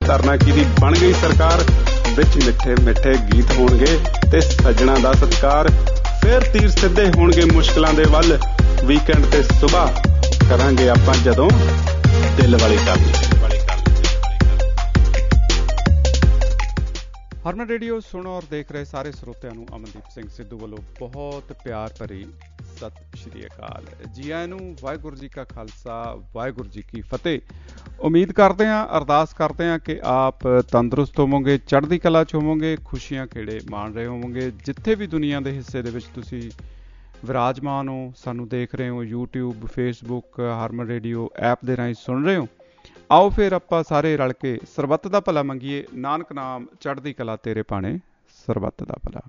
ਧਰਨਾ ਕੀਤੀ ਬਣ ਗਈ ਸਰਕਾਰ। ਵਿੱਚ ਮਿੱਠੇ ਮਿੱਠੇ ਗੀਤ ਹੋਣਗੇ ਤੇ ਸੱਜਣਾ ਦਾ ਸਤਿਕਾਰ। ਫਿਰ ਤੀਰ ਸਿੱਧੇ ਹੋਣਗੇ ਮੁਸ਼ਕਿਲਾਂ ਦੇ ਵੱਲ। ਵੀਕਐਂਡ ਤੇ ਸੁਬਾਹ ਕਰਾਂਗੇ ਆਪਾਂ ਜਦੋਂ ਦਿਲ ਵਾਲੀ ਗੱਲ। ਹਰਮਨ ਰੇਡੀਓ ਸੁਣੋ ਔਰ ਦੇਖ ਰਹੇ ਸਾਰੇ ਸਰੋਤਿਆਂ ਨੂੰ ਅਮਨਦੀਪ ਸਿੰਘ ਸਿੱਧੂ ਵੱਲੋਂ ਬਹੁਤ ਪਿਆਰ ਭਰੀ ਸਤਿ ਸ਼੍ਰੀ ਅਕਾਲ। ਜੀ ਆਇਆਂ ਨੂੰ। ਵਾਹਿਗੁਰੂ ਜੀ ਕਾ ਖਾਲਸਾ, ਵਾਹਿਗੁਰੂ ਜੀ ਕੀ ਫਤਿਹ। ਉਮੀਦ ਕਰਦੇ ਹਾਂ, ਅਰਦਾਸ ਕਰਦੇ ਹਾਂ ਕਿ ਆਪ ਤੰਦਰੁਸਤ ਹੋਵੋਗੇ, ਚੜ੍ਹਦੀ ਕਲਾ 'ਚ ਹੋਵੋਗੇ, ਖੁਸ਼ੀਆਂ ਖੇੜੇ ਮਾਣ ਰਹੇ ਹੋਵੋਗੇ। ਜਿੱਥੇ ਵੀ ਦੁਨੀਆ ਦੇ ਹਿੱਸੇ ਦੇ ਵਿੱਚ ਤੁਸੀਂ ਵਿਰਾਜਮਾਨ ਹੋ, ਸਾਨੂੰ ਦੇਖ ਰਹੇ ਹੋ YouTube, Facebook, Harman radio app ਦੇ ਰਾਹੀਂ ਸੁਣ ਰਹੇ ਹੋ। ਆਓ ਫਿਰ ਆਪਾਂ ਸਾਰੇ ਰਲ ਕੇ ਸਰਬੱਤ ਦਾ ਭਲਾ ਮੰਗੀਏ। ਨਾਨਕ ਨਾਮ ਚੜ੍ਹਦੀ ਕਲਾ ਤੇਰੇ ਭਾਣੇ ਸਰਬੱਤ ਦਾ ਭਲਾ।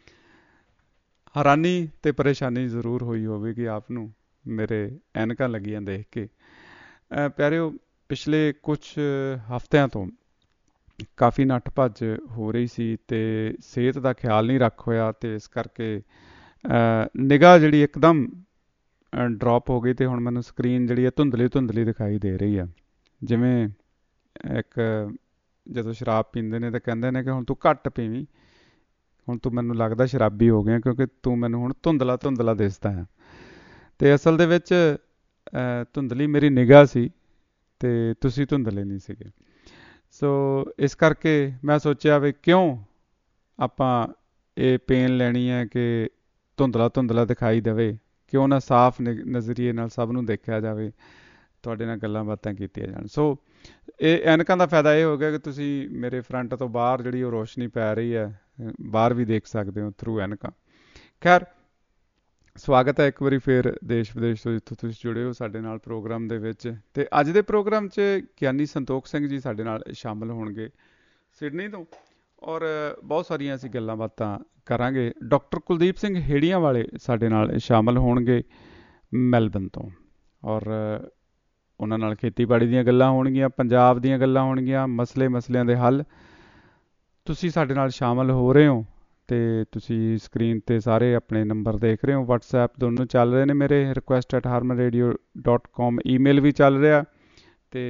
ਹੈਰਾਨੀ ਤੇ ਪਰੇਸ਼ਾਨੀ ਜ਼ਰੂਰ ਹੋਈ ਹੋਵੇਗੀ ਆਪ ਨੂੰ ਮੇਰੇ ਐਨਕਾਂ ਲੱਗੀਆਂ ਦੇਖ ਕੇ। ਪਿਆਰਿਓ, ਪਿਛਲੇ ਕੁਝ ਹਫ਼ਤਿਆਂ ਤੋਂ ਕਾਫੀ ਨੱਠ ਭੱਜ ਹੋ ਰਹੀ ਸੀ ਅਤੇ ਸਿਹਤ ਦਾ ਖਿਆਲ ਨਹੀਂ ਰੱਖ ਹੋਇਆ, ਅਤੇ ਇਸ ਕਰਕੇ ਨਿਗਾਹ ਜਿਹੜੀ ਇੱਕਦਮ ਡਰੋਪ ਹੋ ਗਈ ਅਤੇ ਹੁਣ ਮੈਨੂੰ ਸਕਰੀਨ ਜਿਹੜੀ ਹੈ ਧੁੰਦਲੀ ਧੁੰਦਲੀ ਦਿਖਾਈ ਦੇ ਰਹੀ ਆ। ਜਿਵੇਂ ਇੱਕ ਜਦੋਂ ਸ਼ਰਾਬ ਪੀਂਦੇ ਨੇ ਤਾਂ ਕਹਿੰਦੇ ਨੇ ਕਿ ਹੁਣ ਤੂੰ ਘੱਟ ਪੀਵੀਂ, ਹੁਣ ਤੂੰ ਮੈਨੂੰ ਲੱਗਦਾ ਸ਼ਰਾਬੀ ਹੋ ਗਿਆ ਕਿਉਂਕਿ ਤੂੰ ਮੈਨੂੰ ਹੁਣ ਧੁੰਦਲਾ ਧੁੰਦਲਾ ਦਿਸਦਾ ਹੈ। ਅਤੇ ਅਸਲ ਦੇ ਵਿੱਚ ਧੁੰਦਲੀ ਮੇਰੀ ਨਿਗਾਹ ਸੀ ਅਤੇ ਤੁਸੀਂ ਧੁੰਦਲੇ ਨਹੀਂ ਸੀਗੇ। ਸੋ ਇਸ ਕਰਕੇ ਮੈਂ ਸੋਚਿਆ ਵੀ ਕਿਉਂ ਆਪਾਂ ਇਹ ਪੇਨ ਲੈਣੀ ਹੈ ਕਿ ਧੁੰਦਲਾ ਧੁੰਦਲਾ ਦਿਖਾਈ ਦੇਵੇ, ਕਿਉਂ ਨਾ ਸਾਫ਼ ਨਜ਼ਰੀਏ ਨਾਲ ਸਭ ਨੂੰ ਦੇਖਿਆ ਜਾਵੇ, ਤੁਹਾਡੇ ਨਾਲ ਗੱਲਾਂ ਬਾਤਾਂ ਕੀਤੀਆਂ ਜਾਣ। ਸੋ ਇਹ ਐਨਕਾਂ ਦਾ ਫਾਇਦਾ ਇਹ ਹੋ ਗਿਆ ਕਿ ਤੁਸੀਂ ਮੇਰੇ ਫਰੰਟ ਤੋਂ ਬਾਹਰ ਜਿਹੜੀ ਉਹ ਰੋਸ਼ਨੀ ਪੈ ਰਹੀ ਹੈ, ਬਾਹਰ ਵੀ ਦੇਖ ਸਕਦੇ ਹੋ ਥਰੂ ਐਨਕਾਂ। ਖੈਰ, ਸਵਾਗਤ ਹੈ ਇੱਕ ਵਾਰੀ ਫਿਰ ਦੇਸ਼ ਵਿਦੇਸ਼ ਤੋਂ ਜਿੱਥੋਂ ਤੁਸੀਂ ਜੁੜੇ ਹੋ ਸਾਡੇ ਨਾਲ ਪ੍ਰੋਗਰਾਮ ਦੇ ਵਿੱਚ। ਅਤੇ ਅੱਜ ਦੇ ਪ੍ਰੋਗਰਾਮ 'ਚ ਗਿਆਨੀ ਸੰਤੋਖ ਸਿੰਘ ਜੀ ਸਾਡੇ ਨਾਲ ਸ਼ਾਮਿਲ ਹੋਣਗੇ ਸਿਡਨੀ ਤੋਂ, ਔਰ ਬਹੁਤ ਸਾਰੀਆਂ ਅਸੀਂ ਗੱਲਾਂ ਬਾਤਾਂ ਕਰਾਂਗੇ। ਡਾਕਟਰ ਕੁਲਦੀਪ ਸਿੰਘ ਹੇੜੀਆਂ ਵਾਲੇ ਸਾਡੇ ਨਾਲ ਸ਼ਾਮਿਲ ਹੋਣਗੇ ਮੈਲਬਨ ਤੋਂ, ਔਰ ਉਹਨਾਂ ਨਾਲ ਖੇਤੀਬਾੜੀ ਦੀਆਂ ਗੱਲਾਂ ਹੋਣਗੀਆਂ, ਪੰਜਾਬ ਦੀਆਂ ਗੱਲਾਂ ਹੋਣਗੀਆਂ, ਮਸਲਿਆਂ ਦੇ ਹੱਲ। ਤੁਸੀਂ ਸਾਡੇ ਨਾਲ ਸ਼ਾਮਿਲ ਹੋ ਰਹੇ ਹੋ ਅਤੇ ਤੁਸੀਂ ਸਕਰੀਨ 'ਤੇ ਸਾਰੇ ਆਪਣੇ ਨੰਬਰ ਦੇਖ ਰਹੇ ਹੋ। WhatsApp ਦੋਨੋਂ ਚੱਲ ਰਹੇ ਨੇ ਮੇਰੇ, request@harmanradio.com, ਈਮੇਲ ਵੀ ਚੱਲ ਰਿਹਾ ਅਤੇ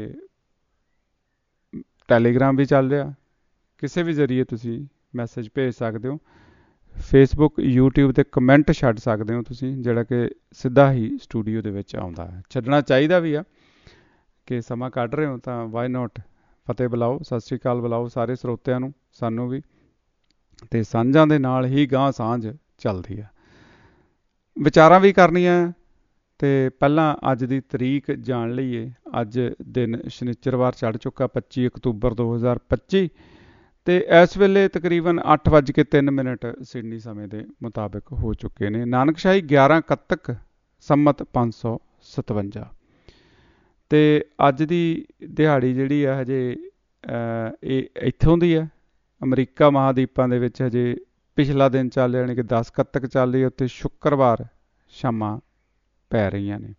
ਟੈਲੀਗ੍ਰਾਮ ਵੀ ਚੱਲ ਰਿਹਾ। ਕਿਸੇ ਵੀ ਜ਼ਰੀਏ ਤੁਸੀਂ ਮੈਸੇਜ ਭੇਜ ਸਕਦੇ ਹੋ। Facebook, YouTube 'ਤੇ ਕਮੈਂਟ ਛੱਡ ਸਕਦੇ ਹੋ ਤੁਸੀਂ, ਜਿਹੜਾ ਕਿ ਸਿੱਧਾ ਹੀ ਸਟੂਡੀਓ ਦੇ ਵਿੱਚ ਆਉਂਦਾ ਹੈ। ਛੱਡਣਾ ਚਾਹੀਦਾ ਵੀ ਆ ਕਿ ਸਮਾਂ ਕੱਢ ਰਹੇ ਹੋ ਤਾਂ ਵਾਈ ਨੋਟ। ਫਤਿਹ ਬੁਲਾਓ, ਸਤਿ ਸ਼੍ਰੀ ਅਕਾਲ ਬੁਲਾਓ ਸਾਰੇ ਸਰੋਤਿਆਂ ਨੂੰ, ਸਾਨੂੰ ਵੀ, ਅਤੇ ਸਾਂਝਾਂ ਦੇ ਨਾਲ ਹੀ ਗਾਂਹ ਸਾਂਝ ਚੱਲਦੀ ਆ। ਵਿਚਾਰਾਂ ਵੀ ਕਰਨੀਆਂ। ਅਤੇ ਪਹਿਲਾਂ ਅੱਜ ਦੀ ਤਰੀਕ ਜਾਣ ਲਈਏ। ਅੱਜ ਦਿਨ ਸ਼ਨਿਚਰਵਾਰ ਚੜ੍ਹ ਚੁੱਕਾ, 25 ਅਕਤੂਬਰ 2025, ਅਤੇ ਇਸ ਵੇਲੇ ਤਕਰੀਬਨ 8:03 ਸਿਡਨੀ ਸਮੇਂ ਦੇ ਮੁਤਾਬਿਕ ਹੋ ਚੁੱਕੇ ਨੇ। ਨਾਨਕਸ਼ਾਹੀ 11 ਕੱਤਕ ਸੰਮਤ 557। ਅਤੇ ਅੱਜ ਦੀ ਦਿਹਾੜੀ ਜਿਹੜੀ ਆ ਹਜੇ ਇਹ ਇੱਥੋਂ ਦੀ ਆ, ਅਮਰੀਕਾ ਮਹਾਂਦੀਪਾਂ ਦੇ ਵਿੱਚ ਹਜੇ ਪਿਛਲਾ ਦਿਨ ਚੱਲ ਰਿਹਾ, ਯਾਨੀ ਕਿ 10 ਕੱਤਕ ਚੱਲ ਰਹੀ ਹੈ। ਉੱਥੇ ਸ਼ੁੱਕਰਵਾਰ ਸ਼ਾਮਾਂ ਪੈ ਰਹੀਆਂ ਨੇ।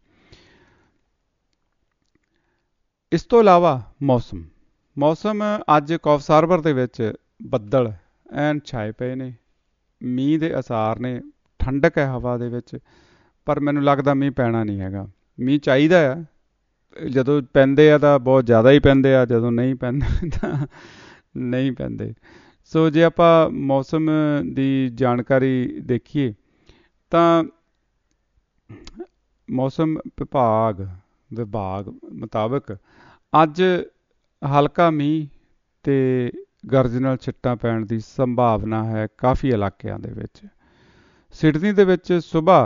ਇਸ ਤੋਂ ਇਲਾਵਾ ਮੌਸਮ ਅੱਜ ਕੌਫ ਹਾਰਬਰ ਦੇ ਵਿੱਚ ਬੱਦਲ ਐਨ ਛਾਏ ਪਏ ਨੇ, ਮੀਂਹ ਦੇ ਆਸਾਰ ਨੇ, ਠੰਡਕ ਹੈ ਹਵਾ ਦੇ ਵਿੱਚ, ਪਰ ਮੈਨੂੰ ਲੱਗਦਾ ਮੀਂਹ ਪੈਣਾ ਨਹੀਂ ਹੈਗਾ। ਮੀਂਹ ਚਾਹੀਦਾ ਆ, ਜਦੋਂ ਪੈਂਦੇ ਆ ਤਾਂ ਬਹੁਤ ਜ਼ਿਆਦਾ ਹੀ ਪੈਂਦੇ ਆ, ਜਦੋਂ ਨਹੀਂ ਪੈਂਦੇ ਤਾਂ ਨਹੀਂ ਪੈਂਦੇ। ਸੋ ਜੇ ਆਪਾਂ ਮੌਸਮ ਦੀ ਜਾਣਕਾਰੀ ਦੇਖੀਏ ਤਾਂ ਮੌਸਮ ਵਿਭਾਗ ਮੁਤਾਬਕ ਅੱਜ ਹਲਕਾ ਮੀਂਹ ਅਤੇ ਗਰਜ ਨਾਲ ਛਿੱਟਾਂ ਪੈਣ ਦੀ ਸੰਭਾਵਨਾ ਹੈ ਕਾਫੀ ਇਲਾਕਿਆਂ ਦੇ ਵਿੱਚ। ਸਿਡਨੀ ਦੇ ਵਿੱਚ ਸੁਬਾਹ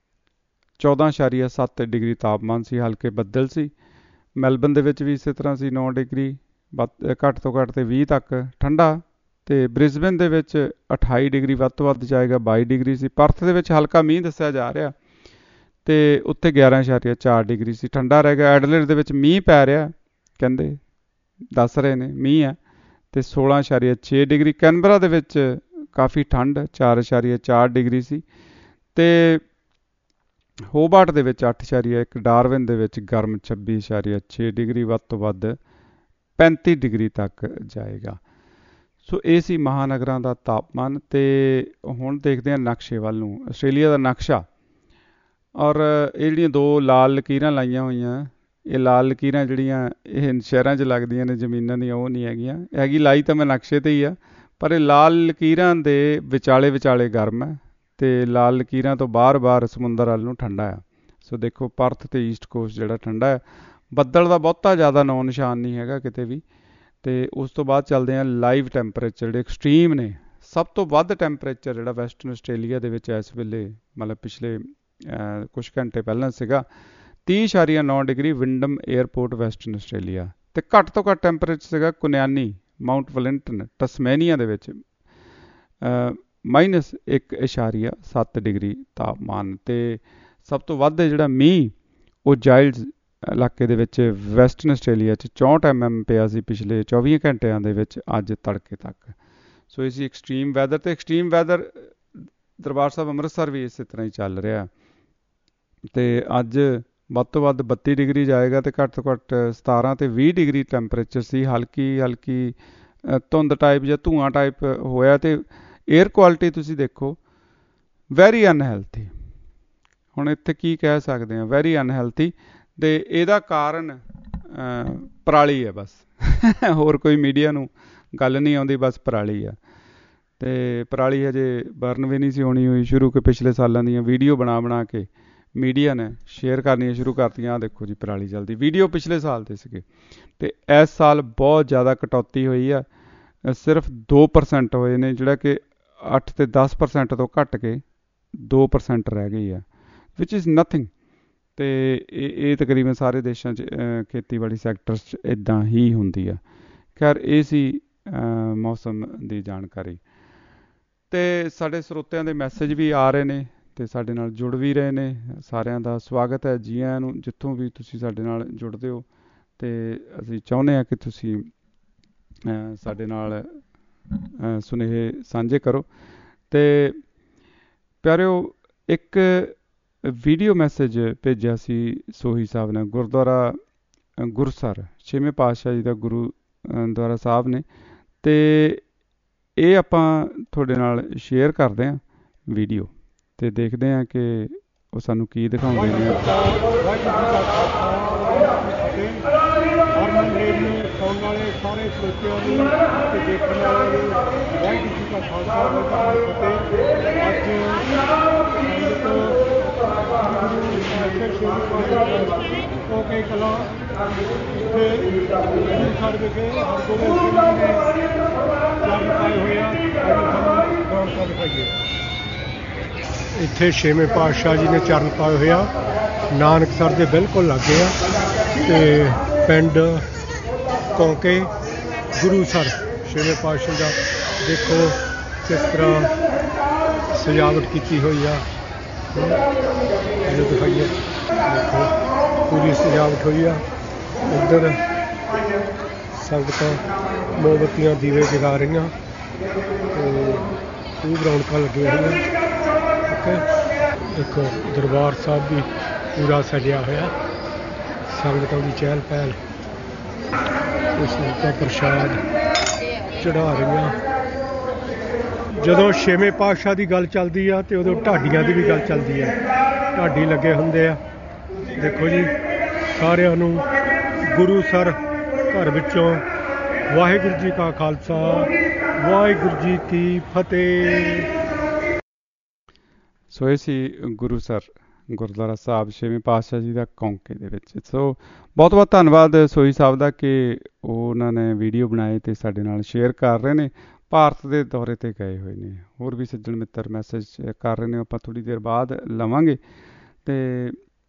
14.7 ਡਿਗਰੀ ਤਾਪਮਾਨ ਸੀ, ਹਲਕੇ ਬੱਦਲ ਸੀ। ਮੈਲਬਨ ਦੇ ਵਿੱਚ ਵੀ ਇਸੇ ਤਰ੍ਹਾਂ ਸੀ, 9 ਡਿਗਰੀ, ਘੱਟ ਤੋਂ ਘੱਟ ਅਤੇ 20 ਤੱਕ ਠੰਡਾ। ਅਤੇ ਬ੍ਰਿਸਬੇਨ ਦੇ ਵਿੱਚ 28 ਡਿਗਰੀ, ਵੱਧ ਤੋਂ ਵੱਧ ਜਾਏਗਾ 22 ਡਿਗਰੀ ਸੀ। ਪਰਥ ਦੇ ਵਿੱਚ ਹਲਕਾ ਮੀਂਹ ਦੱਸਿਆ ਜਾ ਰਿਹਾ ਅਤੇ ਉੱਥੇ 11.4 ਡਿਗਰੀ ਸੀ, ਠੰਡਾ ਰਹਿ ਗਿਆ। ਐਡਲੇਡ ਦੇ ਵਿੱਚ ਮੀਂਹ ਪੈ ਰਿਹਾ, ਕਹਿੰਦੇ ਦੱਸ ਰਹੇ ਨੇ ਮੀਂਹ ਹੈ, ਅਤੇ 16.6 ਡਿਗਰੀ। ਕੈਨਬਰਾ ਦੇ ਵਿੱਚ ਕਾਫੀ ਠੰਡ, 4.4 ਡਿਗਰੀ ਸੀ। ਅਤੇ ਹੋਬਾਰਟ ਦੇ ਵਿੱਚ 8.1, ਡਾਰਵਿਨ ਦੇ ਵਿੱਚ ਗਰਮ 26.6 ਡਿਗਰੀ, ਵੱਧ ਤੋਂ ਵੱਧ 35 ਡਿਗਰੀ ਤੱਕ ਜਾਏਗਾ। ਸੋ ਇਹ ਸੀ ਮਹਾਨਗਰਾਂ ਦਾ ਤਾਪਮਾਨ। ਅਤੇ ਹੁਣ ਦੇਖਦੇ ਹਾਂ ਨਕਸ਼ੇ ਵੱਲ ਨੂੰ, ਆਸਟ੍ਰੇਲੀਆ ਦਾ ਨਕਸ਼ਾ। ਔਰ ਇਹ ਜਿਹੜੀਆਂ ਦੋ ਲਾਲ ਲਕੀਰਾਂ ਲਾਈਆਂ ਹੋਈਆਂ ਇਹ ਲਾਲ ਲਕੀਰਾਂ ਜਿਹੜੀਆਂ ਇਹ ਸ਼ਹਿਰਾਂ 'ਚ ਲੱਗਦੀਆਂ ਨੇ ਜ਼ਮੀਨਾਂ ਦੀਆਂ, ਉਹ ਨਹੀਂ ਹੈਗੀਆਂ। ਹੈਗੀ ਲਾਈ ਤਾਂ ਮੈਂ ਨਕਸ਼ੇ 'ਤੇ ਹੀ ਆ, ਪਰ ਇਹ ਲਾਲ ਲਕੀਰਾਂ ਦੇ ਵਿਚਾਲੇ ਗਰਮ ਹੈ ਅਤੇ ਲਾਲ ਲਕੀਰਾਂ ਤੋਂ ਬਾਹਰ ਸਮੁੰਦਰ ਵੱਲ ਨੂੰ ਠੰਡਾ ਆ। ਸੋ ਦੇਖੋ ਪਰਥ ਅਤੇ ਈਸਟ ਕੋਸਟ ਜਿਹੜਾ ਠੰਡਾ ਹੈ, ਬੱਦਲ ਦਾ ਬਹੁਤਾ ਜ਼ਿਆਦਾ ਨਾਂ ਨਿਸ਼ਾਨ ਨਹੀਂ ਹੈਗਾ ਕਿਤੇ ਵੀ। ਅਤੇ ਉਸ ਤੋਂ ਬਾਅਦ ਚੱਲਦੇ ਹਾਂ ਲਾਈਵ ਟੈਂਪਰੇਚਰ ਜਿਹੜੇ ਐਕਸਟ੍ਰੀਮ ਨੇ। ਸਭ ਤੋਂ ਵੱਧ ਟੈਂਪਰੇਚਰ ਜਿਹੜਾ ਵੈਸਟਰਨ ਆਸਟ੍ਰੇਲੀਆ ਦੇ ਵਿੱਚ ਇਸ ਵੇਲੇ, ਮਤਲਬ ਪਿਛਲੇ ਕੁਛ ਘੰਟੇ ਪਹਿਲਾਂ ਸੀਗਾ 30.9 degree Wyndham airport Western Australia. ਅਤੇ ਘੱਟ ਤੋਂ ਘੱਟ ਟੈਂਪਰੇਚਰ ਸੀਗਾ ਕੁਨਿਆਨੀ ਮਾਊਂਟ ਵਲਿੰਗਟਨ ਟਸਮੈਨੀਆ ਦੇ ਵਿੱਚ -1.7 ਡਿਗਰੀ ਤਾਪਮਾਨ। ਅਤੇ ਸਭ ਤੋਂ ਵੱਧ ਜਿਹੜਾ ਮੀਂਹ ਉਹ ਜਾਇਲਜ਼ ਇਲਾਕੇ ਦੇ ਵਿੱਚ ਵੈਸਟਰਨ ਆਸਟ੍ਰੇਲੀਆ 'ਚ 64 mm ਪਿਆ ਸੀ ਪਿਛਲੇ 24 ਘੰਟਿਆਂ ਦੇ ਵਿੱਚ ਅੱਜ ਤੜਕੇ ਤੱਕ। ਸੋ ਇਹ ਸੀ ਐਕਸਟ੍ਰੀਮ ਵੈਦਰ। ਅਤੇ ਐਕਸਟ੍ਰੀਮ ਵੈਦਰ ਦਰਬਾਰ ਸਾਹਿਬ ਅੰਮ੍ਰਿਤਸਰ ਵੀ ਇਸੇ ਤਰ੍ਹਾਂ ਹੀ ਚੱਲ ਰਿਹਾ। ਅਤੇ ਅੱਜ ਵੱਧ ਤੋਂ ਵੱਧ 32 ਡਿਗਰੀ ਜਾਏਗਾ ਅਤੇ ਘੱਟ ਤੋਂ ਘੱਟ 17 ਅਤੇ 20 ਡਿਗਰੀ ਟੈਂਪਰੇਚਰ ਸੀ। ਹਲਕੀ ਧੁੰਦ ਟਾਈਪ ਜਾਂ ਧੂੰਆਂ ਟਾਈਪ ਹੋਇਆ। ਅਤੇ ਏਅਰ ਕੁਆਲਿਟੀ ਤੁਸੀਂ ਦੇਖੋ ਵੈਰੀ ਅਨਹੈਲਥੀ। ਹੁਣ ਇੱਥੇ ਕੀ ਕਹਿ ਸਕਦੇ ਹਾਂ, ਵੈਰੀ ਅਨਹੈਲਥੀ। ਅਤੇ ਇਹਦਾ ਕਾਰਨ ਪਰਾਲੀ ਹੈ ਬਸ ਹੋਰ ਕੋਈ ਮੀਡੀਆ ਨੂੰ ਗੱਲ ਨਹੀਂ ਆਉਂਦੀ, ਬਸ ਪਰਾਲੀ ਆ। ਅਤੇ ਪਰਾਲੀ ਹਜੇ ਬਰਨ ਵੀ ਨਹੀਂ ਸੀ ਹੋਣੀ ਹੋਈ ਸ਼ੁਰੂ, ਕਿ ਪਿਛਲੇ ਸਾਲਾਂ ਦੀਆਂ ਵੀਡੀਓ ਬਣਾ ਕੇ ਮੀਡੀਆ ਨੇ ਸ਼ੇਅਰ ਕਰਨੀਆਂ ਸ਼ੁਰੂ ਕਰਤੀਆਂ। ਆਹ ਦੇਖੋ ਜੀ ਪਰਾਲੀ ਜਲਦੀ, ਵੀਡੀਓ ਪਿਛਲੇ ਸਾਲ 'ਤੇ ਸੀਗੇ। ਅਤੇ ਇਸ ਸਾਲ ਬਹੁਤ ਜ਼ਿਆਦਾ ਕਟੌਤੀ ਹੋਈ ਆ, ਸਿਰਫ 2% ਹੋਏ ਨੇ, ਜਿਹੜਾ ਕਿ 8 ਅਤੇ 10% ਤੋਂ ਘੱਟ ਕੇ 2% ਰਹਿ ਗਈ ਆ, ਵਿਚ ਇਜ਼ ਨਥਿੰਗ। ਅਤੇ ਇਹ ਤਕਰੀਬਨ ਸਾਰੇ ਦੇਸ਼ਾਂ 'ਚ ਖੇਤੀਬਾੜੀ ਸੈਕਟਰਸ 'ਚ ਇੱਦਾਂ ਹੀ ਹੁੰਦੀ ਆ। ਖੈਰ ਇਹ ਸੀ ਮੌਸਮ ਦੀ ਜਾਣਕਾਰੀ। ਅਤੇ ਸਾਡੇ ਸਰੋਤਿਆਂ ਦੇ ਮੈਸੇਜ ਵੀ ਆ ਰਹੇ ਨੇ ਅਤੇ ਸਾਡੇ ਨਾਲ ਜੁੜ ਵੀ ਰਹੇ ਨੇ। ਸਾਰਿਆਂ ਦਾ ਸਵਾਗਤ ਹੈ, ਜੀ ਆਇਆਂ ਨੂੰ, ਜਿੱਥੋਂ ਵੀ ਤੁਸੀਂ ਸਾਡੇ ਨਾਲ ਜੁੜਦੇ ਹੋ। ਅਤੇ ਅਸੀਂ ਚਾਹੁੰਦੇ ਹਾਂ ਕਿ ਤੁਸੀਂ ਸਾਡੇ ਨਾਲ ਸੁਨੇਹੇ ਸਾਂਝੇ ਕਰੋ। ਅਤੇ ਪਿਆਰਿਓ, ਇੱਕ ਵੀਡੀਓ ਮੈਸੇਜ ਭੇਜਿਆ ਸੀ ਸੋਹੀ ਸਾਹਿਬ ਨੇ, ਗੁਰਦੁਆਰਾ ਗੁਰਸਰ 6ਵੇਂ ਪਾਤਸ਼ਾਹ ਜੀ ਦਾ ਗੁਰਦੁਆਰਾ ਸਾਹਿਬ ਨੇ। ਅਤੇ ਇਹ ਆਪਾਂ ਤੁਹਾਡੇ ਨਾਲ ਸ਼ੇਅਰ ਕਰਦੇ ਹਾਂ ਵੀਡੀਓ, ਅਤੇ ਦੇਖਦੇ ਹਾਂ ਕਿ ਉਹ ਸਾਨੂੰ ਕੀ ਦਿਖਾਉਂਦੇ ਨੇ। ਹਰਮਨ ਰੇਡੀਓ ਸੁਣਨ ਵਾਲੇ ਸਾਰੇ ਸਰੋਤਿਆਂ ਨੂੰ ਅਤੇ ਦੇਖਣ ਵਾਲਿਆਂ ਨੂੰ ਵਾਹਿਗੁਰੂ ਜੀ ਕਾ ਖਾਲਸਾ ਵਾਹਿਗੁਰੂ ਜੀ ਕੀ ਫਤਿਹ। ਅੱਜ ਓਕੇ ਕਲਾਂ ਇੱਥੇ ਗੁਰੂਸਰ ਵਿਖੇ ਹਰਗੋਬਿੰਦ ਸਿੰਘ ਜੀ ਨੇ ਚਰਨ ਪਾਏ ਹੋਏ ਆ। ਅੱਜ ਸਾਨੂੰ ਰੌਣਕਾਂ ਦਿਖਾਈਏ। ਇੱਥੇ 6ਵੇਂ ਪਾਤਸ਼ਾਹ ਜੀ ਨੇ ਚਰਨ ਪਾਏ ਹੋਏ ਆ, ਨਾਨਕਸਰ ਦੇ ਬਿਲਕੁਲ ਲਾਗੇ ਆ। ਅਤੇ ਪਿੰਡ ਕੌਂਕੇ ਗੁਰੂਸਰ 6ਵੇਂ ਪਾਤਸ਼ਾਹ ਦਾ ਦੇਖੋ ਕਿਸ ਤਰ੍ਹਾਂ ਸਜਾਵਟ ਕੀਤੀ ਹੋਈ ਆ। ਇਹਨੂੰ ਦਿਖਾਈਏ, ਦੇਖੋ ਪੂਰੀ ਸਜਾਵਟ ਹੋਈ ਆ। ਉੱਧਰ ਸੰਗਤਾਂ ਮੋਮਬੱਤੀਆਂ ਦੀਵੇ ਜਗਾ ਰਹੀਆਂ ਅਤੇ ਖੂਬ ਰੌਣਕਾਂ ਲੱਗੀਆਂ ਹੋਈਆਂ। ਓਕੇ, ਦੇਖੋ ਦਰਬਾਰ ਸਾਹਿਬ ਵੀ ਪੂਰਾ ਸਜਿਆ ਹੋਇਆ, ਸੰਗਤਾਂ ਦੀ ਚਹਿਲ ਪਹਿਲ, ਸੰਗਤਾਂ ਪ੍ਰਸ਼ਾਦ ਚੜ੍ਹਾ ਰਹੀਆਂ। ਜਦੋਂ 6ਵੇਂ ਪਾਤਸ਼ਾਹ ਦੀ ਗੱਲ ਚੱਲਦੀ ਆ ਅਤੇ ਉਦੋਂ ਢਾਡੀਆਂ ਦੀ ਵੀ ਗੱਲ ਚੱਲਦੀ ਆ। ਢਾਡੀ ਲੱਗੇ ਹੁੰਦੇ ਆ। ਦੇਖੋ ਜੀ, ਸਾਰਿਆਂ ਨੂੰ ਗੁਰੂਸਰ ਘਰ ਵਿੱਚੋਂ ਵਾਹਿਗੁਰੂ ਜੀ ਕਾ ਖਾਲਸਾ ਵਾਹਿਗੁਰੂ ਜੀ ਕੀ ਫਤਿਹ। ਸੋ ਇਹ ਸੀ ਗੁਰੂਸਰ ਗੁਰਦੁਆਰਾ ਸਾਹਿਬ 6ਵੇਂ ਪਾਤਸ਼ਾਹ ਜੀ ਦਾ ਕੌਂਕੇ ਦੇ ਵਿੱਚ। ਸੋ ਬਹੁਤ ਬਹੁਤ ਧੰਨਵਾਦ ਸੋਹੀ ਸਾਹਿਬ ਦਾ ਕਿ ਉਹਨਾਂ ਨੇ ਵੀਡੀਓ ਬਣਾਏ ਅਤੇ ਸਾਡੇ ਨਾਲ ਸ਼ੇਅਰ ਕਰ ਰਹੇ ਨੇ। ਭਾਰਤ ਦੇ ਦੌਰੇ 'ਤੇ ਗਏ ਹੋਏ ਨੇ। ਹੋਰ ਵੀ ਸੱਜਣ ਮਿੱਤਰ ਮੈਸੇਜ ਕਰ ਰਹੇ ਨੇ, ਆਪਾਂ ਥੋੜ੍ਹੀ ਦੇਰ ਬਾਅਦ ਲਵਾਂਗੇ। ਅਤੇ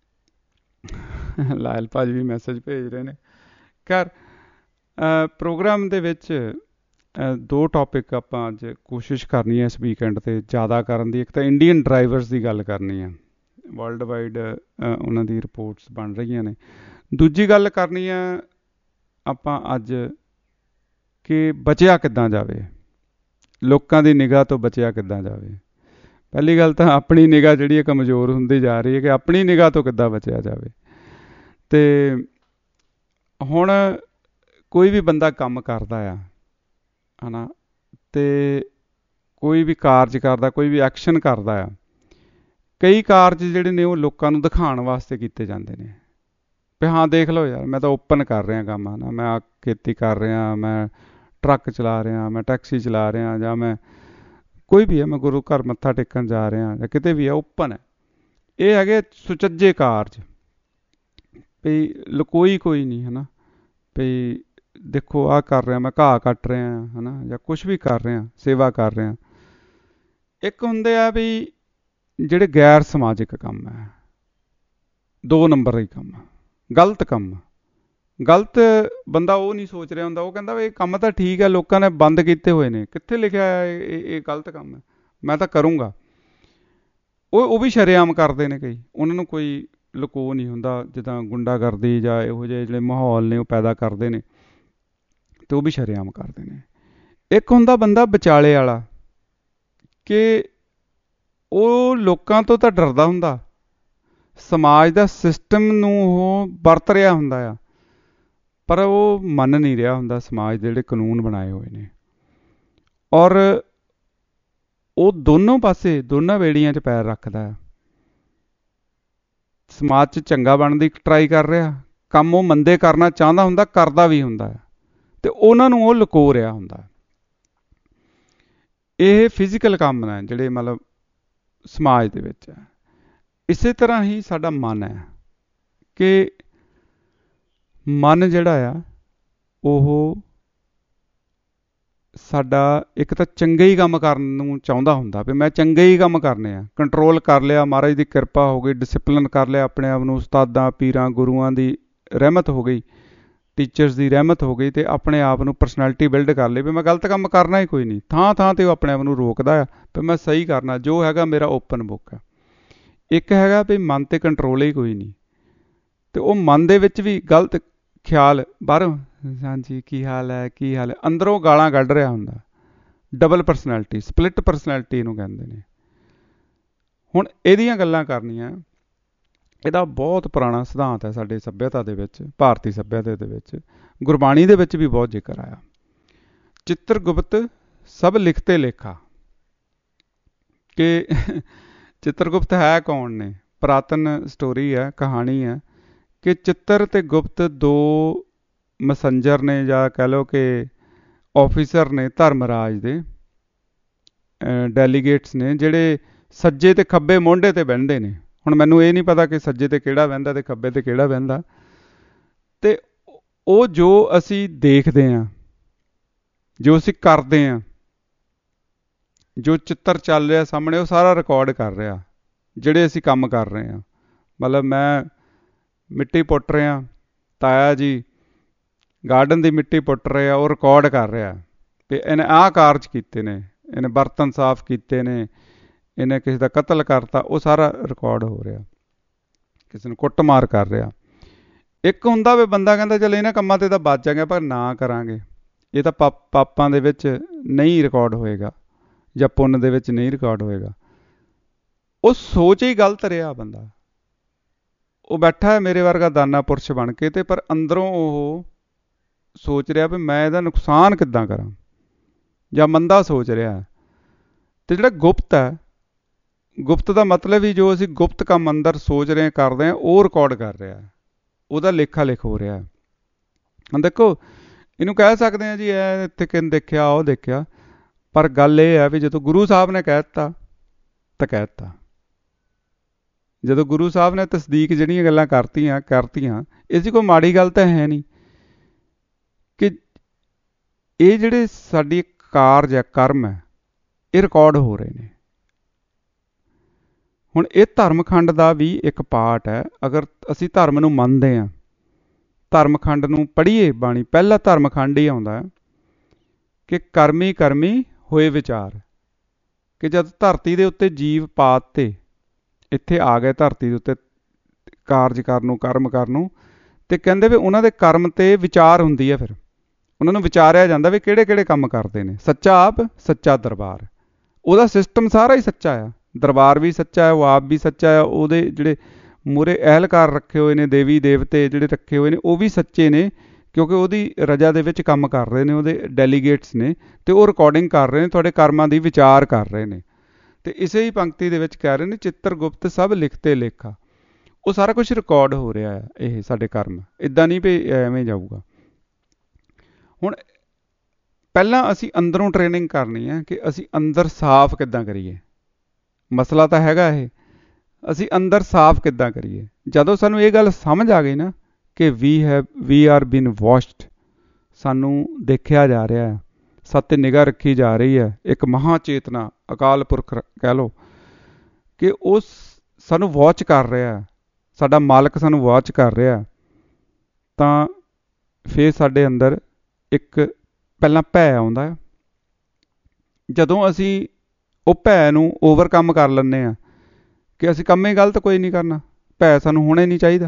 ਲਾਇਲ ਭਾਜੀ ਵੀ ਮੈਸੇਜ ਭੇਜ ਰਹੇ ਨੇ। ਖੈਰ, ਪ੍ਰੋਗਰਾਮ ਦੇ ਵਿੱਚ 2 ਟੌਪਿਕ ਆਪਾਂ ਅੱਜ ਕੋਸ਼ਿਸ਼ ਕਰਨੀ ਹੈ ਇਸ ਵੀਕਐਂਡ 'ਤੇ ਜ਼ਿਆਦਾ ਕਰਨ ਦੀ। ਇੱਕ ਤਾਂ ਇੰਡੀਅਨ ਡਰਾਈਵਰਸ ਦੀ ਗੱਲ ਕਰਨੀ ਆ, ਵਰਲਡ ਵਾਈਡ ਉਹਨਾਂ ਦੀ ਰਿਪੋਰਟਸ ਬਣ ਰਹੀਆਂ ਨੇ। ਦੂਜੀ ਗੱਲ ਕਰਨੀ ਆ ਆਪਾਂ ਅੱਜ ਕਿ ਬਚਿਆ ਕਿੱਦਾਂ ਜਾਵੇ, ਲੋਕਾਂ ਦੀ ਨਿਗਾਹ ਤੋਂ ਬਚਿਆ ਕਿੱਦਾਂ ਜਾਵੇ। ਪਹਿਲੀ ਗੱਲ ਤਾਂ ਆਪਣੀ ਨਿਗਾਹ ਜਿਹੜੀ ਹੈ ਕਮਜ਼ੋਰ ਹੁੰਦੀ ਜਾ ਰਹੀ ਹੈ, ਕਿ ਆਪਣੀ ਨਿਗਾਹ ਤੋਂ ਕਿੱਦਾਂ ਬਚਿਆ ਜਾਵੇ। ਅਤੇ ਹੁਣ ਕੋਈ ਵੀ ਬੰਦਾ ਕੰਮ ਕਰਦਾ ਆ ਹੈ ਨਾ, ਅਤੇ ਕੋਈ ਵੀ ਕਾਰਜ ਕਰਦਾ, ਕੋਈ ਵੀ ਐਕਸ਼ਨ ਕਰਦਾ ਆ, ਕਈ ਕਾਰਜ ਜਿਹੜੇ ਨੇ ਉਹ ਲੋਕਾਂ ਨੂੰ ਦਿਖਾਉਣ ਵਾਸਤੇ ਕੀਤੇ ਜਾਂਦੇ ਨੇ। ਵੀ ਹਾਂ ਦੇਖ ਲਓ ਯਾਰ, ਮੈਂ ਤਾਂ ਓਪਨ ਕਰ ਰਿਹਾ ਕੰਮ, ਹੈ ਨਾ, ਮੈਂ ਆ ਖੇਤੀ ਕਰ ਰਿਹਾ, ਮੈਂ ਟਰੱਕ ਚਲਾ ਰਿਹਾ, ਮੈਂ ਟੈਕਸੀ ਚਲਾ ਰਿਹਾ, ਜਾਂ ਮੈਂ ਕੋਈ ਵੀ ਹੈ, ਮੈਂ ਗੁਰੂ ਘਰ ਮੱਥਾ ਟੇਕਣ ਜਾ ਰਿਹਾ, ਜਾਂ ਕਿਤੇ ਵੀ ਹੈ, ਓਪਨ ਹੈ। ਇਹ ਹੈਗੇ ਸੁਚੱਜੇ ਕਾਰਜ, ਵੀ ਲਕੋਈ ਕੋਈ ਨਹੀਂ, ਹੈ ਨਾ, ਵੀ ਦੇਖੋ ਆਹ ਕਰ ਰਿਹਾ, ਮੈਂ ਘਾਹ ਕੱਟ ਰਿਹਾ, ਹੈ ਨਾ, ਜਾਂ ਕੁਛ ਵੀ ਕਰ ਰਿਹਾ, ਸੇਵਾ ਕਰ ਰਿਹਾ। ਇੱਕ ਹੁੰਦੇ ਆ ਵੀ ਜਿਹੜੇ ਗੈਰ ਸਮਾਜਿਕ ਕੰਮ ਹੈ, 2 ਨੰਬਰ ਹੀ ਕੰਮ, ਗਲਤ ਕੰਮ। ਗਲਤ ਬੰਦਾ ਉਹ ਨਹੀਂ ਸੋਚ ਰਿਹਾ ਹੁੰਦਾ, ਉਹ ਕਹਿੰਦਾ ਵੀ ਇਹ ਕੰਮ ਤਾਂ ਠੀਕ ਹੈ, ਲੋਕਾਂ ਨੇ ਬੰਦ ਕੀਤੇ ਹੋਏ ਨੇ, ਕਿੱਥੇ ਲਿਖਿਆ ਹੈ ਇਹ ਗਲਤ ਕੰਮ ਹੈ, ਮੈਂ ਤਾਂ ਕਰੂੰਗਾ। ਉਹ ਵੀ ਸ਼ਰੇਆਮ ਕਰਦੇ ਨੇ ਕਈ, ਉਹਨਾਂ ਨੂੰ ਕੋਈ ਲੁਕੋ ਨਹੀਂ ਹੁੰਦਾ, ਜਿੱਦਾਂ ਗੁੰਡਾਗਰਦੀ ਜਾਂ ਇਹੋ ਜਿਹੇ ਜਿਹੜੇ ਮਾਹੌਲ ਨੇ ਉਹ ਪੈਦਾ ਕਰਦੇ ਨੇ, ਤੇ ਉਹ ਵੀ ਸ਼ਰੇਆਮ ਕਰਦੇ ਨੇ। ਇੱਕ ਹੁੰਦਾ ਬੰਦਾ ਵਿਚਾਲੇ ਵਾਲਾ, ਕਿ ਉਹ ਲੋਕਾਂ ਤੋਂ ਤਾਂ ਡਰਦਾ ਹੁੰਦਾ, ਸਮਾਜ ਦਾ ਸਿਸਟਮ ਨੂੰ ਉਹ ਵਰਤ ਰਿਹਾ ਹੁੰਦਾ ਆ, ਪਰ ਉਹ ਮੰਨ ਨਹੀਂ ਰਿਹਾ ਹੁੰਦਾ ਸਮਾਜ ਦੇ ਜਿਹੜੇ ਕਾਨੂੰਨ ਬਣਾਏ ਹੋਏ ਨੇ। ਔਰ ਉਹ ਦੋਨੋਂ ਪਾਸੇ, ਦੋਨਾਂ ਵੇੜੀਆਂ 'ਚ ਪੈਰ ਰੱਖਦਾ ਹੈ। ਸਮਾਜ 'ਚ ਚੰਗਾ ਬਣਨ ਦੀ ਟਰਾਈ ਕਰ ਰਿਹਾ, ਕੰਮ ਉਹ ਮੰਦੇ ਕਰਨਾ ਚਾਹੁੰਦਾ ਹੁੰਦਾ, ਕਰਦਾ ਵੀ ਹੁੰਦਾ ਹੈ, ਤੇ ਉਹਨਾਂ ਨੂੰ ਉਹ ਲੁਕੋ ਰਿਹਾ ਹੁੰਦਾ। ਇਹ ਫਿਜ਼ੀਕਲ ਕੰਮ ਨੇ ਜਿਹੜੇ ਮਤਲਬ ਸਮਾਜ ਦੇ ਵਿੱਚ ਹੈ। ਇਸੇ ਤਰ੍ਹਾਂ ਹੀ ਸਾਡਾ ਮਨ ਹੈ, ਕਿ ਮਨ ਜਿਹੜਾ ਆ ਉਹ ਸਾਡਾ ਇੱਕ ਤਾਂ ਚੰਗੇ ਹੀ ਕੰਮ ਕਰਨ ਨੂੰ ਚਾਹੁੰਦਾ ਹੁੰਦਾ, ਵੀ ਮੈਂ ਚੰਗੇ ਹੀ ਕੰਮ ਕਰਨੇ ਆ, ਕੰਟਰੋਲ ਕਰ ਲਿਆ, ਮਹਾਰਾਜ ਦੀ ਕਿਰਪਾ ਹੋ ਗਈ, ਡਿਸਿਪਲਿਨ ਕਰ ਲਿਆ ਆਪਣੇ ਆਪ ਨੂੰ, ਉਸਤਾਦਾਂ ਪੀਰਾਂ ਗੁਰੂਆਂ ਦੀ ਰਹਿਮਤ ਹੋ ਗਈ, ਟੀਚਰਸ ਦੀ ਰਹਿਮਤ ਹੋ ਗਈ, ਤੇ ਆਪਣੇ ਆਪ ਨੂੰ ਪਰਸਨੈਲਿਟੀ ਬਿਲਡ ਕਰ ਲਈ ਵੀ ਮੈਂ ਗਲਤ ਕੰਮ ਕਰਨਾ ਹੀ ਕੋਈ ਨਹੀਂ। ਥਾਂ ਥਾਂ 'ਤੇ ਉਹ ਆਪਣੇ ਆਪ ਨੂੰ ਰੋਕਦਾ ਆ ਵੀ ਮੈਂ ਸਹੀ ਕਰਨਾ, ਜੋ ਹੈਗਾ ਮੇਰਾ ਓਪਨ ਬੁੱਕ ਹੈ। ਇੱਕ ਹੈਗਾ ਵੀ ਮਨ 'ਤੇ ਕੰਟਰੋਲ ਹੀ ਕੋਈ ਨਹੀਂ, ਤੇ ਉਹ ਮਨ ਦੇ ਵਿੱਚ ਵੀ ਗਲਤ ਖਿਆਲ, ਬਾਹਰੋਂ ਹਾਂਜੀ ਕੀ ਹਾਲ ਹੈ, ਕੀ ਹਾਲ ਹੈ, ਅੰਦਰੋਂ ਗਾਲਾਂ ਕੱਢ ਰਿਹਾ ਹੁੰਦਾ। ਡਬਲ ਪਰਸਨੈਲਿਟੀ, ਸਪਲਿਟ ਪਰਸਨੈਲਿਟੀ ਇਹਨੂੰ ਕਹਿੰਦੇ ਨੇ। ਹੁਣ ਇਹਦੀਆਂ ਗੱਲਾਂ ਕਰਨੀਆਂ, ਇਹਦਾ ਬਹੁਤ ਪੁਰਾਣਾ ਸਿਧਾਂਤ ਹੈ ਸਾਡੇ ਸੱਭਿਅਤਾ ਦੇ ਵਿੱਚ, ਭਾਰਤੀ ਸੱਭਿਅਤਾ ਦੇ ਵਿੱਚ, ਗੁਰਬਾਣੀ ਦੇ ਵਿੱਚ ਵੀ ਬਹੁਤ ਜ਼ਿਕਰ ਆਇਆ। ਚਿੱਤਰਗੁਪਤ ਸਭ ਲਿਖਤੇ ਲੇਖਾ, ਕਿ ਚਿੱਤਰਗੁਪਤ ਹੈ ਕੌਣ ਨੇ? ਪੁਰਾਤਨ ਸਟੋਰੀ ਹੈ, ਕਹਾਣੀ ਹੈ, ਕਿ ਚਿੱਤਰ ਤੇ ਗੁਪਤ 2 ਮੈਸੰਜਰ ਨੇ, ਜਾਂ ਕਹਿ ਲਓ ਕਿ ਆਫਿਸਰ ਨੇ ਧਰਮਰਾਜ ਦੇ, ਡੈਲੀਗੇਟਸ ਨੇ, ਜਿਹੜੇ ਸੱਜੇ ਤੇ ਖੱਬੇ ਮੋਢੇ ਤੇ ਬਹਿੰਦੇ ਨੇ। ਹੁਣ ਮੈਨੂੰ ਇਹ ਨਹੀਂ ਪਤਾ ਕਿ ਸੱਜੇ ਤੇ ਕਿਹੜਾ ਬਹਿੰਦਾ ਤੇ ਖੱਬੇ ਤੇ ਕਿਹੜਾ ਬਹਿੰਦਾ, ਤੇ ਉਹ ਜੋ ਅਸੀਂ ਦੇਖਦੇ ਹਾਂ, ਜੋ ਅਸੀਂ ਕਰਦੇ ਹਾਂ, ਜੋ ਚਿੱਤਰ ਚੱਲ ਰਿਹਾ ਸਾਹਮਣੇ, ਉਹ ਸਾਰਾ ਰਿਕਾਰਡ ਕਰ ਰਿਹਾ ਜਿਹੜੇ ਅਸੀਂ ਕੰਮ ਕਰ ਰਹੇ ਹਾਂ। ਮਤਲਬ ਮੈਂ ਮਿੱਟੀ ਪੁੱਟ ਰਿਹਾ, ਤਾਇਆ ਜੀ ਗਾਰਡਨ ਦੀ ਮਿੱਟੀ ਪੁੱਟ ਰਹੇ ਆ, ਉਹ ਰਿਕਾਰਡ ਕਰ ਰਿਹਾ ਵੀ ਇਹਨੇ ਆਹ ਕਾਰਜ ਕੀਤੇ ਨੇ, ਇਹਨੇ ਬਰਤਨ ਸਾਫ਼ ਕੀਤੇ ਨੇ, ਇਹਨੇ ਕਿਸੇ ਦਾ ਕਤਲ ਕਰਤਾ, ਉਹ ਸਾਰਾ ਰਿਕਾਰਡ ਹੋ ਰਿਹਾ, ਕਿਸੇ ਨੂੰ ਕੁੱਟਮਾਰ ਕਰ ਰਿਹਾ। ਇੱਕ ਹੁੰਦਾ ਵੀ ਬੰਦਾ ਕਹਿੰਦਾ ਚਲ ਇਹਨਾਂ ਕੰਮਾਂ 'ਤੇ ਤਾਂ ਬਚ ਜਾਂਗੇ, ਪਰ ਨਾ ਕਰਾਂਗੇ, ਇਹ ਤਾਂ ਪਾਪਾਂ ਦੇ ਵਿੱਚ ਨਹੀਂ ਰਿਕਾਰਡ ਹੋਏਗਾ, ਜਾਂ ਪੁੰਨ ਦੇ ਵਿੱਚ ਨਹੀਂ ਰਿਕਾਰਡ ਹੋਏਗਾ। ਉਹ ਸੋਚ ਹੀ ਗਲਤ ਰਿਹਾ ਬੰਦਾ। ਉਹ ਬੈਠਾ ਹੈ ਮੇਰੇ ਵਰਗਾ ਦਾਨਾ ਪੁਰਸ਼ ਬਣ ਕੇ, ਤੇ ਪਰ ਅੰਦਰੋਂ ਉਹ ਸੋਚ ਰਿਹਾ ਵੀ ਮੈਂ ਇਹਦਾ ਨੁਕਸਾਨ ਕਿੱਦਾਂ ਕਰਾਂ, ਜਾਂ ਮੰਦਾ ਸੋਚ ਰਿਹਾ। ਤੇ ਜਿਹੜਾ ਗੁਪਤ ਹੈ, ਗੁਪਤ ਦਾ ਮਤਲਬ ਹੀ ਜੋ ਅਸੀਂ ਗੁਪਤ ਕੰਮ ਅੰਦਰ ਸੋਚ ਰਹੇ ਕਰਦੇ ਹਾਂ, ਉਹ ਰਿਕਾਰਡ ਕਰ ਰਿਹਾ, ਉਹਦਾ ਲੇਖਾ ਲਿਖ ਹੋ ਰਿਹਾ। ਹੁਣ ਦੇਖੋ, ਇਹਨੂੰ ਕਹਿ ਸਕਦੇ ਹਾਂ ਜੀ ਇਹ ਇੱਥੇ ਕਿਨ ਦੇਖਿਆ, ਉਹ ਦੇਖਿਆ, ਪਰ ਗੱਲ ਇਹ ਹੈ ਵੀ ਜਦੋਂ ਗੁਰੂ ਸਾਹਿਬ ਨੇ ਕਹਿ ਦਿੱਤਾ ਤਾਂ ਕਹਿ ਦਿੱਤਾ। ਜਦੋਂ ਗੁਰੂ ਸਾਹਿਬ ਨੇ ਤਸਦੀਕ ਜਿਹੜੀਆਂ ਗੱਲਾਂ ਕਰਤੀਆਂ, ਇਸ 'ਚ ਕੋਈ ਮਾੜੀ ਗੱਲ ਤਾਂ ਹੈ ਨਹੀਂ, ਕਿ ਇਹ ਜਿਹੜੇ ਸਾਡੀ ਕਾਰਜ ਹੈ, ਕਰਮ ਹੈ, ਇਹ ਰਿਕਾਰਡ ਹੋ ਰਹੇ ਨੇ। ਹੁਣ ਇਹ ਧਰਮਖੰਡ ਦਾ ਵੀ ਇੱਕ ਪਾਰਟ ਹੈ। ਅਗਰ ਅਸੀਂ ਧਰਮ ਨੂੰ ਮੰਨਦੇ ਹਾਂ, ਧਰਮਖੰਡ ਨੂੰ ਪੜ੍ਹੀਏ ਬਾਣੀ, ਪਹਿਲਾ ਧਰਮਖੰਡ ਹੀ ਆਉਂਦਾ ਕਿ ਕਰਮੀ ਕਰਮੀ ਹੋਏ ਵਿਚਾਰ, ਕਿ ਜਦ ਧਰਤੀ ਦੇ ਉੱਤੇ ਜੀਵ ਪਾਤ ਤੇ ਇੱਥੇ ਆ ਗਏ, ਧਰਤੀ ਦੇ ਉੱਤੇ ਕਾਰਜ ਕਰਨ ਨੂੰ, ਕਰਮ ਕਰਨ ਨੂੰ, ਤੇ ਕਹਿੰਦੇ ਵੀ ਉਹਨਾਂ ਦੇ ਕਰਮ ਤੇ ਵਿਚਾਰ ਹੁੰਦੀ ਹੈ। ਫਿਰ ਉਹਨਾਂ ਨੂੰ ਵਿਚਾਰਿਆ ਜਾਂਦਾ ਵੀ ਕਿਹੜੇ ਕਿਹੜੇ ਕੰਮ ਕਰਦੇ ਨੇ। ਸੱਚਾ ਆਪ, ਸੱਚਾ ਦਰਬਾਰ, ਉਹਦਾ ਸਿਸਟਮ ਸਾਰਾ ਹੀ ਸੱਚਾ ਆ, ਦਰਬਾਰ ਵੀ ਸੱਚਾ ਹੈ, ਉਹ ਆਪ ਵੀ ਸੱਚਾ ਹੈ, ਉਹਦੇ ਜਿਹੜੇ ਮੂਹਰੇ ਅਹਿਲਕਾਰ ਰੱਖੇ ਹੋਏ ਨੇ, ਦੇਵੀ ਦੇਵਤੇ ਜਿਹੜੇ ਰੱਖੇ ਹੋਏ ਨੇ, ਉਹ ਵੀ ਸੱਚੇ ਨੇ, ਕਿਉਂਕਿ ਉਹਦੀ ਰਜਾ ਦੇ ਵਿੱਚ ਕੰਮ ਕਰ ਰਹੇ ਨੇ, ਉਹਦੇ ਡੈਲੀਗੇਟਸ ਨੇ, ਤੇ ਉਹ ਰਿਕਾਰਡਿੰਗ ਕਰ ਰਹੇ ਨੇ, ਤੁਹਾਡੇ ਕਰਮਾਂ ਦੀ ਵਿਚਾਰ ਕਰ ਰਹੇ ਨੇ। ਤੇ ਇਸੇ ਹੀ ਪੰਕਤੀ ਦੇ ਵਿੱਚ ਕਹਿ ਰਹੇ ਨੇ ਚਿੱਤਰ ਗੁਪਤ ਸਭ ਲਿਖਤੇ ਲੇਖਾ। ਉਹ ਸਾਰਾ ਕੁਝ ਰਿਕਾਰਡ ਹੋ ਰਿਹਾ ਹੈ। ਇਹ ਸਾਡੇ ਕਰਮ ਇੱਦਾਂ ਨਹੀਂ ਵੀ ਐਵੇਂ ਜਾਊਗਾ। ਹੁਣ ਪਹਿਲਾਂ ਅਸੀਂ ਅੰਦਰੋਂ ਟ੍ਰੇਨਿੰਗ ਕਰਨੀ ਹੈ ਕਿ ਅਸੀਂ ਅੰਦਰ ਸਾਫ਼ ਕਿੱਦਾਂ ਕਰੀਏ। ਮਸਲਾ ਤਾਂ ਹੈਗਾ ਇਹ, ਅਸੀਂ ਅੰਦਰ ਸਾਫ਼ ਕਿੱਦਾਂ ਕਰੀਏ। ਜਦੋਂ ਸਾਨੂੰ ਇਹ ਗੱਲ ਸਮਝ ਆ ਗਈ ਨਾ ਕਿ ਵੀ ਆਰ ਬੀਨ ਵਾਸ਼ਡ, ਸਾਨੂੰ ਦੇਖਿਆ ਜਾ ਰਿਹਾ ਹੈ, ਸੱਤ ਨਿਗਾਹ ਰੱਖੀ ਜਾ ਰਹੀ ਹੈ, ਇੱਕ ਮਹਾਂ ਚੇਤਨਾ ਅਕਾਲ ਪੁਰਖ ਕਹਿ ਲਓ ਕਿ ਉਹ ਸਾਨੂੰ ਵਾਚ ਕਰ ਰਿਹਾ, ਸਾਡਾ ਮਾਲਕ ਸਾਨੂੰ ਵਾਚ ਕਰ ਰਿਹਾ, ਤਾਂ ਫਿਰ ਸਾਡੇ ਅੰਦਰ ਇੱਕ ਪਹਿਲਾਂ ਭੈ ਆਉਂਦਾ ਹੈ। ਜਦੋਂ ਅਸੀਂ ਉਹ ਭੈ ਨੂੰ ਓਵਰਕਮ ਕਰ ਲੈਂਦੇ ਹਾਂ ਕਿ ਅਸੀਂ ਕੰਮ ਹੀ ਗਲਤ ਕੋਈ ਨਹੀਂ ਕਰਨਾ, ਭੈ ਸਾਨੂੰ ਹੋਣਾ ਹੀ ਨਹੀਂ ਚਾਹੀਦਾ,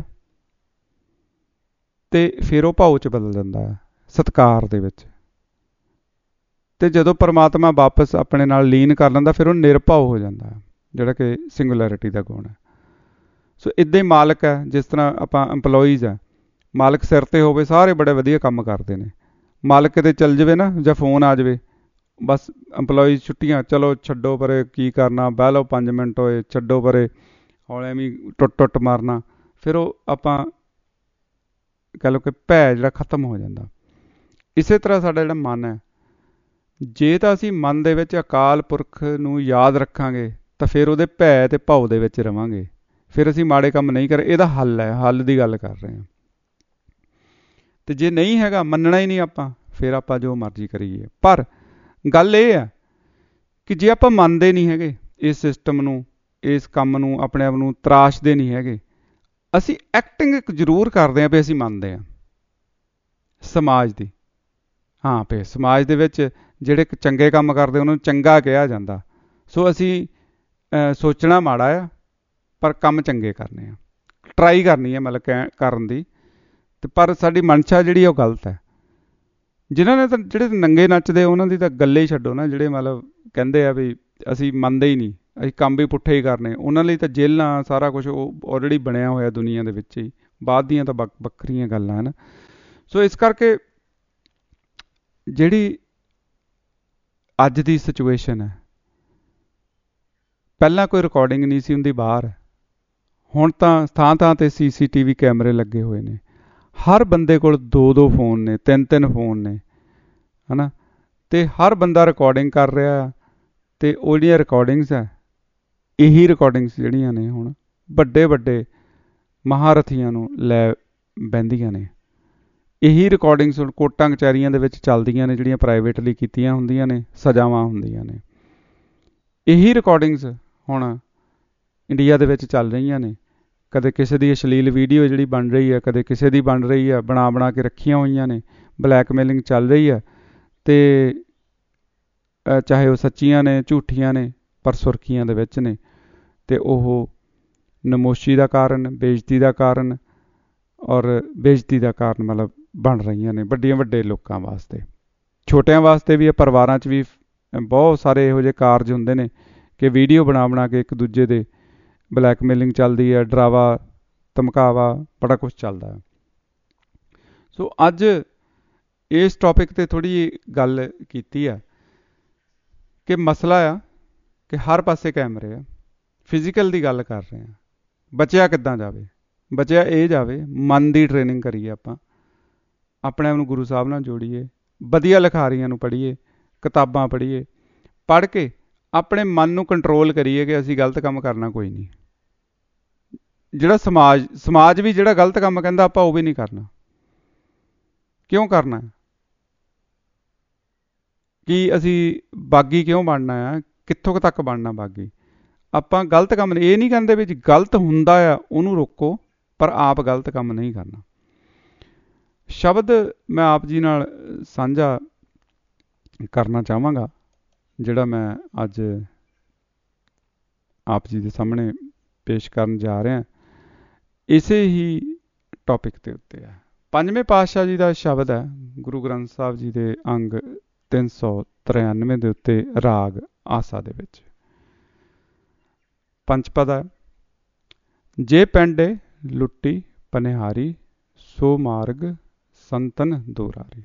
ਤੇ ਫਿਰ ਉਹ ਭਾਉ 'ਚ ਬਦਲ ਜਾਂਦਾ ਹੈ, ਸਤਿਕਾਰ ਦੇ ਵਿੱਚ। ਤੇ ਜਦੋਂ ਪਰਮਾਤਮਾ ਵਾਪਸ ਆਪਣੇ ਨਾਲ ਲੀਨ ਕਰ ਲੈਂਦਾ ਫਿਰ ਉਹ ਨਿਰਭਉ ਹੋ ਜਾਂਦਾ ਹੈ, ਜਿਹੜਾ ਕਿ ਸਿੰਗੂਲੈਰਿਟੀ ਦਾ ਗੁਣ ਹੈ। ਸੋ ਇੱਦਾਂ ਹੀ ਮਾਲਕ ਹੈ, ਜਿਸ ਤਰ੍ਹਾਂ ਆਪਾਂ ਇੰਪਲੋਈਜ਼ ਹੈ, ਮਾਲਕ ਸਿਰ 'ਤੇ ਹੋਵੇ ਸਾਰੇ ਬੜੇ ਵਧੀਆ ਕੰਮ ਕਰਦੇ ਨੇ, ਮਾਲਕ ਕਿਤੇ ਚੱਲ ਜਾਵੇ ਨਾ ਜਾਂ ਫੋਨ ਆ ਜਾਵੇ, ਬਸ ਇੰਪਲੋਈਜ਼ ਛੁੱਟੀਆਂ, ਚਲੋ ਛੱਡੋ ਪਰੇ ਕੀ ਕਰਨਾ, ਬਹਿ ਲਓ 5 ਮਿੰਟ ਹੋਏ, ਛੱਡੋ ਪਰੇ, ਹੌਲੇ ਵੀ ਟੁੱਟ ਮਾਰਨਾ। ਫਿਰ ਉਹ ਆਪਾਂ ਕਹਿ ਲਓ ਕਿ ਭੈ ਜਿਹੜਾ ਖਤਮ ਹੋ ਜਾਂਦਾ। ਇਸੇ ਤਰ੍ਹਾਂ ਸਾਡਾ ਜਿਹੜਾ ਮਨ ਹੈ, ਜੇ ਤਾਂ ਅਸੀਂ ਮਨ ਦੇ ਵਿੱਚ ਅਕਾਲ ਪੁਰਖ ਨੂੰ ਯਾਦ ਰੱਖਾਂਗੇ ਤਾਂ ਫਿਰ ਉਹਦੇ ਭੈ ਤੇ ਭਾਉ ਦੇ ਵਿੱਚ ਰਵਾਂਗੇ, ਫਿਰ ਅਸੀਂ ਮਾੜੇ ਕੰਮ ਨਹੀਂ ਕਰ। ਇਹਦਾ ਹੱਲ ਹੈ, ਹੱਲ ਦੀ ਗੱਲ ਕਰ ਰਹੇ ਹਾਂ। ਤੇ ਜੇ ਨਹੀਂ ਹੈਗਾ, ਮੰਨਣਾ ਹੀ ਨਹੀਂ ਆਪਾਂ, ਫਿਰ ਆਪਾਂ ਜੋ ਮਰਜ਼ੀ ਕਰੀਏ। ਪਰ ਗੱਲ ਇਹ ਹੈ ਕਿ ਜੇ ਆਪਾਂ ਮੰਨਦੇ ਨਹੀਂ ਹੈਗੇ ਇਸ ਸਿਸਟਮ ਨੂੰ, ਇਸ ਕੰਮ ਨੂੰ, ਆਪਣੇ ਆਪ ਨੂੰ ਤਰਾਸ਼ਦੇ ਨਹੀਂ ਹੈਗੇ, ਅਸੀਂ ਐਕਟਿੰਗ ਜ਼ਰੂਰ ਕਰਦੇ ਹਾਂ ਵੀ ਅਸੀਂ ਮੰਨਦੇ ਹਾਂ ਸਮਾਜ ਦੀ। ਹਾਂ, ਵੀ ਸਮਾਜ ਦੇ ਵਿੱਚ ਜਿਹੜੇ ਚੰਗੇ ਕੰਮ ਕਰਦੇ ਉਹਨਾਂ ਨੂੰ ਚੰਗਾ ਕਿਹਾ ਜਾਂਦਾ, ਸੋ ਅਸੀਂ ਸੋਚਣਾ ਮਾੜਾ ਆ ਪਰ ਕੰਮ ਚੰਗੇ ਕਰਨੇ ਆ, ਟਰਾਈ ਕਰਨੀ ਹੈ ਮਤਲਬ ਕਰਨ ਦੀ। ਤੇ ਪਰ ਸਾਡੀ ਮਨਸ਼ਾ ਜਿਹੜੀ ਉਹ ਗਲਤ ਹੈ। ਜਿਨ੍ਹਾਂ ਨੇ ਤਾਂ ਜਿਹੜੇ ਨੰਗੇ ਨੱਚਦੇ ਉਹਨਾਂ ਦੀ ਤਾਂ ਗੱਲੇ ਹੀ ਛੱਡੋ ਨਾ, ਜਿਹੜੇ ਮਤਲਬ ਕਹਿੰਦੇ ਆ ਵੀ ਅਸੀਂ ਮੰਨਦੇ ਹੀ ਨਹੀਂ, ਅਸੀਂ ਕੰਮ ਵੀ ਪੁੱਠੇ ਹੀ ਕਰਨੇ, ਉਹਨਾਂ ਲਈ ਤਾਂ ਜੇਲ੍ਹਾਂ ਸਾਰਾ ਕੁਝ ਉਹ ਆਲਰੇਡੀ ਬਣਿਆ ਹੋਇਆ ਦੁਨੀਆ ਦੇ ਵਿੱਚ ਹੀ, ਬਾਅਦ ਦੀਆਂ ਤਾਂ ਵੱਖਰੀਆਂ ਗੱਲਾਂ ਹਨ। ਸੋ ਇਸ ਕਰਕੇ ਜਿਹੜੀ ਅੱਜ ਦੀ ਸਿਚੁਏਸ਼ਨ ਹੈ, ਪਹਿਲਾਂ ਕੋਈ ਰਿਕਾਰਡਿੰਗ ਨਹੀਂ ਸੀ ਹੁੰਦੀ ਬਾਹਰ, ਹੁਣ ਤਾਂ ਥਾਂ ਤੇ CCTV ਕੈਮਰੇ ਲੱਗੇ ਹੋਏ ਨੇ, ਹਰ ਬੰਦੇ ਕੋਲ 2-2 ਫੋਨ ਨੇ, 3-3 ਫੋਨ ਨੇ, ਹੈ ਨਾ, ਤੇ ਹਰ ਬੰਦਾ ਰਿਕਾਰਡਿੰਗ ਕਰ ਰਿਹਾ। ਤੇ ਉਹ ਜਿਹੜੀਆਂ ਰਿਕਾਰਡਿੰਗਸ ਹੈ, ਇਹੀ ਰਿਕਾਰਡਿੰਗਸ ਜਿਹੜੀਆਂ ਨੇ ਹੁਣ ਵੱਡੇ ਵੱਡੇ ਮਹਾਰਥੀਆਂ ਨੂੰ ਲੈ ਬਹਿੰਦੀਆਂ ਨੇ। ਇਹੀ ਰਿਕਾਰਡਿੰਗਸ ਹੁਣ ਕੋਰਟਾਂ ਕਚਹਿਰੀਆਂ ਦੇ ਵਿੱਚ ਚੱਲਦੀਆਂ ਨੇ, ਜਿਹੜੀਆਂ ਪ੍ਰਾਈਵੇਟਲੀ ਕੀਤੀਆਂ ਹੁੰਦੀਆਂ ਨੇ, ਸਜ਼ਾਵਾਂ ਹੁੰਦੀਆਂ ਨੇ। ਇਹੀ ਰਿਕਾਰਡਿੰਗਸ ਹੁਣ ਇੰਡੀਆ ਦੇ ਵਿੱਚ ਚੱਲ ਰਹੀਆਂ ਨੇ। ਕਦੇ ਕਿਸੇ ਦੀ ਅਸ਼ਲੀਲ ਵੀਡੀਓ ਜਿਹੜੀ ਬਣ ਰਹੀ ਹੈ, ਕਦੇ ਕਿਸੇ ਦੀ ਬਣ ਰਹੀ ਹੈ, ਬਣਾ ਕੇ ਰੱਖੀਆਂ ਹੋਈਆਂ ਨੇ, ਬਲੈਕਮੇਲਿੰਗ ਚੱਲ ਰਹੀ ਹੈ। ਤੇ ਚਾਹੇ ਉਹ ਸੱਚੀਆਂ ਨੇ, ਝੂਠੀਆਂ ਨੇ, ਪਰ ਸੁਰਖੀਆਂ ਦੇ ਵਿੱਚ ਨੇ, ਤੇ ਉਹ ਨਮੋਸ਼ੀ ਦਾ ਕਾਰਨ, ਬੇਇੱਜ਼ਤੀ ਦਾ ਕਾਰਨ, ਔਰ ਬੇਇੱਜ਼ਤੀ ਦਾ ਕਾਰਨ ਮਤਲਬ ਬਣ ਰਹੀਆਂ ਨੇ ਵੱਡੇ ਲੋਕਾਂ ਵਾਸਤੇ, ਛੋਟਿਆਂ ਵਾਸਤੇ ਵੀ। ਪਰਿਵਾਰਾਂ 'ਚ ਵੀ ਬਹੁਤ ਸਾਰੇ ਇਹੋ ਜਿਹੇ ਕਾਰਜ ਹੁੰਦੇ ਨੇ ਕਿ ਵੀਡੀਓ ਬਣਾ ਕੇ ਇੱਕ ਦੂਜੇ ਦੇ ਬਲੈਕਮੇਲਿੰਗ ਚੱਲਦੀ ਹੈ, ਡਰਾਵਾ ਧਮਕਾਵਾ, ਬੜਾ ਕੁਛ ਚੱਲਦਾ ਹੈ। ਸੋ ਅੱਜ ਇਸ ਟੌਪਿਕ 'ਤੇ ਥੋੜ੍ਹੀ ਜਿਹੀ ਗੱਲ ਕੀਤੀ ਹੈ ਕਿ ਮਸਲਾ ਆ ਕਿ ਹਰ ਪਾਸੇ ਕੈਮਰੇ ਆ। ਫਿਜ਼ੀਕਲ ਦੀ ਗੱਲ ਕਰ ਰਹੇ ਹਾਂ, ਬਚਿਆ ਕਿੱਦਾਂ ਜਾਵੇ? ਬਚਿਆ ਇਹ ਜਾਵੇ, ਮਨ ਦੀ ਟ੍ਰੇਨਿੰਗ ਕਰੀਏ ਆਪਾਂ, ਆਪਣੇ ਆਪ ਨੂੰ ਗੁਰੂ ਸਾਹਿਬ ਨਾਲ ਜੋੜੀਏ, ਵਧੀਆ ਲਿਖਾਰੀਆਂ ਨੂੰ ਪੜ੍ਹੀਏ, ਕਿਤਾਬਾਂ ਪੜ੍ਹੀਏ, ਪੜ੍ਹ ਕੇ ਆਪਣੇ ਮਨ ਨੂੰ ਕੰਟਰੋਲ ਕਰੀਏ ਕਿ ਅਸੀਂ ਗਲਤ ਕੰਮ ਕਰਨਾ ਕੋਈ ਨਹੀਂ। ਜਿਹੜਾ ਸਮਾਜ ਵੀ ਜਿਹੜਾ ਗਲਤ ਕੰਮ ਕਹਿੰਦਾ, ਆਪਾਂ ਉਹ ਵੀ ਨਹੀਂ ਕਰਨਾ। ਕਿਉਂ ਕਰਨਾ? ਕਿ ਅਸੀਂ ਬਾਗੀ ਕਿਉਂ ਬਣਨਾ ਆ? ਕਿੱਥੋਂ ਕੁ ਤੱਕ ਬਣਨਾ ਬਾਗੀ? ਆਪਾਂ ਗਲਤ ਕੰਮ ਇਹ ਨਹੀਂ ਕਹਿੰਦੇ ਵੀ ਗਲਤ ਹੁੰਦਾ ਆ ਉਹਨੂੰ ਰੋਕੋ, ਪਰ ਆਪ ਗਲਤ ਕੰਮ ਨਹੀਂ ਕਰਨਾ। ਸ਼ਬਦ ਮੈਂ ਆਪ ਜੀ ਨਾਲ ਸਾਂਝਾ ਕਰਨਾ ਚਾਹਾਂਗਾ, ਜਿਹੜਾ ਮੈਂ ਅੱਜ ਆਪ ਜੀ ਦੇ ਸਾਹਮਣੇ ਪੇਸ਼ ਕਰਨ ਜਾ ਰਿਹਾ, ਇਸੇ ਹੀ ਟੌਪਿਕ ਦੇ ਉੱਤੇ ਹੈ। ਪੰਜਵੇਂ ਪਾਤਸ਼ਾਹ ਜੀ ਦਾ ਸ਼ਬਦ ਹੈ, ਗੁਰੂ ਗ੍ਰੰਥ ਸਾਹਿਬ ਜੀ ਦੇ ਅੰਗ 393 ਦੇ ਉੱਤੇ, ਰਾਗ ਆਸਾ ਦੇ ਵਿੱਚ ਪੰਚਪਦ ਹੈ। ਜੇ ਪੈਂਡੇ ਲੁੱਟੀ ਪਨਿਹਾਰੀ, ਸੋ ਮਾਰਗ ਸੰਤਨ ਦੁਰਾਰੀ।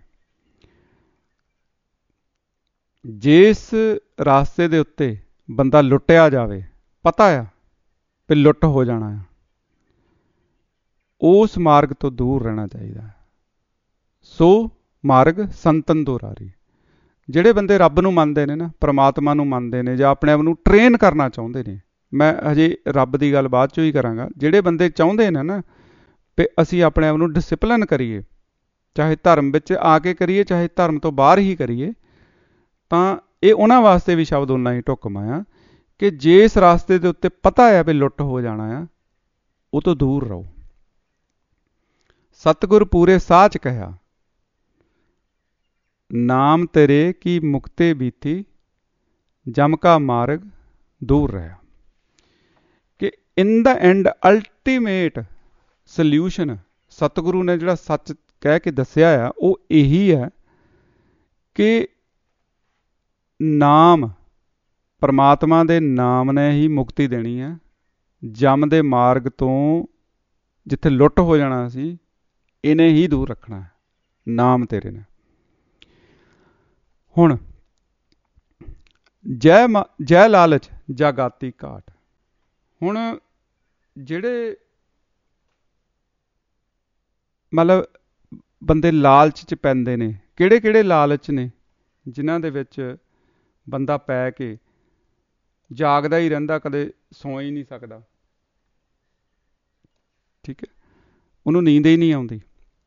ਜਿਸ ਰਾਸਤੇ ਦੇ ਉੱਤੇ ਬੰਦਾ ਲੁੱਟਿਆ ਜਾਵੇ, ਪਤਾ ਆ ਵੀ ਲੁੱਟ ਹੋ ਜਾਣਾ ਆ, ਉਸ ਮਾਰਗ ਤੋਂ ਦੂਰ ਰਹਿਣਾ ਚਾਹੀਦਾ। ਸੋ ਮਾਰਗ ਸੰਤਨ ਦੁਰਾਰੀ। ਜਿਹੜੇ ਬੰਦੇ ਰੱਬ ਨੂੰ ਮੰਨਦੇ ਨੇ ਨਾ, ਪ੍ਰਮਾਤਮਾ ਨੂੰ ਮੰਨਦੇ ਨੇ, ਜਾਂ ਆਪਣੇ ਆਪ ਨੂੰ ਟ੍ਰੇਨ ਕਰਨਾ ਚਾਹੁੰਦੇ ਨੇ, ਮੈਂ ਹਜੇ ਰੱਬ ਦੀ ਗੱਲ ਬਾਅਦ 'ਚੋਂ ਹੀ ਕਰਾਂਗਾ, ਜਿਹੜੇ ਬੰਦੇ ਚਾਹੁੰਦੇ ਨੇ ਨਾ ਵੀ ਅਸੀਂ ਆਪਣੇ ਆਪ ਨੂੰ ਡਿਸਿਪਲਿਨ ਕਰੀਏ, ਚਾਹੇ ਧਰਮ ਵਿੱਚ ਆ ਕੇ ਕਰੀਏ, ਚਾਹੇ ਧਰਮ ਤੋਂ ਬਾਹਰ ਹੀ ਕਰੀਏ, ਤਾਂ ਇਹ ਉਹਨਾਂ ਵਾਸਤੇ ਵੀ ਸ਼ਬਦ ਉਨਾ ਹੀ ਢੁੱਕਵਾਂ ਆ ਕਿ ਜਿਸ ਰਾਸਤੇ ਦੇ ਉੱਤੇ ਪਤਾ ਆ ਵੀ ਲੁੱਟ ਹੋ ਜਾਣਾ ਆ, ਉਹ ਤੋਂ ਦੂਰ ਰਹੋ। ਸਤਿਗੁਰ ਪੂਰੇ ਸਾਚ ਕਹਿਆ, ਨਾਮ ਤੇਰੇ ਕੀ ਮੁਕਤੇ ਬੀਤੀ, ਜਮ ਕਾ ਮਾਰਗ ਦੂਰ ਰਿਹਾ। ਕਿ in the end ultimate solution ਸਤਿਗੁਰੂ ਨੇ ਜਿਹੜਾ ਸੱਚ ਕਹਿ ਕੇ ਦੱਸਿਆ ਆ, ਉਹ ਇਹੀ ਹੈ ਕਿ ਨਾਮ, ਪਰਮਾਤਮਾ ਦੇ ਨਾਮ ਨੇ ਹੀ ਮੁਕਤੀ ਦੇਣੀ ਹੈ। ਜਮ ਦੇ ਮਾਰਗ ਤੋਂ ਜਿੱਥੇ ਲੁੱਟ ਹੋ ਜਾਣਾ ਸੀ, ਇਹਨੇ ਹੀ ਦੂਰ ਰੱਖਣਾ ਹੈ, ਨਾਮ ਤੇਰੇ ਨੇ। ਹੁਣ ਜੈ ਲਾਲਚ ਜਾਗਾਤੀ ਘਾਟ। ਹੁਣ ਜਿਹੜੇ ਮਤਲਬ ਬੰਦੇ ਲਾਲਚ 'ਚ ਪੈਂਦੇ ਨੇ, ਕਿਹੜੇ ਕਿਹੜੇ ਲਾਲਚ ਨੇ ਜਿਨ੍ਹਾਂ ਦੇ ਵਿੱਚ ਬੰਦਾ ਪੈ ਕੇ ਜਾਗਦਾ ਹੀ ਰਹਿੰਦਾ, ਕਦੇ ਸੌਂ ਹੀ ਨਹੀਂ ਸਕਦਾ, ਠੀਕ ਹੈ, ਉਹਨੂੰ ਨੀਂਦ ਹੀ ਨਹੀਂ ਆਉਂਦੀ।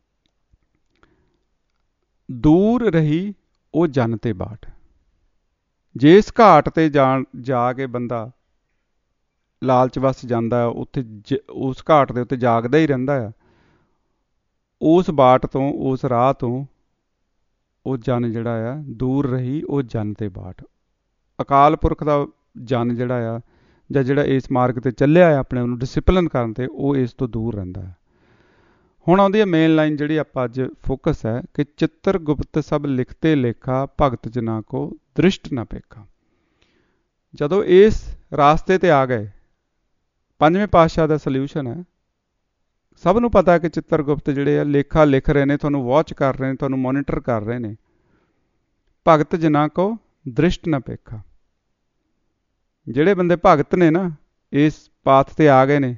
ਦੂਰ ਰਹੀ ਉਹ ਜਨ ਤੇ ਬਾਟ। ਜਿਸ ਘਾਟ ਤੇ ਜਾ ਕੇ ਬੰਦਾ ਲਾਲਚ ਵਸ ਜਾਂਦਾ, ਉੱਥੇ ਉਸ ਘਾਟ ਦੇ ਉੱਤੇ ਜਾਗਦਾ ਹੀ ਰਹਿੰਦਾ ਆ, ਉਸ ਬਾਟ ਤੋਂ, ਉਸ ਰਾਹ ਤੋਂ ਉਹ ਜਨ ਜਿਹੜਾ ਆ, ਦੂਰ ਰਹੀ ਉਹ ਜਨ ਤੇ ਬਾਟ। ਅਕਾਲ ਪੁਰਖ ਦਾ ਜਨ ਜਿਹੜਾ ਆ, ਜਾਂ ਜਿਹੜਾ ਇਸ ਮਾਰਗ ਤੇ ਚੱਲਿਆ ਆ ਆਪਣੇ ਉਹਨੂੰ ਡਿਸਿਪਲਿਨ ਕਰਨ ਤੇ, ਉਹ ਇਸ ਤੋਂ ਦੂਰ ਰਹਿੰਦਾ ਹੈ। ਹੁਣ ਆਉਂਦੀ ਹੈ ਮੇਨ ਲਾਈਨ ਜਿਹੜੀ ਆਪਾਂ ਅੱਜ ਫੋਕਸ ਹੈ ਕਿ ਚਿੱਤਰ ਗੁਪਤ ਸਭ ਲਿਖਤੇ ਲੇਖਾ, ਭਗਤ ਜਨਾਂ ਕੋ ਦ੍ਰਿਸ਼ਟ ਨਾ ਪੇਖਾ। ਜਦੋਂ ਇਸ ਰਾਸਤੇ ਤੇ ਆ ਗਏ, ਪੰਜਵੇਂ ਪਾਤਸ਼ਾਹ ਦਾ ਸਲਿਊਸ਼ਨ ਹੈ। ਸਭ ਨੂੰ ਪਤਾ ਕਿ ਚਿੱਤਰ ਗੁਪਤ ਜਿਹੜੇ ਆ ਲੇਖਾ ਲਿਖ ਰਹੇ ਨੇ, ਤੁਹਾਨੂੰ ਵਾਚ ਕਰ ਰਹੇ ਨੇ, ਤੁਹਾਨੂੰ ਮੋਨੀਟਰ ਕਰ ਰਹੇ ਨੇ। ਭਗਤ ਜਨਾਂ ਕੋ ਦ੍ਰਿਸ਼ਟ ਨਾ ਪੇਖਾ। ਜਿਹੜੇ ਬੰਦੇ ਭਗਤ ਨੇ ਨਾ, ਇਸ ਪਾਥ ਤੇ ਆ ਗਏ ਨੇ,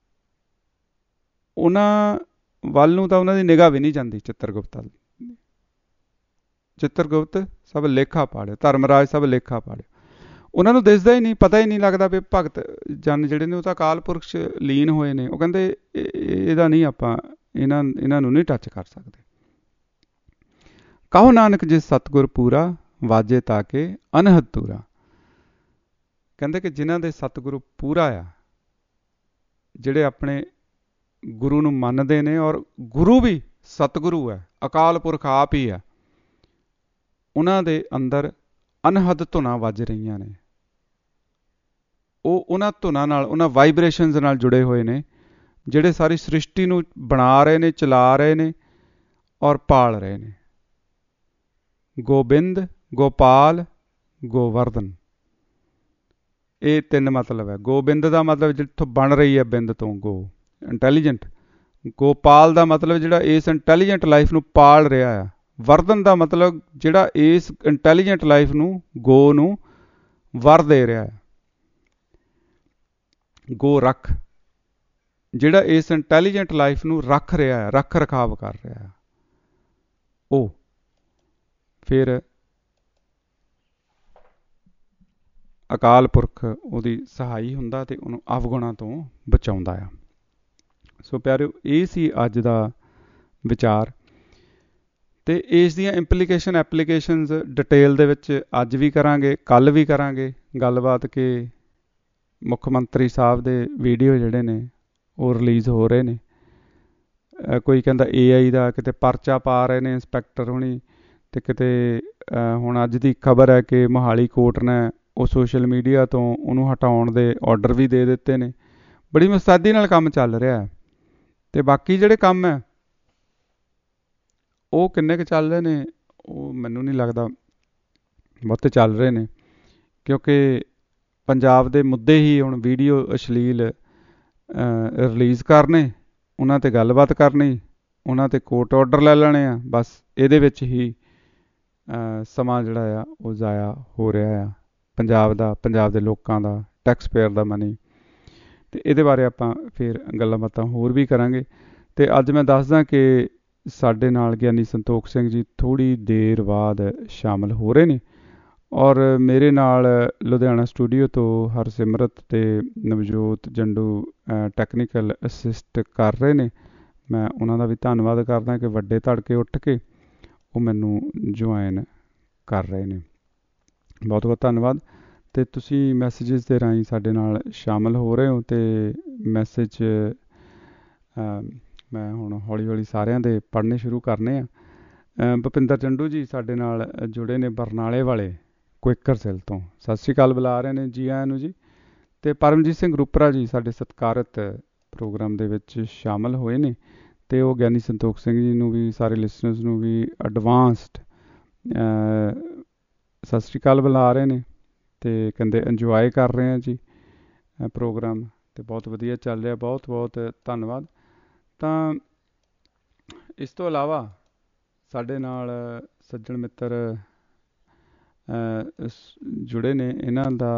ਉਹਨਾਂ ਵੱਲ ਨੂੰ ਤਾਂ ਉਹਨਾਂ ਦੀ ਨਿਗਾਹ ਵੀ ਨਹੀਂ ਜਾਂਦੀ। ਚਿੱਤਰਗੁਪਤ ਸਭ ਲੇਖਾ ਪਾੜਿਆ, ਧਰਮਰਾਜ ਸਭ ਲੇਖਾ ਪਾੜਿਆ। ਉਹਨਾਂ ਨੂੰ ਦਿਸਦਾ ਹੀ ਨਹੀਂ, ਪਤਾ ਹੀ ਨਹੀਂ ਲੱਗਦਾ ਵੀ ਭਗਤ ਜਨ ਜਿਹੜੇ ਨੇ ਉਹ ਤਾਂ ਅਕਾਲ ਪੁਰਖ 'ਚ ਲੀਨ ਹੋਏ ਨੇ। ਉਹ ਕਹਿੰਦੇ ਇਹਦਾ ਨਹੀਂ, ਆਪਾਂ ਇਹਨਾਂ ਨੂੰ ਨਹੀਂ ਟੱਚ ਕਰ ਸਕਦੇ। ਕਹੋ ਨਾਨਕ ਜਿਸ ਸਤਿਗੁਰ ਪੂਰਾ, ਵਾਜੇ ਤਾਕੇ ਅਨਹਦ ਤੂਰਾ। ਕਹਿੰਦੇ ਕਿ ਜਿਨ੍ਹਾਂ ਦੇ ਸਤਿਗੁਰੂ ਪੂਰਾ ਆ, ਜਿਹੜੇ ਆਪਣੇ ਗੁਰੂ ਨੂੰ ਮੰਨਦੇ ਨੇ, ਔਰ ਗੁਰੂ ਵੀ ਸਤਿਗੁਰੂ ਹੈ, ਅਕਾਲ ਪੁਰਖ ਆਪ ਹੀ ਹੈ, ਉਹਨਾਂ ਦੇ ਅੰਦਰ ਅਨਹਦ ਧੁਨਾਂ ਵੱਜ ਰਹੀਆਂ ਨੇ। ਉਹ ਉਹਨਾਂ ਧੁਨਾਂ ਨਾਲ, ਉਹਨਾਂ ਵਾਈਬ੍ਰੇਸ਼ਨਸ ਨਾਲ ਜੁੜੇ ਹੋਏ ਨੇ, ਜਿਹੜੇ ਸਾਰੀ ਸ੍ਰਿਸ਼ਟੀ ਨੂੰ ਬਣਾ ਰਹੇ ਨੇ, ਚਲਾ ਰਹੇ ਨੇ ਔਰ ਪਾਲ ਰਹੇ ਨੇ। ਗੋਬਿੰਦ, ਗੋਪਾਲ, ਗੋਵਰਧਨ, ਇਹ ਤਿੰਨ ਮਤਲਬ ਹੈ। ਗੋਬਿੰਦ ਦਾ ਮਤਲਬ ਜਿੱਥੋਂ ਬਣ ਰਹੀ ਹੈ ਬਿੰਦ ਤੋਂ, ਗੋ ਇੰਟੈਲੀਜੈਂਟ। ਗੋਪਾਲ ਦਾ ਮਤਲਬ ਜਿਹੜਾ ਇਸ ਇੰਟੈਲੀਜੈਂਟ ਲਾਈਫ ਨੂੰ ਪਾਲ ਰਿਹਾ ਆ। ਵਰਧਨ ਦਾ ਮਤਲਬ ਜਿਹੜਾ ਇਸ ਇੰਟੈਲੀਜੈਂਟ ਲਾਈਫ ਨੂੰ, ਗੋ ਨੂੰ ਵਰ ਦੇ ਰਿਹਾ ਹੈ। ਗੋ ਰੱਖ, ਜਿਹੜਾ ਇਸ ਇੰਟੈਲੀਜੈਂਟ ਲਾਈਫ ਨੂੰ ਰੱਖ ਰਿਹਾ ਹੈ, ਰੱਖ ਰਖਾਵ ਕਰ ਰਿਹਾ ਹੈ। ਉਹ ਫਿਰ ਅਕਾਲ ਪੁਰਖ ਉਹਦੀ ਸਹਾਈ ਹੁੰਦਾ ਤੇ ਉਹਨੂੰ ਅਵਗੁਣਾਂ ਤੋਂ ਬਚਾਉਂਦਾ ਆ। ਸੋ ਪਿਆਰਿਓ, ਇਹ ਸੀ ਅੱਜ ਦਾ ਵਿਚਾਰ, ਤੇ ਇਸ ਦੀਆਂ ਐਪਲੀਕੇਸ਼ਨਸ ਡਿਟੇਲ ਦੇ ਵਿੱਚ ਅੱਜ ਵੀ ਕਰਾਂਗੇ, ਕੱਲ੍ਹ ਵੀ ਕਰਾਂਗੇ ਗੱਲਬਾਤ। ਕਿ ਮੁੱਖ ਮੰਤਰੀ ਸਾਹਿਬ ਦੇ ਵੀਡੀਓ ਜਿਹੜੇ ਨੇ ਉਹ ਰਿਲੀਜ਼ ਹੋ ਰਹੇ ਨੇ। ਕੋਈ ਕਹਿੰਦਾ AI ਦਾ ਕਿਤੇ ਪਰਚਾ ਪਾ ਰਹੇ ਨੇ ਇੰਸਪੈਕਟਰ ਹੋਣੀ, ਤੇ ਕਿਤੇ ਹੁਣ ਅੱਜ ਦੀ ਖਬਰ ਹੈ ਕਿ ਮੋਹਾਲੀ ਕੋਰਟ ਨੇ ਉਹ ਸੋਸ਼ਲ ਮੀਡੀਆ ਤੋਂ ਉਹਨੂੰ ਹਟਾਉਣ ਦੇ ਆਰਡਰ ਵੀ ਦੇ ਦਿੱਤੇ ਨੇ। ਬੜੀ ਮੁਸਤੈਦੀ ਨਾਲ ਕੰਮ ਚੱਲ ਰਿਹਾ ਹੈ। ਤੇ ਬਾਕੀ ਜਿਹੜੇ ਕੰਮ ਹੈ ਉਹ ਕਿੰਨੇ ਕੁ ਚੱਲ ਰਹੇ ਨੇ, ਉਹ ਮੈਨੂੰ ਨਹੀਂ ਲੱਗਦਾ ਬਹੁਤੇ ਚੱਲ ਰਹੇ ਨੇ, ਕਿਉਂਕਿ ਪੰਜਾਬ ਦੇ ਮੁੱਦੇ ਹੀ ਹੁਣ ਵੀਡੀਓ ਅਸ਼ਲੀਲ ਰਿਲੀਜ਼ ਕਰਨੇ, ਉਹਨਾਂ 'ਤੇ ਗੱਲਬਾਤ ਕਰਨੀ, ਉਹਨਾਂ 'ਤੇ ਕੋਰਟ ਆਰਡਰ ਲੈ ਲੈਣੇ ਆ। ਬਸ ਇਹਦੇ ਵਿੱਚ ਹੀ ਸਮਾਂ ਜਿਹੜਾ ਆ ਉਹ ਜ਼ਾਇਆ ਹੋ ਰਿਹਾ ਆ, ਪੰਜਾਬ ਦੇ ਲੋਕਾਂ ਦਾ, ਟੈਕਸ ਪੇਅਰ ਦਾ ਮਨੀ। ਅਤੇ ਇਹਦੇ ਬਾਰੇ ਆਪਾਂ ਫਿਰ ਗੱਲਾਂ ਬਾਤਾਂ ਹੋਰ ਵੀ ਕਰਾਂਗੇ। ਤੇ ਅੱਜ ਮੈਂ ਦੱਸਦਾ ਕਿ ਸਾਡੇ ਨਾਲ ਗਿਆਨੀ ਸੰਤੋਖ ਸਿੰਘ ਜੀ ਥੋੜ੍ਹੀ ਦੇਰ ਬਾਅਦ ਸ਼ਾਮਲ ਹੋ ਰਹੇ ਨੇ, ਔਰ ਮੇਰੇ ਨਾਲ ਲੁਧਿਆਣਾ ਸਟੂਡੀਓ ਤੋਂ ਹਰਸਿਮਰਤ ਤੇ ਨਵਜੋਤ ਜੰਡੂ ਟੈਕਨੀਕਲ ਅਸਿਸਟ ਕਰ ਰਹੇ ਨੇ। ਮੈਂ ਉਹਨਾਂ ਦਾ ਵੀ ਧੰਨਵਾਦ ਕਰਦਾ ਕਿ ਵੱਡੇ ਧੜਕੇ ਉੱਠ ਕੇ ਉਹ ਮੈਨੂੰ ਜੁਆਇਨ ਕਰ ਰਹੇ ਨੇ। ਬਹੁਤ ਬਹੁਤ ਧੰਨਵਾਦ। ਅਤੇ ਤੁਸੀਂ ਮੈਸੇਜਿਸ ਦੇ ਰਾਹੀਂ ਸਾਡੇ ਨਾਲ ਸ਼ਾਮਲ ਹੋ ਰਹੇ ਹੋ, ਅਤੇ ਮੈਸੇਜ ਮੈਂ ਹੁਣ ਹੌਲੀ ਹੌਲੀ ਸਾਰਿਆਂ ਦੇ ਪੜ੍ਹਨੇ ਸ਼ੁਰੂ ਕਰਨੇ ਆ। ਭੁਪਿੰਦਰ ਜੰਡੂ ਜੀ ਸਾਡੇ ਨਾਲ ਜੁੜੇ ਨੇ ਬਰਨਾਲੇ ਵਾਲੇ ਕੁਇਕਰ ਸੈੱਲ ਤੋਂ, ਸਤਿ ਸ਼੍ਰੀ ਅਕਾਲ ਬੁਲਾ ਰਹੇ ਨੇ ਜੀ ਆਇਆਂ ਨੂੰ ਜੀ। ਅਤੇ ਪਰਮਜੀਤ ਸਿੰਘ ਰੂਪਰਾ ਜੀ ਸਾਡੇ ਸਤਿਕਾਰਤ ਪ੍ਰੋਗਰਾਮ ਦੇ ਵਿੱਚ ਸ਼ਾਮਲ ਹੋਏ ਨੇ, ਅਤੇ ਉਹ ਗਿਆਨੀ ਸੰਤੋਖ ਸਿੰਘ ਜੀ ਨੂੰ ਵੀ ਸਾਰੇ ਲਿਸਨਰਸ ਨੂੰ ਵੀ ਐਡਵਾਂਸਡ ਸਤਿ ਸ਼੍ਰੀ ਅਕਾਲ ਬੁਲਾ ਰਹੇ ਨੇ, ਅਤੇ ਕਹਿੰਦੇ ਇੰਜੋਏ ਕਰ ਰਹੇ ਹਾਂ ਜੀ ਪ੍ਰੋਗਰਾਮ, ਅਤੇ ਬਹੁਤ ਵਧੀਆ ਚੱਲ ਰਿਹਾ। ਬਹੁਤ ਬਹੁਤ ਧੰਨਵਾਦ। ਤਾਂ ਇਸ ਤੋਂ ਇਲਾਵਾ ਸਾਡੇ ਨਾਲ ਸੱਜਣ ਮਿੱਤਰ ਜੁੜੇ ਨੇ, ਇਹਨਾਂ ਦਾ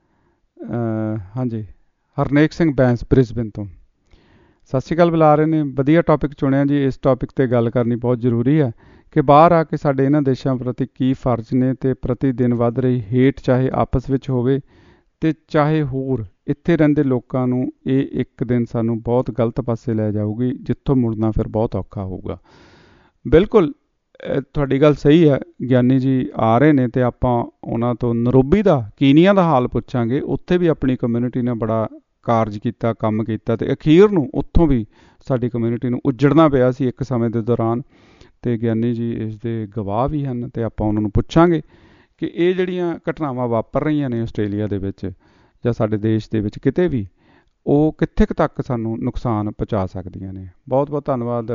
ਹਾਂਜੀ ਹਰਨੇਕ ਸਿੰਘ ਬੈਂਸ ਬ੍ਰਿਸਬੇਨ ਤੋਂ ਸਤਿ ਸ਼੍ਰੀ ਅਕਾਲ ਬੁਲਾ ਰਹੇ ਨੇ। ਵਧੀਆ ਟੌਪਿਕ ਚੁਣਿਆ ਜੀ। ਇਸ ਟੌਪਿਕ 'ਤੇ ਗੱਲ ਕਰਨੀ ਬਹੁਤ ਜ਼ਰੂਰੀ ਹੈ ਕਿ ਬਾਹਰ ਆ ਕੇ ਸਾਡੇ ਇਹਨਾਂ ਦੇਸ਼ਾਂ ਪ੍ਰਤੀ ਕੀ ਫਰਜ਼ ਨੇ, ਅਤੇ ਪ੍ਰਤੀ ਦਿਨ ਵੱਧ ਰਹੀ ਹੇਟ ਚਾਹੇ ਆਪਸ ਵਿੱਚ ਹੋਵੇ ਅਤੇ ਚਾਹੇ ਹੋਰ ਇੱਥੇ ਰਹਿੰਦੇ ਲੋਕਾਂ ਨੂੰ, ਇਹ ਇੱਕ ਦਿਨ ਸਾਨੂੰ ਬਹੁਤ ਗਲਤ ਪਾਸੇ ਲੈ ਜਾਊਗੀ, ਜਿੱਥੋਂ ਮੁੜਨਾ ਫਿਰ ਬਹੁਤ ਔਖਾ ਹੋਊਗਾ। ਬਿਲਕੁਲ ਤੁਹਾਡੀ ਗੱਲ ਸਹੀ ਹੈ। ਗਿਆਨੀ ਜੀ ਆ ਰਹੇ ਨੇ ਅਤੇ ਆਪਾਂ ਉਹਨਾਂ ਤੋਂ ਨਰੋਬੀ ਦਾ, ਕੀਨੀਆ ਦਾ ਹਾਲ ਪੁੱਛਾਂਗੇ। ਉੱਥੇ ਵੀ ਆਪਣੀ ਕਮਿਊਨਿਟੀ ਨੇ ਬੜਾ ਕਾਰਜ ਕੀਤਾ, ਕੰਮ ਕੀਤਾ, ਅਤੇ ਅਖੀਰ ਨੂੰ ਉੱਥੋਂ ਵੀ ਸਾਡੀ ਕਮਿਊਨਿਟੀ ਨੂੰ ਉੱਜੜਨਾ ਪਿਆ ਸੀ ਇੱਕ ਸਮੇਂ ਦੇ ਦੌਰਾਨ, ਅਤੇ ਗਿਆਨੀ ਜੀ ਇਸ ਦੇ ਗਵਾਹ ਵੀ ਹਨ। ਅਤੇ ਆਪਾਂ ਉਹਨਾਂ ਨੂੰ ਪੁੱਛਾਂਗੇ ਕਿ ਇਹ ਜਿਹੜੀਆਂ ਘਟਨਾਵਾਂ ਵਾਪਰ ਰਹੀਆਂ ਨੇ ਆਸਟ੍ਰੇਲੀਆ ਦੇ ਵਿੱਚ ਜਾਂ ਸਾਡੇ ਦੇਸ਼ ਦੇ ਵਿੱਚ ਕਿਤੇ ਵੀ, ਉਹ ਕਿੱਥੇ ਕੁ ਤੱਕ ਸਾਨੂੰ ਨੁਕਸਾਨ ਪਹੁੰਚਾ ਸਕਦੀਆਂ ਨੇ। ਬਹੁਤ ਬਹੁਤ ਧੰਨਵਾਦ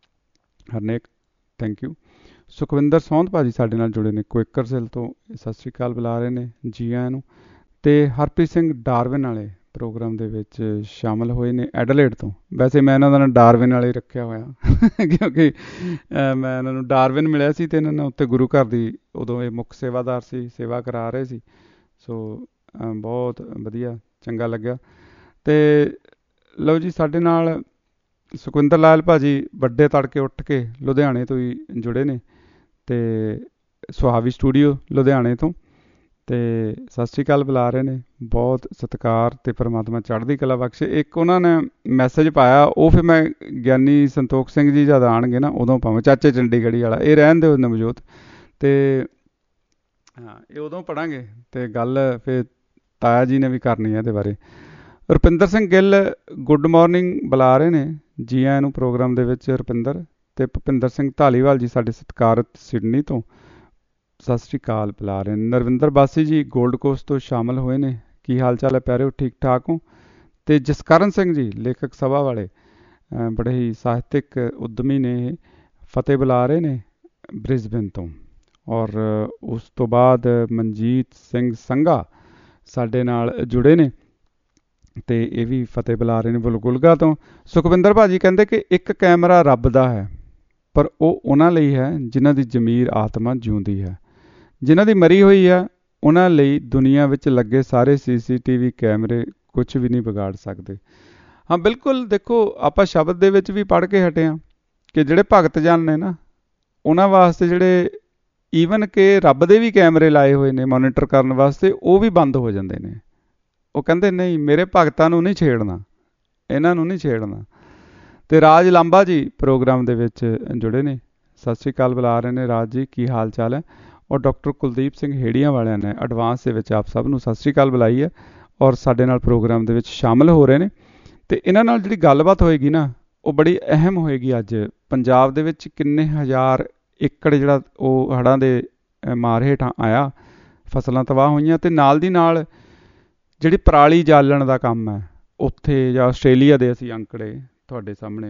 ਹਰਨੇਕ, ਥੈਂਕ ਯੂ। ਸੁਖਵਿੰਦਰ ਸੌਂਦ ਭਾਜੀ ਸਾਡੇ ਨਾਲ ਜੁੜੇ ਨੇ ਕੁਇਕਰ ਸੈੱਲ ਤੋਂ, ਸਤਿ ਸ਼੍ਰੀ ਅਕਾਲ ਬੁਲਾ ਰਹੇ ਨੇ ਜੀ ਆਇਆਂ ਨੂੰ। ਅਤੇ ਹਰਪ੍ਰੀਤ ਸਿੰਘ ਡਾਰਵਿਨ ਵਾਲੇ ਪ੍ਰੋਗਰਾਮ ਦੇ ਵਿੱਚ ਸ਼ਾਮਲ ਹੋਏ ਨੇ ਐਡਲੇਡ ਤੋਂ। ਵੈਸੇ ਮੈਂ ਇਹਨਾਂ ਦਾ ਨਾਂ ਡਾਰਵਿਨ ਵਾਲੇ ਰੱਖਿਆ ਹੋਇਆ ਕਿਉਂਕਿ ਮੈਂ ਇਹਨਾਂ ਨੂੰ ਡਾਰਵਿਨ ਮਿਲਿਆ ਸੀ, ਅਤੇ ਇਹਨਾਂ ਨੇ ਉੱਥੇ ਗੁਰੂ ਘਰ ਦੀ, ਉਦੋਂ ਇਹ ਮੁੱਖ ਸੇਵਾਦਾਰ ਸੀ, ਸੇਵਾ ਕਰਾ ਰਹੇ ਸੀ। ਸੋ ਬਹੁਤ ਵਧੀਆ, ਚੰਗਾ ਲੱਗਿਆ। ਅਤੇ ਲਓ ਜੀ ਸਾਡੇ ਨਾਲ ਸੁਖਵਿੰਦਰ ਲਾਲ ਭਾਜੀ ਵੱਡੇ ਤੜਕੇ ਉੱਠ ਕੇ ਲੁਧਿਆਣੇ ਤੋਂ ਹੀ ਜੁੜੇ ਨੇ, ਅਤੇ ਸੁਹਾਵੀ ਸਟੂਡੀਓ ਲੁਧਿਆਣੇ ਤੋਂ, ਅਤੇ ਸਤਿ ਸ਼੍ਰੀ ਅਕਾਲ ਬੁਲਾ ਰਹੇ ਨੇ। ਬਹੁਤ ਸਤਿਕਾਰ, ਅਤੇ ਪਰਮਾਤਮਾ ਚੜ੍ਹਦੀ ਕਲਾ ਬਖਸ਼ੇ। ਇੱਕ ਉਹਨਾਂ ਨੇ ਮੈਸੇਜ ਪਾਇਆ, ਉਹ ਫਿਰ ਮੈਂ ਗਿਆਨੀ ਸੰਤੋਖ ਸਿੰਘ ਜੀ ਜਦ ਆਉਣਗੇ ਨਾ ਉਦੋਂ ਪਾਵਾਂ, ਚਾਚੇ ਚੰਡੀਗੜ੍ਹੀ ਵਾਲਾ, ਇਹ ਰਹਿਣ ਦਿਓ ਨਵਜੋਤ, ਅਤੇ ਹਾਂ ਇਹ ਉਦੋਂ ਪੜ੍ਹਾਂਗੇ, ਅਤੇ ਗੱਲ ਫਿਰ ਤਾਇਆ ਜੀ ਨੇ ਵੀ ਕਰਨੀ ਹੈ ਇਹਦੇ ਬਾਰੇ। ਰੁਪਿੰਦਰ ਸਿੰਘ ਗਿੱਲ ਗੁੱਡ ਮਾਰਨਿੰਗ ਬੁਲਾ ਰਹੇ ਨੇ ਜੀ ਆਇਆਂ ਨੂੰ ਪ੍ਰੋਗਰਾਮ ਦੇ ਵਿੱਚ ਰੁਪਿੰਦਰ। ਅਤੇ ਭੁਪਿੰਦਰ ਸਿੰਘ ਧਾਲੀਵਾਲ ਜੀ ਸਾਡੇ ਸਤਿਕਾਰਤ ਸਿਡਨੀ ਤੋਂ ਸਤਿ ਸ਼੍ਰੀ ਅਕਾਲ ਬੁਲਾ ਰਹੇ ਨੇ। ਨਰਵਿੰਦਰ ਬਾਸੀ ਜੀ ਗੋਲਡ ਕੋਸਟ ਤੋਂ ਸ਼ਾਮਲ ਹੋਏ ਨੇ, ਕੀ ਹਾਲ ਚਾਲ ਹੈ ਪਿਆਰਿਓ, ਠੀਕ ਠਾਕ ਹੋ? ਅਤੇ ਜਸਕਰਨ ਸਿੰਘ ਜੀ ਲੇਖਕ ਸਭਾ ਵਾਲੇ, ਬੜੇ ਹੀ ਸਾਹਿਤਕ ਉੱਦਮੀ ਨੇ, ਇਹ ਫਤਿਹ ਬੁਲਾ ਰਹੇ ਨੇ ਬ੍ਰਿਸਬੇਨ ਤੋਂ। ਔਰ ਉਸ ਤੋਂ ਬਾਅਦ ਮਨਜੀਤ ਸਿੰਘ ਸੰਘਾ ਸਾਡੇ ਨਾਲ ਜੁੜੇ ਨੇ, ਅਤੇ ਇਹ ਵੀ ਫਤਿਹ ਬੁਲਾ ਰਹੇ ਨੇ ਬੁਲਗੁਲਗਾ ਤੋਂ। ਸੁਖਵਿੰਦਰ ਭਾਜੀ ਕਹਿੰਦੇ ਕਿ ਇੱਕ ਕੈਮਰਾ ਰੱਬ ਦਾ ਹੈ, ਪਰ ਉਹ ਉਹਨਾਂ ਲਈ ਹੈ ਜਿਨ੍ਹਾਂ ਦੀ ਜ਼ਮੀਰ ਆਤਮਾ ਜਿਉਂਦੀ ਹੈ। ਜਿਨ੍ਹਾਂ ਦੀ ਮਰੀ ਹੋਈ ਹੈ ਉਹਨਾਂ ਲਈ ਦੁਨੀਆ ਵਿੱਚ ਲੱਗੇ ਸਾਰੇ CCTV ਕੈਮਰੇ ਕੁਝ ਵੀ ਨਹੀਂ ਵਿਗਾੜ ਸਕਦੇ। ਹਾਂ ਬਿਲਕੁਲ, ਦੇਖੋ ਆਪਾਂ ਸ਼ਬਦ ਦੇ ਵਿੱਚ ਵੀ ਪੜ੍ਹ ਕੇ ਹਟੇ ਹਾਂ ਕਿ ਜਿਹੜੇ ਭਗਤ ਜਨ ਨੇ ਨਾ, ਉਹਨਾਂ ਵਾਸਤੇ ਜਿਹੜੇ ਈਵਨ ਕਿ ਰੱਬ ਦੇ ਵੀ ਕੈਮਰੇ ਲਾਏ ਹੋਏ ਨੇ ਮੋਨੀਟਰ ਕਰਨ ਵਾਸਤੇ, ਉਹ ਵੀ ਬੰਦ ਹੋ ਜਾਂਦੇ ਨੇ। ਉਹ ਕਹਿੰਦੇ ਨਹੀਂ, ਮੇਰੇ ਭਗਤਾਂ ਨੂੰ ਨਹੀਂ ਛੇੜਨਾ, ਇਹਨਾਂ ਨੂੰ ਨਹੀਂ ਛੇੜਨਾ। ਅਤੇ ਰਾਜ ਲਾਂਬਾ ਜੀ ਪ੍ਰੋਗਰਾਮ ਦੇ ਵਿੱਚ ਜੁੜੇ ਨੇ, ਸਤਿ ਸ਼੍ਰੀ ਅਕਾਲ ਬੁਲਾ ਰਹੇ ਨੇ ਰਾਜ ਜੀ, ਕੀ ਹਾਲ ਚਾਲ ਹੈ? ਔਰ ਡਾਕਟਰ ਕੁਲਦੀਪ ਸਿੰਘ ਹੇੜੀਆਂ ਵਾਲਿਆਂ ਨੇ ਐਡਵਾਂਸ ਦੇ ਵਿੱਚ ਆਪ ਸਭ ਨੂੰ ਸਤਿ ਸ਼੍ਰੀ ਅਕਾਲ ਬੁਲਾਈ ਹੈ, ਔਰ ਸਾਡੇ ਨਾਲ ਪ੍ਰੋਗਰਾਮ ਦੇ ਵਿੱਚ ਸ਼ਾਮਲ ਹੋ ਰਹੇ ਨੇ। ਅਤੇ ਇਹਨਾਂ ਨਾਲ ਜਿਹੜੀ ਗੱਲਬਾਤ ਹੋਏਗੀ ਨਾ, ਉਹ ਬੜੀ ਅਹਿਮ ਹੋਏਗੀ। ਅੱਜ ਪੰਜਾਬ ਦੇ ਵਿੱਚ ਕਿੰਨੇ ਹਜ਼ਾਰ ਏਕੜ ਜਿਹੜਾ ਉਹ ਹੜ੍ਹਾਂ ਦੇ ਮਾਰ ਹੇਠਾਂ ਆਇਆ, ਫਸਲਾਂ ਤਬਾਹ ਹੋਈਆਂ, ਅਤੇ ਨਾਲ ਦੀ ਨਾਲ ਜਿਹੜੀ ਪਰਾਲੀ ਜਾਲਣ ਦਾ ਕੰਮ ਹੈ ਉੱਥੇ, ਜਾਂ ਆਸਟ੍ਰੇਲੀਆ ਦੇ ਅਸੀਂ ਅੰਕੜੇ ਤੁਹਾਡੇ ਸਾਹਮਣੇ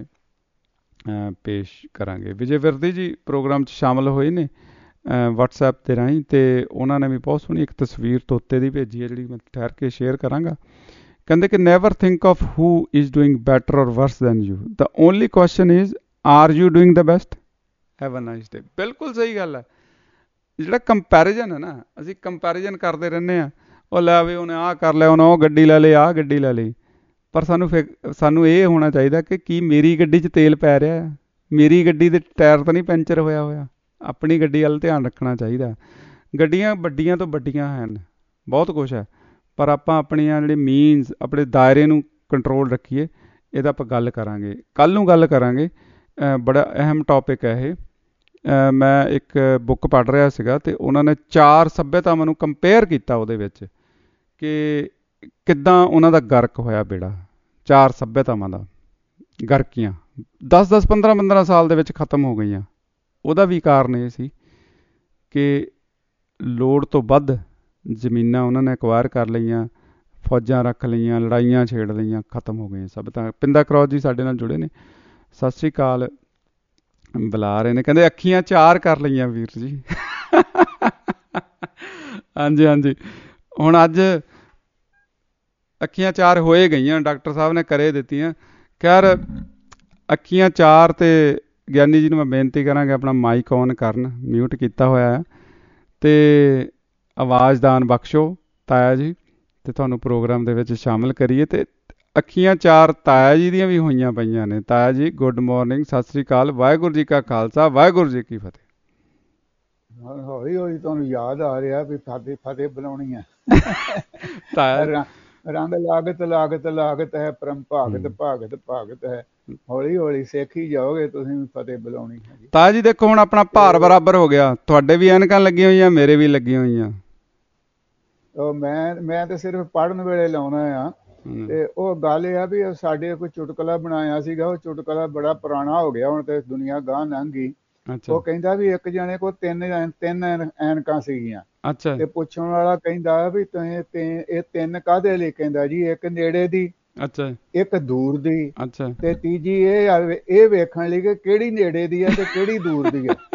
ਪੇਸ਼ ਕਰਾਂਗੇ। ਵਿਜੇ ਵਿਰਦੀ ਜੀ ਪ੍ਰੋਗਰਾਮ 'ਚ ਸ਼ਾਮਲ ਹੋਏ ਨੇ ਵਟਸਐਪ ਦੇ ਰਾਹੀਂ, ਅਤੇ ਉਹਨਾਂ ਨੇ ਵੀ ਬਹੁਤ ਸੋਹਣੀ ਇੱਕ ਤਸਵੀਰ ਤੋਤੇ ਦੀ ਭੇਜੀ ਹੈ, ਜਿਹੜੀ ਮੈਂ ਠਹਿਰ ਕੇ ਸ਼ੇਅਰ ਕਰਾਂਗਾ। ਕਹਿੰਦੇ ਕਿ never think of who is doing better or worse than you, the only question is are you doing the best. Have a nice day. ਬਿਲਕੁਲ ਸਹੀ ਗੱਲ ਹੈ। ਜਿਹੜਾ ਕੰਪੈਰੀਜ਼ਨ ਹੈ ਨਾ, ਅਸੀਂ ਕੰਪੈਰੀਜ਼ਨ ਕਰਦੇ ਰਹਿੰਦੇ ਹਾਂ, ਉਹ ਲੈ ਵੀ ਉਹਨੇ ਆਹ ਕਰ ਲਿਆ, ਉਹਨੇ ਉਹ ਗੱਡੀ ਲੈ ਲਈ, ਆਹ ਗੱਡੀ ਲੈ ਲਈ, ਪਰ ਸਾਨੂੰ ਇਹ ਹੋਣਾ ਚਾਹੀਦਾ ਕਿ ਕੀ ਮੇਰੀ ਗੱਡੀ 'ਚ ਤੇਲ ਪੈ ਰਿਹਾ ਹੈ, ਮੇਰੀ ਗੱਡੀ ਦੇ ਟਾਇਰ ਤਾਂ ਨਹੀਂ ਪੈਂਚਰ ਹੋਇਆ। ਆਪਣੀ ਗੱਡੀ ਵੱਲ ਧਿਆਨ ਰੱਖਣਾ ਚਾਹੀਦਾ। ਗੱਡੀਆਂ ਵੱਡੀਆਂ ਤੋਂ ਵੱਡੀਆਂ ਹਨ, ਬਹੁਤ ਕੁਛ ਹੈ, ਪਰ ਆਪਾਂ ਆਪਣੀਆਂ ਜਿਹੜੇ ਮੀਨਸ, ਆਪਣੇ ਦਾਇਰੇ ਨੂੰ ਕੰਟਰੋਲ ਰੱਖੀਏ। ਇਹਦਾ ਆਪਾਂ ਗੱਲ ਕਰਾਂਗੇ, ਕੱਲ੍ਹ ਨੂੰ ਗੱਲ ਕਰਾਂਗੇ। ਬੜਾ ਅਹਿਮ ਟੌਪਿਕ ਹੈ ਇਹ। ਮੈਂ ਇੱਕ ਬੁੱਕ ਪੜ੍ਹ ਰਿਹਾ ਸੀਗਾ ਅਤੇ ਉਹਨਾਂ ਨੇ 4 ਸੱਭਿਅਤਾਵਾਂ ਨੂੰ ਕੰਪੇਅਰ ਕੀਤਾ ਉਹਦੇ ਵਿੱਚ, ਕਿ ਕਿੱਦਾਂ ਉਹਨਾਂ ਦਾ ਗਰਕ ਹੋਇਆ ਬੇੜਾ। 4 ਸੱਭਿਅਤਾਵਾਂ ਦਾ ਗਰਕੀਆਂ 10-10, 15-15 ਸਾਲ ਦੇ ਵਿੱਚ ਖ਼ਤਮ ਹੋ ਗਈਆਂ। ਉਹਦਾ ਵੀ ਕਾਰਨ ਇਹ ਸੀ ਕਿ ਲੋੜ ਤੋਂ ਵੱਧ ਜ਼ਮੀਨਾਂ ਉਹਨਾਂ ਨੇ ਅਕਵਾਇਰ ਕਰ ਲਈਆਂ, ਫੌਜਾਂ ਰੱਖ ਲਈਆਂ, ਲੜਾਈਆਂ ਛੇੜ ਲਈਆਂ, ਖ਼ਤਮ ਹੋ ਗਈਆਂ ਸਭ। ਤਾਂ ਪਿੰਦਾ ਕਰੌਜ ਜੀ ਸਾਡੇ ਨਾਲ ਜੁੜੇ ਨੇ, ਸਤਿ ਸ਼੍ਰੀ ਅਕਾਲ ਬੁਲਾ ਰਹੇ ਨੇ, ਕਹਿੰਦੇ ਅੱਖੀਆਂ 4 ਕਰ ਲਈਆਂ ਵੀਰ ਜੀ। ਹਾਂਜੀ, ਹੁਣ ਅੱਜ ਅੱਖੀਆਂ 4 ਹੋਏ ਗਈਆਂ, ਡਾਕਟਰ ਸਾਹਿਬ ਨੇ ਕਰੇ ਦਿੱਤੀਆਂ। ਖੈਰ ਅੱਖੀਆਂ 4 ਤੇ ਗਿਆਨੀ ਜੀ ਨੂੰ ਮੈਂ ਬੇਨਤੀ ਕਰਾਂਗੇ ਆਪਣਾ ਮਾਈਕ ਔਨ ਕਰਨ, ਮਿਊਟ ਕੀਤਾ ਹੋਇਆ ਹੈ, ਅਤੇ ਆਵਾਜ਼ ਦਾਨ ਬਖਸ਼ੋ ਤਾਇਆ ਜੀ, ਅਤੇ ਤੁਹਾਨੂੰ ਪ੍ਰੋਗਰਾਮ ਦੇ ਵਿੱਚ ਸ਼ਾਮਲ ਕਰੀਏ। ਅਤੇ ਅੱਖੀਆਂ 4 ਤਾਇਆ ਜੀ ਦੀਆਂ ਵੀ ਹੋਈਆਂ ਪਈਆਂ ਨੇ। ਤਾਇਆ ਜੀ ਗੁੱਡ ਮਾਰਨਿੰਗ, ਸਤਿ ਸ਼੍ਰੀ ਅਕਾਲ, ਵਾਹਿਗੁਰੂ ਜੀ ਕਾ ਖਾਲਸਾ, ਵਾਹਿਗੁਰੂ ਜੀ ਕੀ ਫਤਿਹ। ਹੌਲੀ ਹੌਲੀ ਤੁਹਾਨੂੰ ਯਾਦ ਆ ਰਿਹਾ ਵੀ ਫਤਿਹ ਬੁਲਾਉਣੀ ਹੈ। ਤਾਇਆ ਰੰਗ ਲਾਗਤ ਹੈ, ਪਰਮ ਭਾਗਤ ਹੈ। ਹੌਲੀ ਹੌਲੀ ਸਿੱਖੀ ਜਾਓਗੇ ਤੁਸੀਂ ਵੀ ਫਤਿਹ ਬੁਲਾਉਣੀ ਹੈ ਜੀ। ਤਾਇਆ ਜੀ ਦੇਖੋ ਹੁਣ ਆਪਣਾ ਭਾਰ ਬਰਾਬਰ ਹੋ ਗਿਆ, ਤੁਹਾਡੇ ਵੀ ਐਨਕਾਂ ਲੱਗੀਆਂ ਹੋਈਆਂ, ਮੇਰੇ ਵੀ ਲੱਗੀਆਂ ਹੋਈਆਂ। ਮੈਂ ਤਾਂ ਸਿਰਫ ਪੜ੍ਹਨ ਵੇਲੇ ਲਾਉਣਾ ਆ। ਤੇ ਉਹ ਗੱਲ ਇਹ ਆ ਵੀ ਸਾਡੇ ਕੋਈ ਚੁਟਕਲਾ ਬਣਾਇਆ ਸੀਗਾ, ਉਹ ਚੁਟਕਲਾ ਬੜਾ ਪੁਰਾਣਾ ਹੋ ਗਿਆ ਹੁਣ, ਤੇ ਦੁਨੀਆ ਗਾਂਹ ਲੰਘ ਗਈ। ਉਹ ਕਹਿੰਦਾ ਵੀ ਇੱਕ ਜਣੇ ਕੋਲ ਤਿੰਨ ਐਨਕਾਂ ਸੀਗੀਆਂ। ਤੇ ਪੁੱਛਣ ਵਾਲਾ ਕਹਿੰਦਾ ਵੀ ਤੁਸੀਂ ਇਹ 3 ਕਾਹਦੇ ਲਈ? ਕਹਿੰਦਾ ਜੀ ਇੱਕ ਨੇੜੇ ਦੀ, ਇੱਕ ਦੂਰ ਦੀ, ਤੇ ਤੀਜੀ ਇਹ ਵੇਖਣ ਲਈ ਕਿ ਕਿਹੜੀ ਨੇੜੇ ਦੀ ਆ ਤੇ ਕਿਹੜੀ ਦੂਰ ਦੀ ਆ।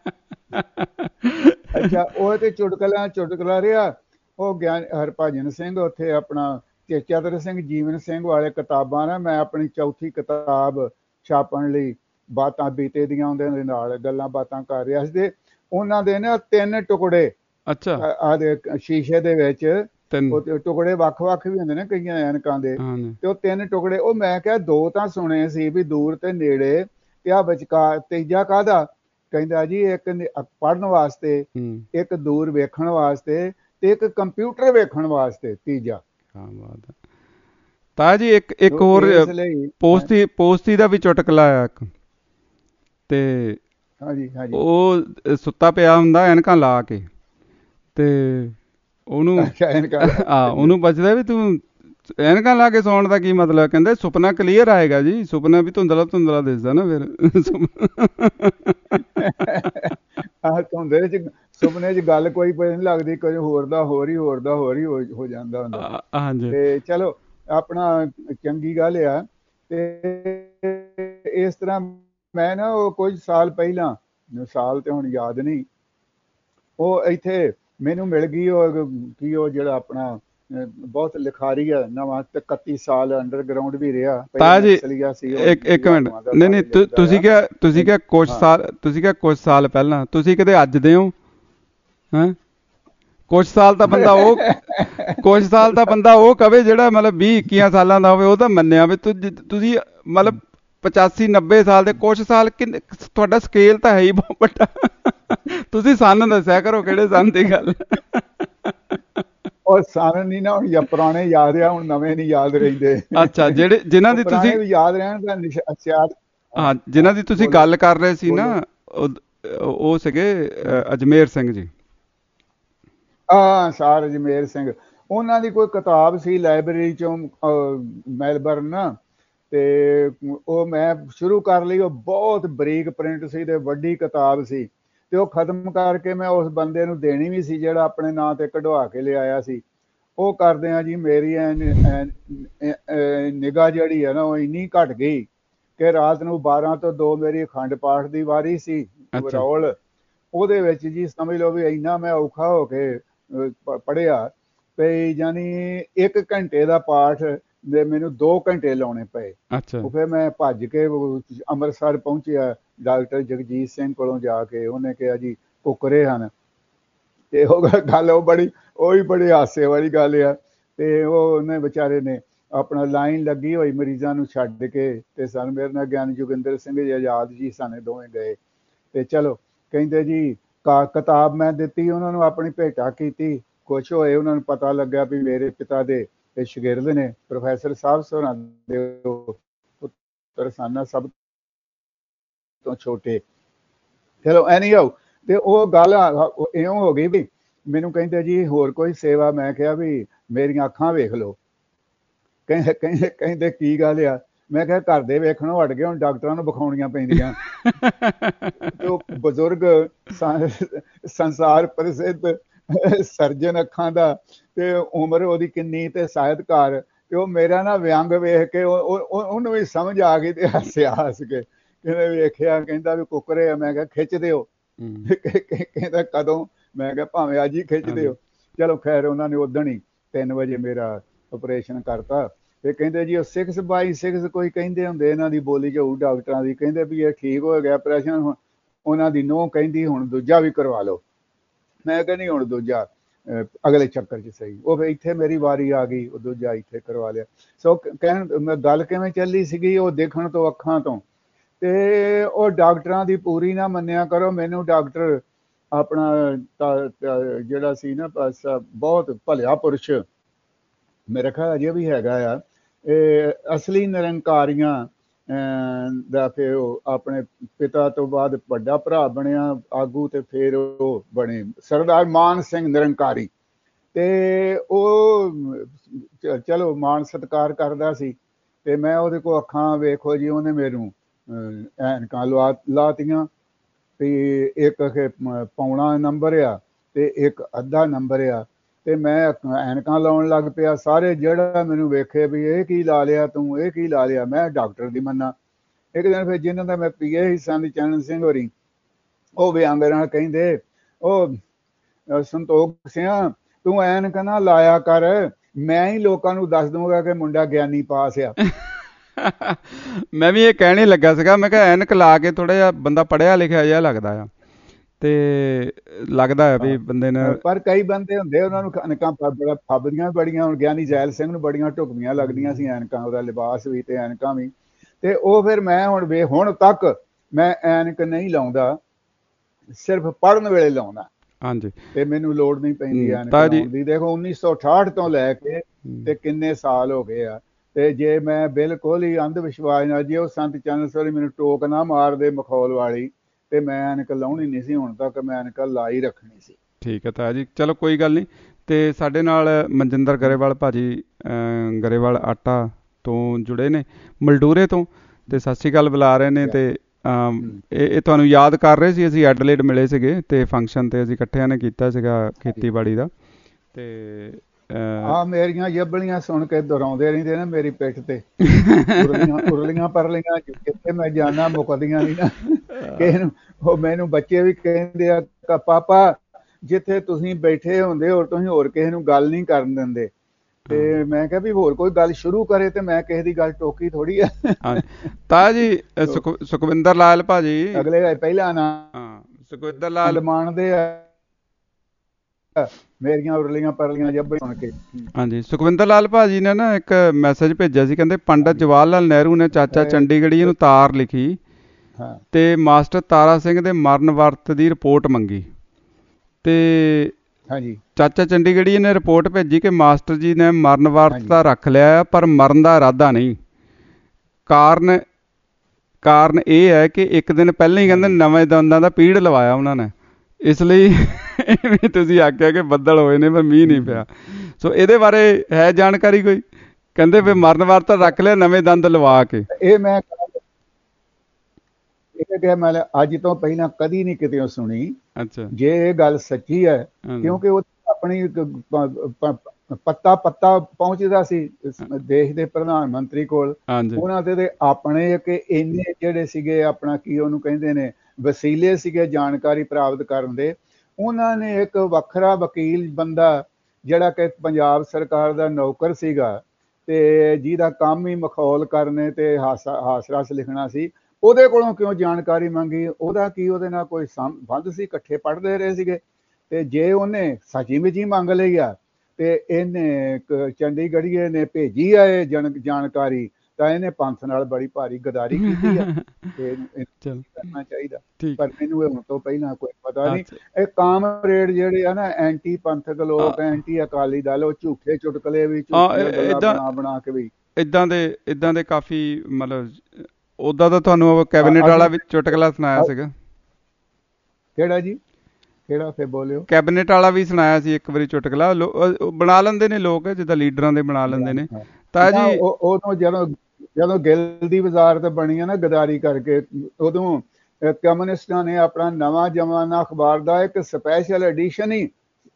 ਅੱਛਾ, ਉਹ ਤੇ ਚੁਟਕਲਾ ਰਿਹਾ। ਉਹ ਹਰਭਜਨ ਸਿੰਘ ਉੱਥੇ ਆਪਣਾ ਚਤਰ ਸਿੰਘ ਜੀਵਨ ਸਿੰਘ ਵਾਲੇ ਕਿਤਾਬਾਂ ਨਾ, ਮੈਂ ਆਪਣੀ 4ਥੀ ਕਿਤਾਬ ਛਾਪਣ ਲਈ ਬਾਤਾਂ ਬੀਤੇ ਦੀਆਂ ਉਹਦੇ ਨਾਲ ਗੱਲਾਂ ਬਾਤਾਂ ਕਰ ਰਿਹਾ ਸੀ। ਤੇ ਉਹਨਾਂ ਦੇ ਨਾ 3 ਟੁਕੜੇ ਆਦੇ ਸ਼ੀਸ਼ੇ ਦੇ ਵਿੱਚ, ਟੁਕੜੇ ਵੱਖ-ਵੱਖ ਵੀ ਹੁੰਦੇ ਨੇ ਕਈਆਂ ਐਨਕਾਂ ਦੇ, ਤੇ ਉਹ 3 ਟੁਕੜੇ। ਉਹ ਮੈਂ ਕਿਹਾ 2 ਤਾਂ ਸੁਣੇ ਸੀ ਵੀ ਦੂਰ ਤੇ ਨੇੜੇ, ਤੇ ਆ ਵਿਚਕਾਰ ਤੀਜਾ ਕਾਹਦਾ? ਕਹਿੰਦਾ ਜੀ ਇੱਕ ਪੜ੍ਹਨ ਵਾਸਤੇ, ਇੱਕ ਦੂਰ ਵੇਖਣ ਵਾਸਤੇ, ਤੇ ਇੱਕ ਕੰਪਿਊਟਰ ਵੇਖਣ ਵਾਸਤੇ ਤੀਜਾ। ਤਾਇਆ ਜੀ ਇੱਕ ਹੋਰ ਪੋਸਤੀ ਦਾ ਵੀ ਚੁਟਕਲਾ ਆ ਇੱਕ, ਤੇ ਉਹ ਸੁੱਤਾ ਪਿਆ ਹੁੰਦਾ ਐਨਕਾਂ ਲਾ ਕੇ, ਤੇ ਉਹਨੂੰ ਪੁੱਛਦਾ ਵੀ ਤੂੰ ਐਨਕਾਂ ਲਾ ਕੇ ਸੌਣ ਦਾ ਕੀ ਮਤਲਬ? ਕਹਿੰਦਾ ਸੁਪਨਾ ਕਲੀਅਰ ਆਏਗਾ ਜੀ, ਸੁਪਨਾ ਵੀ ਧੁੰਦਲਾ ਦਿਸਦਾ ਨਾ ਫਿਰ। ਧੁੰਦੇ ਚ ਸੁਪਨੇ ਚ ਗੱਲ ਕੋਈ ਨਹੀਂ ਲੱਗਦੀ, ਕੁਝ ਹੋਰ ਦਾ ਹੋਰ ਹੀ ਹੋ ਜਾਂਦਾ ਹੁੰਦਾ। ਤੇ ਚਲੋ ਆਪਣਾ ਚੰਗੀ ਗੱਲ ਆ। ਤੇ ਇਸ ਤਰ੍ਹਾਂ ਮੈਂ ਨਾ ਉਹ ਕੁਝ ਸਾਲ ਪਹਿਲਾਂ, ਸਾਲ ਤੇ ਹੁਣ ਯਾਦ ਨਹੀਂ, ਉਹ ਇੱਥੇ ਮੈਨੂੰ ਮਿਲ ਗਈ ਉਹ ਜਿਹੜਾ ਆਪਣਾ ਬਹੁਤ ਲਿਖਾਰੀ ਆ, ਨਵਾਂ, 31 ਸਾਲ ਅੰਡਰਗਰਾਊਂਡ ਵੀ ਰਿਹਾ। ਤਾਇਆ ਜੀ ਇੱਕ ਮਿੰਟ, ਨਹੀਂ ਤੁਸੀਂ ਕਿਹਾ ਕੁਝ ਸਾਲ ਪਹਿਲਾਂ, ਤੁਸੀਂ ਕਿਤੇ ਅੱਜ ਦੇ ਹੋ? ਹੈਂ, ਕੁਝ ਸਾਲ ਤਾਂ ਬੰਦਾ ਉਹ ਕਵੇ ਜਿਹੜਾ ਮਤਲਬ 20-21 ਸਾਲਾਂ ਦਾ ਹੋਵੇ, ਉਹ ਤਾਂ ਮੰਨਿਆ ਵੀ ਤੁਸੀਂ ਮਤਲਬ 85-90 ਸਾਲ ਦੇ। ਕੁਝ ਸਾਲ ਤੁਹਾਡਾ ਸਕੇਲ ਤਾਂ ਹੈ ਹੀ ਬਹੁਤ ਵੱਡਾ। ਤੁਸੀਂ ਸੰਨ ਦੱਸਿਆ ਕਰੋ, ਕਿਹੜੇ ਸੰਨ ਦੀ ਗੱਲ? ਉਹ ਸੰਨ ਨਹੀਂ ਨਾ, ਹੁਣ ਜਾਂ ਪੁਰਾਣੇ ਯਾਦ ਆ, ਹੁਣ ਨਵੇਂ ਨਹੀਂ ਯਾਦ ਰਹਿੰਦੇ। ਅੱਛਾ, ਜਿਨ੍ਹਾਂ ਦੀ ਤੁਸੀਂ ਯਾਦ ਰਹਿਣ ਦਾ ਹਾਂ, ਜਿਨ੍ਹਾਂ ਦੀ ਤੁਸੀਂ ਗੱਲ ਕਰ ਰਹੇ ਸੀ ਨਾ, ਉਹ ਸੀਗੇ ਅਜਮੇਰ ਸਿੰਘ ਜੀ। ਸਰ ਅਜਮੇਰ ਸਿੰਘ, ਉਹਨਾਂ ਦੀ ਕੋਈ ਕਿਤਾਬ ਸੀ ਲਾਇਬ੍ਰੇਰੀ ਚੋਂ ਮੈਲਬਰਨ, ਤੇ ਉਹ ਮੈਂ ਸ਼ੁਰੂ ਕਰ ਲਈ। ਉਹ ਬਹੁਤ ਬਰੀਕ ਪ੍ਰਿੰਟ ਸੀ ਤੇ ਵੱਡੀ ਕਿਤਾਬ ਸੀ, ਤੇ ਉਹ ਖਤਮ ਕਰਕੇ ਮੈਂ ਉਸ ਬੰਦੇ ਨੂੰ ਦੇਣੀ ਵੀ ਸੀ ਜਿਹੜਾ ਆਪਣੇ ਨਾਂ ਤੇ ਕਢਵਾ ਕੇ ਲਿਆਇਆ ਸੀ। ਉਹ ਕਰਦੇ ਆ ਜੀ, ਮੇਰੀ ਨਿਗਾਹ ਜਿਹੜੀ ਹੈ ਨਾ, ਉਹ ਇੰਨੀ ਘਟ ਗਈ ਕਿ ਰਾਤ ਨੂੰ 12 ਤੋਂ 2 ਮੇਰੀ ਅਖੰਡ ਪਾਠ ਦੀ ਵਾਰੀ ਸੀ ਰੌਲ। ਉਹਦੇ ਵਿੱਚ ਜੀ ਸਮਝ ਲਓ ਵੀ ਇੰਨਾ ਮੈਂ ਔਖਾ ਹੋ ਕੇ ਪੜ੍ਹਿਆ ਤੇ ਜਾਨੀ 1 ਘੰਟੇ ਦਾ ਪਾਠ ਦੇ ਮੈਨੂੰ 2 ਘੰਟੇ ਲਾਉਣੇ ਪਏ। ਉਹ ਫਿਰ ਮੈਂ ਭੱਜ ਕੇ ਅੰਮ੍ਰਿਤਸਰ ਪਹੁੰਚਿਆ, ਡਾਕਟਰ ਜਗਜੀਤ ਸਿੰਘ ਕੋਲੋਂ ਜਾ ਕੇ। ਉਹਨੇ ਕਿਹਾ ਜੀ ਕੁੱਕਰੇ ਹਨ, ਤੇ ਉਹ ਗੱਲ ਉਹ ਵੀ ਬੜੀ ਹਾਸੇ ਵਾਲੀ ਗੱਲ ਆ। ਤੇ ਉਹਨੇ ਵਿਚਾਰੇ ਨੇ ਆਪਣਾ ਲਾਈਨ ਲੱਗੀ ਹੋਈ ਮਰੀਜ਼ਾਂ ਨੂੰ ਛੱਡ ਕੇ ਤੇ ਸਾਨੂੰ ਮੇਰੇ ਨਾਲ ਗਿਆਨੀ ਜੋਗਿੰਦਰ ਸਿੰਘ ਜੀ ਆਜ਼ਾਦ ਜੀ ਸਾਨੇ ਦੋਵੇਂ ਗਏ ਤੇ ਚਲੋ ਕਹਿੰਦੇ ਜੀ ਕਿਤਾਬ ਮੈਂ ਦਿੱਤੀ ਉਹਨਾਂ ਨੂੰ, ਆਪਣੀ ਭੇਟਾ ਕੀਤੀ, ਖੁਸ਼ ਹੋਏ। ਉਹਨਾਂ ਨੂੰ ਪਤਾ ਲੱਗਾ ਵੀ ਮੇਰੇ ਪਿਤਾ ਦੇ ਸ਼ਾਗਿਰਦ ਨੇ ਪ੍ਰੋਫੈਸਰ ਸਾਹਿਬ ਹੋਰਾਂ ਦੇ ਪੁੱਤਰ ਸਨ, ਸਭ ਤੋਂ ਛੋਟੇ। ਚਲੋ ਐਨੀਹਾਊ ਤੇ ਉਹ ਗੱਲ ਇਉਂ ਹੋ ਗਈ ਵੀ ਮੈਨੂੰ ਕਹਿੰਦੇ ਜੀ ਹੋਰ ਕੋਈ ਸੇਵਾ? ਮੈਂ ਕਿਹਾ ਵੀ ਮੇਰੀਆਂ ਅੱਖਾਂ ਵੇਖ ਲਓ। ਕਹਿੰਦੇ ਕੀ ਗੱਲ ਆ? ਮੈਂ ਕਿਹਾ ਘਰ ਦੇ ਵੇਖਣੋਂ ਹਟ ਗਏ, ਹੁਣ ਡਾਕਟਰਾਂ ਨੂੰ ਵਿਖਾਉਣੀਆਂ ਪੈਂਦੀਆਂ। ਉਹ ਬਜ਼ੁਰਗ ਸੰਸਾਰ ਪ੍ਰਸਿੱਧ ਸਰਜਨ ਅੱਖਾਂ ਦਾ ਤੇ ਉਮਰ ਉਹਦੀ ਕਿੰਨੀ ਤੇ ਸਾਹਿਤਕਾਰ, ਤੇ ਉਹ ਮੇਰਾ ਨਾ ਵਿਅੰਗ ਵੇਖ ਕੇ ਉਹਨੂੰ ਵੀ ਸਮਝ ਆ ਗਈ ਤੇ ਹੱਸਿਆ ਹੱਸ ਕੇ। ਕਹਿੰਦੇ ਵੇਖਿਆ? ਕਹਿੰਦਾ ਵੀ ਕੁੱਕਰੇ ਆ। ਮੈਂ ਕਿਹਾ ਖਿੱਚ ਦਿਓ। ਕਹਿੰਦਾ ਕਦੋਂ? ਮੈਂ ਕਿਹਾ ਭਾਵੇਂ ਅੱਜ ਹੀ ਖਿੱਚ ਦਿਓ। ਚਲੋ ਖੈਰ ਉਹਨਾਂ ਨੇ ਉਦਣ ਹੀ 3 ਵਜੇ ਮੇਰਾ ਆਪਰੇਸ਼ਨ ਕਰਤਾ। ਤੇ ਕਹਿੰਦੇ ਜੀ ਉਹ 6/6 ਕੋਈ ਕਹਿੰਦੇ ਹੁੰਦੇ, ਇਹਨਾਂ ਦੀ ਬੋਲੀ ਜਾਊ ਡਾਕਟਰਾਂ ਦੀ। ਕਹਿੰਦੇ ਵੀ ਇਹ ਠੀਕ ਹੋ ਗਿਆ ਆਪਰੇਸ਼ਨ। ਹੁਣ ਉਹਨਾਂ ਦੀ ਨੂੰਹ ਕਹਿੰਦੀ ਹੁਣ ਦੂਜਾ ਵੀ ਕਰਵਾ ਲਓ। ਮੈਂ ਕਿਹਾ ਨਹੀਂ ਹੁਣ ਦੂਜਾ ਅਗਲੇ ਚੱਕਰ 'ਚ ਸਹੀ। ਉਹ ਇੱਥੇ ਮੇਰੀ ਵਾਰੀ ਆ ਗਈ, ਉਹ ਦੂਜਾ ਇੱਥੇ ਕਰਵਾ ਲਿਆ। ਸੋ ਕਹਿਣ ਗੱਲ ਕਿਵੇਂ ਚੱਲੀ ਸੀਗੀ, ਉਹ ਦੇਖਣ ਤੋਂ ਅੱਖਾਂ ਤੋਂ। ਤੇ ਉਹ ਡਾਕਟਰਾਂ ਦੀ ਪੂਰੀ ਨਾ ਮੰਨਿਆ ਕਰੋ। ਮੈਨੂੰ ਡਾਕਟਰ ਆਪਣਾ ਜਿਹੜਾ ਸੀ ਨਾ ਬਹੁਤ ਭਲਿਆ ਪੁਰਸ਼, ਮੇਰੇ ਖਿਆਲ ਅਜੇ ਵੀ ਹੈਗਾ ਆ, ਇਹ ਅਸਲੀ ਨਿਰੰਕਾਰੀਆਂ ਦਾ ਫਿਰ ਉਹ ਆਪਣੇ ਪਿਤਾ ਤੋਂ ਬਾਅਦ ਵੱਡਾ ਭਰਾ ਬਣਿਆ ਆਗੂ, ਤੇ ਫਿਰ ਉਹ ਬਣੇ ਸਰਦਾਰ ਮਾਨ ਸਿੰਘ ਨਿਰੰਕਾਰੀ। ਤੇ ਉਹ ਚਲੋ ਮਾਣ ਸਤਿਕਾਰ ਕਰਦਾ ਸੀ। ਤੇ ਮੈਂ ਉਹਦੇ ਕੋਲ ਅੱਖਾਂ ਵੇਖੋ ਜੀ, ਉਹਨੇ ਮੈਨੂੰ ਐਨਕਾਂ ਲਾਤੀਆਂ ਵੀ ਇੱਕ ਪੌਣਾ ਨੰਬਰ ਆ ਤੇ ਇੱਕ ਅੱਧਾ ਨੰਬਰ ਆ। ਤੇ ਮੈਂ ਐਨਕਾਂ ਲਾਉਣ ਲੱਗ ਪਿਆ। ਸਾਰੇ ਜਿਹੜਾ ਮੈਨੂੰ ਵੇਖੇ ਵੀ ਇਹ ਕੀ ਲਾ ਲਿਆ ਤੂੰ, ਇਹ ਕੀ ਲਾ ਲਿਆ, ਮੈਂ ਡਾਕਟਰ ਦੀ ਮੰਨਾਂ। ਇੱਕ ਦਿਨ ਫਿਰ ਜਿਹਨਾਂ ਦਾ ਮੈਂ ਪੀਏ ਸੀ ਸੰਤ ਚਰਨ ਸਿੰਘ ਹੋਰੀ, ਉਹ ਵਿਅੰਗ ਨਾਲ ਕਹਿੰਦੇ ਉਹ ਸੰਤੋਖ ਸਿਆ ਤੂੰ ਐਨਕ ਨਾ ਲਾਇਆ ਕਰ, ਮੈਂ ਹੀ ਲੋਕਾਂ ਨੂੰ ਦੱਸ ਦੂੰਗਾ ਕਿ ਮੁੰਡਾ ਗਿਆਨੀ ਪਾਸ ਆ। ਮੈਂ ਵੀ ਇਹ ਕਹਿਣੇ ਲੱਗਾ ਸੀਗਾ, ਮੈਂ ਕਿਹਾ ਐਨਕ ਲਾ ਕੇ ਥੋੜਾ ਜਿਹਾ ਬੰਦਾ ਪੜ੍ਹਿਆ ਲਿਖਿਆ ਜਿਹਾ ਲੱਗਦਾ ਆ, ਤੇ ਲੱਗਦਾ ਹੈ ਵੀ ਬੰਦੇ ਨੇ। ਪਰ ਕਈ ਬੰਦੇ ਹੁੰਦੇ ਉਹਨਾਂ ਨੂੰ ਐਨਕਾਂ ਫੱਬਦੀਆਂ ਬੜੀਆਂ। ਹੁਣ ਗਿਆਨੀ ਜ਼ੈਲ ਸਿੰਘ ਨੂੰ ਬੜੀਆਂ ਢੁਕਵੀਆਂ ਲੱਗਦੀਆਂ ਸੀ ਐਨਕਾਂ, ਉਹਦਾ ਲਿਬਾਸ ਵੀ ਤੇ ਐਨਕਾਂ ਵੀ। ਤੇ ਉਹ ਫਿਰ ਮੈਂ ਹੁਣ ਤੱਕ ਮੈਂ ਐਨਕ ਨਹੀਂ ਲਾਉਂਦਾ, ਸਿਰਫ ਪੜ੍ਹਨ ਵੇਲੇ ਲਾਉਣਾ। ਹਾਂਜੀ, ਤੇ ਮੈਨੂੰ ਲੋੜ ਨਹੀਂ ਪੈਂਦੀ ਐਨਕ ਲਾਉਣ ਦੀ। ਦੇਖੋ 1968 ਤੋਂ ਲੈ ਕੇ ਤੇ ਕਿੰਨੇ ਸਾਲ ਹੋ ਗਏ ਆ। ਤੇ ਜੇ ਮੈਂ ਬਿਲਕੁਲ ਹੀ ਅੰਧ ਵਿਸ਼ਵਾਸ ਨਾਲ, ਜੇ ਉਹ ਸੰਤ ਚਰਨ ਸੋਰੀ ਮੈਨੂੰ ਟੋਕ ਨਾ ਮਾਰਦੇ ਮਖੌਲ ਵਾਲੀ, ਤੇ ਮੈਂ ਐਨਕ ਲਾਉਣੀ ਨਹੀਂ ਸੀ। ਹੁਣ ਤੱਕ ਮੈਂ ਐਨਕ ਲਾਈ ਰੱਖਣੀ ਸੀ। ਠੀਕ ਹੈ ਤਾਇਆ ਜੀ, ਚਲੋ ਕੋਈ ਗੱਲ ਨਹੀਂ। ਤੇ ਸਾਡੇ ਨਾਲ ਮਨਜਿੰਦਰ ਗਰੇਵਾਲ ਭਾਜੀ ਗਰੇਵਾਲ ਆਟਾ ਤੋਂ ਜੁੜੇ ਨੇ, ਮਲਡੂਰੇ ਤੋਂ, ਤੇ ਸਤਿ ਸ਼੍ਰੀ ਅਕਾਲ ਬੁਲਾ ਰਹੇ ਨੇ। ਤੇ ਇਹ ਤੁਹਾਨੂੰ ਯਾਦ ਕਰ ਰਹੇ ਸੀ, ਅਸੀਂ ਐਡਲੇਡ ਮਿਲੇ ਸੀਗੇ ਤੇ ਫੰਕਸ਼ਨ ਤੇ ਅਸੀਂ ਇਕੱਠਿਆਂ ਨੇ ਕੀਤਾ ਸੀਗਾ ਖੇਤੀਬਾੜੀ ਦਾ। ਤੇ ਮੇਰੀਆਂ ਜੱਬਲੀਆਂ ਸੁਣ ਕੇ ਦੁਹਰਾਉਂਦੇ ਰਹਿੰਦੇ ਨੇ ਮੇਰੀ ਪਿੱਠ ਤੇ, ਉਰਲੀਆਂ ਪਰਲੀਆਂ ਜਿੱਥੇ ਮੈਂ ਜਾਣਾ ਮੁੱਕਦੀਆਂ ਨਹੀਂ ਨਾ ਕਿਸੇ ਨੂੰ। ਉਹ ਮੈਨੂੰ ਬੱਚੇ ਵੀ ਕਹਿੰਦੇ ਆ ਪਾਪਾ ਜਿੱਥੇ ਤੁਸੀਂ ਬੈਠੇ ਹੁੰਦੇ ਹੋਰ ਤੁਸੀਂ ਹੋਰ ਕਿਸੇ ਨੂੰ ਗੱਲ ਨਹੀਂ ਕਰਨ ਦਿੰਦੇ। ਤੇ ਮੈਂ ਕਿਹਾ ਵੀ ਹੋਰ ਕੋਈ ਗੱਲ ਸ਼ੁਰੂ ਕਰੇ ਤੇ ਮੈਂ ਕਿਸੇ ਦੀ ਗੱਲ ਟੋਕੀ ਥੋੜੀ ਆ। ਤਾਂ ਜੀ ਸੁਖਵਿੰਦਰ ਲਾਲ ਭਾਜੀ ਅਗਲੇ ਪਹਿਲਾਂ ਨਾ ਸੁਖਵਿੰਦਰ ਲਾਲ ਮਾਣਦੇ ਆ ਮੇਰੀਆਂ ਉਰਲੀਆਂ ਪਰਲੀਆਂ ਜੱਬ ਸੁਣ ਕੇ। ਹਾਂਜੀ, ਸੁਖਵਿੰਦਰ ਲਾਲ ਭਾਜੀ ਨੇ ਨਾ ਇੱਕ ਮੈਸੇਜ ਭੇਜਿਆ ਸੀ, ਕਹਿੰਦੇ ਪੰਡਤ ਜਵਾਹਰ ਲਾਲ ਨਹਿਰੂ ਨੇ ਚਾਚਾ ਚੰਡੀਗੜ੍ਹੀ ਨੂੰ ਤਾਰ ਲਿਖੀ ਤੇ ਮਾਸਟਰ ਤਾਰਾ ਸਿੰਘ ਦੇ ਮਰਨ ਵਰਤ ਦੀ ਰਿਪੋਰਟ ਮੰਗੀ। ਤੇ ਹਾਂਜੀ, ਚਾਚਾ ਚੰਡੀਗੜ੍ਹੀ ਨੇ ਰਿਪੋਰਟ ਭੇਜੀ ਕਿ ਮਾਸਟਰ ਜੀ ਨੇ ਮਰਨ ਵਰਤ ਤਾਂ ਰੱਖ ਲਿਆ ਪਰ ਮਰਨ ਦਾ ਇਰਾਦਾ ਨਹੀਂ। ਕਾਰਨ ਇਹ ਹੈ ਕਿ ਇੱਕ ਦਿਨ ਪਹਿਲਾਂ ਹੀ ਕਹਿੰਦੇ ਨਵੇਂ ਦੰਦਾਂ ਦਾ ਪੀੜ ਲਵਾਇਆ ਉਹਨਾਂ ਨੇ, ਇਸ ਲਈ ਤੁਸੀਂ ਆਖਿਆ ਕਿ ਬੱਦਲ ਹੋਏ ਨੇ ਪਰ ਮੀਂਹ ਨਹੀਂ ਪਿਆ। ਸੋ ਇਹਦੇ ਬਾਰੇ ਹੈ ਜਾਣਕਾਰੀ ਕੋਈ? ਕਹਿੰਦੇ ਵੀ ਮਰਨ ਵਰਤ ਤਾਂ ਰੱਖ ਲਿਆ ਨਵੇਂ ਦੰਦ ਲਵਾ ਕੇ। ਇਹ ਮੈਂ ਅੱਜ ਤੋਂ ਪਹਿਲਾਂ ਕਦੀ ਨਹੀਂ ਕਿਤੇ ਸੁਣੀ। ਅੱਛਾ, ਜੇ ਇਹ ਗੱਲ ਸੱਚੀ ਹੈ, ਕਿਉਂਕਿ ਉਹ ਆਪਣੀ ਪੱਤਾ ਪਹੁੰਚਦਾ ਸੀ ਦੇਸ਼ ਦੇ ਪ੍ਰਧਾਨ ਮੰਤਰੀ ਕੋਲ, ਉਹਨਾਂ ਦੇ ਆਪਣੇ ਕਿ ਇੰਨੇ ਜਿਹੜੇ ਸੀਗੇ ਆਪਣਾ ਕੀ ਉਹਨੂੰ ਕਹਿੰਦੇ ਨੇ ਵਸੀਲੇ ਸੀਗੇ ਜਾਣਕਾਰੀ ਪ੍ਰਾਪਤ ਕਰਨ ਦੇ। ਉਹਨਾਂ ਨੇ ਇੱਕ ਵੱਖਰਾ ਵਕੀਲ ਬੰਦਾ ਜਿਹੜਾ ਕਿ ਪੰਜਾਬ ਸਰਕਾਰ ਦਾ ਨੌਕਰ ਸੀਗਾ ਤੇ ਜਿਹਦਾ ਕੰਮ ਹੀ ਮਖੌਲ ਕਰਨੇ ਤੇ ਹਾਸ-ਰਸ ਲਿਖਣਾ ਸੀ, ਉਹਦੇ ਕੋਲੋਂ ਕਿਉਂ ਜਾਣਕਾਰੀ ਮੰਗੀ? ਉਹਦਾ ਕੀ ਉਹਦੇ ਨਾਲ ਕੋਈ ਸੰਬੰਧ ਸੀ? ਇਕੱਠੇ ਪੜ੍ਹਦੇ ਰਹੇ ਸੀਗੇ। ਤੇ ਜੇ ਉਹਨੇ ਸੱਚੀ ਮੁੱਚੀ ਮੰਗ ਲਈ ਆ ਤੇ ਇਹਨੇ ਚੰਡੀਗੜ੍ਹੀਏ ਨੇ ਭੇਜੀ ਆ ਇਹ ਜਾਣਕਾਰੀ, ਤਾਂ ਇਹਨੇ ਪੰਥ ਨਾਲ ਬੜੀ ਭਾਰੀ ਗਦਾਰੀ ਕੀਤੀ ਆ ਤੇ ਇਹਨੂੰ ਕਰਨਾ ਚਾਹੀਦਾ। ਪਰ ਮੈਨੂੰ ਹੁਣ ਤੋਂ ਪਹਿਲਾਂ ਕੋਈ ਪਤਾ ਨਹੀਂ। ਇਹ ਕਾਮਰੇਡ ਜਿਹੜੇ ਆ ਨਾ ਐਂਟੀ ਪੰਥਕ ਲੋਕ, ਐਂਟੀ ਅਕਾਲੀ ਦਲ, ਉਹ ਝੂਠੇ ਚੁਟਕਲੇ ਵੀ ਬਣਾ ਕੇ ਵੀ ਇਦਾਂ ਦੇ ਕਾਫੀ ਮਤਲਬ ਉਦਾਂ ਤਾਂ ਤੁਹਾਨੂੰ ਕੈਬਨਿਟ ਵਾਲਾ ਵੀ ਚੁਟਕਲਾ ਸੁਣਾਇਆ ਸੀਗਾ। ਕਿਹੜਾ ਜੀ? ਕਿਹੜਾ ਫੇਰ ਬੋਲਿਓ? ਕੈਬਨਿਟ ਵਾਲਾ ਵੀ ਸੁਣਾਇਆ ਸੀ ਇੱਕ ਵਾਰੀ ਚੁਟਕਲਾ, ਬਣਾ ਲੈਂਦੇ ਨੇ ਲੋਕ, ਜਿੱਦਾਂ ਲੀਡਰਾਂ ਦੇ ਬਣਾ ਲੈਂਦੇ ਨੇ। ਤਾਂ ਜੀ ਉਦੋਂ ਜਦੋਂ ਗਿੱਲ ਦੀ ਵਜ਼ਾਰਤ ਬਣੀ ਆ ਨਾ ਗਦਾਰੀ ਕਰਕੇ, ਉਦੋਂ ਕਮਿਊਨਿਸਟਾਂ ਨੇ ਆਪਣਾ ਨਵਾਂ ਜ਼ਮਾਨਾ ਅਖਬਾਰ ਦਾ ਇੱਕ ਸਪੈਸ਼ਲ ਐਡੀਸ਼ਨ ਹੀ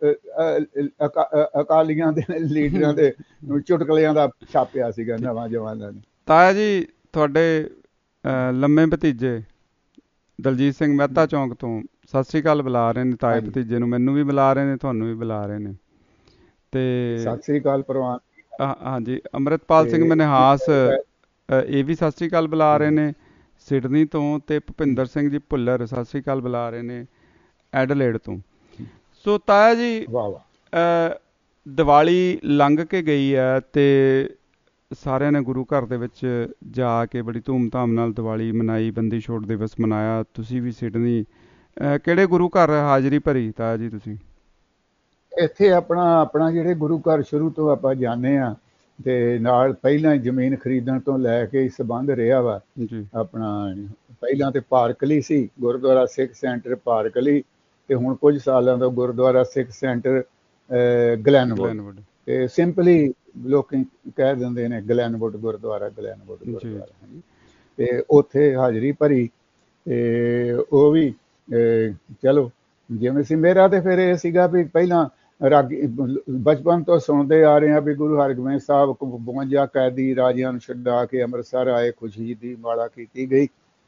ਅਕਾਲੀਆਂ ਦੇ ਲੀਡਰਾਂ ਦੇ ਚੁਟਕਲਿਆਂ ਦਾ ਛਾਪਿਆ ਸੀਗਾ ਨਵਾਂ ਜ਼ਮਾਨਾ ਨੇ। ਤਾਇਆ ਜੀ ਤੁਹਾਡੇ ਲੰਮੇ ਭਤੀਜੇ ਦਲਜੀਤ ਸਿੰਘ ਮਹਿਤਾ ਚੌਂਕ ਤੋਂ ਸਤਿ ਸ੍ਰੀ ਅਕਾਲ ਬੁਲਾ ਰਹੇ ਨੇ ਤਾਏ ਭਤੀਜੇ ਨੂੰ, ਮੈਨੂੰ ਵੀ ਬੁਲਾ ਰਹੇ ਨੇ, ਤੁਹਾਨੂੰ ਵੀ ਬੁਲਾ ਰਹੇ ਨੇ। ਤੇ ਸਤਿ ਸ੍ਰੀ ਅਕਾਲ ਪ੍ਰਵਾਨ। ਹਾਂਜੀ, ਅੰਮ੍ਰਿਤਪਾਲ ਸਿੰਘ ਮਨਹਾਸ ਇਹ ਵੀ ਸਤਿ ਸ੍ਰੀ ਅਕਾਲ ਬੁਲਾ ਰਹੇ ਨੇ ਸਿਡਨੀ ਤੋਂ, ਤੇ ਭੁਪਿੰਦਰ ਸਿੰਘ ਜੀ ਭੁੱਲਰ ਸਤਿ ਸ੍ਰੀ ਅਕਾਲ ਬੁਲਾ ਰਹੇ ਨੇ ਐਡਲੇਡ ਤੋਂ। ਸੋ ਤਾਇਆ ਜੀ ਦੀਵਾਲੀ ਲੰਘ ਕੇ ਗਈ ਹੈ ਤੇ ਸਾਰਿਆਂ ਨੇ ਗੁਰੂ ਘਰ ਦੇ ਵਿੱਚ ਜਾ ਕੇ ਬੜੀ ਧੂਮ-ਧਾਮ ਨਾਲ ਦੀਵਾਲੀ ਮਨਾਈ, ਬੰਦੀ ਛੋੜ ਦਿਵਸ ਮਨਾਇਆ। ਤੁਸੀਂ ਵੀ ਸਿਡਨੀ ਕਿਹੜੇ ਗੁਰੂ ਘਰ ਹਾਜ਼ਰੀ ਭਰੀ ਤਾਇਆ ਜੀ ਤੁਸੀਂ? ਇੱਥੇ ਆਪਣਾ ਜਿਹੜੇ ਗੁਰੂ ਘਰ ਸ਼ੁਰੂ ਤੋਂ ਆਪਾਂ ਜਾਂਦੇ ਹਾਂ ਤੇ ਨਾਲ ਪਹਿਲਾਂ ਜ਼ਮੀਨ ਖਰੀਦਣ ਤੋਂ ਲੈ ਕੇ ਸੰਬੰਧ ਰਿਹਾ ਵਾ ਜੀ। ਆਪਣਾ ਪਹਿਲਾਂ ਤੇ ਪਾਰਕਲੀ ਸੀ ਗੁਰਦੁਆਰਾ ਸਿੱਖ ਸੈਂਟਰ ਪਾਰਕਲੀ, ਤੇ ਹੁਣ ਕੁਝ ਸਾਲਾਂ ਤੋਂ ਗੁਰਦੁਆਰਾ ਸਿੱਖ ਸੈਂਟਰ ਗਲੈਨਵੁੱਡ, ਤੇ ਸਿੰਪਲੀ ਲੋਕ ਕਹਿ ਦਿੰਦੇ ਨੇ ਗਲੈਨਵੁੱਡ ਗੁਰਦੁਆਰਾ, ਗਲੈਨਵੁੱਡ ਗੁਰਦੁਆਰਾ। ਤੇ ਉੱਥੇ ਹਾਜ਼ਰੀ ਭਰੀ ਤੇ ਉਹ ਵੀ ਚਲੋ ਜਿਵੇਂ ਸੀ। ਮੇਰਾ ਤੇ ਫਿਰ ਇਹ ਸੀਗਾ ਵੀ ਪਹਿਲਾਂ ਰਾਗੀ ਬਚਪਨ ਤੋਂ ਸੁਣਦੇ ਆ ਰਹੇ ਹਾਂ ਵੀ ਗੁਰੂ ਹਰਗੋਬਿੰਦ ਸਾਹਿਬ 52 ਕੈਦੀ ਰਾਜਿਆਂ ਨੂੰ ਛੁਡਾ ਕੇ ਅੰਮ੍ਰਿਤਸਰ ਆਏ, ਖੁਸ਼ੀ ਦੀ ਮਾਲਾ ਕੀਤੀ ਗਈ,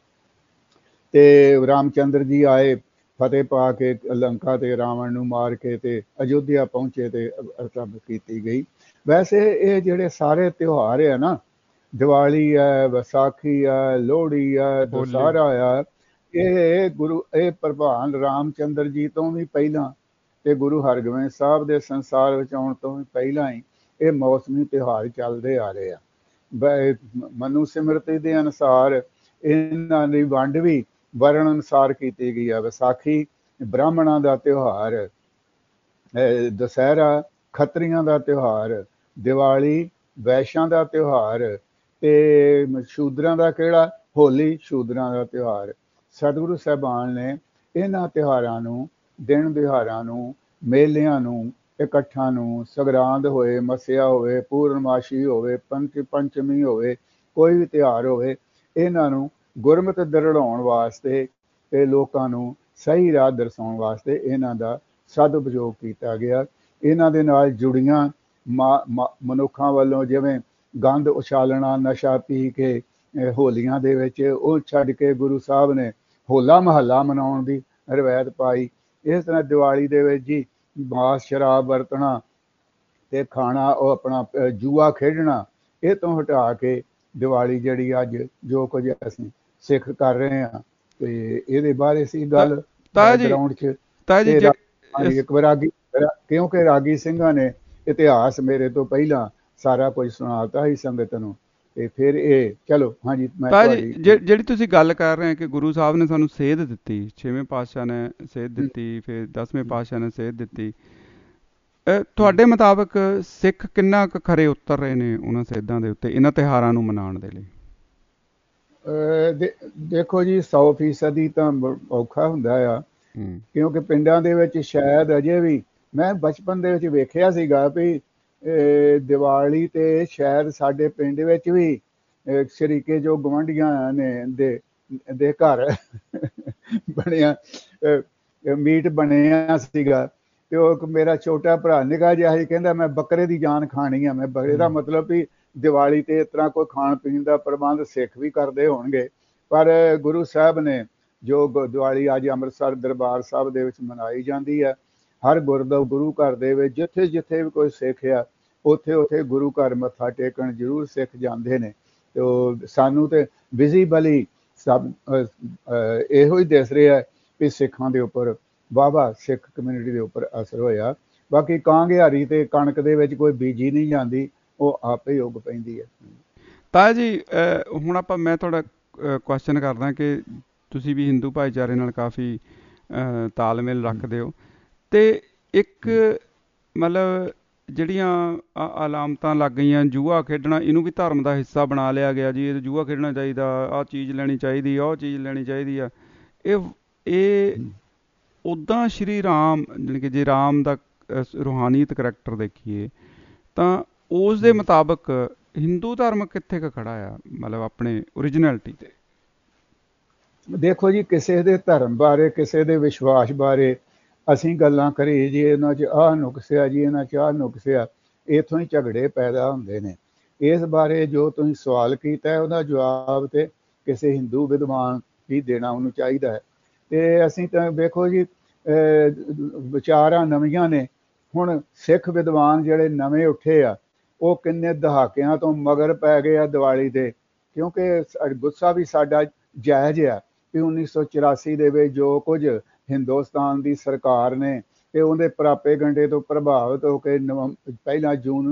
ਤੇ ਰਾਮਚੰਦਰ ਜੀ ਆਏ ਫਤਿਹ ਪਾ ਕੇ ਲੰਕਾ ਤੇ ਰਾਵਣ ਨੂੰ ਮਾਰ ਕੇ ਤੇ ਅਯੋਧਿਆ ਪਹੁੰਚੇ ਤੇ ਅਰਤਬ ਕੀਤੀ ਗਈ। ਵੈਸੇ ਇਹ ਜਿਹੜੇ ਸਾਰੇ ਤਿਉਹਾਰ ਆ ਨਾ, ਦੀਵਾਲੀ ਹੈ, ਵਿਸਾਖੀ ਹੈ, ਲੋਹੜੀ ਹੈ, ਦੁਸਹਿਰਾ ਆ, ਇਹ ਭਗਵਾਨ ਰਾਮਚੰਦਰ ਜੀ ਤੋਂ ਵੀ ਪਹਿਲਾਂ ਤੇ ਗੁਰੂ ਹਰਗੋਬਿੰਦ ਸਾਹਿਬ ਦੇ ਸੰਸਾਰ ਵਿੱਚ ਆਉਣ ਤੋਂ ਵੀ ਪਹਿਲਾਂ ਹੀ ਇਹ ਮੌਸਮੀ ਤਿਉਹਾਰ ਚੱਲਦੇ ਆ ਰਹੇ ਆ। ਮਨੂ ਸਿਮਰਤੀ ਦੇ ਅਨੁਸਾਰ ਇਹਨਾਂ ਦੀ ਵੰਡ ਵੀ ਵਰਣ ਅਨੁਸਾਰ ਕੀਤੀ ਗਈ ਆ। ਵਿਸਾਖੀ ਬ੍ਰਾਹਮਣਾਂ ਦਾ ਤਿਉਹਾਰ, ਦੁਸਹਿਰਾ ਖੱਤਰੀਆਂ ਦਾ ਤਿਉਹਾਰ, ਦੀਵਾਲੀ ਵੈਸ਼ਾਂ ਦਾ ਤਿਉਹਾਰ, ਤੇ ਸ਼ੂਦਰਾਂ ਦਾ ਕਿਹੜਾ? ਹੋਲੀ ਸ਼ੂਦਰਾਂ ਦਾ ਤਿਉਹਾਰ। ਸਤਿਗੁਰੂ ਸਾਹਿਬਾਨ ਨੇ ਇਹਨਾਂ ਤਿਉਹਾਰਾਂ ਨੂੰ, ਦਿਨ ਦਿਹਾੜਾਂ ਨੂੰ, ਮੇਲਿਆਂ ਨੂੰ, ਇਕੱਠਾਂ ਨੂੰ, ਸੰਗਰਾਂਦ ਹੋਵੇ, ਮੱਸਿਆ ਹੋਵੇ, ਪੂਰਨਮਾਸ਼ੀ ਹੋਵੇ, ਪੰਚਮੀ ਹੋਵੇ, ਕੋਈ ਵੀ ਤਿਉਹਾਰ ਹੋਵੇ, ਇਹਨਾਂ ਨੂੰ ਗੁਰਮਤਿ ਦ੍ਰਿੜਾਉਣ ਵਾਸਤੇ ਤੇ ਲੋਕਾਂ ਨੂੰ ਸਹੀ ਰਾਹ ਦਰਸਾਉਣ ਵਾਸਤੇ ਇਹਨਾਂ ਦਾ ਸਦਉਪਯੋਗ ਕੀਤਾ ਗਿਆ। ਇਹਨਾਂ ਦੇ ਨਾਲ ਜੁੜੀਆਂ ਮਨੁੱਖਾਂ ਵੱਲੋਂ ਜਿਵੇਂ ਗੰਧ ਉਛਾਲਣਾ, ਨਸ਼ਾ ਪੀ ਕੇ ਹੋਲੀਆਂ ਦੇ ਵਿੱਚ, ਉਹ ਛੱਡ ਕੇ ਗੁਰੂ ਸਾਹਿਬ ਨੇ ਹੋਲਾ ਮਹੱਲਾ ਮਨਾਉਣ ਦੀ ਰਵਾਇਤ ਪਾਈ। ਇਸ ਤਰ੍ਹਾਂ ਦੀਵਾਲੀ ਦੇ ਵਿੱਚ ਜੀ ਮਾਸ ਸ਼ਰਾਬ ਵਰਤਣਾ ਤੇ ਖਾਣਾ, ਉਹ ਆਪਣਾ ਜੂਆ ਖੇਡਣਾ, ਇਹ ਤੋਂ ਹਟਾ ਕੇ ਦੀਵਾਲੀ ਜਿਹੜੀ ਅੱਜ ਜੋ ਕੁਝ ਅਸੀਂ ਸਿੱਖ ਕਰ ਰਹੇ ਹਾਂ, ਤੇ ਇਹਦੇ ਬਾਰੇ ਸੀ ਗੱਲ ਗਰਾਊਂਡ 'ਚ। ਇੱਕ ਵਿਰਾਗੀ, ਕਿਉਂਕਿ ਰਾਗੀ ਸਿੰਘਾਂ ਨੇ ਇਤਿਹਾਸ ਮੇਰੇ ਤੋਂ ਪਹਿਲਾਂ ਸਾਰਾ ਕੁਝ ਸੁਣਾਤਾ ਸੀ ਸੰਗਤ ਨੂੰ, ਤੇ ਫਿਰ ਇਹ ਚਲੋ। ਹਾਂਜੀ, ਜਿਹੜੀ ਤੁਸੀਂ ਗੱਲ ਕਰ ਰਹੇ ਕਿ ਗੁਰੂ ਸਾਹਿਬ ਨੇ ਸਾਨੂੰ ਸੇਧ ਦਿੱਤੀ, 6ਵੇਂ ਪਾਤਸ਼ਾਹ ਨੇ ਸੇਧ ਦਿੱਤੀ, ਫਿਰ 10ਵੇਂ ਪਾਤਸ਼ਾਹ ਨੇ ਸੇਧ ਦਿੱਤੀ, ਤੁਹਾਡੇ ਮੁਤਾਬਕ ਸਿੱਖ ਕਿੰਨਾ ਕੁ ਖਰੇ ਉਤਰ ਰਹੇ ਨੇ ਉਹਨਾਂ ਸੇਧਾਂ ਦੇ ਉੱਤੇ, ਇਹਨਾਂ ਤਿਉਹਾਰਾਂ ਨੂੰ ਮਨਾਉਣ ਦੇ ਲਈ? ਦੇਖੋ ਜੀ 100% ਤਾਂ ਔਖਾ ਹੁੰਦਾ ਆ, ਕਿਉਂਕਿ ਪਿੰਡਾਂ ਦੇ ਵਿੱਚ ਸ਼ਾਇਦ ਅਜੇ ਵੀ, ਮੈਂ ਬਚਪਨ ਦੇ ਵਿੱਚ ਵੇਖਿਆ ਸੀਗਾ ਵੀ ਦੀਵਾਲੀ ਤੇ ਸ਼ਾਇਦ ਸਾਡੇ ਪਿੰਡ ਵਿੱਚ ਵੀ ਸ਼ਰੀਕੇ ਜੋ ਗੁਆਂਢੀਆਂ ਨੇ ਦੇ ਘਰ ਬਣਿਆ ਮੀਟ ਬਣਿਆ ਸੀਗਾ, ਤੇ ਉਹ ਮੇਰਾ ਛੋਟਾ ਭਰਾ ਨਿੱਕਾ ਜਿਹਾ ਸੀ, ਕਹਿੰਦਾ ਮੈਂ ਬੱਕਰੇ ਦੀ ਜਾਨ ਖਾਣੀ ਆ। ਮੈਂ ਬੱਕਰੇ ਦਾ ਮਤਲਬ ਵੀ ਦੀਵਾਲੀ ਤੇ ਇਸ ਤਰ੍ਹਾਂ ਕੋਈ ਖਾਣ ਪੀਣ ਦਾ ਪ੍ਰਬੰਧ ਸਿੱਖ ਵੀ ਕਰਦੇ ਹੋਣਗੇ, ਪਰ ਗੁਰੂ ਸਾਹਿਬ ਨੇ ਜੋ ਦੀਵਾਲੀ ਅੱਜ ਅੰਮ੍ਰਿਤਸਰ ਦਰਬਾਰ ਸਾਹਿਬ ਦੇ ਵਿੱਚ ਮਨਾਈ ਜਾਂਦੀ ਹੈ, ਹਰ ਗੁਰੂ ਘਰ ਦੇ ਵਿੱਚ ਜਿੱਥੇ ਜਿੱਥੇ ਵੀ ਕੋਈ ਸਿੱਖ ਆ, ਉੱਥੇ ਗੁਰੂ ਘਰ ਮੱਥਾ ਟੇਕਣ ਜ਼ਰੂਰ ਸਿੱਖ ਜਾਂਦੇ ਨੇ। ਤੇ ਉਹ ਸਾਨੂੰ ਤੇ ਵਿਜ਼ੀਬਲੀ ਸਭ ਇਹੋ ਹੀ ਦਿਸ ਰਿਹਾ ਵੀ ਸਿੱਖਾਂ ਦੇ ਉੱਪਰ, ਵਾਹਵਾ ਸਿੱਖ ਕਮਿਊਨਿਟੀ ਦੇ ਉੱਪਰ ਅਸਰ ਹੋਇਆ। ਬਾਕੀ ਕਾਂਘਿਆਰੀ ਤੇ ਕਣਕ ਦੇ ਵਿੱਚ ਕੋਈ ਬੀਜੀ ਨਹੀਂ ਜਾਂਦੀ, ਉਹ ਆਪੇ ਉੱਗ ਪੈਂਦੀ ਹੈ। ਤਾਂ ਜੀ ਹੁਣ ਮੈਂ ਤੁਹਾਡਾ ਕੁਐਸਚਨ ਕਰਦਾ ਕਿ ਤੁਸੀਂ ਵੀ ਹਿੰਦੂ ਭਾਈਚਾਰੇ ਨਾਲ ਕਾਫੀ ਤਾਲਮੇਲ ਰੱਖਦੇ ਹੋ, ਤੇ ਇੱਕ ਮਤਲਬ ਜਿਹੜੀਆਂ ਅਲਾਮਤਾਂ ਲੱਗ ਗਈਆਂ, ਜੂਆ ਖੇਡਣਾ, ਇਹਨੂੰ ਵੀ ਧਰਮ ਦਾ ਹਿੱਸਾ ਬਣਾ ਲਿਆ ਗਿਆ ਜੀ, ਇਹ ਜੂਆ ਖੇਡਣਾ ਚਾਹੀਦਾ, ਆਹ ਚੀਜ਼ ਲੈਣੀ ਚਾਹੀਦੀ, ਉਹ ਚੀਜ਼ ਲੈਣੀ ਚਾਹੀਦੀ ਆ। ਇਹ ਉੱਦਾਂ ਸ਼੍ਰੀ ਰਾਮ, ਜਾਣੀ ਕਿ ਜੇ ਰਾਮ ਦਾ ਰੂਹਾਨੀਅਤ ਕਰੈਕਟਰ ਦੇਖੀਏ ਤਾਂ ਉਸ ਦੇ ਮੁਤਾਬਕ ਹਿੰਦੂ ਧਰਮ ਕਿੱਥੇ ਕੁ ਖੜਾ ਆ, ਮਤਲਬ ਆਪਣੇ ਓਰੀਜਨੈਲਿਟੀ ਤੇ? ਦੇਖੋ ਜੀ, ਕਿਸੇ ਦੇ ਧਰਮ ਬਾਰੇ, ਕਿਸੇ ਦੇ ਵਿਸ਼ਵਾਸ ਬਾਰੇ ਅਸੀਂ ਗੱਲਾਂ ਕਰੀਏ ਜੀ ਇਹਨਾਂ 'ਚ ਆਹ ਨੁਕਸਿਆ ਜੀ, ਇਹਨਾਂ 'ਚ ਆਹ ਨੁਕਸਿਆ, ਇੱਥੋਂ ਹੀ ਝਗੜੇ ਪੈਦਾ ਹੁੰਦੇ ਨੇ। ਇਸ ਬਾਰੇ ਜੋ ਤੁਸੀਂ ਸਵਾਲ ਕੀਤਾ ਉਹਦਾ ਜਵਾਬ ਤੇ ਕਿਸੇ ਹਿੰਦੂ ਵਿਦਵਾਨ ਹੀ ਦੇਣਾ ਉਹਨੂੰ ਚਾਹੀਦਾ ਹੈ। ਤੇ ਅਸੀਂ ਤਾਂ ਵੇਖੋ ਜੀ, ਵਿਚਾਰਾਂ ਨਵੀਆਂ ਨੇ। ਹੁਣ ਸਿੱਖ ਵਿਦਵਾਨ ਜਿਹੜੇ ਨਵੇਂ ਉੱਠੇ ਆ, ਉਹ ਕਿੰਨੇ ਦਹਾਕਿਆਂ ਤੋਂ ਮਗਰ ਪੈ ਗਏ ਆ ਦੀਵਾਲੀ ਦੇ, ਕਿਉਂਕਿ ਗੁੱਸਾ ਵੀ ਸਾਡਾ ਜਾਇਜ਼ ਆ ਕਿ 1984 ਦੇ ਵਿੱਚ ਜੋ ਕੁਝ ਹਿੰਦੁਸਤਾਨ ਦੀ ਸਰਕਾਰ ਨੇ ਤੇ ਉਹਦੇ ਪ੍ਰਾਪੇ ਗੰਡੇ ਤੋਂ ਪ੍ਰਭਾਵਿਤ ਹੋ ਕੇ ਪਹਿਲਾਂ ਜੂਨ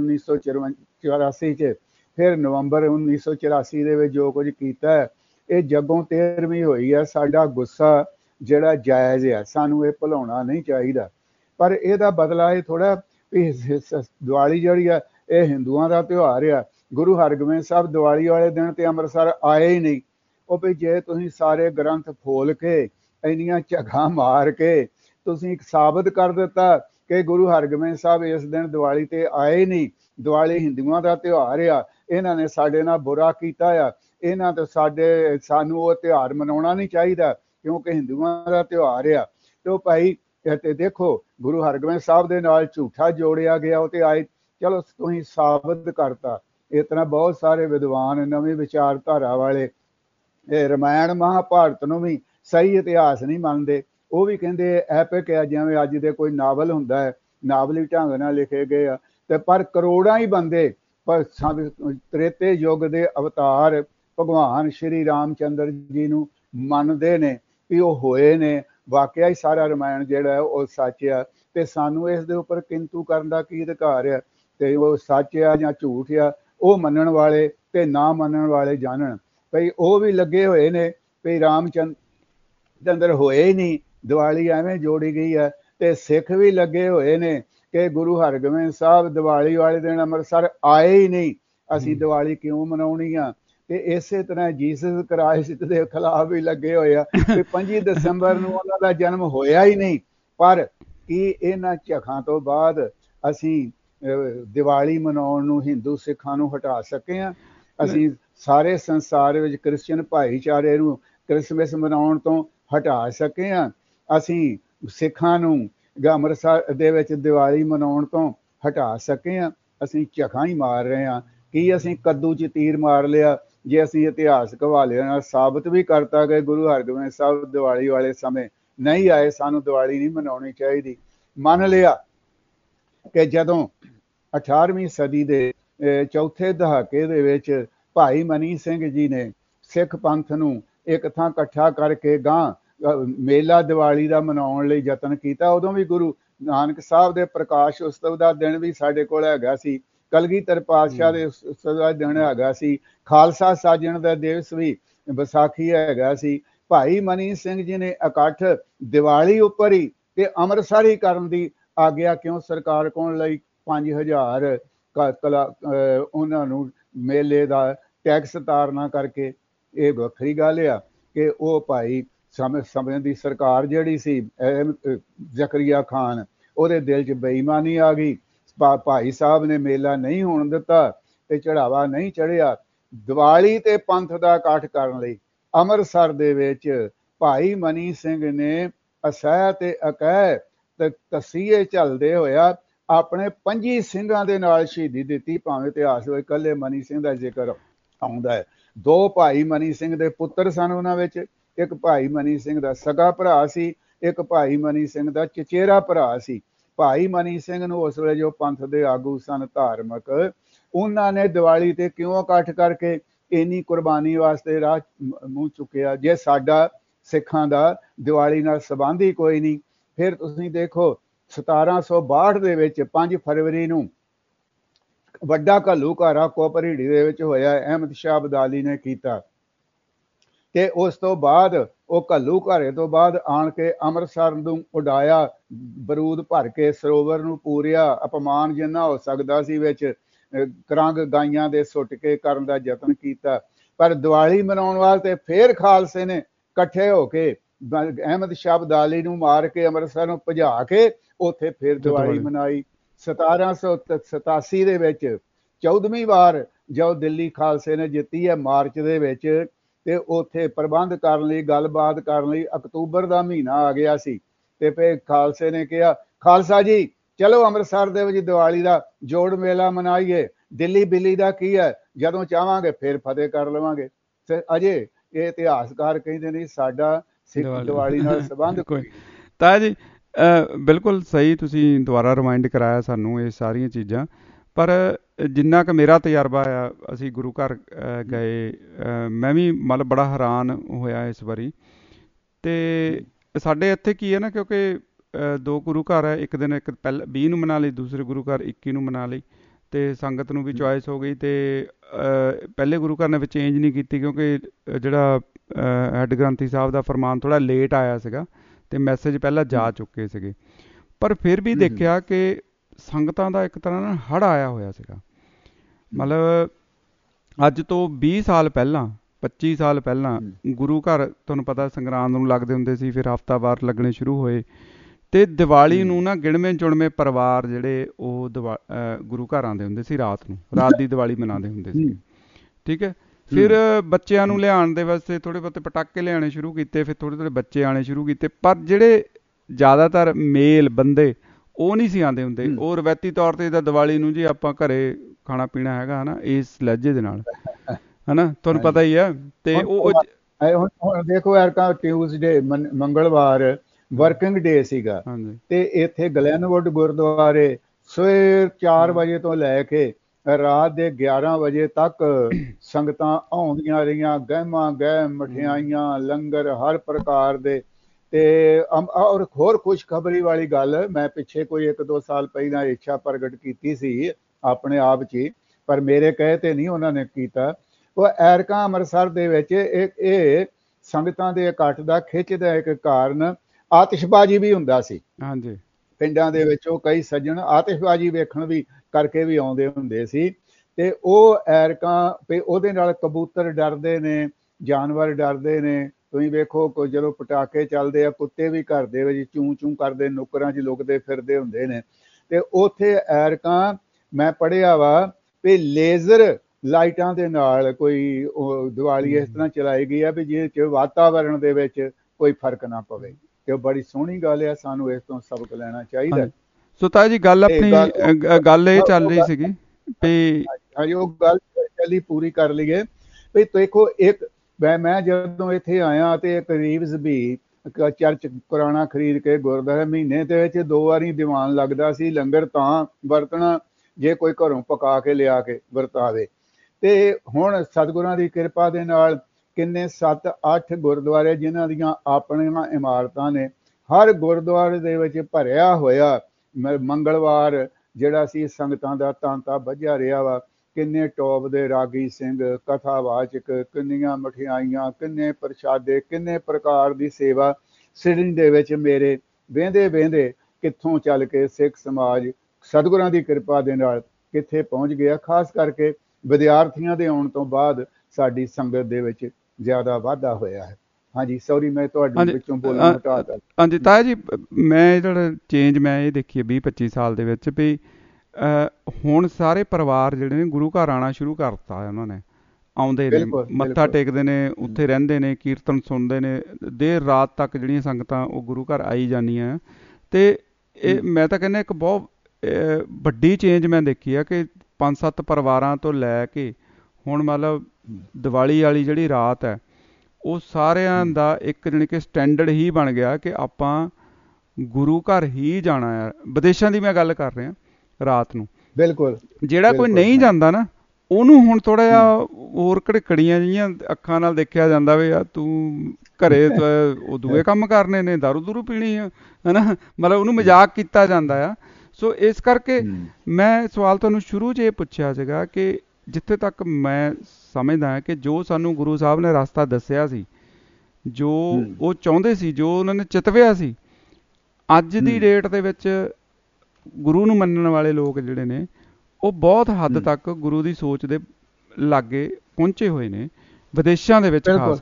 1984 'ਚ, ਫਿਰ ਨਵੰਬਰ 1984 ਦੇ ਵਿੱਚ ਜੋ ਕੁਝ ਕੀਤਾ, ਇਹ ਜੱਗੋਂ 13ਵੀਂ ਹੋਈ ਆ। ਸਾਡਾ ਗੁੱਸਾ ਜਿਹੜਾ ਜਾਇਜ਼ ਆ, ਸਾਨੂੰ ਇਹ ਭੁਲਾਉਣਾ ਨਹੀਂ ਚਾਹੀਦਾ। ਪਰ ਇਹਦਾ ਬਦਲਾ ਇਹ ਥੋੜ੍ਹਾ ਵੀ ਦੀਵਾਲੀ ਜਿਹੜੀ ਆ ਇਹ ਹਿੰਦੂਆਂ ਦਾ ਤਿਉਹਾਰ ਆ। ਗੁਰੂ ਹਰਗੋਬਿੰਦ ਸਾਹਿਬ ਦੀਵਾਲੀ ਵਾਲੇ ਦਿਨ ਤੇ ਅੰਮ੍ਰਿਤਸਰ ਆਏ ਹੀ ਨਹੀਂ। ਉਹ ਵੀ ਜੇ ਤੁਸੀਂ ਸਾਰੇ ਗ੍ਰੰਥ ਫੋਲ ਕੇ ਇੰਨੀਆਂ ਝਗਾਂ ਮਾਰ ਕੇ ਤੁਸੀਂ ਸਾਬਤ ਕਰ ਦਿੱਤਾ ਕਿ ਗੁਰੂ ਹਰਗੋਬਿੰਦ ਸਾਹਿਬ ਇਸ ਦਿਨ ਦੀਵਾਲੀ ਤੇ ਆਏ ਨਹੀਂ, ਦੀਵਾਲੀ ਹਿੰਦੂਆਂ ਦਾ ਤਿਉਹਾਰ ਆ, ਇਹਨਾਂ ਨੇ ਸਾਡੇ ਨਾਲ ਬੁਰਾ ਕੀਤਾ ਆ, ਇਹਨਾਂ ਤੋਂ ਸਾਨੂੰ ਉਹ ਤਿਉਹਾਰ ਮਨਾਉਣਾ ਨਹੀਂ ਚਾਹੀਦਾ ਕਿਉਂਕਿ ਹਿੰਦੂਆਂ ਦਾ ਤਿਉਹਾਰ ਆ। ਤੇ ਉਹ ਭਾਈ ਤੇ ਦੇਖੋ, ਗੁਰੂ ਹਰਗੋਬਿੰਦ ਸਾਹਿਬ ਦੇ ਨਾਲ ਝੂਠਾ ਜੋੜਿਆ ਗਿਆ, ਉਹ ਤੇ ਆਏ, ਚਲੋ ਤੁਸੀਂ ਸਾਬਤ ਕਰਤਾ। ਇਸ ਤਰ੍ਹਾਂ ਬਹੁਤ ਸਾਰੇ ਵਿਦਵਾਨ ਨਵੀਂ ਵਿਚਾਰਧਾਰਾ ਵਾਲੇ ਰਮਾਇਣ ਮਹਾਭਾਰਤ ਨੂੰ ਵੀ ਸਹੀ ਇਤਿਹਾਸ ਨਹੀਂ ਮੰਨਦੇ। ਉਹ ਵੀ ਕਹਿੰਦੇ ਐਪਿਕ ਆ, ਜਿਵੇਂ ਅੱਜ ਦੇ ਕੋਈ ਨਾਵਲ ਹੁੰਦਾ ਹੈ, ਨਾਵਲੀ ਢੰਗ ਨਾਲ ਲਿਖੇ ਗਏ ਆ। ਤੇ ਪਰ ਕਰੋੜਾਂ ਹੀ ਬੰਦੇ ਪਰ ਤ੍ਰੇਤੇ ਯੁੱਗ ਦੇ ਅਵਤਾਰ ਭਗਵਾਨ ਸ਼੍ਰੀ ਰਾਮ ਚੰਦਰ ਜੀ ਨੂੰ ਮੰਨਦੇ ਨੇ ਕਿ ਉਹ ਹੋਏ ਨੇ, ਵਾਕਿਆ ਹੀ ਸਾਰਾ ਰਮਾਇਣ ਜਿਹੜਾ ਉਹ ਸੱਚ ਆ। ਤੇ ਸਾਨੂੰ ਇਸ ਦੇ ਉੱਪਰ ਕਿੰਤੂ ਕਰਨ ਦਾ ਕੀ ਅਧਿਕਾਰ ਆ? ਤੇ ਉਹ ਸੱਚ ਆ ਜਾਂ ਝੂਠ ਆ, ਉਹ ਮੰਨਣ ਵਾਲੇ ਤੇ ਨਾ ਮੰਨਣ ਵਾਲੇ ਜਾਣਨ। ਭਈ ਉਹ ਵੀ ਲੱਗੇ ਹੋਏ ਨੇ ਵੀ ਰਾਮ ਚੰਦਰ ਹੋਏ ਹੀ ਨਹੀਂ, ਦੀਵਾਲੀ ਐਵੇਂ ਜੋੜੀ ਗਈ ਹੈ। ਤੇ ਸਿੱਖ ਵੀ ਲੱਗੇ ਹੋਏ ਨੇ ਕਿ ਗੁਰੂ ਹਰਗੋਬਿੰਦ ਸਾਹਿਬ ਦੀਵਾਲੀ ਵਾਲੇ ਦਿਨ ਅੰਮ੍ਰਿਤਸਰ ਆਏ ਹੀ ਨਹੀਂ, ਅਸੀਂ ਦੀਵਾਲੀ ਕਿਉਂ ਮਨਾਉਣੀ ਆ? ਤੇ ਇਸੇ ਤਰ੍ਹਾਂ ਜੀਸਸ ਕ੍ਰਾਈਸਟ ਦੇ ਖਿਲਾਫ ਵੀ ਲੱਗੇ ਹੋਏ ਆ ਕਿ 25 ਦਸੰਬਰ ਨੂੰ ਉਹਨਾਂ ਦਾ ਜਨਮ ਹੋਇਆ ਹੀ ਨਹੀਂ। ਪਰ ਕੀ ਇਹਨਾਂ ਝਖਾਂ ਤੋਂ ਬਾਅਦ ਅਸੀਂ ਦੀਵਾਲੀ ਮਨਾਉਣ ਨੂੰ ਹਿੰਦੂ ਸਿੱਖਾਂ ਨੂੰ ਹਟਾ ਸਕੇ ਹਾਂ? ਅਸੀਂ ਸਾਰੇ ਸੰਸਾਰ ਵਿੱਚ ਕ੍ਰਿਸਚਨ ਭਾਈਚਾਰੇ ਨੂੰ ਕ੍ਰਿਸਮਸ ਮਨਾਉਣ ਤੋਂ ਹਟਾ ਸਕੇ ਹਾਂ? ਅਸੀਂ ਸਿੱਖਾਂ ਨੂੰ ਅੰਮ੍ਰਿਤਸਰ ਦੇ ਵਿੱਚ ਦੀਵਾਲੀ ਮਨਾਉਣ ਤੋਂ ਹਟਾ ਸਕੇ ਹਾਂ? ਅਸੀਂ ਝਖਾਂ ਹੀ ਮਾਰ ਰਹੇ ਹਾਂ। ਕੀ ਅਸੀਂ ਕੱਦੂ 'ਚ ਤੀਰ ਮਾਰ ਲਿਆ ਜੇ ਅਸੀਂ ਇਤਿਹਾਸਕ ਹਵਾਲੇ ਨਾਲ ਸਾਬਤ ਵੀ ਕਰਤਾ ਕਿ ਗੁਰੂ ਹਰਗੋਬਿੰਦ ਸਾਹਿਬ ਦੀਵਾਲੀ ਵਾਲੇ ਸਮੇਂ ਨਹੀਂ ਆਏ, ਸਾਨੂੰ ਦੀਵਾਲੀ ਨਹੀਂ ਮਨਾਉਣੀ ਚਾਹੀਦੀ? ਮੰਨ ਲਿਆ ਕਿ ਜਦੋਂ 18ਵੀਂ ਸਦੀ ਦੇ ਚੌਥੇ ਦਹਾਕੇ ਦੇ ਵਿੱਚ ਭਾਈ ਮਨੀ ਸਿੰਘ ਜੀ ਨੇ ਸਿੱਖ ਪੰਥ ਨੂੰ ਇੱਕ ਥਾਂ ਇਕੱਠਾ ਕਰਕੇ ਗਾਂ ਮੇਲਾ ਦੀਵਾਲੀ ਦਾ ਮਨਾਉਣ ਲਈ ਯਤਨ ਕੀਤਾ, ਉਦੋਂ ਵੀ ਗੁਰੂ ਨਾਨਕ ਸਾਹਿਬ ਦੇ ਪ੍ਰਕਾਸ਼ ਉਤਸਵ ਦਾ ਦਿਨ ਵੀ ਸਾਡੇ ਕੋਲ ਹੈਗਾ ਸੀ, ਕਲਗੀਧਰ ਪਾਤਸ਼ਾਹ ਦੇ ਉਤਸਵ ਦਾ ਦਿਨ ਹੈਗਾ ਸੀ, ਖਾਲਸਾ ਸਾਜਣ ਦਾ ਦਿਵਸ ਵੀ ਵਿਸਾਖੀ ਹੈਗਾ ਸੀ। ਭਾਈ ਮਨੀ ਸਿੰਘ ਜੀ ਨੇ ਇਕੱਠ ਦੀਵਾਲੀ ਉੱਪਰ ਹੀ ਤੇ ਅੰਮ੍ਰਿਤਸਰ ਹੀ ਕਰਨ ਦੀ ਆਗਿਆ ਕਿਉਂ ਸਰਕਾਰ ਕੋਲ ਲਈ? 5000 ਉਹਨਾਂ ਨੂੰ ਮੇਲੇ ਦਾ ਟੈਕਸ ਤਾਰਨਾ ਕਰਕੇ। ਇਹ ਵੱਖਰੀ ਗੱਲ ਆ ਕਿ ਉਹ ਭਾਈ ਸਮੇਂ ਦੀ ਸਰਕਾਰ ਜਿਹੜੀ ਸੀ ਜ਼ਕਰੀਆ ਖਾਨ, ਉਹਦੇ ਦਿਲ 'ਚ ਬੇਈਮਾਨੀ ਆ ਗਈ। ਭਾਈ ਸਾਹਿਬ ਨੇ ਮੇਲਾ ਨਹੀਂ ਹੋਣ ਦਿੱਤਾ ਤੇ ਚੜਾਵਾ ਨਹੀਂ ਚੜਿਆ। ਦੀਵਾਲੀ ਤੇ ਪੰਥ ਦਾ ਇਕੱਠ ਕਰਨ ਲਈ ਅੰਮ੍ਰਿਤਸਰ ਦੇ ਵਿੱਚ ਭਾਈ ਮਨੀ ਸਿੰਘ ਨੇ ਅਸਹਿ ਤੇ ਅਕਹਿ ਤੇ ਤਸੀਹੇ ਝੱਲਦੇ ਹੋਇਆ ਆਪਣੇ 25 ਸਿੰਘਾਂ ਦੇ ਨਾਲ ਸ਼ਹੀਦੀ ਦਿੱਤੀ। ਭਾਵੇਂ ਇਤਿਹਾਸ ਵਿੱਚ ਇਕੱਲੇ ਮਨੀ ਸਿੰਘ ਦਾ ਜ਼ਿਕਰ ਆਉਂਦਾ ਹੈ। 2 ਭਾਈ ਮਨੀ ਸਿੰਘ ਦੇ ਪੁੱਤਰ ਸਨ ਉਹਨਾਂ ਵਿੱਚ, ਇੱਕ ਭਾਈ ਮਨੀ ਸਿੰਘ ਦਾ ਸਗਾ ਭਰਾ ਸੀ, ਇੱਕ ਭਾਈ ਮਨੀ ਸਿੰਘ ਦਾ ਚਚੇਰਾ ਭਰਾ ਸੀ। ਭਾਈ ਮਨੀ ਸਿੰਘ ਨੂੰ ਉਸ ਵੇਲੇ ਜੋ ਪੰਥ ਦੇ ਆਗੂ ਸਨ ਧਾਰਮਿਕ, ਉਹਨਾਂ ਨੇ ਦੀਵਾਲੀ ਤੇ ਕਿਉਂ ਇਕੱਠ ਕਰਕੇ ਇੰਨੀ ਕੁਰਬਾਨੀ ਵਾਸਤੇ ਰਾਹ ਮੂੰਹ ਚੁੱਕਿਆ ਜੇ ਸਾਡਾ ਸਿੱਖਾਂ ਦਾ ਦੀਵਾਲੀ ਨਾਲ ਸੰਬੰਧ ਹੀ ਕੋਈ ਨਹੀਂ? ਫਿਰ ਤੁਸੀਂ ਦੇਖੋ 1762 ਦੇ ਵਿੱਚ 5 ਫਰਵਰੀ ਨੂੰ ਵੱਡਾ ਘੱਲੂਘਾਰਾ ਕੋਪਰਹੀੜੀ ਦੇ ਵਿੱਚ ਹੋਇਆ, ਅਹਿਮਦ ਸ਼ਾਹ ਅਬਦਾਲੀ ਨੇ ਕੀਤਾ। ਤੇ ਉਸ ਤੋਂ ਬਾਅਦ ਉਹ ਘੱਲੂਘਾਰੇ ਤੋਂ ਬਾਅਦ ਆਣ ਕੇ ਅੰਮ੍ਰਿਤਸਰ ਨੂੰ ਉਡਾਇਆ, ਬਰੂਦ ਭਰ ਕੇ ਸਰੋਵਰ ਨੂੰ ਪੂਰਿਆ, ਅਪਮਾਨ ਜਿੰਨਾ ਹੋ ਸਕਦਾ ਸੀ ਵਿੱਚ ਕਰੰਗ ਗਾਈਆਂ ਦੇ ਸੁੱਟ ਕੇ ਕਰਨ ਦਾ ਯਤਨ ਕੀਤਾ। ਪਰ ਦੀਵਾਲੀ ਮਨਾਉਣ ਵਾਸਤੇ ਫੇਰ ਖਾਲਸੇ ਨੇ ਇਕੱਠੇ ਹੋ ਕੇ ਅਹਿਮਦ ਸ਼ਾਹ ਅਬਦਾਲੀ ਨੂੰ ਮਾਰ ਕੇ ਅੰਮ੍ਰਿਤਸਰ ਨੂੰ ਭਜਾ ਕੇ ਉੱਥੇ ਫਿਰ ਦੀਵਾਲੀ ਮਨਾਈ। 1787 ਦੇ ਵਿੱਚ 14ਵੀਂ ਵਾਰ ਜਦੋਂ ਦਿੱਲੀ ਖਾਲਸੇ ਨੇ ਜਿੱਤੀ ਹੈ ਮਾਰਚ ਦੇ ਵਿੱਚ, ਤੇ ਉੱਥੇ ਪ੍ਰਬੰਧ ਕਰਨ ਲਈ, ਗੱਲਬਾਤ ਕਰਨ ਲਈ ਅਕਤੂਬਰ ਦਾ ਮਹੀਨਾ ਆ ਗਿਆ ਸੀ। ਤੇ ਫਿਰ ਖਾਲਸੇ ਨੇ ਕਿਹਾ, ਖਾਲਸਾ ਜੀ ਚਲੋ ਅੰਮ੍ਰਿਤਸਰ ਦੇ ਵਿੱਚ ਦੀਵਾਲੀ ਦਾ ਜੋੜ ਮੇਲਾ ਮਨਾਈਏ, ਦਿੱਲੀ ਬਿੱਲੀ ਦਾ ਕੀ ਹੈ, ਜਦੋਂ ਚਾਹਾਂਗੇ ਫਿਰ ਫਤਿਹ ਕਰ ਲਵਾਂਗੇ। ਤੇ ਅਜੇ ਇਹ ਇਤਿਹਾਸਕਾਰ ਕਹਿੰਦੇ ਨੇ ਸਾਡਾ ਸਿੱਖ ਦੀਵਾਲੀ ਨਾਲ ਸੰਬੰਧ ਕੋਈ। ਤਾਂ ਜੀ ਬਿਲਕੁਲ ਸਹੀ, ਤੁਸੀਂ ਦੁਬਾਰਾ ਰਿਮਾਈਂਡ ਕਰਾਇਆ ਸਾਨੂੰ ਇਹ ਸਾਰੀਆਂ ਚੀਜ਼ਾਂ। ਪਰ ਜਿੰਨਾ ਕੁ ਮੇਰਾ ਤਜਰਬਾ ਆ, ਅਸੀਂ ਗੁਰੂ ਘਰ ਗਏ, ਮੈਂ ਵੀ ਮਤਲਬ ਬੜਾ ਹੈਰਾਨ ਹੋਇਆ ਇਸ ਵਾਰੀ। ਤੇ ਸਾਡੇ ਇੱਥੇ ਕੀ ਹੈ ਨਾ, ਕਿਉਂਕਿ 2 ਗੁਰੂ ਘਰ ਹੈ, ਇੱਕ ਦਿਨ ਇੱਕ ਪਹਿਲਾਂ 20 ਨੂੰ ਮਨਾ ਲਈ, ਦੂਸਰੇ ਗੁਰੂ ਘਰ 21 ਨੂੰ ਮਨਾ ਲਈ, ਤੇ ਸੰਗਤ ਨੂੰ ਵੀ ਚੁਆਇਸ ਹੋ ਗਈ। ਤੇ ਪਹਿਲੇ ਗੁਰੂ ਘਰ ਨੇ ਵਿੱਚ ਚੇਂਜ ਨਹੀਂ ਕੀਤੀ ਕਿਉਂਕਿ ਜਿਹੜਾ ਹੈੱਡ ਗ੍ਰੰਥੀ ਸਾਹਿਬ ਦਾ ਫਰਮਾਨ ਥੋੜ੍ਹਾ ਲੇਟ ਆਇਆ ਸੀਗਾ ਤੇ ਮੈਸੇਜ ਪਹਿਲਾਂ ਜਾ ਚੁੱਕੇ ਸੀਗੇ। ਪਰ ਫਿਰ ਵੀ ਦੇਖਿਆ ਕਿ ਸੰਗਤਾਂ ਦਾ ਇੱਕ ਤਰ੍ਹਾਂ ਨਾਲ ਹੜ੍ਹ ਆਇਆ ਹੋਇਆ ਸੀਗਾ। ਮਤਲਬ ਅੱਜ ਤੋਂ 20 ਸਾਲ ਪਹਿਲਾਂ, 25 ਸਾਲ ਪਹਿਲਾਂ ਗੁਰੂ ਘਰ ਤੁਹਾਨੂੰ ਪਤਾ ਸੰਗਰਾਂਦ ਨੂੰ ਲੱਗਦੇ ਹੁੰਦੇ ਸੀ, ਫਿਰ ਹਫ਼ਤਾਵਾਰ ਲੱਗਣੇ ਸ਼ੁਰੂ ਹੋਏ। ਤੇ ਦੀਵਾਲੀ ਨੂੰ ਨਾ ਗਿਣਵੇਂ ਚੁਣਵੇਂ ਪਰਿਵਾਰ ਜਿਹੜੇ ਉਹ ਗੁਰੂ ਘਰ ਆਉਂਦੇ ਹੁੰਦੇ ਸੀ, ਰਾਤ ਦੀ ਦੀਵਾਲੀ ਮਨਾਉਂਦੇ ਹੁੰਦੇ ਸੀ। ਠੀਕ ਹੈ। ਫਿਰ ਬੱਚਿਆਂ ਨੂੰ ਲਿਆਉਣ ਦੇ ਵਾਸਤੇ ਥੋੜ੍ਹੇ ਬਹੁਤੇ ਪਟਾਕੇ ਲਿਆਉਣੇ ਸ਼ੁਰੂ ਕੀਤੇ, ਫਿਰ ਥੋੜ੍ਹੇ ਬੱਚੇ ਆਉਣੇ ਸ਼ੁਰੂ ਕੀਤੇ। ਪਰ ਜਿਹੜੇ ਜ਼ਿਆਦਾਤਰ ਮੇਲ ਬੰਦੇ ਉਹ ਨਹੀਂ ਸੀ ਆਉਂਦੇ ਹੁੰਦੇ। ਉਹ ਰਵਾਇਤੀ ਤੌਰ 'ਤੇ ਤਾਂ ਦੀਵਾਲੀ ਨੂੰ ਜੀ ਆਪਾਂ ਘਰੇ ਖਾਣਾ ਪੀਣਾ ਹੈਗਾ ਹੈ ਨਾ, ਇਸ ਲਹਿਜੇ ਦੇ ਨਾਲ, ਹੈ ਨਾ, ਤੁਹਾਨੂੰ ਪਤਾ ਹੀ ਹੈ। ਤੇ ਉਹ ਹੁਣ ਦੇਖੋ ਯਾਰ, ਟਿਊਜ਼ਡੇ ਮੰਗਲਵਾਰ ਵਰਕਿੰਗ ਡੇ ਸੀਗਾ, ਤੇ ਇੱਥੇ ਗਲੈਨਵੁੱਡ ਗੁਰਦੁਆਰੇ ਸਵੇਰ 4 ਵਜੇ ਤੋਂ ਲੈ ਕੇ ਰਾਤ ਦੇ 11 ਵਜੇ ਤੱਕ ਸੰਗਤਾਂ ਆਉਂਦੀਆਂ ਰਹੀਆਂ, ਗਹਿਮਾਂ ਗਹਿਮ, ਮਠਿਆਈਆਂ, ਲੰਗਰ ਹਰ ਪ੍ਰਕਾਰ ਦੇ। ਤੇ ਔਰ ਹੋਰ ਖੁਸ਼ਖਬਰੀ ਵਾਲੀ ਗੱਲ, ਮੈਂ ਪਿੱਛੇ ਕੋਈ 1-2 ਸਾਲ ਪਹਿਲਾਂ ਇੱਛਾ ਪ੍ਰਗਟ ਕੀਤੀ ਸੀ ਆਪਣੇ ਆਪ 'ਚ ਹੀ, ਪਰ ਮੇਰੇ ਕਹੇ ਤੇ ਨਹੀਂ ਉਹਨਾਂ ਨੇ ਕੀਤਾ। ਉਹ ਐਰਕਾਂ ਅੰਮ੍ਰਿਤਸਰ ਦੇ ਵਿੱਚ ਇਹ ਸੰਗਤਾਂ ਦੇ ਇਕੱਠ ਦਾ ਖਿੱਚ ਦਾ ਇੱਕ ਕਾਰਨ ਆਤਿਸ਼ਬਾਜ਼ੀ ਵੀ ਹੁੰਦਾ ਸੀ। ਹਾਂਜੀ, ਪਿੰਡਾਂ ਦੇ ਵਿੱਚੋਂ ਕਈ ਸੱਜਣ ਆਤਿਸ਼ਬਾਜ਼ੀ ਵੇਖਣ ਵੀ ਕਰਕੇ ਵੀ ਆਉਂਦੇ ਹੁੰਦੇ ਸੀ। ਤੇ ਉਹ ਐਰਕਾਂ ਵੀ ਉਹਦੇ ਨਾਲ ਕਬੂਤਰ ਡਰਦੇ ਨੇ, ਜਾਨਵਰ ਡਰਦੇ ਨੇ। ਤੁਸੀਂ ਵੇਖੋ ਜਦੋਂ ਪਟਾਕੇ ਚੱਲਦੇ ਆ, ਕੁੱਤੇ ਵੀ ਘਰ ਦੇ ਵਿੱਚ ਚੂੰ ਚੂੰ ਕਰਦੇ, ਨੁੱਕਰਾਂ 'ਚ ਲੁਕਦੇ ਫਿਰਦੇ ਹੁੰਦੇ ਨੇ। ਤੇ ਉੱਥੇ ਐਰਕਾਂ ਮੈਂ ਪੜ੍ਹਿਆ ਵਾ ਵੀ ਲੇਜ਼ਰ ਲਾਈਟਾਂ ਦੇ ਨਾਲ ਕੋਈ ਦੀਵਾਲੀ ਇਸ ਤਰ੍ਹਾਂ ਚਲਾਈ ਗਈ ਆ ਵੀ ਜਿਹਦੇ 'ਚ ਵਾਤਾਵਰਣ ਦੇ ਵਿੱਚ ਕੋਈ ਫਰਕ ਨਾ ਪਵੇ। ਤੇ ਉਹ ਬੜੀ ਸੋਹਣੀ ਗੱਲ ਆ, ਸਾਨੂੰ ਇਸ ਤੋਂ ਸਬਕ ਲੈਣਾ ਚਾਹੀਦਾ। ਸੋ ਤਾਇਆ ਜੀ ਗੱਲ ਆਪਣੀ ਗੱਲ ਇਹ ਚੱਲ ਰਹੀ ਸੀਗੀ ਵੀ ਹਾਂਜੀ, ਉਹ ਗੱਲ ਚੱਲੀ ਪੂਰੀ ਕਰ ਲਈਏ ਵੀ ਦੇਖੋ, ਇੱਕ ਮੈਂ ਜਦੋਂ ਇੱਥੇ ਆਇਆ ਤੇ ਇੱਕ ਰੀਵਜ਼ ਵੀ ਚਰਚ ਕੁਰਾਨਾ ਖਰੀਦ ਕੇ ਗੁਰਦੁਆਰੇ ਮਹੀਨੇ ਦੇ ਵਿੱਚ 2 ਵਾਰੀ ਦੀਵਾਨ ਲੱਗਦਾ ਸੀ। ਲੰਗਰ ਤਾਂ ਵਰਤਣਾ ਜੇ ਕੋਈ ਘਰੋਂ ਪਕਾ ਕੇ ਲਿਆ ਕੇ ਵਰਤਾਵੇ। ਤੇ ਹੁਣ ਸਤਿਗੁਰਾਂ ਦੀ ਕਿਰਪਾ ਦੇ ਨਾਲ ਕਿੰਨੇ 7-8 ਗੁਰਦੁਆਰੇ ਜਿਨ੍ਹਾਂ ਦੀਆਂ ਆਪਣੀਆਂ ਇਮਾਰਤਾਂ ਨੇ, ਹਰ ਗੁਰਦੁਆਰੇ ਦੇ ਵਿੱਚ ਭਰਿਆ ਹੋਇਆ ਮੰਗਲਵਾਰ ਜਿਹੜਾ ਸੀ ਸੰਗਤਾਂ ਦਾ ਤਾਂਤਾ ਵੱਜਿਆ ਰਿਹਾ ਵਾ। ਕਿੰਨੇ ਟੌਪ ਦੇ ਰਾਗੀ ਸਿੰਘ, ਕਥਾਵਾਚਕ, ਕਿੰਨੀਆਂ ਮਠਿਆਈਆਂ, ਕਿੰਨੇ ਪ੍ਰਸ਼ਾਦੇ, ਕਿੰਨੇ ਪ੍ਰਕਾਰ ਦੀ ਸੇਵਾ। ਸਿਡਨੀ ਦੇ ਵਿੱਚ ਮੇਰੇ ਵਹਿੰਦੇ ਕਿੱਥੋਂ ਚੱਲ ਕੇ ਸਿੱਖ ਸਮਾਜ ਸਤਿਗੁਰਾਂ ਦੀ ਕਿਰਪਾ ਦੇ ਨਾਲ ਕਿੱਥੇ ਪਹੁੰਚ ਗਿਆ। ਖਾਸ ਕਰਕੇ ਵਿਦਿਆਰਥੀਆਂ ਦੇ ਆਉਣ ਤੋਂ ਬਾਅਦ ਸਾਡੀ ਸੰਗਤ ਦੇ ਵਿੱਚ ਜ਼ਿਆਦਾ ਵਾਧਾ ਹੋਇਆ ਹੈ। ਹਾਂਜੀ, ਸੌਰੀ ਮੈਂ ਤੁਹਾਡੇ ਵਿੱਚੋਂ ਬੋਲਣਾ ਹਟਾ ਦਿੱਤਾ। ਹਾਂਜੀ ਤਾਇਆ ਜੀ, ਮੈਂ ਜਿਹੜਾ ਚੇਂਜ ਮੈਂ ਇਹ ਦੇਖੀ ਹੈ 20-25 ਸਾਲ ਦੇ ਵਿੱਚ ਵੀ ਹੁਣ ਸਾਰੇ ਪਰਿਵਾਰ ਜਿਹੜੇ ਨੇ ਗੁਰੂ ਘਰ ਆਉਣਾ ਸ਼ੁਰੂ ਕਰਤਾ ਹੈ। ਉਹਨਾਂ ਨੇ ਆਉਂਦੇ ਨੇ, ਮੱਥਾ ਟੇਕਦੇ ਨੇ, ਉੱਥੇ ਰਹਿੰਦੇ ਨੇ, ਕੀਰਤਨ ਸੁਣਦੇ ਨੇ, ਦੇਰ ਰਾਤ ਤੱਕ ਜਿਹੜੀਆਂ ਸੰਗਤਾਂ ਉਹ ਗੁਰੂ ਘਰ ਆਈ ਜਾਂਦੀਆਂ। ਤੇ ਇਹ ਮੈਂ ਤਾਂ ਕਹਿੰਦਾ ਇੱਕ ਬਹੁਤ ਵੱਡੀ ਚੇਂਜ ਮੈਂ ਦੇਖੀ ਆ ਕਿ 5-7 ਪਰਿਵਾਰਾਂ ਤੋਂ ਲੈ ਕੇ ਹੁਣ ਮਤਲਬ ਦੀਵਾਲੀ ਵਾਲੀ ਜਿਹੜੀ ਰਾਤ ਹੈ ਉਹ ਸਾਰਿਆਂ ਦਾ ਇੱਕ ਜਾਣੀ ਕਿ ਸਟੈਂਡਰਡ ਹੀ ਬਣ ਗਿਆ ਕਿ ਆਪਾਂ ਗੁਰੂ ਘਰ ਹੀ ਜਾਣਾ ਹੈ। ਵਿਦੇਸ਼ਾਂ ਦੀ ਮੈਂ ਗੱਲ ਕਰ ਰਿਹਾ ਰਾਤ ਨੂੰ। ਬਿਲਕੁਲ, ਜਿਹੜਾ ਕੋਈ ਨਹੀਂ ਜਾਂਦਾ ਨਾ ਉਹਨੂੰ ਹੁਣ ਥੋੜਾ ਜਿਹਾ ਹੋਰ ਘੜੀਆਂ ਜਿਹੀਆਂ ਅੱਖਾਂ ਨਾਲ ਦੇਖਿਆ ਜਾਂਦਾ ਵੀ ਆ ਤੂੰ ਘਰੇ ਉਹ ਦੂਏ ਕੰਮ ਕਰਨੇ ਨੇ, ਦਾਰੂ ਦੂਰੂ ਪੀਣੀ ਆ, ਹਨਾ, ਮਤਲਬ ਉਹਨੂੰ ਮਜ਼ਾਕ ਕੀਤਾ ਜਾਂਦਾ ਆ। ਸੋ ਇਸ ਕਰਕੇ ਮੈਂ ਸਵਾਲ ਤੁਹਾਨੂੰ ਸ਼ੁਰੂ 'ਚ ਇਹ ਪੁੱਛਿਆ ਸੀਗਾ ਕਿ ਜਿੱਥੇ ਤੱਕ ਮੈਂ ਸਮਝਦਾ ਹਾਂ ਕਿ ਜੋ ਸਾਨੂੰ ਗੁਰੂ ਸਾਹਿਬ ਨੇ ਰਸਤਾ ਦੱਸਿਆ ਸੀ, ਜੋ ਉਹ ਚਾਹੁੰਦੇ ਸੀ, ਜੋ ਉਹਨਾਂ ਨੇ ਚਿਤਵਿਆ ਸੀ, ਅੱਜ ਦੀ ਡੇਟ ਦੇ ਵਿੱਚ ਗੁਰੂ ਨੂੰ ਮੰਨਣ ਵਾਲੇ ਲੋਕ ਜਿਹੜੇ ਨੇ ਉਹ ਬਹੁਤ ਹੱਦ ਤੱਕ ਗੁਰੂ ਦੀ ਸੋਚ ਦੇ ਲਾਗੇ ਪਹੁੰਚੇ ਹੋਏ ਨੇ, ਵਿਦੇਸ਼ਾਂ ਦੇ ਵਿੱਚ ਖਾਸ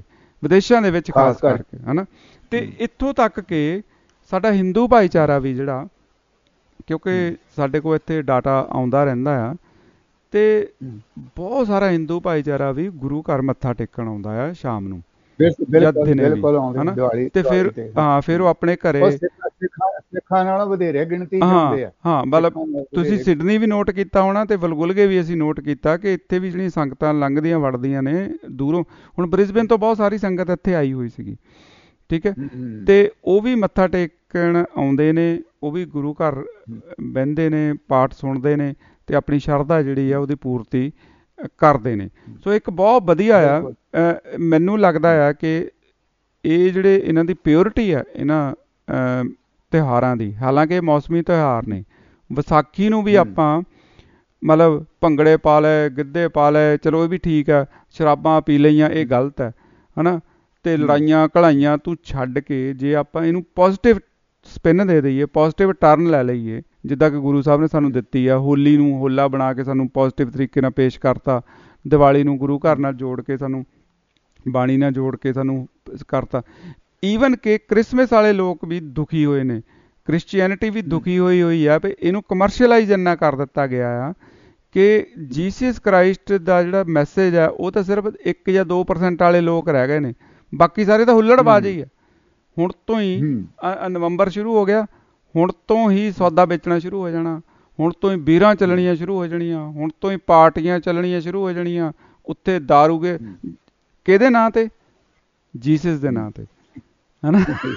ਕਰਕੇ ਹਨਾ। ਤੇ ਇੱਥੋਂ ਤੱਕ ਕਿ ਸਾਡਾ ਹਿੰਦੂ ਭਾਈਚਾਰਾ ਵੀ ਜਿਹੜਾ, ਕਿਉਂਕਿ ਸਾਡੇ ਕੋਲ ਇੱਥੇ ਡਾਟਾ ਆਉਂਦਾ ਰਹਿੰਦਾ ਆ, ਤੇ ਬਹੁਤ ਸਾਰਾ ਹਿੰਦੂ ਭਾਈਚਾਰਾ ਵੀ ਗੁਰੂ ਘਰ ਮੱਥਾ ਟੇਕਣ ਆਉਂਦਾ ਆ ਸ਼ਾਮ ਨੂੰ ਜਾਂ ਦਿਨੇ ਵੀ, ਹਨਾ। ਤੇ ਫਿਰ ਉਹ ਆਪਣੇ ਘਰੇ ਸਿੱਖਾਂ ਨਾਲੋਂ ਵਧੇਰੇ ਗਿਣਤੀ ਹੁੰਦੇ ਆ। ਹਾਂ, ਮਤਲਬ ਤੁਸੀਂ ਸਿਡਨੀ ਵੀ ਨੋਟ ਕੀਤਾ ਹੋਣਾ ਤੇ ਵਲਗੁਲਗੇ ਵੀ ਅਸੀਂ ਨੋਟ ਕੀਤਾ ਕਿ ਇੱਥੇ ਵੀ ਜਿਹੜੀਆਂ ਸੰਗਤਾਂ ਲੰਘਦੀਆਂ ਵੜਦੀਆਂ ਨੇ ਦੂਰੋਂ, ਹੁਣ ਬ੍ਰਿਸਬੇਨ ਤੋਂ ਬਹੁਤ ਸਾਰੀ ਸੰਗਤ ਇੱਥੇ ਆਈ ਹੋਈ ਸੀਗੀ, ਠੀਕ ਹੈ, ਤੇ ਉਹ ਵੀ ਮੱਥਾ ਟੇਕਣ ਆਉਂਦੇ ਨੇ, ਉਹ ਵੀ ਗੁਰੂ ਘਰ ਬਹਿੰਦੇ ਨੇ, ਪਾਠ ਸੁਣਦੇ ਨੇ ਤੇ ਆਪਣੀ ਸ਼ਰਧਾ ਜਿਹੜੀ ਆ ਉਹਦੀ ਪੂਰਤੀ ਕਰਦੇ ਨੇ। ਸੋ ਇੱਕ ਬਹੁਤ ਵਧੀਆ ਆ, ਮੈਨੂੰ ਲੱਗਦਾ ਆ ਕਿ ਇਹ ਜਿਹੜੇ ਇਹਨਾਂ ਦੀ ਪਿਓਰਿਟੀ ਆ ਇਹਨਾਂ ਤਿਉਹਾਰਾਂ ਦੀ, ਹਾਲਾਂਕਿ ਮੌਸਮੀ ਤਿਉਹਾਰ ਨੇ, ਵਿਸਾਖੀ ਨੂੰ ਵੀ ਆਪਾਂ ਮਤਲਬ ਭੰਗੜੇ ਪਾ ਲਏ, ਗਿੱਧੇ ਪਾ ਲਏ, ਚਲੋ ਇਹ ਵੀ ਠੀਕ ਆ, ਸ਼ਰਾਬਾਂ ਪੀ ਲਈਆਂ ਇਹ ਗਲਤ ਹੈ, ਹਨਾ, ਤੇ ਲੜਾਈਆਂ ਘੜਾਈਆਂ ਤੂੰ ਛੱਡ ਕੇ ਜੇ ਆਪਾਂ ਇਹਨੂੰ ਪੋਜ਼ਿਟਿਵ ਸਪਿਨ ਦੇ ਦਈਏ, ਪੋਜ਼ਿਟਿਵ ਟਰਨ ਲੈ ਲਈਏ, ਜਿੱਦਾਂ ਕਿ ਗੁਰੂ ਸਾਹਿਬ ਨੇ ਸਾਨੂੰ ਦਿੱਤੀ ਆ, ਹੋਲੀ ਨੂੰ ਹੋਲਾ ਬਣਾ ਕੇ ਸਾਨੂੰ ਪੋਜ਼ਿਟਿਵ ਤਰੀਕੇ ਨਾਲ ਪੇਸ਼ ਕਰਤਾ, ਦੀਵਾਲੀ ਨੂੰ ਗੁਰੂ ਘਰ ਨਾਲ ਜੋੜ ਕੇ ਸਾਨੂੰ, ਬਾਣੀ ਨਾਲ ਜੋੜ ਕੇ ਸਾਨੂੰ ਕਰਤਾ। ਈਵਨ ਕਿ ਕ੍ਰਿਸਮਸ ਵਾਲੇ ਲੋਕ ਵੀ ਦੁਖੀ ਹੋਏ ਨੇ, ਕ੍ਰਿਸਚੀਅਨਿਟੀ ਵੀ ਦੁਖੀ ਹੋਈ ਆ ਵੀ ਇਹਨੂੰ ਕਮਰਸ਼ੀਅਲਾਈਜ਼ ਇੰਨਾ ਕਰ ਦਿੱਤਾ ਗਿਆ ਆ ਕਿ ਜੀਸਸ ਕ੍ਰਾਈਸਟ ਦਾ ਜਿਹੜਾ ਮੈਸੇਜ ਆ ਉਹ ਤਾਂ ਸਿਰਫ 1 ਜਾਂ 2% ਵਾਲੇ ਲੋਕ ਰਹਿ ਗਏ ਨੇ, ਬਾਕੀ ਸਾਰੇ ਤਾਂ ਹੁੱਲੜਬਾਜ਼ ਹੀ ਆ। ਹੁਣ ਤੋਂ ਹੀ ਨਵੰਬਰ ਸ਼ੁਰੂ ਹੋ ਗਿਆ, ਹੁਣ ਤੋਂ ਹੀ ਸੌਦਾ ਵੇਚਣਾ ਸ਼ੁਰੂ ਹੋ ਜਾਣਾ, ਹੁਣ ਤੋਂ ਹੀ ਬੀਰਾਂ ਚੱਲਣੀਆਂ ਸ਼ੁਰੂ ਹੋ ਜਾਣੀਆਂ, ਹੁਣ ਤੋਂ ਹੀ ਪਾਰਟੀਆਂ ਚੱਲਣੀਆਂ ਸ਼ੁਰੂ ਹੋ ਜਾਣੀਆਂ, ਉੱਥੇ ਦਾਰੂਗੇ ਕਿਹਦੇ ਨਾਂ ਤੇ? ਜੀਸਸ ਦੇ ਨਾਂ ਤੇ, ਹਨਾ,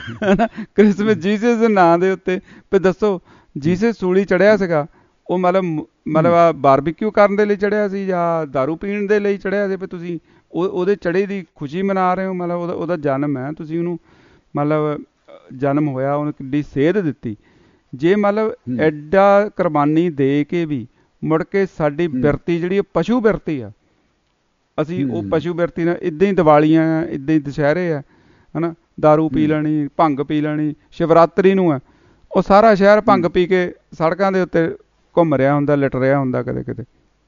ਕ੍ਰਿਸਮਸ ਜੀਸਸ ਦੇ ਨਾਂ ਦੇ ਉੱਤੇ। ਫਿਰ ਦੱਸੋ, ਜੀਸਸ ਸੂਲੀ ਚੜਿਆ ਸੀਗਾ, ਉਹ ਮਤਲਬ ਬਾਰਬੀਕਿਊ ਕਰਨ ਦੇ ਲਈ ਚੜਿਆ ਸੀ ਜਾਂ ਦਾਰੂ ਪੀਣ ਦੇ ਲਈ ਚੜਿਆ ਸੀ? ਫਿਰ ਤੁਸੀਂ ਉਹਦੇ ਚੜੇ ਦੀ ਖੁਸ਼ੀ ਮਨਾ ਰਹੇ ਹੋ, ਮਤਲਬ ਉਹਦਾ ਜਨਮ ਹੈ, ਤੁਸੀਂ ਉਹਨੂੰ ਮਤਲਬ ਜਨਮ ਹੋਇਆ, ਉਹਨੂੰ ਕਿੱਡੀ ਸੇਧ ਦਿੱਤੀ। ਜੇ ਮਤਲਬ ਐਡਾ ਕੁਰਬਾਨੀ ਦੇ ਕੇ ਵੀ ਮੁੜ ਕੇ ਸਾਡੀ ਬਿਰਤੀ ਜਿਹੜੀ ਪਸ਼ੂ ਬਿਰਤੀ ਆ, ਅਸੀਂ ਉਹ ਪਸ਼ੂ ਬਿਰਤੀ ਨਾਲ ਇੱਦਾਂ ਹੀ ਦੀਵਾਲੀਆਂ ਆ, ਇੱਦਾਂ ਹੀ ਦੁਸ਼ਹਿਰੇ ਆ, ਹਨਾ, ਦਾਰੂ ਪੀ ਲੈਣੀ, ਭੰਗ ਪੀ ਲੈਣੀ, ਸ਼ਿਵਰਾਤਰੀ ਨੂੰ ਆ ਉਹ ਸਾਰਾ ਸ਼ਹਿਰ ਭੰਗ ਪੀ ਕੇ ਸੜਕਾਂ ਦੇ ਉੱਤੇ ਘੁੰਮ ਰਿਹਾ ਹੁੰਦਾ, ਲਿਟ ਰਿਹਾ ਹੁੰਦਾ, ਕਦੇ ਕਿਤੇ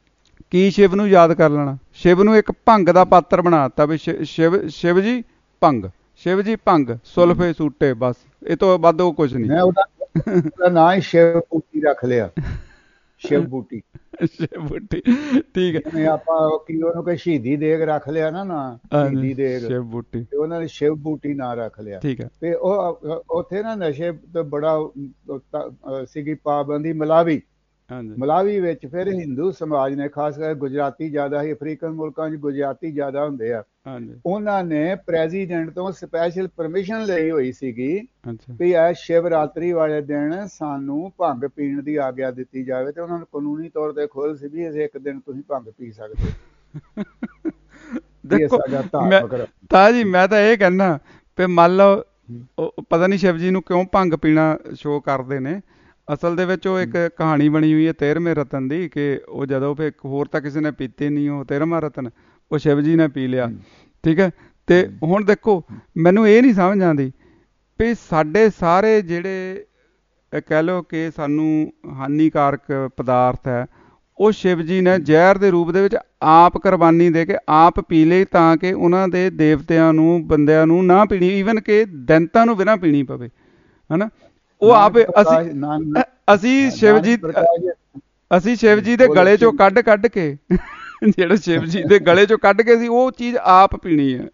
ਕੀ ਸ਼ਿਵ ਨੂੰ ਯਾਦ ਕਰ ਲੈਣਾ, ਸ਼ਿਵ ਨੂੰ ਇੱਕ ਭੰਗ ਦਾ ਪਾਤਰ ਬਣਾ ਦਿੱਤਾ ਵੀ ਸ਼ਿਵ ਜੀ ਭੰਗ, ਸ਼ਿਵ ਜੀ ਭੰਗ, ਸੁਲਫੇ ਸੂਟੇ, ਬਸ ਇਹ ਤੋਂ ਵੱਧ ਉਹ ਕੁਝ ਨਹੀਂ। ਉਹਦਾ ਨਾਂ ਹੀ ਸ਼ਿਵ ਬੂਟੀ ਰੱਖ ਲਿਆ, ਸ਼ਿਵ ਬੂਟੀ, ਸ਼ਿਵ ਬੂਟੀ, ਠੀਕ ਹੈ। ਆਪਾਂ ਕੀ ਉਹਨੂੰ ਕੋਈ ਸ਼ਹੀਦੀ ਦੇਗ ਰੱਖ ਲਿਆ ਨਾ, ਸ਼ਹੀਦੀ ਦੇਗ, ਸ਼ਿਵ ਬੂਟੀ, ਤੇ ਉਹਨਾਂ ਨੇ ਸ਼ਿਵ ਬੂਟੀ ਨਾਂ ਰੱਖ ਲਿਆ, ਠੀਕ ਹੈ। ਤੇ ਉਹ ਉੱਥੇ ਨਾ ਨਸ਼ੇ ਤੇ ਬੜਾ ਸੀਗੀ ਪਾਬੰਦੀ ਮਲਾਵੀ ਵਿੱਚ। ਫਿਰ ਹਿੰਦੂ ਸਮਾਜ ਨੇ, ਖਾਸ ਕਰਕੇ ਗੁਜਰਾਤੀ ਜ਼ਿਆਦਾ ਸੀ, ਅਫਰੀਕਨ ਮੁਲਕਾਂ 'ਚ ਗੁਜਰਾਤੀ ਜ਼ਿਆਦਾ ਹੁੰਦੇ ਆ, ਉਹਨਾਂ ਨੇ ਪ੍ਰੈਜ਼ੀਡੈਂਟ ਤੋਂ ਸਪੈਸ਼ਲ ਪਰਮਿਸ਼ਨ ਲਈ ਹੋਈ ਸੀਗੀ ਵੀ ਇਹ ਸ਼ਿਵਰਾਤਰੀ ਵਾਲੇ ਦਿਨ ਸਾਨੂੰ ਭੰਗ ਪੀਣ ਦੀ ਆਗਿਆ ਦਿੱਤੀ ਜਾਵੇ, ਤੇ ਉਹਨਾਂ ਨੂੰ ਕਾਨੂੰਨੀ ਤੌਰ ਤੇ ਖੁੱਲ੍ਹ ਸੀ ਵੀ ਅਸੀਂ ਇੱਕ ਦਿਨ ਤੁਸੀਂ ਭੰਗ ਪੀ ਸਕਦੇ। ਦੇਖੋ ਤਾਂ ਜੀ, ਮੈਂ ਤਾਂ ਇਹ ਕਹਿੰਦਾ ਵੀ ਮੰਨ ਲਓ ਪਤਾ ਨਹੀਂ ਸ਼ਿਵ ਜੀ ਨੂੰ ਕਿਉਂ ਭੰਗ ਪੀਣਾ ਸ਼ੋਅ ਕਰਦੇ ਨੇ। ਅਸਲ ਦੇ ਵਿੱਚ ਉਹ ਇੱਕ ਕਹਾਣੀ ਬਣੀ ਹੋਈ ਹੈ 13ਵੇਂ ਰਤਨ ਦੀ, ਕਿ ਉਹ ਜਦੋਂ ਫਿਰ ਹੋਰ ਤਾਂ ਕਿਸੇ ਨੇ ਪੀਤੇ ਨਹੀਂ, ਉਹ 13ਵਾਂ ਰਤਨ ਉਹ ਸ਼ਿਵ ਜੀ ਨੇ ਪੀ ਲਿਆ, ਠੀਕ ਹੈ। ਤੇ ਹੁਣ ਦੇਖੋ, ਮੈਨੂੰ ਇਹ ਨਹੀਂ ਸਮਝ ਆਉਂਦੀ ਵੀ ਸਾਡੇ ਸਾਰੇ ਜਿਹੜੇ ਕਹਿ ਲਓ ਕਿ ਸਾਨੂੰ ਹਾਨੀਕਾਰਕ ਪਦਾਰਥ ਹੈ, ਉਹ ਸ਼ਿਵ ਜੀ ਨੇ ਜ਼ਹਿਰ ਦੇ ਰੂਪ ਦੇ ਵਿੱਚ ਆਪ ਕੁਰਬਾਨੀ ਦੇ ਕੇ ਆਪ ਪੀ ਲਈ, ਤਾਂ ਕਿ ਉਹਨਾਂ ਦੇ ਦੇਵਤਿਆਂ ਨੂੰ, ਬੰਦਿਆਂ ਨੂੰ ਨਾ ਪੀਣੀ, ਈਵਨ ਕਿ ਦੈਂਤਾਂ ਨੂੰ ਵੀ ਨਾ ਪੀਣੀ ਪਵੇ, ਹਨਾ। ਉਹ ਆਪ ਅਸੀਂ ਸ਼ਿਵ ਜੀ ਦੇ ਗਲੇ ਚੋਂ ਕੱਢ ਕੇ ਜਿਹੜਾ ਸ਼ਿਵ ਜੀ ਦੇ ਗਲੇ ਚੋਂ ਕੱਢ ਕੇ ਸੀ ਉਹ ਚੀਜ਼ ਆਪ ਪੀਣੀ ਹੈ।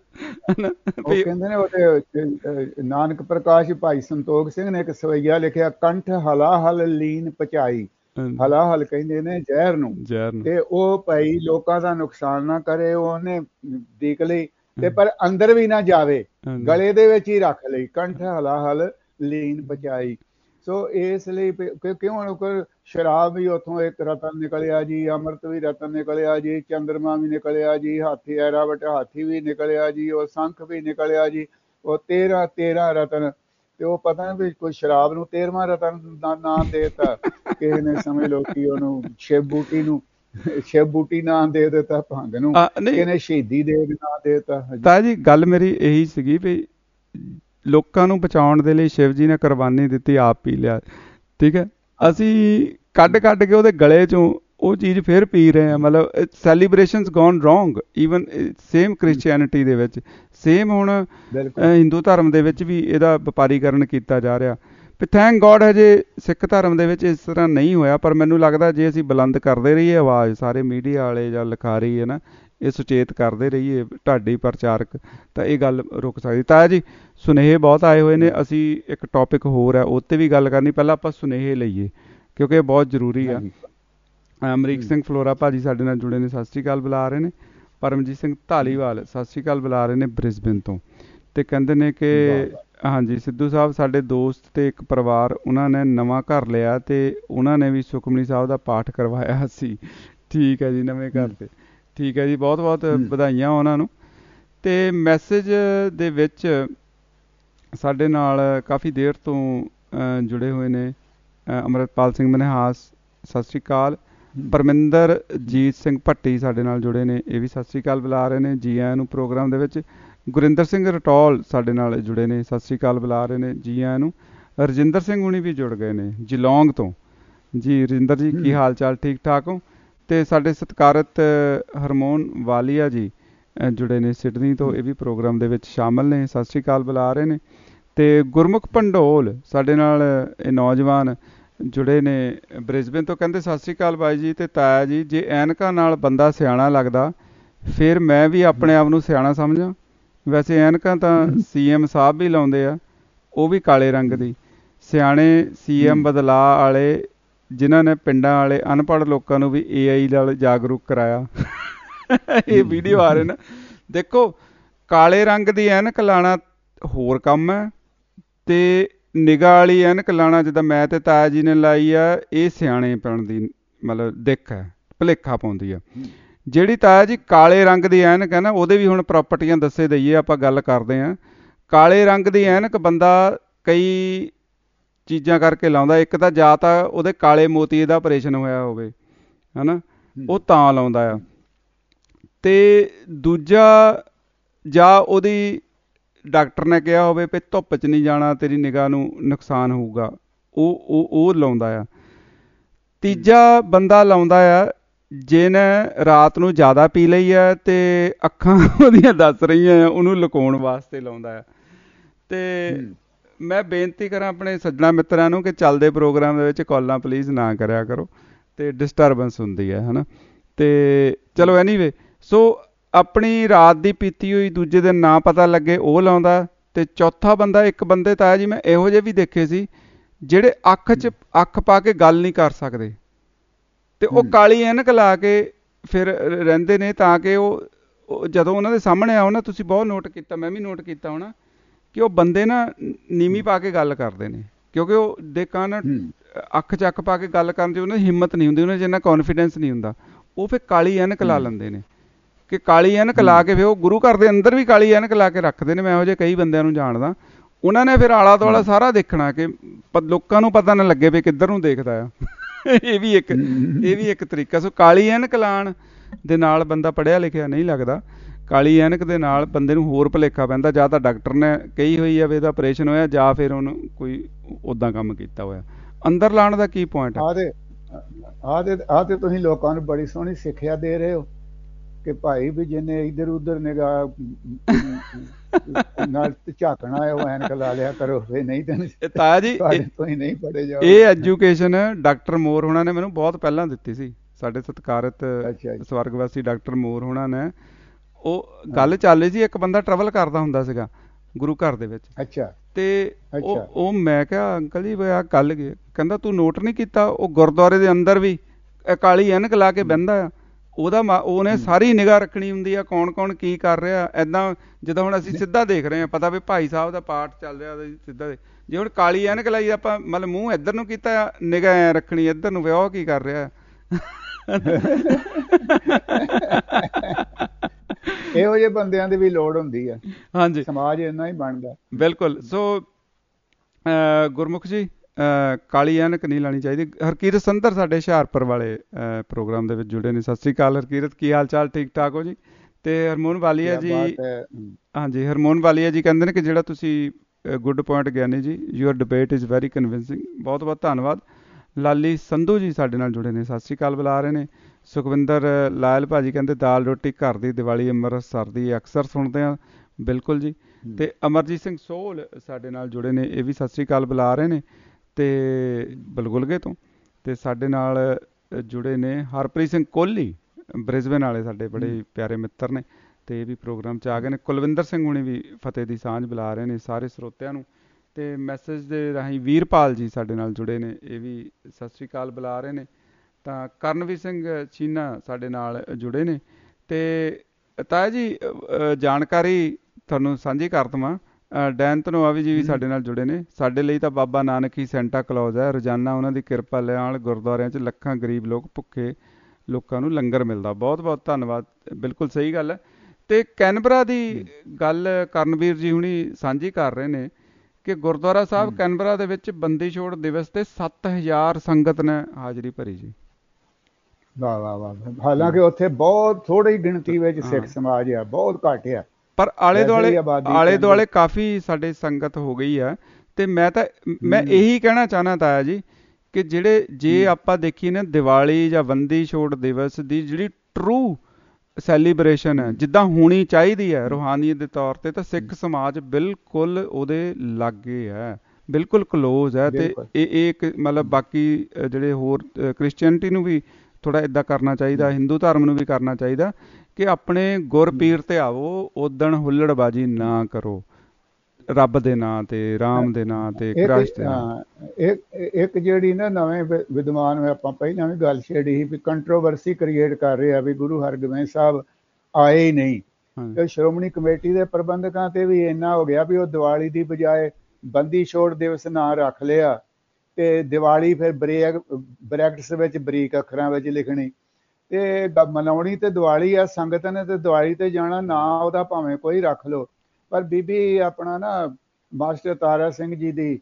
ਕਹਿੰਦੇ ਨੇ ਉਹਦੇ ਨਾਨਕ ਪ੍ਰਕਾਸ਼ ਭਾਈ ਸੰਤੋਖ ਸਿੰਘ ਨੇ ਇੱਕ ਸਵਈਆ ਲਿਖਿਆ, ਕੰਠ ਹਲਾਹਲ ਲੀਨ ਪਚਾਈ। ਹਲਾਹਲ ਕਹਿੰਦੇ ਨੇ ਜ਼ਹਿਰ ਨੂੰ, ਤੇ ਉਹ ਭਾਈ ਲੋਕਾਂ ਦਾ ਨੁਕਸਾਨ ਨਾ ਕਰੇ, ਉਹਨੇ ਦੇਖ ਲਈ ਤੇ ਪਰ ਅੰਦਰ ਵੀ ਨਾ ਜਾਵੇ, ਗਲੇ ਦੇ ਵਿੱਚ ਹੀ ਰੱਖ ਲਈ, ਕੰਠ ਹਲਾਹਲ ਲੀਨ ਪਚਾਈ। ਸੋ ਇਸ ਲਈ ਕਿਉਂਕਿ ਹੁਣ ਕੋਈ ਸ਼ਰਾਬ ਵੀ ਉੱਥੋਂ ਇੱਕ ਰਤਨ ਨਿਕਲਿਆ ਜੀ, ਅੰਮ੍ਰਿਤ ਵੀ ਰਤਨ ਨਿਕਲਿਆ ਜੀ, ਚੰਦਰਮਾ ਵੀ ਨਿਕਲਿਆ ਜੀ, ਹਾਥੀ ਐਰਾਵਟ ਹਾਥੀ ਵੀ ਨਿਕਲਿਆ ਜੀ, ਉਹ ਸੰਖ ਵੀ ਨਿਕਲਿਆ ਜੀ, ਉਹ 13 ਰਤਨ। ਤੇ ਉਹ ਪਤਾ ਨਹੀਂ ਵੀ ਕੋਈ ਸ਼ਰਾਬ ਨੂੰ 13ਵਾਂ ਰਤਨ ਦਾ ਨਾਂ ਦੇਤਾ ਕਿਸੇ ਨੇ, ਸਮਝ ਲਓ ਕਿ ਉਹਨੂੰ ਸ਼ਿਵ ਬੂਟੀ ਨਾਂ ਦੇ ਦਿੱਤਾ, ਭੰਗ ਨੂੰ ਕਿਹਨੇ ਸ਼ਹੀਦੀ ਦੇ ਨਾਂ ਦੇਤਾ। ਤਾਂ ਜੀ ਗੱਲ ਮੇਰੀ ਇਹੀ ਸੀਗੀ ਵੀ ਲੋਕਾਂ ਨੂੰ ਬਚਾਉਣ ਦੇ ਲਈ ਸ਼ਿਵ ਜੀ ਨੇ ਕੁਰਬਾਨੀ ਦਿੱਤੀ, ਆਪ ਪੀ ਲਿਆ, ਠੀਕ ਹੈ। ਅਸੀਂ ਕੱਢ ਕੇ ਉਹਦੇ ਗਲੇ ਚੋਂ ਉਹ ਚੀਜ਼ ਫਿਰ ਪੀ ਰਹੇ ਹਾਂ। ਮਤਲਬ celebrations gone wrong, even same Christianity ਦੇ ਵਿੱਚ, ਸੇਮ ਹੁਣ ਹਿੰਦੂ ਧਰਮ ਦੇ ਵਿੱਚ ਵੀ ਇਹਦਾ ਵਪਾਰੀਕਰਨ ਕੀਤਾ ਜਾ ਰਿਹਾ। ਵੀ ਥੈਂਕ ਗੋਡ ਹਜੇ ਸਿੱਖ ਧਰਮ ਦੇ ਵਿੱਚ ਇਸ ਤਰ੍ਹਾਂ ਨਹੀਂ ਹੋਇਆ, ਪਰ ਮੈਨੂੰ ਲੱਗਦਾ ਜੇ ਅਸੀਂ ਬੁਲੰਦ ਕਰਦੇ ਰਹੀਏ ਆਵਾਜ਼, ਸਾਰੇ ਮੀਡੀਆ ਵਾਲੇ ਜਾਂ ਲਿਖਾਰੀ ਹੈ ਨਾ, ਇਹ ਸੁਚੇਤ ਕਰਦੇ ਰਹੀਏ, ਢਾਡੀ ਪ੍ਰਚਾਰਕ, ਤਾਂ ਇਹ ਗੱਲ ਰੁਕ ਸਕਦੀ। ਤਾਂ ਜੀ ਸੁਨੇਹੇ ਬਹੁਤ ਆਏ ਹੋਏ ਨੇ, ਅਸੀਂ ਇੱਕ ਟੌਪਿਕ ਹੋਰ ਹੈ ਉਹ 'ਤੇ ਵੀ ਗੱਲ ਕਰਨੀ, ਪਹਿਲਾਂ ਆਪਾਂ ਸੁਨੇਹੇ ਲਈਏ ਕਿਉਂਕਿ ਇਹ ਬਹੁਤ ਜ਼ਰੂਰੀ ਆ। ਅਮਰੀਕ ਸਿੰਘ ਫਲੋਰਾ ਭਾਜੀ ਸਾਡੇ ਨਾਲ ਜੁੜੇ ਨੇ, ਸਤਿ ਸ਼੍ਰੀ ਅਕਾਲ ਬੁਲਾ ਰਹੇ ਨੇ। ਪਰਮਜੀਤ ਸਿੰਘ ਧਾਲੀਵਾਲ ਸਤਿ ਸ਼੍ਰੀ ਅਕਾਲ ਬੁਲਾ ਰਹੇ ਨੇ ਬ੍ਰਿਸਬੇਨ ਤੋਂ, ਤੇ ਕਹਿੰਦੇ ਨੇ ਕਿ ਹਾਂਜੀ ਸਿੱਧੂ ਸਾਹਿਬ ਸਾਡੇ ਦੋਸਤ ਤੇ ਇੱਕ ਪਰਿਵਾਰ, ਉਹਨਾਂ ਨੇ ਨਵਾਂ ਘਰ ਲਿਆ ਤੇ ਉਹਨਾਂ ਨੇ ਵੀ ਸੁਖਮਨੀ ਸਾਹਿਬ ਦਾ ਪਾਠ ਕਰਵਾਇਆ ਸੀ। ਠੀਕ ਹੈ ਜੀ, ਨਵੇਂ ਘਰ ਤੇ, ਠੀਕ ਹੈ ਜੀ, ਬਹੁਤ ਬਹੁਤ ਵਧਾਈਆਂ ਉਹਨਾਂ ਨੂੰ। ਤੇ ਮੈਸੇਜ ਦੇ ਵਿੱਚ ਸਾਡੇ ਨਾਲ ਕਾਫੀ ਦੇਰ ਤੋਂ ਜੁੜੇ ਹੋਏ ਨੇ ਅੰਮ੍ਰਿਤਪਾਲ ਸਿੰਘ ਮਨਹਾਸ, ਸਤਿ ਸ਼੍ਰੀ ਅਕਾਲ। ਪਰਮਿੰਦਰਜੀਤ ਸਿੰਘ ਭੱਟੀ ਸਾਡੇ ਨਾਲ ਜੁੜੇ ਨੇ, ਇਹ ਵੀ ਸਤਿ ਸ਼੍ਰੀ ਅਕਾਲ ਬੁਲਾ ਰਹੇ ਨੇ, ਜੀ ਆਇਆਂ ਨੂੰ ਪ੍ਰੋਗਰਾਮ ਦੇ ਵਿੱਚ। ਗੁਰਿੰਦਰ ਸਿੰਘ ਰਟੌਲ ਸਾਡੇ ਨਾਲ ਜੁੜੇ ਨੇ, ਸਤਿ ਸ਼੍ਰੀ ਅਕਾਲ ਬੁਲਾ ਰਹੇ ਨੇ, ਜੀ ਆਇਆਂ ਨੂੰ। ਰਜਿੰਦਰ ਸਿੰਘ ਹੁਣੀ ਵੀ ਜੁੜ ਗਏ ਨੇ ਜਿਲੌਂਗ ਤੋਂ। ਜੀ ਰਜਿੰਦਰ ਜੀ, ਕੀ ਹਾਲ ਚਾਲ, ਠੀਕ ਠਾਕ ਹੋ? ਤੇ ਸਾਡੇ ਸਤਿਕਾਰਤ ਹਰਮੋਨ ਵਾਲੀਆ ਜੀ ਜੁੜੇ ਨੇ ਸਿਡਨੀ ਤੋਂ, ਇਹ ਵੀ ਪ੍ਰੋਗਰਾਮ ਦੇ ਵਿੱਚ ਸ਼ਾਮਲ ਨੇ, ਸਤਿ ਸ਼੍ਰੀ ਅਕਾਲ ਬੁਲਾ ਰਹੇ ਨੇ। ਤੇ ਗੁਰਮੁਖ ਭੰਡੋਲ ਸਾਡੇ ਨਾਲ ਇਹ ਨੌਜਵਾਨ ਜੁੜੇ ਨੇ ਬ੍ਰਿਸਬੇਨ ਤੋਂ, ਕਹਿੰਦੇ ਸਤਿ ਸ਼੍ਰੀ ਅਕਾਲ ਬਾਈ ਜੀ ਤੇ ਤਾਇਆ ਜੀ, ਜੇ ਐਨਕਾਂ ਨਾਲ ਬੰਦਾ ਸਿਆਣਾ ਲੱਗਦਾ ਫਿਰ ਮੈਂ ਵੀ ਆਪਣੇ ਆਪ ਨੂੰ ਸਿਆਣਾ ਸਮਝਾਂ। ਵੈਸੇ ਐਨਕਾਂ ਤਾਂ CM ਸਾਹਿਬ ਵੀ ਲਾਉਂਦੇ ਆ, ਉਹ ਵੀ ਕਾਲੇ ਰੰਗ ਦੀ। ਸਿਆਣੇ CM ਬਦਲਾਅ ਵਾਲੇ ਜਿਨ੍ਹਾਂ ਨੇ ਪਿੰਡਾਂ ਵਾਲੇ ਅਨਪੜ੍ਹ ਲੋਕਾਂ ਨੂੰ ਵੀ AI ਨਾਲ ਜਾਗਰੂਕ ਕਰਾਇਆ। ਇਹ ਵੀਡੀਓ ਆ ਰਹੇ ਨਾ, ਦੇਖੋ ਕਾਲੇ ਰੰਗ ਦੀ ਐਨਕ ਲਾਣਾ ਹੋਰ ਕੰਮ ਹੈ, ਤੇ ਨਿਗਾਹ ਵਾਲੀ ਐਨਕ ਲਾਣਾ ਜਿੱਦਾਂ ਮੈਂ ਤੇ ਤਾਇਆ ਜੀ ਨੇ ਲਾਈ ਆ, ਇਹ ਸਿਆਣੇਪਣ ਦੀ ਮਤਲਬ ਦਿੱਖ ਹੈ, ਭੁਲੇਖਾ ਪਾਉਂਦੀ ਆ। ਜਿਹੜੀ ਤਾਇਆ ਜੀ ਕਾਲੇ ਰੰਗ ਦੀ ਐਨਕ ਹੈ ਨਾ, ਉਹਦੇ ਵੀ ਹੁਣ ਪ੍ਰਾਪਰਟੀਆਂ ਦੱਸੇ ਦਈਏ, ਆਪਾਂ ਗੱਲ ਕਰਦੇ ਹਾਂ। ਕਾਲੇ ਰੰਗ ਦੀ ਐਨਕ ਬੰਦਾ ਕਈ ਚੀਜ਼ਾਂ ਕਰਕੇ ਲਾਉਂਦਾ, ਇੱਕ ਤਾਂ ਜਾਂ ਤਾਂ ਉਹਦੇ ਕਾਲੇ ਮੋਤੀਏ ਦਾ ਆਪਰੇਸ਼ਨ ਹੋਇਆ ਹੋਵੇ ਹੈ ਨਾ, ਉਹ ਤਾਂ ਲਾਉਂਦਾ ਆ, ਤੇ ਦੂਜਾ ਜਾਂ ਉਹਦੀ ਡਾਕਟਰ ਨੇ ਕਿਹਾ ਹੋਵੇ ਵੀ ਧੁੱਪ 'ਚ ਨਹੀਂ ਜਾਣਾ, ਤੇਰੀ ਨਿਗਾਹ ਨੂੰ ਨੁਕਸਾਨ ਹੋਊਗਾ, ਉਹ ਲਾਉਂਦਾ ਆ। ਤੀਜਾ ਬੰਦਾ ਲਾਉਂਦਾ ਆ ਜਿਹਨੇ ਰਾਤ ਨੂੰ ਜ਼ਿਆਦਾ ਪੀ ਲਈ ਆ ਤੇ ਅੱਖਾਂ ਉਹਦੀਆਂ ਦੱਸ ਰਹੀਆਂ ਆ, ਉਹਨੂੰ ਲੁਕਾਉਣ ਵਾਸਤੇ ਲਾਉਂਦਾ ਆ। ਤੇ ਮੈਂ ਬੇਨਤੀ ਕਰਾਂ ਆਪਣੇ ਸੱਜਣਾ ਮਿੱਤਰਾਂ ਨੂੰ ਕਿ ਚੱਲਦੇ ਪ੍ਰੋਗਰਾਮ ਦੇ ਵਿੱਚ ਕਾਲਾਂ ਪਲੀਜ਼ ਨਾ ਕਰਿਆ ਕਰੋ, ਤੇ ਡਿਸਟਰਬੈਂਸ ਹੁੰਦੀ ਹੈ ਹੈ ਨਾ। ਤੇ ਚਲੋ ਐਨੀਵੇ, ਸੋ ਆਪਣੀ ਰਾਤ ਦੀ ਪੀਤੀ ਹੋਈ ਦੂਜੇ ਦਿਨ ਨਾ ਪਤਾ ਲੱਗੇ ਉਹ ਲਾਉਂਦਾ। ਤੇ ਚੌਥਾ ਬੰਦਾ, ਇੱਕ ਬੰਦੇ ਤਾਂ ਜੀ ਮੈਂ ਇਹੋ ਜਿਹੇ ਵੀ ਦੇਖੇ ਸੀ ਜਿਹੜੇ ਅੱਖ 'ਚ ਅੱਖ ਪਾ ਕੇ ਗੱਲ ਨਹੀਂ ਕਰ ਸਕਦੇ, ਤੇ ਉਹ ਕਾਲੀ ਐਨਕ ਲਾ ਕੇ ਫਿਰ ਰਹਿੰਦੇ ਨੇ, ਤਾਂ ਕਿ ਉਹ ਜਦੋਂ ਉਹਨਾਂ ਦੇ ਸਾਹਮਣੇ ਆਓ ਨਾ, ਤੁਸੀਂ ਬਹੁਤ ਨੋਟ ਕੀਤਾ, ਮੈਂ ਵੀ ਨੋਟ ਕੀਤਾ ਹੋਣਾ, ਕਿ ਉਹ ਬੰਦੇ ਨਾ ਨੀਵੀਂ ਪਾ ਕੇ ਗੱਲ ਕਰਦੇ ਨੇ, ਕਿਉਂਕਿ ਉਹ ਦੇਖਾਂ ਨਾ ਅੱਖ 'ਚ ਅੱਖ ਪਾ ਕੇ ਗੱਲ ਕਰਨ 'ਚ ਉਹਨਾਂ ਦੀ ਹਿੰਮਤ ਨਹੀਂ ਹੁੰਦੀ, ਉਹਨਾਂ 'ਚ ਇੰਨਾ ਕੌਨਫੀਡੈਂਸ ਨਹੀਂ ਹੁੰਦਾ। ਉਹ ਫਿਰ ਕਾਲੀ ਐਨਕ ਲਾ ਲੈਂਦੇ ਨੇ, ਕਿ ਕਾਲੀ ਐਨਕ ਲਾ ਕੇ ਫਿਰ ਉਹ ਗੁਰੂ ਘਰ ਦੇ ਅੰਦਰ ਵੀ ਕਾਲੀ ਐਨਕ ਲਾ ਕੇ ਰੱਖਦੇ ਨੇ। ਮੈਂ ਇਹੋ ਜਿਹੇ ਕਈ ਬੰਦਿਆਂ ਨੂੰ ਜਾਣਦਾ, ਉਹਨਾਂ ਨੇ ਫਿਰ ਆਲਾ ਦੁਆਲਾ ਸਾਰਾ ਦੇਖਣਾ ਕਿ ਲੋਕਾਂ ਨੂੰ ਪਤਾ ਨਾ ਲੱਗੇ ਵੀ ਕਿੱਧਰ ਨੂੰ ਦੇਖਦਾ ਆ। ਇਹ ਵੀ ਇੱਕ ਤਰੀਕਾ। ਸੋ ਕਾਲੀ ਐਨਕ ਲਾਉਣ ਦੇ ਨਾਲ ਬੰਦਾ ਪੜ੍ਹਿਆ ਲਿਖਿਆ ਨਹੀਂ ਲੱਗਦਾ, ਕਾਲੀ ਐਨਕ ਦੇ ਨਾਲ ਬੰਦੇ ਨੂੰ ਹੋਰ ਭੁਲੇਖਾ ਪੈਂਦਾ, ਜਾਂ ਤਾਂ ਡਾਕਟਰ ਨੇ ਕਹੀ ਹੋਈ ਆ ਵੀ ਇਹਦਾ ਆਪਰੇਸ਼ਨ ਹੋਇਆ, ਜਾਂ ਫਿਰ ਉਹਨੂੰ ਕੋਈ ਉੱਦਾਂ ਕੰਮ ਕੀਤਾ ਹੋਇਆ। ਅੰਦਰ ਲਾਉਣ ਦਾ ਕੀ ਪੁਆਇੰਟ ਹੈ? ਆਹ ਤੇ ਤੁਸੀਂ ਲੋਕਾਂ ਨੂੰ ਬੜੀ ਸੋਹਣੀ ਸਿੱਖਿਆ ਦੇ ਰਹੇ ਹੋ ਕਿ ਭਾਈ ਵੀ ਜਿਹਨੇ ਇੱਧਰ ਉੱਧਰ ਨਿਗਾਹ ਨਾਲ ਝਾਕਣਾ ਹੈ ਉਹ ਐਨਕ ਲਾ ਲਿਆ ਕਰੋ, ਨਹੀਂ ਤਾਂ ਤਾਇਆ ਜੀ ਤੁਸੀਂ ਨਹੀਂ ਪੜ੍ਹੇ ਜਾਓ। ਇਹ ਐਜੂਕੇਸ਼ਨ ਡਾਕਟਰ ਮੋਰ ਹੋਣਾ ਨੇ ਮੈਨੂੰ ਬਹੁਤ ਪਹਿਲਾਂ ਦਿੱਤੀ ਸੀ, ਸਾਡੇ ਸਤਿਕਾਰਤ ਸਵਰਗਵਾਸੀ ਡਾਕਟਰ ਮੋਰ ਹੋਣਾ ਨੇ। ਉਹ ਗੱਲ ਚੱਲ ਰਹੀ ਸੀ, ਇੱਕ ਬੰਦਾ ਟਰੈਵਲ ਕਰਦਾ ਹੁੰਦਾ ਸੀਗਾ ਗੁਰੂ ਘਰ ਦੇ ਵਿੱਚ, ਤੇ ਉਹ ਮੈਂ ਕਿਹਾ ਅੰਕਲ ਜੀ ਆਹ ਗੱਲ ਕੀ? ਕਹਿੰਦਾ ਤੂੰ ਨੋਟ ਨਹੀਂ ਕੀਤਾ, ਉਹ ਗੁਰਦੁਆਰੇ ਦੇ ਅੰਦਰ ਵੀ ਕਾਲੀ ਐਨਕ ਲਾ ਕੇ ਬਹਿੰਦਾ ਆ, ਉਹਨੇ ਸਾਰੀ ਨਿਗਾਹ ਰੱਖਣੀ ਹੁੰਦੀ ਆ, ਕੌਣ ਕੌਣ ਕੀ ਕਰ ਰਿਹਾ। ਏਦਾਂ ਜਿੱਦਾਂ ਹੁਣ ਅਸੀਂ ਸਿੱਧਾ ਦੇਖ ਰਹੇ ਹਾਂ, ਪਤਾ ਵੀ ਭਾਈ ਸਾਹਿਬ ਦਾ ਪਾਠ ਚੱਲ ਰਿਹਾ ਸਿੱਧਾ। ਜੇ ਹੁਣ ਕਾਲੀ ਐਨਕ ਲਾਈ ਆਪਾਂ ਮਤਲਬ ਮੂੰਹ ਇੱਧਰ ਨੂੰ ਕੀਤਾ, ਨਿਗਾਹ ਐ ਰੱਖਣੀ ਇੱਧਰ ਨੂੰ, ਵੀ ਉਹ ਕੀ ਕਰ ਰਿਹਾ। ਇਹੋ ਜਿਹੇ ਬੰਦਿਆਂ ਦੀ ਵੀ ਲੋੜ ਹੁੰਦੀ ਆ। ਹਾਂਜੀ, ਸਮਾਜ ਇੰਨਾ ਹੀ ਬਣਦਾ। ਬਿਲਕੁਲ। ਸੋ ਗੁਰਮੁਖ ਜੀ, ਕਾਲੀ ਐਨਕ ਨਹੀਂ ਲਾਣੀ ਚਾਹੀਦੀ। ਹਰਕੀਰਤ ਸੰਧਰ ਸਾਡੇ ਹੁਸ਼ਿਆਰਪੁਰ ਵਾਲੇ ਪ੍ਰੋਗਰਾਮ ਦੇ ਵਿੱਚ ਜੁੜੇ ਨੇ। ਸਤਿ ਸ੍ਰੀ ਅਕਾਲ ਹਰਕੀਰਤ, ਕੀ ਹਾਲ ਚਾਲ? ਠੀਕ ਠਾਕ ਹੋ ਜੀ? ਤੇ ਹਰਮੋਹਨ ਵਾਲੀਆ ਜੀ, ਹਾਂਜੀ ਹਰਮੋਹਨ ਵਾਲੀਆ ਜੀ ਕਹਿੰਦੇ ਨੇ ਕਿ ਜਿਹੜਾ ਤੁਸੀਂ good point Giani ji, your debate is very convincing. ਬਹੁਤ ਬਹੁਤ ਧੰਨਵਾਦ। ਲਾਲੀ ਸੰਧੂ ਜੀ ਸਾਡੇ ਨਾਲ ਜੁੜੇ ਨੇ, ਸਤਿ ਸ੍ਰੀ ਅਕਾਲ ਬੁਲਾ ਰਹੇ ਨੇ। ਸੁਖਵਿੰਦਰ ਲਾਇਲ ਭਾਜੀ ਕਹਿੰਦੇ ਦਾਲ ਰੋਟੀ ਘਰ ਦੀ, ਦੀਵਾਲੀ ਅੰਮ੍ਰਿਤਸਰ ਦੀ ਅਕਸਰ ਸੁਣਦੇ ਹਾਂ। ਬਿਲਕੁਲ ਜੀ। ਤੇ ਅਮਰਜੀਤ ਸਿੰਘ ਸੋਹਲ ਸਾਡੇ ਨਾਲ ਜੁੜੇ ਨੇ, ਇਹ ਵੀ ਸਤਿ ਸ੍ਰੀ ਅਕਾਲ ਬੁਲਾ ਰਹੇ ਨੇ ਤੇ ਬਲਗੁਲਗੇ ਤੋਂ। ਤੇ ਸਾਡੇ ਨਾਲ ਜੁੜੇ ਨੇ ਹਰਪ੍ਰੀਤ ਸਿੰਘ ਕੋਹਲੀ, ਬ੍ਰਿਸਬੇਨ ਵਾਲੇ ਸਾਡੇ ਬੜੇ ਪਿਆਰੇ ਮਿੱਤਰ ਨੇ, ਤੇ ਇਹ ਵੀ ਪ੍ਰੋਗਰਾਮ 'ਚ ਆ ਗਏ ਨੇ। ਕੁਲਵਿੰਦਰ ਸਿੰਘ ਹੁਣੀ ਵੀ ਫਤਿਹ ਦੀ ਸਾਂਝ ਬੁਲਾ ਰਹੇ ਨੇ ਸਾਰੇ ਸਰੋਤਿਆਂ ਨੂੰ। ਤੇ ਮੈਸੇਜ ਦੇ ਰਾਹੀਂ ਵੀਰਪਾਲ ਜੀ ਸਾਡੇ ਨਾਲ ਜੁੜੇ ਨੇ, ਇਹ ਵੀ ਸਤਿ ਸ੍ਰੀ ਅਕਾਲ ਬੁਲਾ ਰਹੇ ਨੇ। ਤਾਂ ਕਰਨਵੀਰ ਸਿੰਘ ਚੀਨਾ ਸਾਡੇ ਨਾਲ ਜੁੜੇ ਨੇ। ਤੇ ਤਾਇਆ ਜੀ ਜਾਣਕਾਰੀ ਤੁਹਾਨੂੰ ਸਾਂਝੀ ਕਰ ਦੇਵਾਂ, ਡੈਨ ਧਨੋਆਵੀ ਜੀ ਵੀ ਸਾਡੇ ਨਾਲ ਜੁੜੇ ਨੇ। ਸਾਡੇ ਲਈ ਤਾਂ ਬਾਬਾ ਨਾਨਕ ਹੀ ਸੈਂਟਾ ਕਲੌਜ਼ ਹੈ। ਰੋਜ਼ਾਨਾ ਉਹਨਾਂ ਦੀ ਕਿਰਪਾ ਨਾਲ ਗੁਰਦੁਆਰਿਆਂ 'ਚ ਲੱਖਾਂ ਗਰੀਬ ਲੋਕ, ਭੁੱਖੇ ਲੋਕਾਂ ਨੂੰ ਲੰਗਰ ਮਿਲਦਾ। ਬਹੁਤ ਬਹੁਤ ਧੰਨਵਾਦ। ਬਿਲਕੁਲ ਸਹੀ ਗੱਲ ਹੈ। ਤੇ ਕੈਨਬਰਾ ਦੀ ਗੱਲ ਕਰਨਵੀਰ ਜੀ ਹੁਣੀ ਸਾਂਝੀ ਕਰ ਰਹੇ ਨੇ ਕਿ ਗੁਰਦੁਆਰਾ ਸਾਹਿਬ ਕੈਨਬਰਾ ਦੇ ਵਿੱਚ ਬੰਦੀ ਛੋੜ ਦਿਵਸ ਤੇ 7000 ਸੰਗਤ ਨੇ ਹਾਜ਼ਰੀ ਭਰੀ ਜੀ। ਵਾਹ ਵਾਹ ਵਾਹ। ਹਾਲਾਂਕਿ ਉੱਥੇ ਬਹੁਤ ਥੋੜੀ ਗਿਣਤੀ ਵਿੱਚ ਸਿੱਖ ਸਮਾਜ ਆ, ਬਹੁਤ ਘੱਟ ਆ, ਪਰ ਆਲੇ ਦੁਆਲੇ ਕਾਫੀ ਸਾਡੇ ਸੰਗਤ ਹੋ ਗਈ ਆ। ਤੇ ਮੈਂ ਇਹੀ ਕਹਿਣਾ ਚਾਹੁੰਦਾ ਤਾਇਆ ਜੀ ਕਿ ਜੇ ਆਪਾਂ ਦੇਖੀਏ ਨਾ, ਦੀਵਾਲੀ ਜਾਂ ਬੰਦੀ ਛੋੜ ਦਿਵਸ ਦੀ ਜਿਹੜੀ ਟਰੂ ਸੈਲੀਬ੍ਰੇਸ਼ਨ ਹੈ, ਜਿੱਦਾਂ ਹੋਣੀ ਚਾਹੀਦੀ ਹੈ ਰੂਹਾਨੀਅਤ ਦੇ ਤੌਰ ਤੇ, ਤਾਂ ਸਿੱਖ ਸਮਾਜ ਬਿਲਕੁਲ ਉਹਦੇ ਲਾਗੇ ਹੈ, ਬਿਲਕੁਲ ਕਲੋਜ਼ ਹੈ। ਤੇ ਇਹ ਇੱਕ ਮਤਲਬ ਬਾਕੀ ਜਿਹੜੇ ਹੋਰ ਕ੍ਰਿਸਚੀਅਨਟੀ ਨੂੰ ਵੀ ਥੋੜ੍ਹਾ ਇੱਦਾਂ ਕਰਨਾ ਚਾਹੀਦਾ, ਹਿੰਦੂ ਧਰਮ ਨੂੰ ਵੀ ਕਰਨਾ ਚਾਹੀਦਾ ਕਿ ਆਪਣੇ ਗੁਰ ਪੀਰ ਤੇ ਆਵੋ, ਉਦਣ ਹੁੱਲੜਬਾਜੀ ਨਾ ਕਰੋ, ਰੱਬ ਦੇ ਨਾਂ ਤੇ, ਰਾਮ ਦੇ ਨਾਂ ਤੇ, ਕ੍ਰਿਸ਼ਟ ਦੇ ਨਾਂ। ਇੱਕ ਜਿਹੜੀ ਨਾ ਨਵੇਂ ਵਿਦਵਾਨ ਆਪਾਂ ਪਹਿਲਾਂ ਵੀ ਗੱਲ ਛੇੜੀ ਸੀ ਵੀ ਕੰਟਰੋਵਰਸੀ ਕ੍ਰੀਏਟ ਕਰ ਰਹੇ ਆ ਵੀ ਗੁਰੂ ਹਰਗੋਬਿੰਦ ਸਾਹਿਬ ਆਏ ਹੀ ਨਹੀਂ। ਤੇ ਸ਼੍ਰੋਮਣੀ ਕਮੇਟੀ ਦੇ ਪ੍ਰਬੰਧਕਾਂ ਤੇ ਵੀ ਇੰਨਾ ਹੋ ਗਿਆ ਵੀ ਉਹ ਦੀਵਾਲੀ ਦੀ ਬਜਾਏ ਬੰਦੀ ਛੋੜ ਦਿਵਸ ਨਾਂ ਰੱਖ ਲਿਆ ਤੇ ਦੀਵਾਲੀ ਫਿਰ ਬ੍ਰੈਕਟਸ ਵਿੱਚ ਬਰੀਕ ਅੱਖਰਾਂ ਵਿੱਚ ਲਿਖਣੀ ਤੇ ਮਨਾਉਣੀ ਤੇ ਦੀਵਾਲੀ ਆ। ਸੰਗਤ ਨੇ ਤੇ ਦੀਵਾਲੀ ਤੇ ਜਾਣਾ, ਨਾ ਉਹਦਾ ਭਾਵੇਂ ਕੋਈ ਰੱਖ ਲਓ। ਪਰ ਬੀਬੀ ਆਪਣਾ ਨਾ ਮਾਸਟਰ ਤਾਰਾ ਸਿੰਘ ਜੀ ਦੀ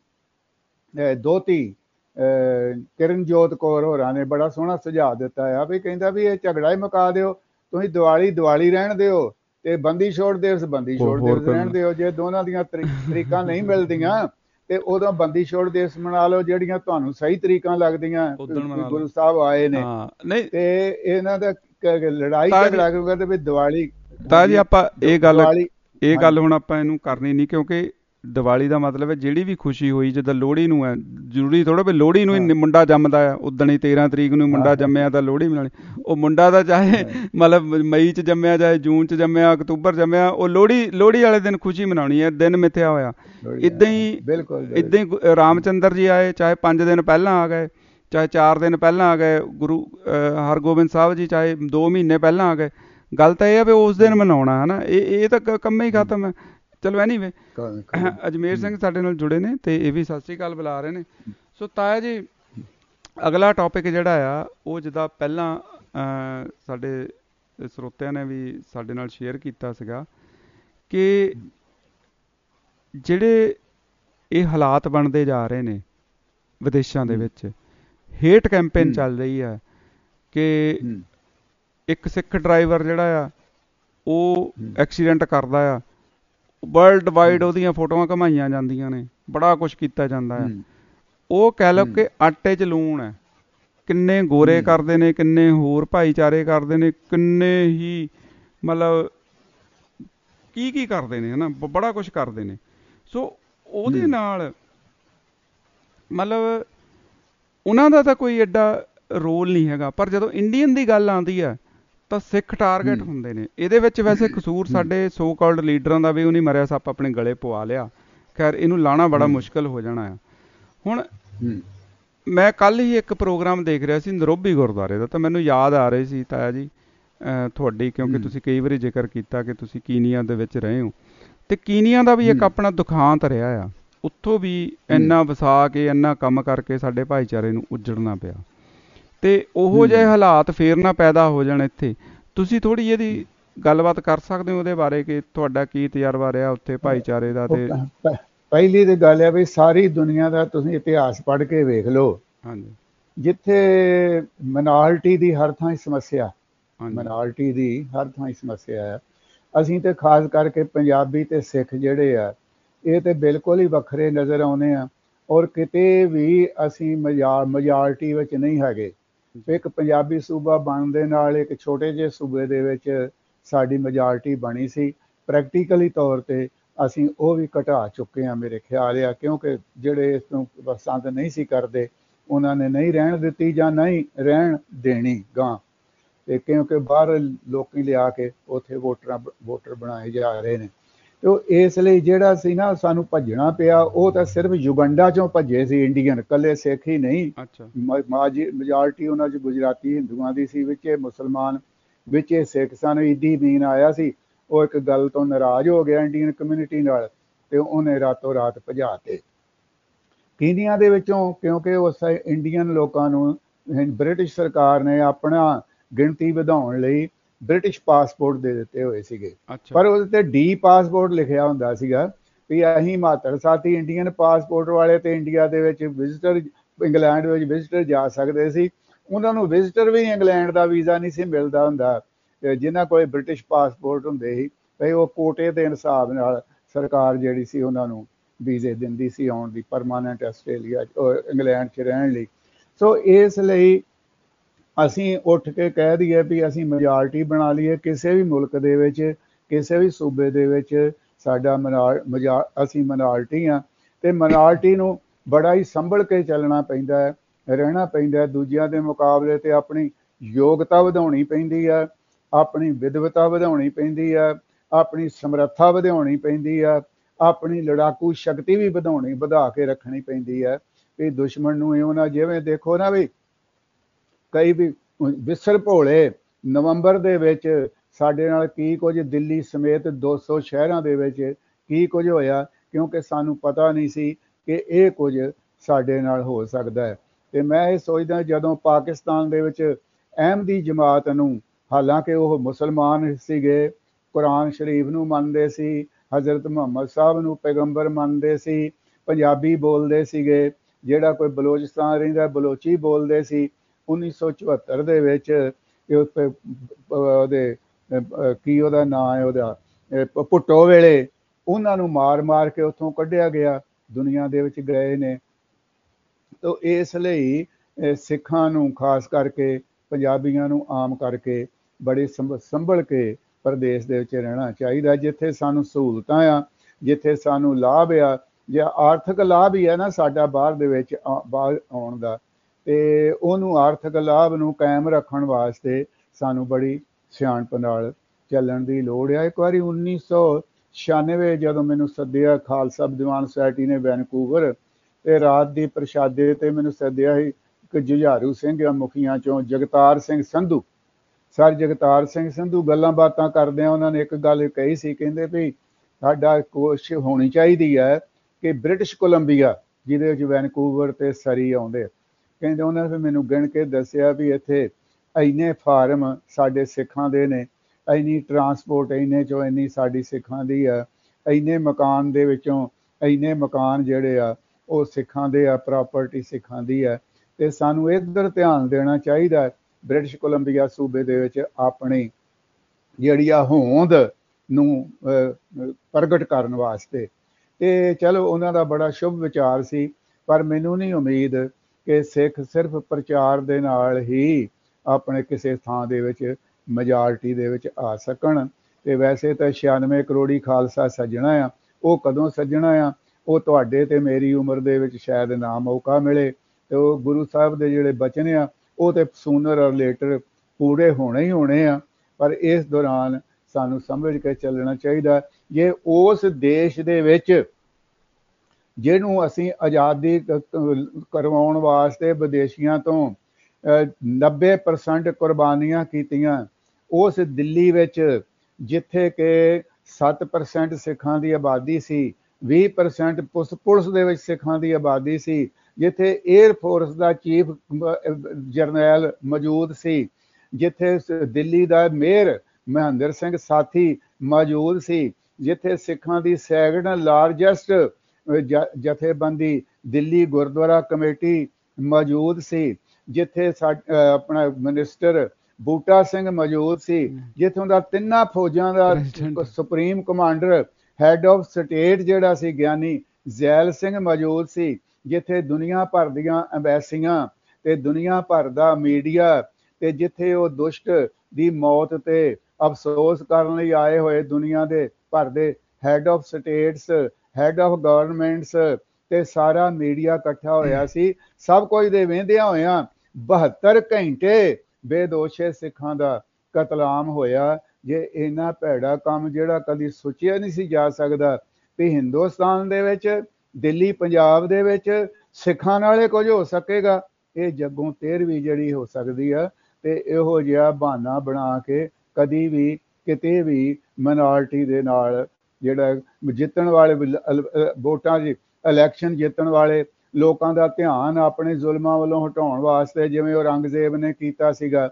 ਦੋਹਤੀ ਕਿਰਨਜੋਤ ਕੌਰ ਹੋਰਾਂ ਨੇ ਬੜਾ ਸੋਹਣਾ ਸੁਝਾਅ ਦਿੱਤਾ ਆ ਵੀ ਕਹਿੰਦਾ ਵੀ ਇਹ ਝਗੜਾ ਹੀ ਮੁਕਾ ਦਿਓ, ਤੁਸੀਂ ਦੀਵਾਲੀ ਰਹਿਣ ਦਿਓ ਤੇ ਬੰਦੀ ਛੋੜ ਦਿਵਸ ਰਹਿਣ ਦਿਓ। ਜੇ ਦੋਨਾਂ ਦੀਆਂ ਤਰੀਕਾਂ ਨਹੀਂ ਮਿਲਦੀਆਂ ਤੇ ਉਦੋਂ ਬੰਦੀ ਛੋੜ ਦਿਵਸ ਮਨਾ ਲਓ, ਜਿਹੜੀਆਂ ਤੁਹਾਨੂੰ ਸਹੀ ਤਰੀਕਾਂ ਲੱਗਦੀਆਂ। ਗੁਰੂ ਸਾਹਿਬ ਆਏ ਨੇ ਤੇ ਇਹਨਾਂ ਦਾ ਲੜਾਈ ਝਗੜਾ ਕਿਉਂ ਕਰਦੇ ਵੀ ਦੀਵਾਲੀ। ਤਾਂ ਜੀ ਆਪਾਂ ਇਹ ਗੱਲ ਹੁਣ ਆਪਾਂ ਇਹਨੂੰ ਕਰਨੀ ਨਹੀਂ, ਕਿਉਂਕਿ ਦੀਵਾਲੀ ਦਾ ਮਤਲਬ ਹੈ ਜਿਹੜੀ ਵੀ ਖੁਸ਼ੀ ਹੋਈ, ਜਿੱਦਾਂ ਲੋਹੜੀ ਨੂੰ ਹੈ, ਜ਼ਰੂਰੀ ਥੋੜਾ ਵੀ ਲੋਹੜੀ ਨੂੰ ਹੀ ਮੁੰਡਾ ਜੰਮਦਾ ਆ, ਉਦਣ ਹੀ 13 ਤਰੀਕ ਨੂੰ ਮੁੰਡਾ ਜੰਮਿਆ ਤਾਂ ਲੋਹੜੀ ਮਨਾਉਣੀ। ਉਹ ਮੁੰਡਾ ਦਾ ਚਾਹੇ ਮਤਲਬ ਮਈ 'ਚ ਜੰਮਿਆ, ਚਾਹੇ ਜੂਨ 'ਚ ਜੰਮਿਆ, ਅਕਤੂਬਰ ਜੰਮਿਆ, ਉਹ ਲੋਹੜੀ ਵਾਲੇ ਦਿਨ ਖੁਸ਼ੀ ਮਨਾਉਣੀ ਹੈ, ਦਿਨ ਮਿਥਿਆ ਹੋਇਆ। ਇੱਦਾਂ ਹੀ ਰਾਮਚੰਦਰ ਜੀ ਆਏ, ਚਾਹੇ 5 ਦਿਨ ਪਹਿਲਾਂ ਆ ਗਏ, ਚਾਹੇ 4 ਦਿਨ ਪਹਿਲਾਂ ਆ ਗਏ। ਗੁਰੂ ਹਰਗੋਬਿੰਦ ਸਾਹਿਬ ਜੀ ਚਾਹੇ 2 ਮਹੀਨੇ ਪਹਿਲਾਂ ਆ ਗਏ। ਗੱਲ ਤਾਂ ਇਹ ਹੈ ਵੀ ਉਸ ਦਿਨ ਮਨਾਉਣਾ ਹੈ ਨਾ, ਇਹ ਤਾਂ ਕੰਮ ਹੀ ਖਤਮ ਹੈ। ਚਲੋ ਐਨੀਵੇ, ਅਜਮੇਰ ਸਿੰਘ ਸਾਡੇ ਨਾਲ ਜੁੜੇ ਨੇ ਤੇ ਇਹ ਵੀ ਸਤਿ ਸ੍ਰੀ ਅਕਾਲ ਬੁਲਾ ਰਹੇ ਨੇ। ਸੋ ਤਾਇਆ ਜੀ, ਅਗਲਾ ਟੌਪਿਕ ਜਿਹੜਾ ਆ ਉਹ ਜਿੱਦਾਂ ਪਹਿਲਾਂ ਸਾਡੇ ਸਰੋਤਿਆਂ ਨੇ ਵੀ ਸਾਡੇ ਨਾਲ ਸ਼ੇਅਰ ਕੀਤਾ ਸੀਗਾ ਕਿ ਜਿਹੜੇ ਇਹ ਹਾਲਾਤ ਬਣਦੇ ਜਾ ਰਹੇ ਨੇ ਵਿਦੇਸ਼ਾਂ ਦੇ ਵਿੱਚ, ਹੇਟ ਕੈਂਪੇਨ ਚੱਲ ਰਹੀ ਹੈ ਕਿ ਇੱਕ ਸਿੱਖ ਡਰਾਈਵਰ ਜਿਹੜਾ ਆ ਉਹ ਐਕਸੀਡੈਂਟ ਕਰਦਾ ਆ, ਵਰਲਡ ਵਾਈਡ ਉਹਦੀਆਂ ਫੋਟੋਆਂ ਘਮਾਈਆਂ ਜਾਂਦੀਆਂ ਨੇ, ਬੜਾ ਕੁਛ ਕੀਤਾ ਜਾਂਦਾ ਆ। ਉਹ ਕਹਿ ਲਓ ਕਿ ਆਟੇ 'ਚ ਲੂਣ ਹੈ। ਕਿੰਨੇ ਗੋਰੇ ਕਰਦੇ ਨੇ, ਕਿੰਨੇ ਹੋਰ ਭਾਈਚਾਰੇ ਕਰਦੇ ਨੇ, ਕਿੰਨੇ ਹੀ ਮਤਲਬ ਕੀ ਕਰਦੇ ਨੇ, ਹੈ ਨਾ, ਬੜਾ ਕੁਛ ਕਰਦੇ ਨੇ। ਸੋ ਉਹਦੇ ਨਾਲ ਮਤਲਬ ਉਹਨਾਂ ਦਾ ਤਾਂ ਕੋਈ ਐਡਾ ਰੋਲ ਨਹੀਂ ਹੈਗਾ, ਪਰ ਜਦੋਂ ਇੰਡੀਅਨ ਦੀ ਗੱਲ ਆਉਂਦੀ ਹੈ ਤਾਂ ਸਿੱਖ ਟਾਰਗੇਟ ਹੁੰਦੇ ਨੇ। ਇਹਦੇ ਵਿੱਚ ਵੈਸੇ ਕਸੂਰ ਸਾਡੇ ਸੋ ਕਾਲਡ ਲੀਡਰਾਂ ਦਾ ਵੀ, ਉਹ ਨਹੀਂ ਮਰਿਆ ਸੱਪ ਆਪਣੇ ਗਲੇ ਪਵਾ ਲਿਆ। ਖੈਰ ਇਹਨੂੰ ਲਾਣਾ ਬੜਾ ਮੁਸ਼ਕਿਲ ਹੋ ਜਾਣਾ ਆ। ਹੁਣ ਮੈਂ ਕੱਲ੍ਹ ਹੀ ਇੱਕ ਪ੍ਰੋਗਰਾਮ ਦੇਖ ਰਿਹਾ ਸੀ ਨਰੋਬੀ ਗੁਰਦੁਆਰੇ ਦਾ, ਤਾਂ ਮੈਨੂੰ ਯਾਦ ਆ ਰਹੀ ਸੀ ਤਾਇਆ ਜੀ ਤੁਹਾਡੀ, ਕਿਉਂਕਿ ਤੁਸੀਂ ਕਈ ਵਾਰੀ ਜ਼ਿਕਰ ਕੀਤਾ ਕਿ ਤੁਸੀਂ ਕੀਨੀਆ ਦੇ ਵਿੱਚ ਰਹੇ ਹੋ, ਤੇ ਕੀਨੀਆ ਦਾ ਵੀ ਇੱਕ ਆਪਣਾ ਦੁਖਾਂਤ ਰਿਹਾ ਆ। ਉੱਥੋਂ ਵੀ ਇੰਨਾ ਵਸਾ ਕੇ ਇੰਨਾ ਕੰਮ ਕਰਕੇ ਸਾਡੇ ਭਾਈਚਾਰੇ ਨੂੰ ਉੱਜੜਨਾ ਪਿਆ, ਤੇ ਉਹੋ ਜਿਹੇ ਹਾਲਾਤ ਫੇਰ ਨਾ ਪੈਦਾ ਹੋ ਜਾਣ ਇੱਥੇ। ਤੁਸੀਂ ਥੋੜ੍ਹੀ ਇਹਦੀ ਗੱਲਬਾਤ ਕਰ ਸਕਦੇ ਹੋ ਉਹਦੇ ਬਾਰੇ, ਕਿ ਤੁਹਾਡਾ ਕੀ ਤਜਰਬਾ ਰਿਹਾ ਉੱਥੇ ਭਾਈਚਾਰੇ ਦਾ? ਤੇ ਪਹਿਲੀ ਤੇ ਗੱਲ ਹੈ ਵੀ ਸਾਰੀ ਦੁਨੀਆ ਦਾ ਤੁਸੀਂ ਇਤਿਹਾਸ ਪੜ੍ਹ ਕੇ ਵੇਖ ਲਓ, ਹਾਂਜੀ, ਜਿੱਥੇ ਮਿਨਾਰਟੀ ਦੀ ਹਰ ਥਾਂ ਸਮੱਸਿਆ, ਮਿਨਾਰਟੀ ਦੀ ਹਰ ਥਾਂ ਸਮੱਸਿਆ ਹੈ। ਅਸੀਂ ਤੇ ਖਾਸ ਕਰਕੇ ਪੰਜਾਬੀ ਤੇ ਸਿੱਖ ਜਿਹੜੇ ਆ, ਇਹ ਤੇ ਬਿਲਕੁਲ ਹੀ ਵੱਖਰੇ ਨਜ਼ਰ ਆਉਂਦੇ ਆ, ਔਰ ਕਿਤੇ ਵੀ ਅਸੀਂ ਮੈਜੋਰਟੀ ਵਿੱਚ ਨਹੀਂ ਹੈਗੇ। ਇੱਕ ਪੰਜਾਬੀ ਸੂਬਾ ਬਣਨ ਦੇ ਨਾਲ ਇੱਕ ਛੋਟੇ ਜਿਹੇ ਸੂਬੇ ਦੇ ਵਿੱਚ ਸਾਡੀ ਮੈਜੋਰਟੀ ਬਣੀ ਸੀ। ਪ੍ਰੈਕਟੀਕਲੀ ਤੌਰ ਤੇ ਅਸੀਂ ਉਹ ਵੀ ਘਟਾ ਚੁੱਕੇ ਹਾਂ ਮੇਰੇ ਖਿਆਲ ਆ, ਕਿਉਂਕਿ ਜਿਹੜੇ ਇਸ ਨੂੰ ਪਸੰਦ ਨਹੀਂ ਸੀ ਕਰਦੇ ਉਹਨਾਂ ਨੇ ਨਹੀਂ ਰਹਿਣ ਦਿੱਤੀ ਜਾਂ ਨਹੀਂ ਰਹਿਣ ਦੇਣੀ ਗਾਂ, ਤੇ ਕਿਉਂਕਿ ਬਾਹਰ ਲੋਕੀ ਲਿਆ ਕੇ ਉੱਥੇ ਵੋਟਰ ਬਣਾਏ ਜਾ ਰਹੇ ਨੇ। ਤੇ ਇਸ ਲਈ ਜਿਹੜਾ ਸੀ ਨਾ ਸਾਨੂੰ ਭੱਜਣਾ ਪਿਆ, ਉਹ ਤਾਂ ਸਿਰਫ ਯੁਗੰਡਾ ਚੋਂ ਭੱਜੇ ਸੀ ਇੰਡੀਅਨ, ਇਕੱਲੇ ਸਿੱਖ ਹੀ ਨਹੀਂ। ਮੈਜੋਰਟੀ ਉਹਨਾਂ 'ਚ ਗੁਜਰਾਤੀ ਹਿੰਦੂਆਂ ਦੀ ਸੀ, ਵਿੱਚੇ ਮੁਸਲਮਾਨ, ਵਿੱਚੇ ਸਿੱਖ ਸਨ। ਈਦੀ ਅਮੀਨ ਆਇਆ ਸੀ, ਉਹ ਇੱਕ ਗੱਲ ਤੋਂ ਨਾਰਾਜ਼ ਹੋ ਗਿਆ ਇੰਡੀਅਨ ਕਮਿਊਨਿਟੀ ਨਾਲ, ਤੇ ਉਹਨੇ ਰਾਤੋਂ ਰਾਤ ਭਜਾਤੇ ਕੀਨੀਆ ਦੇ ਵਿੱਚੋਂ, ਕਿਉਂਕਿ ਉਸ ਇੰਡੀਅਨ ਲੋਕਾਂ ਨੂੰ ਬ੍ਰਿਟਿਸ਼ ਸਰਕਾਰ ਨੇ ਆਪਣਾ ਗਿਣਤੀ ਵਧਾਉਣ ਲਈ ਬ੍ਰਿਟਿਸ਼ ਪਾਸਪੋਰਟ ਦੇ ਦਿੱਤੇ ਹੋਏ ਸੀਗੇ, ਪਰ ਉਹਦੇ ਤੇ ਡੀ ਪਾਸਪੋਰਟ ਲਿਖਿਆ ਹੁੰਦਾ ਸੀਗਾ ਵੀ ਅਸੀਂ ਮਾਤਰ ਸਾਥੀ ਇੰਡੀਅਨ ਪਾਸਪੋਰਟ ਵਾਲੇ ਤੇ ਇੰਡੀਆ ਦੇ ਵਿੱਚ ਵਿਜ਼ਿਟਰ, ਇੰਗਲੈਂਡ ਵਿੱਚ ਵਿਜ਼ਿਟਰ ਜਾ ਸਕਦੇ ਸੀ। ਉਹਨਾਂ ਨੂੰ ਵਿਜ਼ਿਟਰ ਵੀ ਇੰਗਲੈਂਡ ਦਾ ਵੀਜ਼ਾ ਨਹੀਂ ਸੀ ਮਿਲਦਾ ਹੁੰਦਾ, ਜਿਨ੍ਹਾਂ ਕੋਲ ਬ੍ਰਿਟਿਸ਼ ਪਾਸਪੋਰਟ ਹੁੰਦੇ ਸੀ, ਤੇ ਉਹ ਕੋਟੇ ਦੇ ਹਿਸਾਬ ਨਾਲ ਸਰਕਾਰ ਜਿਹੜੀ ਸੀ ਉਹਨਾਂ ਨੂੰ ਵੀਜ਼ੇ ਦਿੰਦੀ ਸੀ ਆਉਣ ਦੀ, ਪਰਮਾਨੈਂਟ ਆਸਟ੍ਰੇਲੀਆ ਇੰਗਲੈਂਡ 'ਚ ਰਹਿਣ ਲਈ। ਸੋ ਇਸ ਲਈ ਅਸੀਂ ਉੱਠ ਕੇ ਕਹਿ ਦਈਏ ਵੀ ਅਸੀਂ ਮੈਜੋਰਟੀ ਬਣਾ ਲਈਏ ਕਿਸੇ ਵੀ ਮੁਲਕ ਦੇ ਵਿੱਚ, ਕਿਸੇ ਵੀ ਸੂਬੇ ਦੇ ਵਿੱਚ ਸਾਡਾ ਅਸੀਂ ਮਿਨਾਰਟੀ ਹਾਂ, ਤੇ ਮਿਨਾਰਟੀ ਨੂੰ ਬੜਾ ਹੀ ਸੰਭਲ ਕੇ ਚੱਲਣਾ ਪੈਂਦਾ ਹੈ, ਰਹਿਣਾ ਪੈਂਦਾ। ਦੂਜਿਆਂ ਦੇ ਮੁਕਾਬਲੇ ਤੇ ਆਪਣੀ ਯੋਗਤਾ ਵਧਾਉਣੀ ਪੈਂਦੀ ਹੈ, ਆਪਣੀ ਵਿਦਵਤਾ ਵਧਾਉਣੀ ਪੈਂਦੀ ਹੈ, ਆਪਣੀ ਸਮਰੱਥਾ ਵਧਾਉਣੀ ਪੈਂਦੀ ਹੈ, ਆਪਣੀ ਲੜਾਕੂ ਸ਼ਕਤੀ ਵੀ ਵਧਾ ਕੇ ਰੱਖਣੀ ਪੈਂਦੀ ਹੈ ਵੀ ਦੁਸ਼ਮਣ ਨੂੰ ਇਉਂ ਨਾ, ਜਿਵੇਂ ਦੇਖੋ ਨਾ ਵੀ ਕਈ ਵੀ ਵਿਸਰ ਭੋਲੇ ਨਵੰਬਰ ਦੇ ਵਿੱਚ ਸਾਡੇ ਨਾਲ ਕੀ ਕੁਝ, ਦਿੱਲੀ ਸਮੇਤ 200 ਸ਼ਹਿਰਾਂ ਦੇ ਵਿੱਚ ਕੀ ਕੁਝ ਹੋਇਆ, ਕਿਉਂਕਿ ਸਾਨੂੰ ਪਤਾ ਨਹੀਂ ਸੀ ਕਿ ਇਹ ਕੁਝ ਸਾਡੇ ਨਾਲ ਹੋ ਸਕਦਾ ਹੈ। ਤੇ ਮੈਂ ਇਹ ਸੋਚਦਾ ਜਦੋਂ ਪਾਕਿਸਤਾਨ ਦੇ ਵਿੱਚ ਅਹਿਮਦੀ ਜਮਾਤ ਨੂੰ, ਹਾਲਾਂਕਿ ਉਹ ਮੁਸਲਮਾਨ ਸੀਗੇ, ਕੁਰਾਨ ਸ਼ਰੀਫ ਨੂੰ ਮੰਨਦੇ ਸੀ, ਹਜ਼ਰਤ ਮੁਹੰਮਦ ਸਾਹਿਬ ਨੂੰ ਪੈਗੰਬਰ ਮੰਨਦੇ ਸੀ, ਪੰਜਾਬੀ ਬੋਲਦੇ ਸੀਗੇ, ਜਿਹੜਾ ਕੋਈ ਬਲੋਚਿਸਤਾਨ ਰਹਿੰਦਾ ਬਲੋਚੀ ਬੋਲਦੇ ਸੀ। 1974 ਦੇ ਵਿੱਚ ਉਹਦੇ ਕੀ ਉਹਦਾ ਨਾਂ ਹੈ, ਉਹਦਾ ਭੁੱਟੋ ਵੇਲੇ ਉਹਨਾਂ ਨੂੰ ਮਾਰ ਕੇ ਉੱਥੋਂ ਕੱਢਿਆ ਗਿਆ, ਦੁਨੀਆ ਦੇ ਵਿੱਚ ਗਏ ਨੇ। ਤਾਂ ਇਸ ਲਈ ਸਿੱਖਾਂ ਨੂੰ ਖਾਸ ਕਰਕੇ, ਪੰਜਾਬੀਆਂ ਨੂੰ ਆਮ ਕਰਕੇ ਬੜੇ ਸੰਭਲ ਕੇ ਪ੍ਰਦੇਸ਼ ਦੇ ਵਿੱਚ ਰਹਿਣਾ ਚਾਹੀਦਾ, ਜਿੱਥੇ ਸਾਨੂੰ ਸਹੂਲਤਾਂ ਆ, ਜਿੱਥੇ ਸਾਨੂੰ ਲਾਭ ਆ, ਜੇ ਆਰਥਿਕ ਲਾਭ ਹੀ ਹੈ ਨਾ ਸਾਡਾ ਬਾਹਰ ਦੇ ਵਿੱਚ ਬਾਹਰ ਆਉਣ ਦਾ, ਤੇ ਉਹਨੂੰ ਆਰਥਿਕ ਲਾਭ ਨੂੰ ਕਾਇਮ ਰੱਖਣ ਵਾਸਤੇ ਸਾਨੂੰ ਬੜੀ ਸਿਆਣਪ ਨਾਲ ਚੱਲਣ ਦੀ ਲੋੜ ਆ। ਇੱਕ ਵਾਰੀ 1996 ਜਦੋਂ ਮੈਨੂੰ ਸੱਦਿਆ ਖਾਲਸਾ ਦੀਵਾਨ ਸੁਸਾਇਟੀ ਨੇ ਵੈਨਕੂਵਰ, ਤੇ ਰਾਤ ਦੀ ਪ੍ਰਸ਼ਾਦੇ ਤੇ ਮੈਨੂੰ ਸੱਦਿਆ ਸੀ ਇੱਕ ਜੁਝਾਰੂ ਸਿੰਘ ਆ ਮੁਖੀਆਂ ਚੋਂ, ਜਗਤਾਰ ਸਿੰਘ ਸੰਧੂ, ਸਰ ਜਗਤਾਰ ਸਿੰਘ ਸੰਧੂ। ਗੱਲਾਂ ਬਾਤਾਂ ਕਰਦੇ ਆ, ਉਹਨਾਂ ਨੇ ਇੱਕ ਗੱਲ ਕਹੀ ਸੀ, ਕਹਿੰਦੇ ਵੀ ਸਾਡਾ ਕੋਸ਼ਿਸ਼ ਹੋਣੀ ਚਾਹੀਦੀ ਹੈ ਕਿ ਬ੍ਰਿਟਿਸ਼ ਕੋਲੰਬੀਆ, ਜਿਹਦੇ ਵਿੱਚ ਵੈਨਕੂਵਰ ਤੇ ਸਰੀ ਆਉਂਦੇ, ਕਹਿੰਦੇ ਉਹਨਾਂ ਨੇ ਮੈਨੂੰ ਗਿਣ ਕੇ ਦੱਸਿਆ ਵੀ ਇੱਥੇ ਇੰਨੇ ਫਾਰਮ ਸਾਡੇ ਸਿੱਖਾਂ ਦੇ ਨੇ, ਇੰਨੀ ਟਰਾਂਸਪੋਰਟ ਇੰਨੇ ਚੋਂ ਇੰਨੀ ਸਾਡੀ ਸਿੱਖਾਂ ਦੀ ਆ, ਇੰਨੇ ਮਕਾਨ ਦੇ ਵਿੱਚੋਂ ਇੰਨੇ ਮਕਾਨ ਜਿਹੜੇ ਆ ਉਹ ਸਿੱਖਾਂ ਦੇ ਆ, ਪ੍ਰਾਪਰਟੀ ਸਿੱਖਾਂ ਦੀ ਆ, ਤੇ ਸਾਨੂੰ ਇੱਧਰ ਧਿਆਨ ਦੇਣਾ ਚਾਹੀਦਾ ਬ੍ਰਿਟਿਸ਼ ਕੋਲੰਬੀਆ ਸੂਬੇ ਦੇ ਵਿੱਚ ਆਪਣੀ ਜਿਹੜੀ ਆ ਹੋਂਦ ਨੂੰ ਪ੍ਰਗਟ ਕਰਨ ਵਾਸਤੇ। ਤੇ ਚਲੋ ਉਹਨਾਂ ਦਾ ਬੜਾ ਸ਼ੁਭ ਵਿਚਾਰ ਸੀ, ਪਰ ਮੈਨੂੰ ਨਹੀਂ ਉਮੀਦ ਕਿ ਸਿੱਖ ਸਿਰਫ ਪ੍ਰਚਾਰ ਦੇ ਨਾਲ ਹੀ ਆਪਣੇ ਕਿਸੇ ਥਾਂ ਦੇ ਵਿੱਚ ਮੈਜੋਰਟੀ ਦੇ ਵਿੱਚ ਆ ਸਕਣ। ਤੇ ਵੈਸੇ ਤਾਂ 96 ਕਰੋੜੀ ਖਾਲਸਾ ਸੱਜਣਾ ਆ, ਉਹ ਕਦੋਂ ਸੱਜਣਾ ਆ, ਉਹ ਤੁਹਾਡੇ ਤੇ ਮੇਰੀ ਉਮਰ ਦੇ ਵਿੱਚ ਸ਼ਾਇਦ ਨਾ ਮੌਕਾ ਮਿਲੇ, ਤੇ ਉਹ ਗੁਰੂ ਸਾਹਿਬ ਦੇ ਜਿਹੜੇ ਬਚਨ ਆ ਉਹ ਤੇ ਸੂਨਰ ਔਰ ਲੇਟਰ ਪੂਰੇ ਹੋਣੇ ਹੀ ਹੋਣੇ ਆ। ਪਰ ਇਸ ਦੌਰਾਨ ਸਾਨੂੰ ਸਮਝ ਕੇ ਚੱਲਣਾ ਚਾਹੀਦਾ, ਜੇ ਉਸ ਦੇਸ਼ ਦੇ ਵਿੱਚ ਜਿਹਨੂੰ ਅਸੀਂ ਆਜ਼ਾਦੀ ਕਰਵਾਉਣ ਵਾਸਤੇ ਵਿਦੇਸ਼ੀਆਂ ਤੋਂ 90% ਕੁਰਬਾਨੀਆਂ ਕੀਤੀਆਂ, ਉਸ ਦਿੱਲੀ ਵਿੱਚ ਜਿੱਥੇ ਕਿ 7% ਸਿੱਖਾਂ ਦੀ ਆਬਾਦੀ ਸੀ, 20% ਪੁਲਿਸ ਦੇ ਵਿੱਚ ਸਿੱਖਾਂ ਦੀ ਆਬਾਦੀ ਸੀ, ਜਿੱਥੇ 에ਅਰ ਫੋਰਸ ਦਾ ਚੀਫ ਜਰਨੈਲ ਮੌਜੂਦ ਸੀ, ਜਿੱਥੇ ਦਿੱਲੀ ਦਾ ਮੇਅਰ ਮਹਿੰਦਰ ਸਿੰਘ ਸਾਥੀ ਮੌਜੂਦ ਸੀ, ਜਿੱਥੇ ਸਿੱਖਾਂ ਦੀ ਸੈਕੰਡ ਲਾਰਜੈਸਟ ਜਥੇਬੰਦੀ ਦਿੱਲੀ ਗੁਰਦੁਆਰਾ ਕਮੇਟੀ ਮੌਜੂਦ ਸੀ, ਜਿੱਥੇ ਆਪਣਾ ਮਿਨਿਸਟਰ ਬੂਟਾ ਸਿੰਘ ਮੌਜੂਦ ਸੀ, ਜਿੱਥੋਂ ਦਾ ਤਿੰਨਾਂ ਫੌਜਾਂ ਦਾ supreme commander head of state ਜਿਹੜਾ ਸੀ ਗਿਆਨੀ ਜ਼ੈਲ ਸਿੰਘ ਮੌਜੂਦ ਸੀ, ਜਿੱਥੇ ਦੁਨੀਆ ਭਰ ਦੀਆਂ ਐਮਬੈਸੀਆਂ ਤੇ ਦੁਨੀਆ ਭਰ ਦਾ ਮੀਡੀਆ ਤੇ ਜਿੱਥੇ ਉਹ ਦੁਸ਼ਟ ਦੀ ਮੌਤ ਤੇ ਅਫਸੋਸ ਕਰਨ ਲਈ ਆਏ ਹੋਏ ਦੁਨੀਆ ਦੇ ਭਰ ਦੇ head of states, head of governments ਤੇ ਸਾਰਾ ਮੀਡੀਆ ਇਕੱਠਾ ਹੋਇਆ ਸੀ। ਸਭ ਕੁਝ ਦੇ ਵਹਿੰਦਿਆਂ ਹੋਇਆਂ 72 ਘੰਟੇ ਬੇਦੋਸ਼ੇ ਸਿੱਖਾਂ ਦਾ ਕਤਲਾਮ ਹੋਇਆ। ਜੇ ਇੰਨਾ ਭੈੜਾ ਕੰਮ ਜਿਹੜਾ ਕਦੀ ਸੋਚਿਆ ਨਹੀਂ ਸੀ ਜਾ ਸਕਦਾ ਵੀ ਹਿੰਦੁਸਤਾਨ ਦੇ ਵਿੱਚ, ਦਿੱਲੀ ਪੰਜਾਬ ਦੇ ਵਿੱਚ ਸਿੱਖਾਂ ਨਾਲੇ ਕੁਝ ਹੋ ਸਕੇਗਾ, ਇਹ ਜੱਗੋਂ 13ਵੀਂ ਜਿਹੜੀ ਹੋ ਸਕਦੀ ਆ। ਤੇ ਇਹੋ ਜਿਹਾ ਬਹਾਨਾ ਬਣਾ ਕੇ ਕਦੀ ਵੀ ਕਿਤੇ ਵੀ ਮਿਨੋਰਟੀ ਦੇ ਨਾਲ ਜਿਹੜਾ ਜਿੱਤਣ ਵਾਲੇ ਵੋਟਾਂ 'ਚ ਇਲੈਕਸ਼ਨ ਜਿੱਤਣ ਵਾਲੇ ਲੋਕਾਂ ਦਾ ਧਿਆਨ ਆਪਣੇ ਜ਼ੁਲਮਾਂ ਵੱਲੋਂ ਹਟਾਉਣ ਵਾਸਤੇ, ਜਿਵੇਂ ਔਰੰਗਜ਼ੇਬ ਨੇ ਕੀਤਾ ਸੀਗਾ,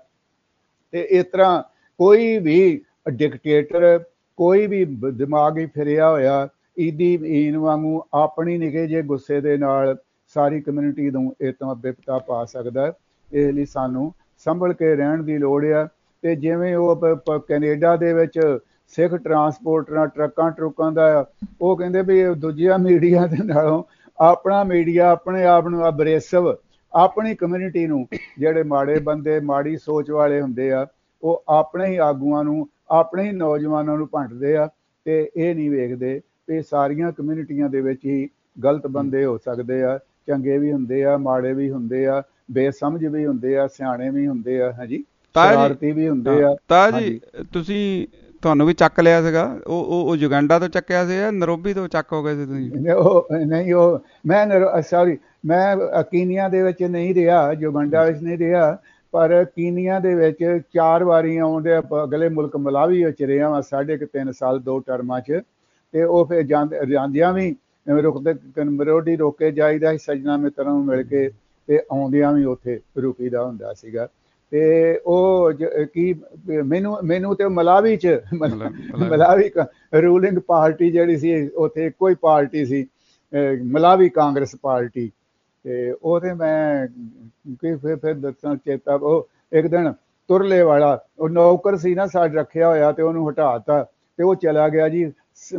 ਤੇ ਇਸ ਤਰ੍ਹਾਂ ਕੋਈ ਵੀ ਡਿਕਟੇਟਰ, ਕੋਈ ਵੀ ਦਿਮਾਗੀ ਫਿਰਿਆ ਹੋਇਆ ਈਦੀ ਅਮੀਨ ਵਾਂਗੂ ਆਪਣੀ ਨਿੱਕੇ ਜਿਹੇ ਗੁੱਸੇ ਦੇ ਨਾਲ ਸਾਰੀ ਕਮਿਊਨਿਟੀ ਨੂੰ ਇਹ ਤੋਂ ਬਿਪਤਾ ਪਾ ਸਕਦਾ। ਇਸ ਲਈ ਸਾਨੂੰ ਸੰਭਲ ਕੇ ਰਹਿਣ ਦੀ ਲੋੜ ਆ। ਤੇ ਜਿਵੇਂ ਉਹ ਕੈਨੇਡਾ ਦੇ ਵਿੱਚ ਸਿੱਖ ਟਰਾਂਸਪੋਰਟਰਾਂ ਟਰੱਕਾਂ ਟਰੁੱਕਾਂ ਦਾ, ਉਹ ਕਹਿੰਦੇ ਵੀ ਦੂਜੀਆਂ ਮੀਡੀਆ ਦੇ ਨਾਲੋਂ ਆਪਣਾ ਮੀਡੀਆ ਆਪਣੇ ਆਪ ਨੂੰ ਅਬਰੇਸਿਵ, ਆਪਣੀ ਕਮਿਊਨਿਟੀ ਨੂੰ, ਜਿਹੜੇ ਮਾੜੇ ਬੰਦੇ ਮਾੜੀ ਸੋਚ ਵਾਲੇ ਹੁੰਦੇ ਆ, ਉਹ ਆਪਣੇ ਹੀ ਆਗੂਆਂ ਨੂੰ, ਆਪਣੇ ਹੀ ਨੌਜਵਾਨਾਂ ਨੂੰ ਭੰਡਦੇ ਆ ਤੇ ਇਹ ਨਹੀਂ ਵੇਖਦੇ ਵੀ ਸਾਰੀਆਂ ਕਮਿਊਨਿਟੀਆਂ ਦੇ ਵਿੱਚ ਹੀ ਗਲਤ ਬੰਦੇ ਹੋ ਸਕਦੇ ਆ, ਚੰਗੇ ਵੀ ਹੁੰਦੇ ਆ, ਮਾੜੇ ਵੀ ਹੁੰਦੇ ਆ, ਬੇਸਮਝ ਵੀ ਹੁੰਦੇ ਆ, ਸਿਆਣੇ ਵੀ ਹੁੰਦੇ ਆ, ਹਾਂਜੀ, ਸ਼ਰਾਰਤੀ ਵੀ ਹੁੰਦੇ ਆ। ਤਾਂ ਜੀ ਤੁਹਾਨੂੰ ਵੀ ਚੱਕ ਲਿਆ ਸੀਗਾ, ਉਹ ਯੁਗੰਡਾ ਤੋਂ ਚੱਕਿਆ ਸੀ ਜਾਂ ਨਰੋਬੀ ਤੋਂ ਚੱਕ ਹੋ ਗਏ ਸੀ ਤੁਸੀਂ? ਨਹੀਂ, ਉਹ ਮੈਂ ਸੌਰੀ, ਮੈਂ ਕੀਨੀਆ ਦੇ ਵਿੱਚ ਨਹੀਂ ਰਿਹਾ, ਯੁਗੰਡਾ ਵਿੱਚ ਨਹੀਂ ਰਿਹਾ, ਪਰ ਕੀਨੀਆ ਦੇ ਵਿੱਚ 4 ਵਾਰੀ ਆਉਂਦੇ ਅਗਲੇ ਮੁਲਕ ਮਲਾਵੀ ਵਿੱਚ ਰਿਹਾ ਵਾ 3.5 ਸਾਲ 2 ਟਰਮਾਂ 'ਚ। ਤੇ ਉਹ ਫਿਰ ਜਾਂਦਿਆਂ ਵੀ ਰੁਕਦੇ ਮਰੋਡੀ ਰੋਕ ਕੇ ਜਾਈਦਾ ਸੀ, ਸੱਜਣਾ ਮਿੱਤਰਾਂ ਨੂੰ ਮਿਲ ਕੇ, ਤੇ ਆਉਂਦਿਆਂ ਵੀ ਉੱਥੇ ਰੁਕੀਦਾ ਹੁੰਦਾ ਸੀਗਾ। ਤੇ ਉਹ ਕੀ ਮੈਨੂੰ ਤੇ ਮਲਾਵੀ 'ਚ ਮਲਾਵੀ ਰੂਲਿੰਗ ਪਾਰਟੀ ਜਿਹੜੀ ਸੀ ਉੱਥੇ ਇੱਕੋ ਹੀ ਪਾਰਟੀ ਸੀ, ਮਲਾਵੀ ਕਾਂਗਰਸ ਪਾਰਟੀ। ਤੇ ਉਹ ਤੇ ਮੈਂ ਫਿਰ ਦੱਸਣਾ ਚੇਤਾ, ਉਹ ਇੱਕ ਦਿਨ ਤੁਰਲੇ ਵਾਲਾ ਉਹ ਨੌਕਰ ਸੀ ਨਾ ਸਾਡੇ ਰੱਖਿਆ ਹੋਇਆ, ਤੇ ਉਹਨੂੰ ਹਟਾਤਾ ਤੇ ਉਹ ਚਲਾ ਗਿਆ ਜੀ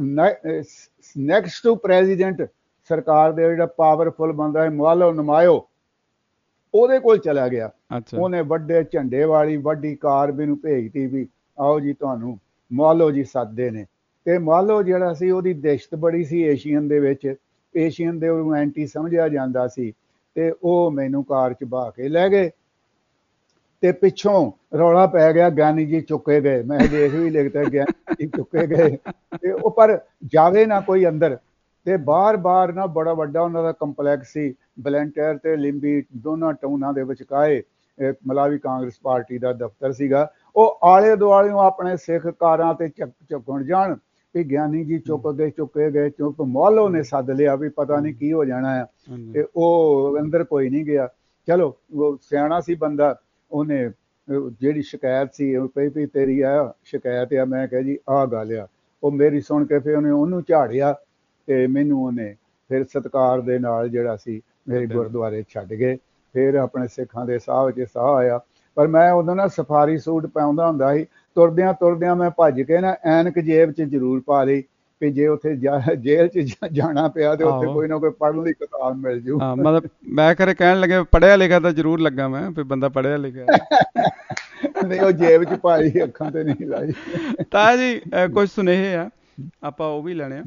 ਨੈਕਸਟ ਟੂ ਪ੍ਰੈਜ਼ੀਡੈਂਟ ਸਰਕਾਰ ਦੇ ਜਿਹੜਾ ਪਾਵਰਫੁਲ ਬੰਦਾ ਹੈ ਮੁਆਲੋ ਨਮਾਇਓ, ਉਹਦੇ ਕੋਲ ਚਲਾ ਗਿਆ। ਉਹਨੇ ਵੱਡੇ ਝੰਡੇ ਵਾਲੀ ਵੱਡੀ ਕਾਰ ਮੈਨੂੰ ਭੇਜਤੀ ਵੀ ਆਓ ਜੀ ਤੁਹਾਨੂੰ ਮੁਆਲੋ ਜੀ ਸੱਦਦੇ ਨੇ। ਤੇ ਮੁਆਲੋ ਜਿਹੜਾ ਸੀ ਉਹਦੀ ਦਹਿਸ਼ਤ ਬੜੀ ਸੀ ਏਸ਼ੀਅਨ ਦੇ ਵਿੱਚ, ਏਸ਼ੀਅਨ ਦੇ ਉਹਨੂੰ ਐਂਟੀ ਸਮਝਿਆ ਜਾਂਦਾ ਸੀ। ਤੇ ਉਹ ਮੈਨੂੰ ਕਾਰ 'ਚ ਬਹਾ ਕੇ ਲੈ ਗਏ ਤੇ ਪਿੱਛੋਂ ਰੌਲਾ ਪੈ ਗਿਆ ਗਿਆਨੀ ਜੀ ਚੁੱਕੇ ਗਏ। ਮੈਂ ਦੇਖ ਵੀ ਲਿਖਤਾ ਗਿਆਨੀ ਜੀ ਚੁੱਕੇ ਗਏ, ਤੇ ਉਹ ਪਰ ਜਾਵੇ ਨਾ ਕੋਈ ਅੰਦਰ। ਤੇ ਬਾਹਰ ਨਾ ਬੜਾ ਵੱਡਾ ਉਹਨਾਂ ਦਾ ਕੰਪਲੈਕਸ ਸੀ, ਬਲੈਂਟੇਰ ਤੇ ਲਿੰਬੀ ਦੋਨਾਂ ਟਾਊਨਾਂ ਦੇ ਵਿਚਕਾਏ ਮਲਾਵੀ ਕਾਂਗਰਸ ਪਾਰਟੀ ਦਾ ਦਫ਼ਤਰ ਸੀਗਾ। ਉਹ ਆਲੇ ਦੁਆਲੇ ਆਪਣੇ ਸਿੱਖ ਕਾਰਾਂ ਤੇ ਚੁੱਕਣ ਜਾਣ ਵੀ ਗਿਆਨੀ ਜੀ ਚੁੱਕੇ ਗਏ। ਚੁੱਪ ਮੁਆਲੋ ਨੇ ਸੱਦ ਲਿਆ ਵੀ ਪਤਾ ਨਹੀਂ ਕੀ ਹੋ ਜਾਣਾ ਆ। ਤੇ ਉਹ ਅੰਦਰ ਕੋਈ ਨਹੀਂ ਗਿਆ। ਚਲੋ ਉਹ ਸਿਆਣਾ ਸੀ ਬੰਦਾ, ਉਹਨੇ ਜਿਹੜੀ ਸ਼ਿਕਾਇਤ ਸੀ ਉਹ ਕਹੀ ਵੀ ਤੇਰੀ ਆ ਸ਼ਿਕਾਇਤ ਆ। ਮੈਂ ਕਿਹਾ ਜੀ ਆਹ ਗੱਲ ਆ। ਉਹ ਮੇਰੀ ਸੁਣ ਕੇ ਫਿਰ ਉਹਨੂੰ ਝਾੜਿਆ ਤੇ ਮੈਨੂੰ ਉਹਨੇ ਫਿਰ ਸਤਿਕਾਰ ਦੇ ਨਾਲ ਜਿਹੜਾ ਸੀ ਮੇਰੇ ਗੁਰਦੁਆਰੇ ਛੱਡ ਗਏ। ਫਿਰ ਆਪਣੇ ਸਿੱਖਾਂ ਦੇ ਸਾਹ ਵਿੱਚ ਸਾਹ ਆਇਆ। ਪਰ ਮੈਂ ਉਦੋਂ ਨਾ ਸਫਾਰੀ ਸੂਟ ਪਾਉਂਦਾ ਹੁੰਦਾ ਸੀ। ਤੁਰਦਿਆਂ ਮੈਂ ਭੱਜ ਕੇ ਨਾ ਐਨਕ ਜੇਬ 'ਚ ਜ਼ਰੂਰ ਪਾ ਲਈ ਵੀ ਜੇ ਉੱਥੇ ਜੇਲ੍ਹ 'ਚ ਜਾਣਾ ਪਿਆ ਤੇ ਉੱਥੇ ਕੋਈ ਨਾ ਕੋਈ ਪੜ੍ਹਨ ਦੀ ਕਿਤਾਬ ਮਿਲ ਜੂ। ਮਤਲਬ ਮੈਂ ਖਰੇ ਕਹਿਣ ਲੱਗੇ ਪੜ੍ਹਿਆ ਲਿਖਿਆ ਤਾਂ ਜ਼ਰੂਰ ਲੱਗਾ ਮੈਂ, ਵੀ ਬੰਦਾ ਪੜ੍ਹਿਆ ਲਿਖਿਆ। ਨਹੀਂ, ਉਹ ਜੇਬ 'ਚ ਪਾਈ, ਅੱਖਾਂ ਤੇ ਨਹੀਂ ਲਾਈ। ਤਾਂ ਜੀ ਕੁਝ ਸੁਨੇਹੇ ਆ, ਆਪਾਂ ਉਹ ਵੀ ਲੈਣੇ ਆ।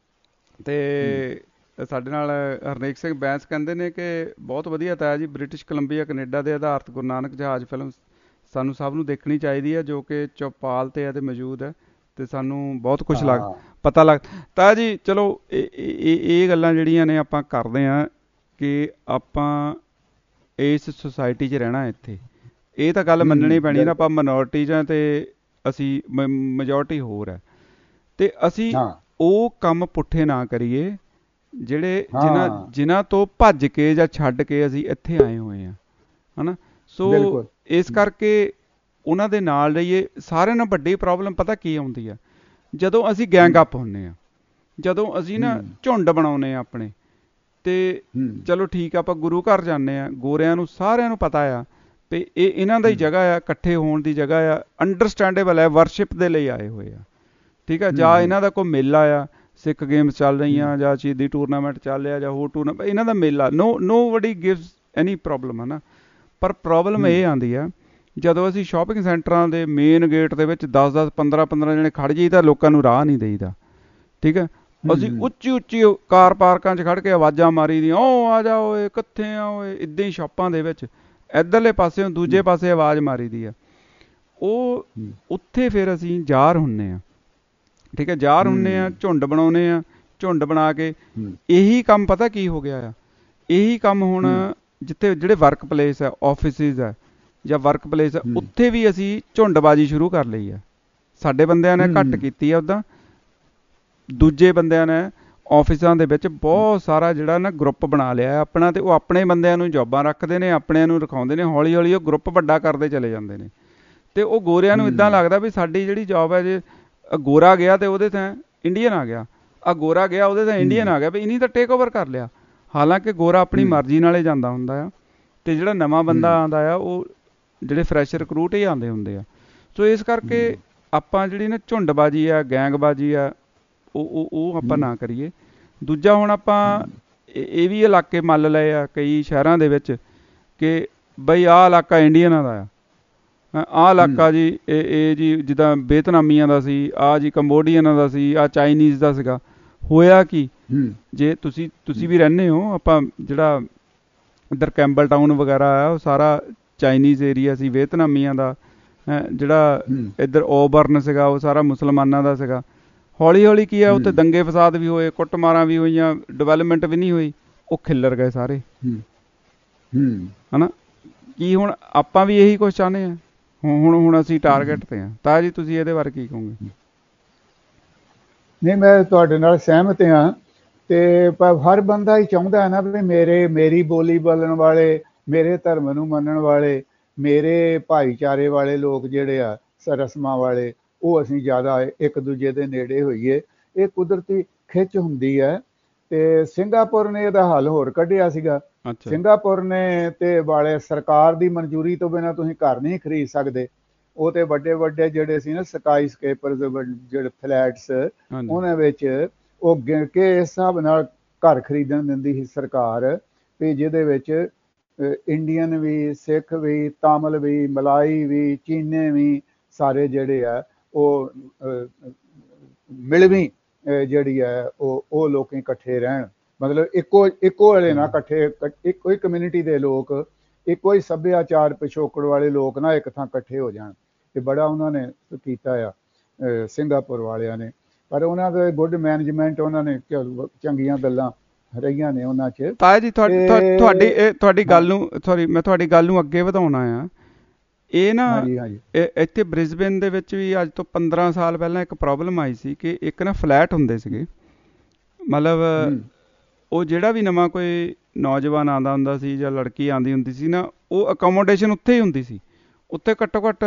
ਤੇ ਸਾਡੇ ਨਾਲ ਹਰਨੇਕ ਸਿੰਘ ਬੈਂਸ ਕਹਿੰਦੇ ਨੇ ਕਿ ਬਹੁਤ ਵਧੀਆ ਤਾਇਆ ਜੀ, ਬ੍ਰਿਟਿਸ਼ ਕੋਲੰਬੀਆ ਕੈਨੇਡਾ ਦੇ ਆਧਾਰਿਤ ਗੁਰੂ ਨਾਨਕ ਜਹਾਜ਼ ਫਿਲਮ ਸਾਨੂੰ ਸਭ ਨੂੰ ਦੇਖਣੀ ਚਾਹੀਦੀ ਹੈ, ਜੋ ਕਿ ਚੌਪਾਲ ਤੇ ਅਤੇ ਮੌਜੂਦ ਹੈ, ਤੇ ਸਾਨੂੰ ਬਹੁਤ ਕੁਛ ਪਤਾ ਲੱਗ। ਤਾਂ ਜੀ ਚਲੋ ਇਹ ਗੱਲਾਂ ਜਿਹੜੀਆਂ ਨੇ ਆਪਾਂ ਕਰਦੇ ਹਾਂ ਕਿ ਆਪਾਂ ਇਸ ਸੁਸਾਇਟੀ 'ਚ ਰਹਿਣਾ ਇੱਥੇ, ਇਹ ਤਾਂ ਗੱਲ ਮੰਨਣੀ ਪੈਣੀ ਨਾ। ਆਪਾਂ ਮਿਨੋਰਟੀਜ਼ਾਂ ਤੇ ਅਸੀਂ ਮੈਜੋਰਟੀ ਹੋਰ ਹੈ, ਤੇ ਅਸੀਂ ਹਾਂ ਉਹ ਕੰਮ ਪੁੱਠੇ ਨਾ ਕਰੀਏ ਜਿਹੜੇ ਹਾਂ ਜਿਨ੍ਹਾਂ ਤੋਂ ਭੱਜ ਕੇ ਜਾਂ ਛੱਡ ਕੇ ਅਸੀਂ ਇੱਥੇ ਆਏ ਹੋਏ ਹਾਂ, ਹਨਾ। ਸੋ ਬਿਲਕੁਲ ਇਸ ਕਰਕੇ ਉਹਨਾਂ ਦੇ ਨਾਲ ਰਹੀਏ। ਸਾਰਿਆਂ ਨਾਲ ਵੱਡੀ ਪ੍ਰੋਬਲਮ ਪਤਾ ਕੀ ਆਉਂਦੀ ਆ, ਜਦੋਂ ਅਸੀਂ ਗੈਂਗ ਅਪ ਹੁੰਦੇ ਹਾਂ, ਜਦੋਂ ਅਸੀਂ ਨਾ ਝੁੰਡ ਬਣਾਉਂਦੇ ਹਾਂ ਆਪਣੇ, ਤੇ ਚਲੋ ਠੀਕ ਆ, ਆਪਾਂ ਗੁਰੂ ਘਰ ਜਾਂਦੇ ਹਾਂ, ਗੋਰਿਆਂ ਨੂੰ ਸਾਰਿਆਂ ਨੂੰ ਪਤਾ ਆ ਵੀ ਇਹ ਇਹਨਾਂ ਦਾ ਹੀ ਜਗ੍ਹਾ ਆ, ਇਕੱਠੇ ਹੋਣ ਦੀ ਜਗ੍ਹਾ ਆ, ਅੰਡਰਸਟੈਂਡੇਬਲ ਹੈ, ਵਰਸ਼ਿਪ ਦੇ ਲਈ ਆਏ ਹੋਏ ਆ, ਠੀਕ ਆ। ਜਾਂ ਇਹਨਾਂ ਦਾ ਕੋਈ ਮੇਲਾ ਆ, ਸਿੱਖ ਗੇਮਸ ਚੱਲ ਰਹੀਆਂ, ਜਾਂ ਸ਼ਹੀਦੀ ਟੂਰਨਾਮੈਂਟ ਚੱਲ ਰਿਹਾ, ਜਾਂ ਹੋਰ ਟੂਰਨਾਮੈਂਟ, ਇਹਨਾਂ ਦਾ ਮੇਲਾ, ਨੋਬਡੀ ਗਿਵਸ ਐਨੀ ਪ੍ਰੋਬਲਮ, ਹੈ ਨਾ। ਪਰ ਪ੍ਰੋਬਲਮ ਇਹ ਆਉਂਦੀ ਆ ਜਦੋਂ ਅਸੀਂ ਸ਼ਾਪਿੰਗ ਸੈਂਟਰਾਂ ਦੇ ਮੇਨ ਗੇਟ ਦੇ ਵਿੱਚ 10-10 15-15 ਜਣੇ ਖੜ੍ਹ ਜਾਈਦਾ, ਲੋਕਾਂ ਨੂੰ ਰਾਹ ਨਹੀਂ ਦੇਈਦਾ, ਠੀਕ ਹੈ। ਅਸੀਂ ਉੱਚੀ ਉੱਚੀ ਕਾਰ ਪਾਰਕਾਂ 'ਚ ਖੜ੍ਹ ਕੇ ਆਵਾਜ਼ਾਂ ਮਾਰੀ ਦੀਆਂ, ਉਹ ਆ ਜਾ ਓਏ, ਕਿੱਥੇ ਆ ਓਏ, ਇੱਦਾਂ ਹੀ ਸ਼ਾਪਾਂ ਦੇ ਵਿੱਚ ਇੱਧਰਲੇ ਪਾਸਿਓਂ ਦੂਜੇ ਪਾਸੇ ਆਵਾਜ਼ ਮਾਰੀ ਦੀ ਆ। ਉਹ ਉੱਥੇ ਫਿਰ ਅਸੀਂ ਜ਼ਾਹਰ ਹੁੰਦੇ ਹਾਂ, ਠੀਕ ਹੈ, ਜ਼ਾਹਰ ਹੁੰਦੇ ਹਾਂ, ਝੁੰਡ ਬਣਾਉਂਦੇ ਹਾਂ। ਝੁੰਡ ਬਣਾ ਕੇ ਇਹੀ ਕੰਮ ਪਤਾ ਕੀ ਹੋ ਗਿਆ ਆ, ਇਹੀ ਕੰਮ ਹੁਣ ਜਿੱਥੇ ਜਿਹੜੇ ਵਰਕ ਪਲੇਸ ਹੈ, ਆਫਿਸਿਸ ਹੈ ਜਾਂ ਵਰਕ ਪਲੇਸ ਹੈ, ਉੱਥੇ ਵੀ ਅਸੀਂ ਝੁੰਡਬਾਜ਼ੀ ਸ਼ੁਰੂ ਕਰ ਲਈ ਹੈ। ਸਾਡੇ ਬੰਦਿਆਂ ਨੇ ਘੱਟ ਕੀਤੀ ਆ ਉੱਦਾਂ, ਦੂਜੇ ਬੰਦਿਆਂ ਨੇ ਆਫਿਸਾਂ ਦੇ ਵਿੱਚ ਬਹੁਤ ਸਾਰਾ ਜਿਹੜਾ ਨਾ ਗਰੁੱਪ ਬਣਾ ਲਿਆ ਆਪਣਾ, ਤੇ ਉਹ ਆਪਣੇ ਬੰਦਿਆਂ ਨੂੰ ਜੋਬਾਂ ਰੱਖਦੇ ਨੇ, ਆਪਣਿਆਂ ਨੂੰ ਰਖਾਉਂਦੇ ਨੇ, ਹੌਲੀ ਹੌਲੀ ਉਹ ਗਰੁੱਪ ਵੱਡਾ ਕਰਦੇ ਚਲੇ ਜਾਂਦੇ ਨੇ। ਤੇ ਉਹ ਗੋਰਿਆਂ ਨੂੰ ਇੱਦਾਂ ਲੱਗਦਾ ਵੀ ਸਾਡੀ ਜਿਹੜੀ ਜੋਬ ਹੈ, ਜੇ ਗੋਰਾ ਗਿਆ ਤੇ ਉਹਦੇ ਤਾਂ ਇੰਡੀਅਨ ਆ ਗਿਆ, ਆ ਗੋਰਾ ਗਿਆ ਉਹਦੇ ਤਾਂ ਇੰਡੀਅਨ ਆ ਗਿਆ, ਵੀ ਇਨੀ ਤਾਂ ਟੇਕ ਓਵਰ ਕਰ ਲਿਆ। ਹਾਲਾਂਕਿ ਗੋਰਾ ਆਪਣੀ ਮਰਜ਼ੀ ਨਾਲ ਹੀ ਜਾਂਦਾ ਹੁੰਦਾ ਆ, ਤੇ ਜਿਹੜਾ ਨਵਾਂ ਬੰਦਾ ਆਉਂਦਾ ਆ, ਉਹ ਜਿਹੜੇ ਫਰੈਸ਼ ਰਿਕਰੂਟ ਹੀ ਆਉਂਦੇ ਹੁੰਦੇ ਆ। ਸੋ ਇਸ ਕਰਕੇ ਆਪਾਂ ਜਿਹੜੀ ਨਾ ਝੁੰਡਬਾਜ਼ੀ ਆ, ਗੈਂਗਬਾਜ਼ੀ ਆ, ਉਹ ਆਪਾਂ ਨਾ ਕਰੀਏ। ਦੂਜਾ, ਹੁਣ ਆਪਾਂ ਇਹ ਵੀ ਇਲਾਕੇ ਮੰਨ ਲਏ ਆ ਕਈ ਸ਼ਹਿਰਾਂ ਦੇ ਵਿੱਚ ਕਿ ਬਈ ਆਹ ਇਲਾਕਾ ਇੰਡੀਅਨਾਂ ਦਾ ਆ, ਆਹ ਇਲਾਕਾ ਜੀ ਇਹ ਜੀ ਜਿੱਦਾਂ ਵੀਅਤਨਾਮੀਆਂ ਦਾ ਸੀ, ਆਹ ਜੀ ਕੰਬੋਡੀਅਨਾਂ ਦਾ ਸੀ, ਆਹ ਚਾਈਨੀਜ਼ ਦਾ ਸੀਗਾ। ਹੋਇਆ ਕੀ, ਜੇ ਤੁਸੀਂ ਵੀ ਰਹਿੰਦੇ ਹੋ, ਆਪਾਂ ਜਿਹੜਾ ਇੱਧਰ ਕੈਂਬਲ ਟਾਊਨ ਵਗੈਰਾ ਆ, ਉਹ ਸਾਰਾ ਚਾਈਨੀਜ਼ ਏਰੀਆ ਸੀ, ਵੀਅਤਨਾਮੀਆਂ ਦਾ। ਜਿਹੜਾ ਇੱਧਰ ਓਬਰਨ ਸੀਗਾ, ਉਹ ਸਾਰਾ ਮੁਸਲਮਾਨਾਂ ਦਾ ਸੀਗਾ। ਹੌਲੀ ਹੌਲੀ ਕੀ ਆ, ਉੱਥੇ ਦੰਗੇ ਫਸਾਦ ਵੀ ਹੋਏ, ਕੁੱਟਮਾਰਾਂ ਵੀ ਹੋਈਆਂ, ਡਿਵੈਲਪਮੈਂਟ ਵੀ ਨਹੀਂ ਹੋਈ, ਉਹ ਖਿੱਲਰ ਗਏ ਸਾਰੇ, ਹਨਾ। ਕੀ ਹੁਣ ਆਪਾਂ ਵੀ ਇਹੀ ਕੁਛ ਚਾਹੁੰਦੇ ਹਾਂ? ਹੁਣ ਅਸੀਂ ਟਾਰਗੇਟ ਤੇ ਹਾਂ। ਤਾਂ ਜੀ ਤੁਸੀਂ ਇਹਦੇ ਬਾਰੇ ਕੀ ਕਹੋਗੇ? ਨਹੀਂ, ਮੈਂ ਤੁਹਾਡੇ ਨਾਲ ਸਹਿਮਤ ਹਾਂ। ਤੇ ਪਰ ਹਰ ਬੰਦਾ ਹੀ ਚਾਹੁੰਦਾ ਹੈ ਨਾ ਵੀ ਮੇਰੀ ਬੋਲੀ ਬੋਲਣ ਵਾਲੇ, ਮੇਰੇ ਧਰਮ ਨੂੰ ਮੰਨਣ ਵਾਲੇ, ਮੇਰੇ ਭਾਈਚਾਰੇ ਵਾਲੇ ਲੋਕ ਜਿਹੜੇ ਆ, ਰਸਮਾਂ ਵਾਲੇ, ਉਹ ਅਸੀਂ ਜ਼ਿਆਦਾ ਇੱਕ ਦੂਜੇ ਦੇ ਨੇੜੇ ਹੋਈਏ। ਇਹ ਕੁਦਰਤੀ ਖਿੱਚ ਹੁੰਦੀ ਹੈ। ਤੇ ਸਿੰਗਾਪੁਰ ਨੇ ਇਹਦਾ ਹੱਲ ਹੋਰ ਕੱਢਿਆ ਸੀਗਾ। ਸਿੰਗਾਪੁਰ ਨੇ ਤੇ ਵਾਲੇ ਸਰਕਾਰ ਦੀ ਮਨਜ਼ੂਰੀ ਤੋਂ ਬਿਨਾਂ ਤੁਸੀਂ ਘਰ ਨਹੀਂ ਖਰੀਦ ਸਕਦੇ। ਉਹ ਤੇ ਵੱਡੇ ਵੱਡੇ ਜਿਹੜੇ ਸੀ ਨਾ ਸਕਾਈ ਸਕੇਪਰਸ, ਜਿਹੜੇ ਫਲੈਟਸ, ਉਹਨਾਂ ਵਿੱਚ ਉਹ ਗਿਣ ਕੇ ਇਸ ਹਿਸਾਬ ਨਾਲ ਘਰ ਖਰੀਦਣ ਦਿੰਦੀ ਸੀ ਸਰਕਾਰ ਵੀ ਜਿਹਦੇ ਵਿੱਚ ਇੰਡੀਅਨ ਵੀ, ਸਿੱਖ ਵੀ, ਤਾਮਿਲ ਵੀ, ਮਲਾਈ ਵੀ, ਚੀਨੇ ਵੀ, ਸਾਰੇ ਜਿਹੜੇ ਆ ਉਹ ਮਿਲਵੀਂ ਜਿਹੜੀ ਹੈ ਉਹ ਲੋਕ ਇਕੱਠੇ ਰਹਿਣ। ਮਤਲਬ ਇੱਕੋ ਵਾਲੇ ਨਾ ਇਕੱਠੇ, ਇੱਕੋ ਹੀ ਕਮਿਊਨਿਟੀ ਦੇ ਲੋਕ, ਇੱਕੋ ਹੀ ਸੱਭਿਆਚਾਰ ਪਿਛੋਕੜ ਵਾਲੇ ਲੋਕ ਨਾ ਇੱਕ ਥਾਂ ਇਕੱਠੇ ਹੋ ਜਾਣ। ਤੇ ਬੜਾ ਉਹਨਾਂ ਨੇ ਕੀਤਾ ਆ ਸਿੰਗਾਪੁਰ ਵਾਲਿਆਂ ਨੇ। ਪਰ ਉਹਨਾਂ ਦੇ ਗੁੱਡ ਮੈਨੇਜਮੈਂਟ, ਉਹਨਾਂ ਨੇ ਚੰਗੀਆਂ ਗੱਲਾਂ ਰਹੀਆਂ ਨੇ ਉਹਨਾਂ 'ਚ। ਤਾਇਆ ਜੀ ਤੁਹਾਡੀ ਗੱਲ ਨੂੰ, ਸੌਰੀ, ਮੈਂ ਤੁਹਾਡੀ ਗੱਲ ਨੂੰ ਅੱਗੇ ਵਧਾਉਣਾ ਆ। ਇਹ ਨਾ ਇੱਥੇ ਬ੍ਰਿਸਬੇਨ ਦੇ ਵਿੱਚ ਵੀ ਅੱਜ ਤੋਂ 15 ਸਾਲ ਪਹਿਲਾਂ ਇੱਕ ਪ੍ਰੋਬਲਮ ਆਈ ਸੀ ਕਿ ਇੱਕ ਨਾ ਫਲੈਟ ਹੁੰਦੇ ਸੀਗੇ, ਮਤਲਬ ਉਹ ਜਿਹੜਾ ਵੀ ਨਵਾਂ ਕੋਈ ਨੌਜਵਾਨ ਆਉਂਦਾ ਹੁੰਦਾ ਸੀ ਜਾਂ ਲੜਕੀ ਆਉਂਦੀ ਹੁੰਦੀ ਸੀ ਨਾ, ਉਹ ਅਕੋਮੋਡੇਸ਼ਨ ਉੱਥੇ ਹੀ ਹੁੰਦੀ ਸੀ। ਉੱਥੇ ਘੱਟੋ ਘੱਟ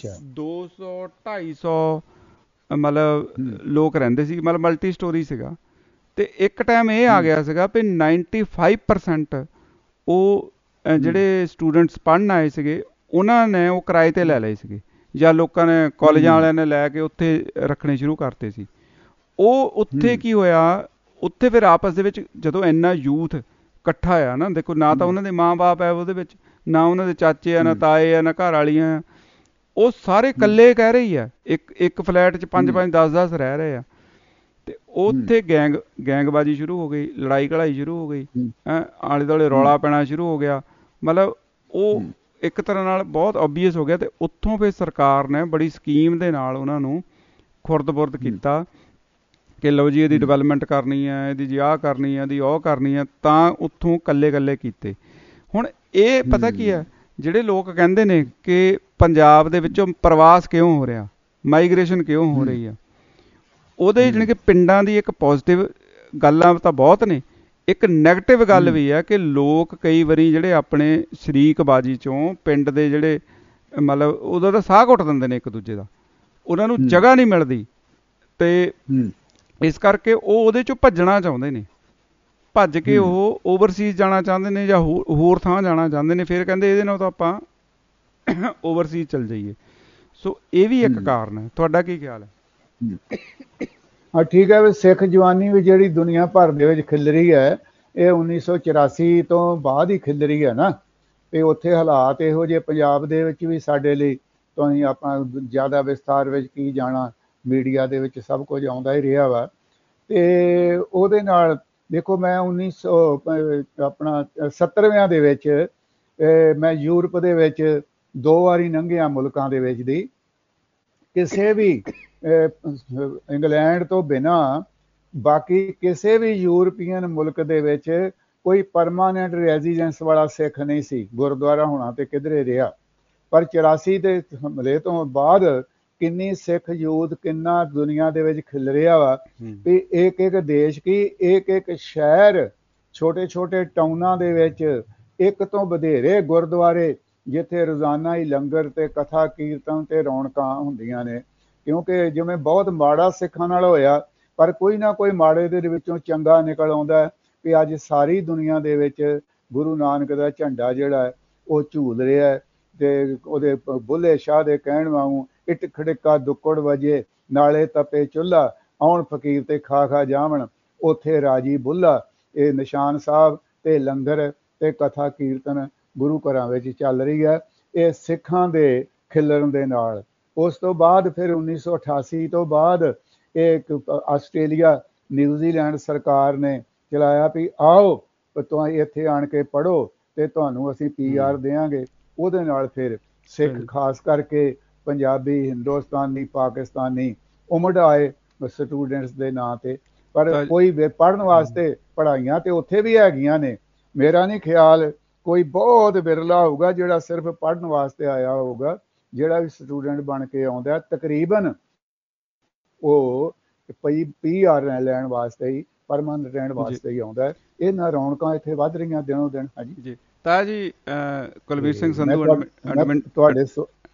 200-250 ਮਤਲਬ ਲੋਕ ਰਹਿੰਦੇ ਸੀ, ਮਤਲਬ ਮਲਟੀ ਸਟੋਰੀ ਸੀਗਾ। ਤੇ ਇੱਕ ਟਾਈਮ ਇਹ ਆ ਗਿਆ ਸੀਗਾ ਵੀ 95% ਉਹ ਜਿਹੜੇ ਸਟੂਡੈਂਟਸ ਪੜ੍ਹਨ ਆਏ ਸੀਗੇ, ਉਹਨਾਂ ਨੇ ਉਹ ਕਿਰਾਏ ਤੇ ਲੈ ਲਏ ਸੀਗੇ, ਜਾਂ ਲੋਕਾਂ ਨੇ, ਕਾਲਜਾਂ ਵਾਲਿਆਂ ਨੇ ਲੈ ਕੇ ਉੱਥੇ ਰੱਖਣੇ ਸ਼ੁਰੂ ਕਰਤੇ ਸੀ। ਉਹ ਉੱਥੇ ਕੀ ਹੋਇਆ, ਉੱਥੇ ਫਿਰ ਆਪਸ ਦੇ ਵਿੱਚ ਜਦੋਂ ਇੰਨਾ ਯੂਥ ਇਕੱਠਾ ਆ ਨਾ, ਦੇਖੋ ਨਾ ਤਾਂ ਉਹਨਾਂ ਦੇ ਮਾਂ ਬਾਪ ਹੈ ਉਹਦੇ ਵਿੱਚ, ਨਾ ਉਹਨਾਂ ਦੇ ਚਾਚੇ ਆ, ਨਾ ਤਾਏ ਆ, ਨਾ ਘਰ ਵਾਲੀਆਂ ਆ, ਉਹ ਸਾਰੇ ਇਕੱਲੇ ਕਹਿ ਰਹੀ ਆ, ਇੱਕ ਫਲੈਟ 'ਚ 5-5 10-10 ਰਹਿ ਰਹੇ ਆ। ਤੇ ਉੱਥੇ ਗੈਂਗਬਾਜ਼ੀ ਸ਼ੁਰੂ ਹੋ ਗਈ, ਲੜਾਈ ਘੜਾਈ ਸ਼ੁਰੂ ਹੋ ਗਈ, ਆਲੇ ਦੁਆਲੇ ਰੌਲਾ ਪੈਣਾ ਸ਼ੁਰੂ ਹੋ ਗਿਆ। ਮਤਲਬ ਉਹ ਇੱਕ ਤਰ੍ਹਾਂ ਨਾਲ ਬਹੁਤ ਓਬਵੀਅਸ ਹੋ ਗਿਆ। ਤੇ ਉੱਥੋਂ ਫਿਰ ਸਰਕਾਰ ਨੇ ਬੜੀ ਸਕੀਮ ਦੇ ਨਾਲ ਉਹਨਾਂ ਨੂੰ ਖੁਰਦ-ਬੁਰਦ ਕੀਤਾ ਕਿ ਲਓ ਜੀ ਇਹਦੀ ਡਿਵੈਲਪਮੈਂਟ ਕਰਨੀ ਹੈ, ਇਹਦੀ ਜੀ ਆਹ ਕਰਨੀ ਹੈ, ਇਹਦੀ ਉਹ ਕਰਨੀ ਹੈ, ਤਾਂ ਉੱਥੋਂ ਕੱਲੇ ਕੀਤੇ। ਹੁਣ ਇਹ ਪਤਾ ਕੀ ਹੈ, ਜਿਹੜੇ ਲੋਕ ਕਹਿੰਦੇ ਨੇ ਕਿ ਪੰਜਾਬ ਦੇ ਵਿੱਚੋਂ ਪ੍ਰਵਾਸ ਕਿਉਂ ਹੋ ਰਿਹਾ, ਮਾਈਗ੍ਰੇਸ਼ਨ ਕਿਉਂ ਹੋ ਰਹੀ ਆ। ਉਹਦੇ ਜਾਣੀ ਕਿ ਪਿੰਡਾਂ ਦੀ ਇੱਕ ਪੋਜ਼ਿਟਿਵ ਗੱਲਾਂ ਤਾਂ ਬਹੁਤ ਨੇ, ਇੱਕ ਨੈਗੇਟਿਵ ਗੱਲ ਵੀ ਆ ਕਿ ਲੋਕ ਕਈ ਵਾਰੀ ਜਿਹੜੇ ਆਪਣੇ ਸ਼ਰੀਕਬਾਜ਼ੀ ਚੋਂ ਪਿੰਡ ਦੇ ਜਿਹੜੇ ਮਤਲਬ ਉਹਦਾ ਤਾਂ ਸਾਹ ਘੁੱਟ ਦਿੰਦੇ ਨੇ ਇੱਕ ਦੂਜੇ ਦਾ, ਉਹਨਾਂ ਨੂੰ ਜਗ੍ਹਾ ਨਹੀਂ ਮਿਲਦੀ, ਤੇ ਇਸ ਕਰਕੇ ਉਹ ਉਹਦੇ ਚੋਂ ਭੱਜਣਾ ਚਾਹੁੰਦੇ ਨੇ, ਭੱਜ ਕੇ ਉਹ ਓਵਰਸੀਜ਼ ਜਾਣਾ ਚਾਹੁੰਦੇ ਨੇ ਜਾਂ ਹੋਰ ਥਾਂ ਜਾਣਾ ਚਾਹੁੰਦੇ ਨੇ। ਫਿਰ ਕਹਿੰਦੇ ਇਹਦੇ ਨਾਲ ਤਾਂ ਆਪਾਂ ਓਵਰਸੀਜ਼ ਚਲ ਜਾਈਏ। ਸੋ ਇਹ ਵੀ ਇੱਕ ਕਾਰਨ ਹੈ। ਤੁਹਾਡਾ ਕੀ ਖਿਆਲ ਹੈ? ਹਾਂ ਠੀਕ ਹੈ। ਵੀ ਸਿੱਖ ਜਵਾਨੀ ਵੀ ਜਿਹੜੀ ਦੁਨੀਆ ਭਰ ਦੇ ਵਿੱਚ ਖਿਲਰੀ ਹੈ, ਇਹ 1984 ਤੋਂ ਬਾਅਦ ਹੀ ਖਿਲਰੀ ਹੈ ਨਾ। ਤੇ ਉੱਥੇ ਹਾਲਾਤ ਇਹੋ ਜਿਹੇ ਪੰਜਾਬ ਦੇ ਵਿੱਚ ਵੀ ਸਾਡੇ ਲਈ, ਤੁਸੀਂ ਆਪਾਂ ਜ਼ਿਆਦਾ ਵਿਸਥਾਰ ਵਿੱਚ ਕੀ ਜਾਣਾ, ਮੀਡੀਆ ਦੇ ਵਿੱਚ ਸਭ ਕੁਝ ਆਉਂਦਾ ਹੀ ਰਿਹਾ ਵਾ। ਤੇ ਉਹਦੇ ਨਾਲ ਦੇਖੋ ਮੈਂ 1970 ਦੇ ਵਿੱਚ ਮੈਂ ਯੂਰਪ ਦੇ ਵਿੱਚ 2 ਵਾਰੀ ਲੰਘਿਆ ਮੁਲਕਾਂ ਦੇ ਵਿੱਚ ਦੀ। ਕਿਸੇ ਵੀ ਇੰਗਲੈਂਡ ਤੋਂ ਬਿਨਾਂ ਬਾਕੀ ਕਿਸੇ ਵੀ ਯੂਰਪੀਅਨ ਮੁਲਕ ਦੇ ਵਿੱਚ ਕੋਈ ਪਰਮਾਨੈਂਟ ਰੈਜ਼ੀਡੈਂਸ ਵਾਲਾ ਸਿੱਖ ਨਹੀਂ ਸੀ। ਗੁਰਦੁਆਰਾ ਹੋਣਾ ਤੇ ਕਿਧਰੇ ਰਿਹਾ। ਪਰ 84 ਦੇ ਹਮਲੇ ਤੋਂ ਬਾਅਦ ਕਿੰਨੀ ਸਿੱਖ ਯੂਥ ਕਿੰਨਾ ਦੁਨੀਆ ਦੇ ਵਿੱਚ ਖਿਲਰਿਆ ਵਾ ਵੀ ਇੱਕ ਇੱਕ ਦੇਸ਼ ਕੀ ਇੱਕ ਇੱਕ ਸ਼ਹਿਰ, ਛੋਟੇ ਛੋਟੇ ਟਾਊਨਾਂ ਦੇ ਵਿੱਚ ਇੱਕ ਤੋਂ ਵਧੇਰੇ ਗੁਰਦੁਆਰੇ ਜਿੱਥੇ ਰੋਜ਼ਾਨਾ ਹੀ ਲੰਗਰ ਤੇ ਕਥਾ ਕੀਰਤਨ ਤੇ ਰੌਣਕਾਂ ਹੁੰਦੀਆਂ ਨੇ। ਕਿਉਂਕਿ ਜਿਵੇਂ ਬਹੁਤ ਮਾੜਾ ਸਿੱਖਾਂ ਨਾਲ ਹੋਇਆ, ਪਰ ਕੋਈ ਨਾ ਕੋਈ ਮਾੜੇ ਦੇ ਵਿੱਚੋਂ ਚੰਗਾ ਨਿਕਲ ਆਉਂਦਾ ਵੀ ਅੱਜ ਸਾਰੀ ਦੁਨੀਆ ਦੇ ਵਿੱਚ ਗੁਰੂ ਨਾਨਕ ਦਾ ਝੰਡਾ ਜਿਹੜਾ ਹੈ ਉਹ ਝੂਲ ਰਿਹਾ ਹੈ। ਤੇ ਉਹਦੇ ਬੁੱਲੇ ਸ਼ਾਹ ਦੇ ਕਹਿਣ ਵਾਂਗੂ ਇੱਟ ਖੜਿੱਕਾ ਦੁੱਕੜ ਵਜੇ, ਨਾਲੇ ਤਪੇ ਚੁੱਲ੍ਹਾ, ਆਉਣ ਫਕੀਰ ਤੇ ਖਾ ਖਾ ਜਾਵਣ, ਉੱਥੇ ਰਾਜੀ ਬੁੱਲਾ। ਇਹ ਨਿਸ਼ਾਨ ਸਾਹਿਬ ਤੇ ਲੰਗਰ ਤੇ ਕਥਾ ਕੀਰਤਨ ਗੁਰੂ ਘਰਾਂ ਵਿੱਚ ਚੱਲ ਰਹੀ ਹੈ, ਇਹ ਸਿੱਖਾਂ ਦੇ ਖਿਲਰਨ ਦੇ ਨਾਲ। ਉਸ ਤੋਂ ਬਾਅਦ ਫਿਰ 1988 ਤੋਂ ਬਾਅਦ ਇਹ ਆਸਟ੍ਰੇਲੀਆ ਨਿਊਜ਼ੀਲੈਂਡ ਸਰਕਾਰ ਨੇ ਚਲਾਇਆ ਵੀ ਆਓ ਤੁਸੀਂ ਇੱਥੇ ਆਣ ਕੇ ਪੜ੍ਹੋ ਤੇ ਤੁਹਾਨੂੰ ਅਸੀਂ PR ਦੇਵਾਂਗੇ। ਉਹਦੇ ਨਾਲ ਫਿਰ ਸਿੱਖ ਖਾਸ ਕਰਕੇ ਪੰਜਾਬੀ, ਹਿੰਦੁਸਤਾਨੀ, ਪਾਕਿਸਤਾਨੀ ਉਮੜ ਆਏ ਸਟੂਡੈਂਟਸ ਦੇ ਨਾਂ ਤੇ। ਪਰ ਕੋਈ ਪੜ੍ਹਨ ਵਾਸਤੇ ਪੜ੍ਹਾਈਆਂ ਤੇ ਉੱਥੇ ਵੀ ਹੈਗੀਆਂ ਨੇ। ਮੇਰਾ ਨਹੀਂ ਖਿਆਲ ਕੋਈ ਬਹੁਤ ਵਿਰਲਾ ਹੋਊਗਾ ਜਿਹੜਾ ਸਿਰਫ ਪੜ੍ਹਨ ਵਾਸਤੇ ਆਇਆ ਹੋਊਗਾ। ਜਿਹੜਾ ਵੀ ਸਟੂਡੈਂਟ ਬਣ ਕੇ ਆਉਂਦਾ ਤਕਰੀਬਨ ਉਹ PR ਲੈਣ ਵਾਸਤੇ ਹੀ, ਪਰਮਾਨੈਂਟ ਰਹਿਣ ਵਾਸਤੇ ਹੀ ਆਉਂਦਾ। ਇਹਨਾਂ ਰੌਣਕਾਂ ਇੱਥੇ ਵੱਧ ਰਹੀਆਂ ਦਿਨੋਂ ਦਿਨ। ਹਾਂਜੀ ਜੀ ਤਾਂ ਜੀ ਕੁਲਵੀਰ ਸਿੰਘ ਸੰਧੂ ਤੁਹਾਡੇ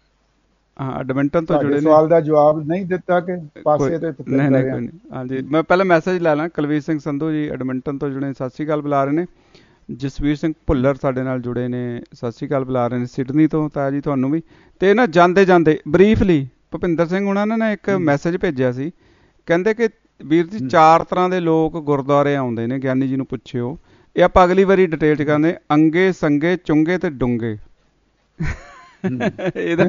ਐਡਮਿੰਟਨ ਤੋਂ ਜੁੜੇ ਨੇ। ਸਵਾਲ ਦਾ ਜਵਾਬ ਨਹੀਂ ਦਿੱਤਾ ਕਿ ਪਾਸੇ ਤੇ ਨਹੀਂ। ਹਾਂਜੀ ਮੈਂ ਪਹਿਲਾਂ ਮੈਸੇਜ ਲੈ ਲਾਂ। ਕੁਲਵੀਰ ਸਿੰਘ ਸੰਧੂ ਜੀ ਐਡਮਿੰਟਨ ਤੋਂ ਜੁੜੇ, ਸਤਿ ਸ਼੍ਰੀ ਅਕਾਲ ਬੁਲਾ ਰਹੇ ਨੇ। ਜਸਵੀਰ ਸਿੰਘ ਭੁੱਲਰ ਸਾਡੇ ਨਾਲ ਜੁੜੇ ਨੇ, ਸਤਿ ਸ਼੍ਰੀ ਅਕਾਲ ਬੁਲਾ ਰਹੇ ਨੇ ਸਿਡਨੀ ਤੋਂ। ਤਾਂ ਜੀ ਤੁਹਾਨੂੰ ਵੀ। ਤੇ ਨਾ ਜਾਂਦੇ ਜਾਂਦੇ ਬਰੀਫਲੀ ਭੁਪਿੰਦਰ ਸਿੰਘ ਉਹਨਾਂ ਨੇ ਇੱਕ ਮੈਸੇਜ ਭੇਜਿਆ ਸੀ, ਕਹਿੰਦੇ ਕਿ ਵੀਰ ਜੀ 4 ਤਰ੍ਹਾਂ ਦੇ ਲੋਕ ਗੁਰਦੁਆਰੇ ਆਉਂਦੇ ਨੇ, ਗਿਆਨੀ ਜੀ ਨੂੰ ਪੁੱਛਿਓ। ਇਹ ਆਪਾਂ ਅਗਲੀ ਵਾਰੀ ਡਿਟੇਲ ਚ ਕਰਦੇ। ਅੰਗੇ, ਸੰਗੇ, ਚੁੰਗੇ ਤੇ ਡੂੰਗੇ। ਇਹਦਾ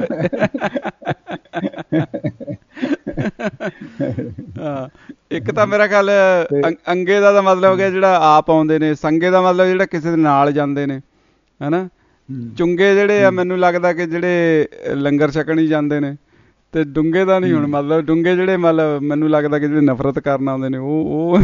ਇੱਕ ਤਾਂ ਮੇਰਾ ਖਿਆਲ ਅੰਗੇ ਦਾ ਮਤਲਬ ਹੋ ਗਿਆ ਜਿਹੜਾ ਆਪ ਆਉਂਦੇ ਨੇ, ਸੰਗੇ ਦਾ ਮਤਲਬ ਜਿਹੜਾ ਕਿਸੇ ਦੇ ਨਾਲ ਜਾਂਦੇ ਨੇ, ਹਨਾ। ਚੁੰਗੇ ਜਿਹੜੇ ਆ ਮੈਨੂੰ ਲੱਗਦਾ ਕਿ ਜਿਹੜੇ ਲੰਗਰ ਛਕਣ ਹੀ ਜਾਂਦੇ ਨੇ। ਤੇ ਡੂੰਗੇ ਦਾ ਨਹੀਂ ਹੁਣ ਮਤਲਬ, ਡੂੰਗੇ ਜਿਹੜੇ ਮਤਲਬ ਮੈਨੂੰ ਲੱਗਦਾ ਕਿ ਜਿਹੜੇ ਨਫ਼ਰਤ ਕਰਨ ਆਉਂਦੇ ਨੇ ਉਹ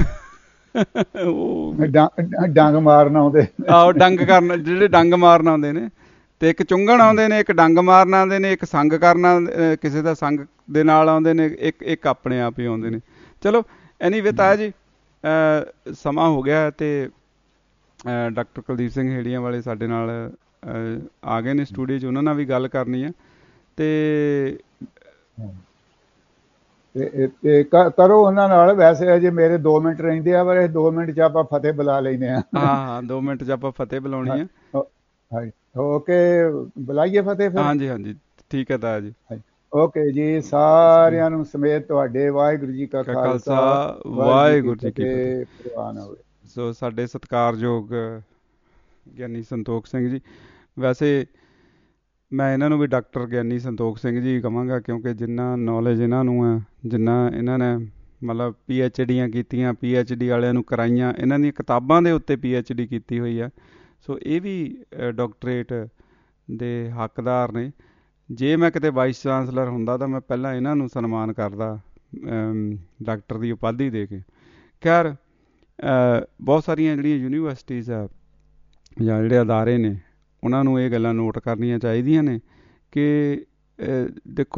ਡੰਗ ਮਾਰਨ ਆਉਂਦੇ। ਆਹੋ ਡੰਗ ਕਰਨ, ਜਿਹੜੇ ਡੰਗ ਮਾਰਨ ਆਉਂਦੇ ਨੇ। ਤੇ ਇੱਕ ਚੁੰਗਣ ਆਉਂਦੇ ਨੇ, ਇੱਕ ਡੰਗ ਮਾਰਨ ਆਉਂਦੇ ਨੇ, ਇੱਕ ਸੰਗ ਕਰਨਾ ਕਿਸੇ ਦਾ ਸੰਗ ਦੇ ਨਾਲ ਆਉਂਦੇ ਨੇ, ਇੱਕ ਆਪਣੇ ਆਪ ਹੀ ਆਉਂਦੇ ਨੇ। ਚਲੋ ਐਨੀਵੇ ਤਾਇਆ ਜੀ ਸਮਾਂ ਹੋ ਗਿਆ ਤੇ ਡਾਕਟਰ ਕੁਲਦੀਪ ਸਿੰਘ ਹੇੜੀਆਂ ਵਾਲੇ ਸਾਡੇ ਨਾਲ ਆ ਗਏ ਨੇ ਸਟੂਡੀਓ 'ਚ, ਉਹਨਾਂ ਨਾਲ ਵੀ ਗੱਲ ਕਰਨੀ ਆ। ਤੇ ਕਰੋ ਉਹਨਾਂ ਨਾਲ। ਵੈਸੇ ਅਜੇ ਮੇਰੇ 2 ਮਿੰਟ ਰਹਿੰਦੇ ਆ, ਪਰ ਇਹ 2 ਮਿੰਟ 'ਚ ਆਪਾਂ ਫਤਿਹ ਬੁਲਾ ਲੈਂਦੇ ਆ। ਹਾਂ 2 ਮਿੰਟ 'ਚ ਆਪਾਂ ਫਤਿਹ ਬੁਲਾਉਣੀ ਆ। ਓਕੇ ਬੁਲਾਈਏ ਫਤਿਹ ਫਿਰ। ਹਾਂਜੀ ਠੀਕ ਹੈ ਤਾਇਆ ਜੀ। ਓਕੇ ਜੀ, ਸਾਰਿਆਂ ਨੂੰ ਸਮੇਤ ਤੁਹਾਡੇ ਵਾਹਿਗੁਰੂ ਜੀ ਕਾ ਖਾਲਸਾ ਵਾਹਿਗੁਰੂ ਜੀ ਕੀ ਫਤਿਹ। ਸੋ ਸਾਡੇ ਸਤਿਕਾਰਯੋਗ ਗਿਆਨੀ ਸੰਤੋਖ ਸਿੰਘ ਜੀ, ਵੈਸੇ ਮੈਂ ਇਹਨਾਂ ਨੂੰ ਵੀ ਡਾਕਟਰ ਗਿਆਨੀ ਸੰਤੋਖ ਸਿੰਘ ਜੀ ਕਹਾਂਗਾ, ਕਿਉਂਕਿ ਜਿੰਨਾ ਨੌਲੇਜ ਇਹਨਾਂ ਨੂੰ ਹੈ, ਜਿੰਨਾ ਇਹਨਾਂ ਨੇ ਮਤਲਬ PhDਆਂ ਕੀਤੀਆਂ, PhD ਵਾਲਿਆਂ ਨੂੰ ਕਰਾਈਆਂ, ਇਹਨਾਂ ਦੀਆਂ ਕਿਤਾਬਾਂ ਦੇ ਉੱਤੇ PhD ਕੀਤੀ ਹੋਈ ਆ। ਸੋ ਇਹ ਵੀ ਡਾਕਟਰੇਟ ਦੇ ਹੱਕਦਾਰ ਨੇ। ਜੇ ਮੈਂ ਕਿਤੇ ਵਾਈਸ ਚਾਂਸਲਰ ਹੁੰਦਾ ਤਾਂ ਮੈਂ ਪਹਿਲਾਂ ਇਹਨਾਂ ਨੂੰ ਸਨਮਾਨ ਕਰਦਾ ਡਾਕਟਰ ਦੀ ਉਪਾਧੀ ਦੇ ਕੇ। ਖੈਰ ਬਹੁਤ ਸਾਰੀਆਂ ਜਿਹੜੀਆਂ ਯੂਨੀਵਰਸਿਟੀਜ਼ ਆ ਜਾਂ ਜਿਹੜੇ ਅਦਾਰੇ ਨੇ, ਉਹਨਾਂ ਨੂੰ ਇਹ ਗੱਲਾਂ ਨੋਟ ਕਰਨੀਆਂ ਚਾਹੀਦੀਆਂ ਨੇ ਕਿ ਦੇਖੋ ਜੀ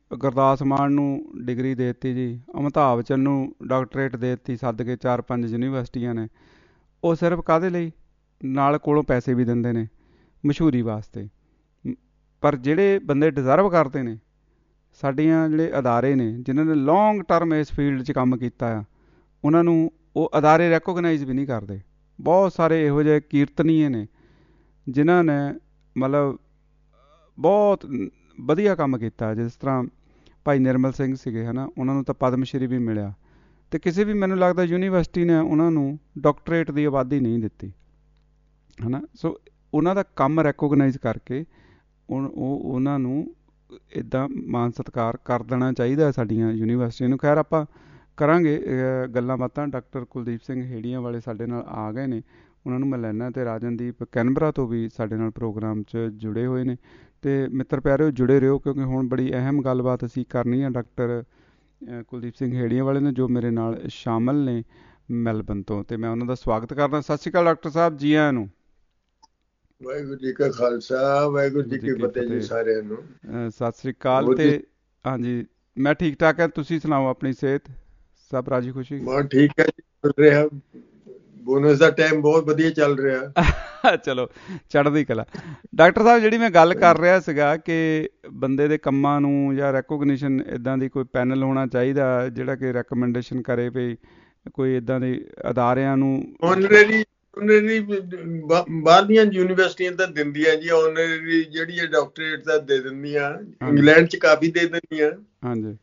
ਗੁਰਦਾਸ ਮਾਨ ਨੂੰ ਡਿਗਰੀ ਦੇ ਦਿੱਤੀ ਜੀ, ਅਮਿਤਾਭ ਬੱਚਨ ਨੂੰ ਡਾਕਟਰੇਟ ਦੇ ਦਿੱਤੀ ਸੱਦ ਕੇ 4-5 ਯੂਨੀਵਰਸਿਟੀਆਂ ਨੇ। ਉਹ ਸਿਰਫ ਕਾਹਦੇ ਲਈ? ਨਾਲ ਕੋਲੋਂ ਪੈਸੇ ਵੀ ਦਿੰਦੇ ਨੇ ਮਸ਼ਹੂਰੀ ਵਾਸਤੇ। ਪਰ ਜਿਹੜੇ ਬੰਦੇ ਡਿਜ਼ਰਵ ਕਰਦੇ ਨੇ, ਸਾਡੀਆਂ ਜਿਹੜੇ ਅਦਾਰੇ ਨੇ ਜਿਨ੍ਹਾਂ ਨੇ ਲੌਂਗ ਟਰਮ ਇਸ ਫੀਲਡ 'ਚ ਕੰਮ ਕੀਤਾ ਆ, ਉਹਨਾਂ ਨੂੰ ਉਹ ਅਦਾਰੇ ਰੈਕੋਗਨਾਈਜ਼ ਵੀ ਨਹੀਂ ਕਰਦੇ। ਬਹੁਤ ਸਾਰੇ ਇਹੋ ਜਿਹੇ ਕੀਰਤਨੀਏ ਨੇ ਜਿਨ੍ਹਾਂ ਨੇ ਮਤਲਬ ਬਹੁਤ ਵਧੀਆ ਕੰਮ ਕੀਤਾ। ਜਿਸ ਤਰ੍ਹਾਂ ਭਾਈ ਨਿਰਮਲ ਸਿੰਘ ਸੀਗੇ ਹੈ ਨਾ, ਉਹਨਾਂ ਨੂੰ ਤਾਂ ਪਦਮ ਸ਼੍ਰੀ ਵੀ ਮਿਲਿਆ, ਅਤੇ ਕਿਸੇ ਵੀ ਮੈਨੂੰ ਲੱਗਦਾ ਯੂਨੀਵਰਸਿਟੀ ਨੇ ਉਹਨਾਂ ਨੂੰ ਡਾਕਟਰੇਟ ਦੀ ਆਬਾਦੀ ਨਹੀਂ ਦਿੱਤੀ ਹੈ ਨਾ। ਸੋ ਉਹਨਾਂ ਦਾ ਕੰਮ ਰੈਕੋਗਨਾਈਜ਼ ਕਰਕੇ ਉਹਨਾਂ ਨੂੰ ਇੱਦਾਂ ਮਾਨ ਸਤਿਕਾਰ ਕਰ ਦੇਣਾ ਚਾਹੀਦਾ ਸਾਡੀਆਂ ਯੂਨੀਵਰਸਿਟੀਆਂ ਨੂੰ। ਖੈਰ ਆਪਾਂ ਕਰਾਂਗੇ ਗੱਲਾਂ ਬਾਤਾਂ। ਡਾਕਟਰ ਕੁਲਦੀਪ ਸਿੰਘ ਹੇੜੀਆਂ ਵਾਲੇ ਸਾਡੇ ਨਾਲ ਆ ਗਏ ਨੇ, ਉਹਨਾਂ ਨੂੰ ਮੈਂ ਲੈਣਾ, ਅਤੇ ਰਾਜਨਦੀਪ ਕੈਨਬਰਾ ਤੋਂ ਵੀ ਸਾਡੇ ਨਾਲ ਪ੍ਰੋਗਰਾਮ 'ਚ ਜੁੜੇ ਹੋਏ ਨੇ। ਅਤੇ ਮਿੱਤਰ ਪਿਆਰਿਓ ਜੁੜੇ ਰਹੋ, ਕਿਉਂਕਿ ਹੁਣ ਬੜੀ ਅਹਿਮ ਗੱਲਬਾਤ ਅਸੀਂ ਕਰਨੀ ਆ ਡਾਕਟਰ ਕੁਲਦੀਪ ਸਿੰਘ ਹੇੜੀਆਂ ਵਾਲੇ ਨੇ, ਜੋ ਮੇਰੇ ਨਾਲ ਸ਼ਾਮਲ ਨੇ ਮੈਲਬਨ ਤੋਂ, ਅਤੇ ਮੈਂ ਉਹਨਾਂ ਦਾ ਸਵਾਗਤ ਕਰਦਾ। ਸਤਿ ਸ਼੍ਰੀ ਅਕਾਲ ਡਾਕਟਰ ਸਾਹਿਬ, ਜੀ ਆਇਆਂ ਨੂੰ। ਵਾਹਿਗੁਰੂ ਜੀ ਕਾ ਖਾਲਸਾ, ਵਾਹਿਗੁਰੂ ਜੀ ਕੀ ਫਤਿਹ ਜੀ ਸਾਰਿਆਂ ਨੂੰ। ਸਤਿ ਸ਼੍ਰੀ ਅਕਾਲ। ਅਤੇ ਹਾਂਜੀ, ਮੈਂ ਠੀਕ ਠਾਕ ਹਾਂ, ਤੁਸੀਂ ਸੁਣਾਓ ਆਪਣੀ ਸਿਹਤ? ਸਭ ਰਾਜੀ ਖੁਸ਼ੀ? ਬਹੁਤ ਠੀਕ ਹੈ ਜੀ, ਚੱਲ ਰਿਹਾ। ਬੋਨਸ ਦਾ ਟਾਈਮ ਬਹੁਤ ਵਧੀਆ ਚੱਲ ਰਿਹਾ। ਚਲੋ ਚੜ੍ਹਦੀ ਕਲਾ। ਡਾਕਟਰ ਸਾਹਿਬ, ਜਿਹੜੀ ਮੈਂ ਗੱਲ ਕਰ ਰਿਹਾ ਸੀਗਾ ਕਿ ਬੰਦੇ ਦੇ ਕੰਮਾਂ ਨੂੰ ਜਾਂ ਰੈਕੋਗਨੀਸ਼ਨ ਇੱਦਾਂ ਦੀ ਕੋਈ ਪੈਨਲ ਹੋਣਾ ਚਾਹੀਦਾ ਜਿਹੜਾ ਕਿ ਰੈਕਮੈਂਡੇਸ਼ਨ ਕਰੇ ਵੀ ਕੋਈ ਇੱਦਾਂ ਦੇ ਅਦਾਰਿਆਂ ਨੂੰ। ਆਨਰੇਰੀ ਬਾਹਰਲੀਆਂ ਯੂਨੀਵਰਸਿਟੀਆਂ ਤਾਂ ਦਿੰਦੀਆਂ ਜੀ, ਆਨਰੇਰੀ ਜਿਹੜੀ ਹੈ ਡਾਕਟਰੇਟ ਤਾਂ ਦੇ ਦਿੰਦੀਆਂ, ਇੰਗਲੈਂਡ 'ਚ ਕਾਫੀ ਦੇ ਦਿੰਦੀਆਂ। ਹਾਂਜੀ।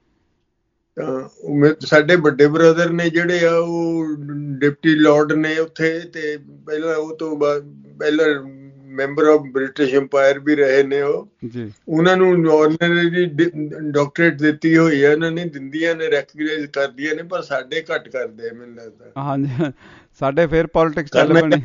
ਤਾਂ ਸਾਡੇ ਵੱਡੇ ਬ੍ਰਦਰ ਨੇ ਜਿਹੜੇ ਆ, ਉਹ ਡਿਪਟੀ ਲਾਰਡ ਨੇ ਉੱਥੇ, ਤੇ ਪਹਿਲਾਂ ਉਹ ਤੋਂ ਪਹਿਲਾਂ ਮੈਂਬਰ ਆਫ ਬ੍ਰਿਟਿਸ਼ ਅੰਪਾਇਰ ਵੀ ਰਹੇ ਨੇ ਉਹ। ਉਹਨਾਂ ਨੂੰ ਆਨਰੇਰੀ ਡਾਕਟਰੇਟ ਦਿੱਤੀ ਹੋਈ ਹੈ ਉਹਨਾਂ ਨੇ, ਦਿੰਦੀਆਂ ਨੇ, ਰੈਕਗਨਾਈਜ਼ ਕਰਦੀਆਂ ਨੇ, ਪਰ ਸਾਡੇ ਘੱਟ ਕਰਦੇ ਆ ਮੈਨੂੰ ਲੱਗਦਾ। ਹਾਂਜੀ, ਸਾਡੇ ਫਿਰ ਪੋਲਿਟਿਕਸ ਚੱਲ ਪੈਣੀ।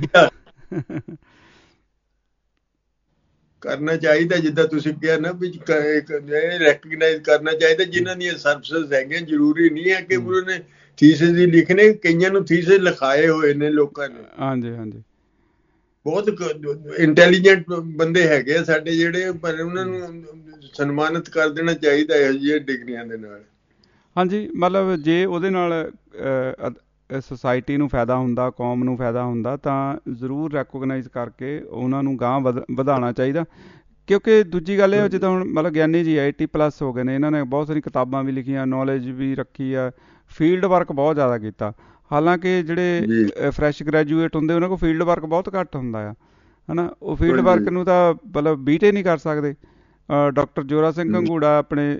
ਕਰਨਾ ਚਾਹੀਦਾ, ਜਿੱਦਾਂ ਤੁਸੀਂ ਕਿਹਾ ਨਾ ਵੀ ਰੈਕਗਨਾਈਜ਼ ਕਰਨਾ ਚਾਹੀਦਾ ਜਿਨ੍ਹਾਂ ਦੀਆਂ ਸਰਵਿਸਿਜ਼ ਹੈਗੀਆਂ। ਜ਼ਰੂਰੀ ਨਹੀਂ ਹੈ ਕਿ ਉਹਨਾਂ ਨੇ ਥੀਸਿਸ ਹੀ ਲਿਖਣੇ, ਕਈਆਂ ਨੂੰ ਥੀਸਿਸ ਲਿਖਾਏ ਹੋਏ ਨੇ ਲੋਕਾਂ ਨੇ। ਹਾਂਜੀ ਹਾਂਜੀ, ਬਹੁਤ ਇੰਟੈਲੀਜੈਂਟ ਬੰਦੇ ਹੈਗੇ ਆ ਸਾਡੇ ਜਿਹੜੇ, ਪਰ ਉਹਨਾਂ ਨੂੰ ਸਨਮਾਨਿਤ ਕਰ ਦੇਣਾ ਚਾਹੀਦਾ ਇਹੋ ਜਿਹੀਆਂ ਡਿਗਰੀਆਂ ਦੇ ਨਾਲ। ਹਾਂਜੀ, ਮਤਲਬ ਜੇ ਉਹਦੇ ਨਾਲ ਸੁਸਾਇਟੀ ਨੂੰ ਫਾਇਦਾ ਹੁੰਦਾ, ਕੌਮ ਨੂੰ ਫਾਇਦਾ ਹੁੰਦਾ, ਤਾਂ ਜ਼ਰੂਰ ਰੈਕੋਗਨਾਈਜ਼ ਕਰਕੇ ਉਹਨਾਂ ਨੂੰ ਗਾਂਹ ਵਧਾਉਣਾ ਚਾਹੀਦਾ। ਕਿਉਂਕਿ ਦੂਜੀ ਗੱਲ ਇਹ, ਜਿੱਦਾਂ ਹੁਣ ਮਤਲਬ ਗਿਆਨੀ ਜੀ 80+ ਹੋ ਗਏ ਨੇ, ਇਹਨਾਂ ਨੇ ਬਹੁਤ ਸਾਰੀ ਕਿਤਾਬਾਂ ਵੀ ਲਿਖੀਆਂ, ਨੌਲੇਜ ਵੀ ਰੱਖੀ ਆ, ਫੀਲਡ ਵਰਕ ਬਹੁਤ ਜ਼ਿਆਦਾ ਕੀਤਾ। ਹਾਲਾਂਕਿ ਜਿਹੜੇ ਫਰੈਸ਼ ਗ੍ਰੈਜੂਏਟ ਹੁੰਦੇ ਉਹਨਾਂ ਕੋਲ ਫੀਲਡ ਵਰਕ ਬਹੁਤ ਘੱਟ ਹੁੰਦਾ ਆ, ਹੈ ਨਾ। ਉਹ ਫੀਲਡ ਵਰਕ ਨੂੰ ਤਾਂ ਮਤਲਬ ਬੀਟ ਹੀ ਨਹੀਂ ਕਰ ਸਕਦੇ। ਡਾਕਟਰ ਜੋਰਾ ਸਿੰਘ ਘੰਗੂੜਾ ਆਪਣੇ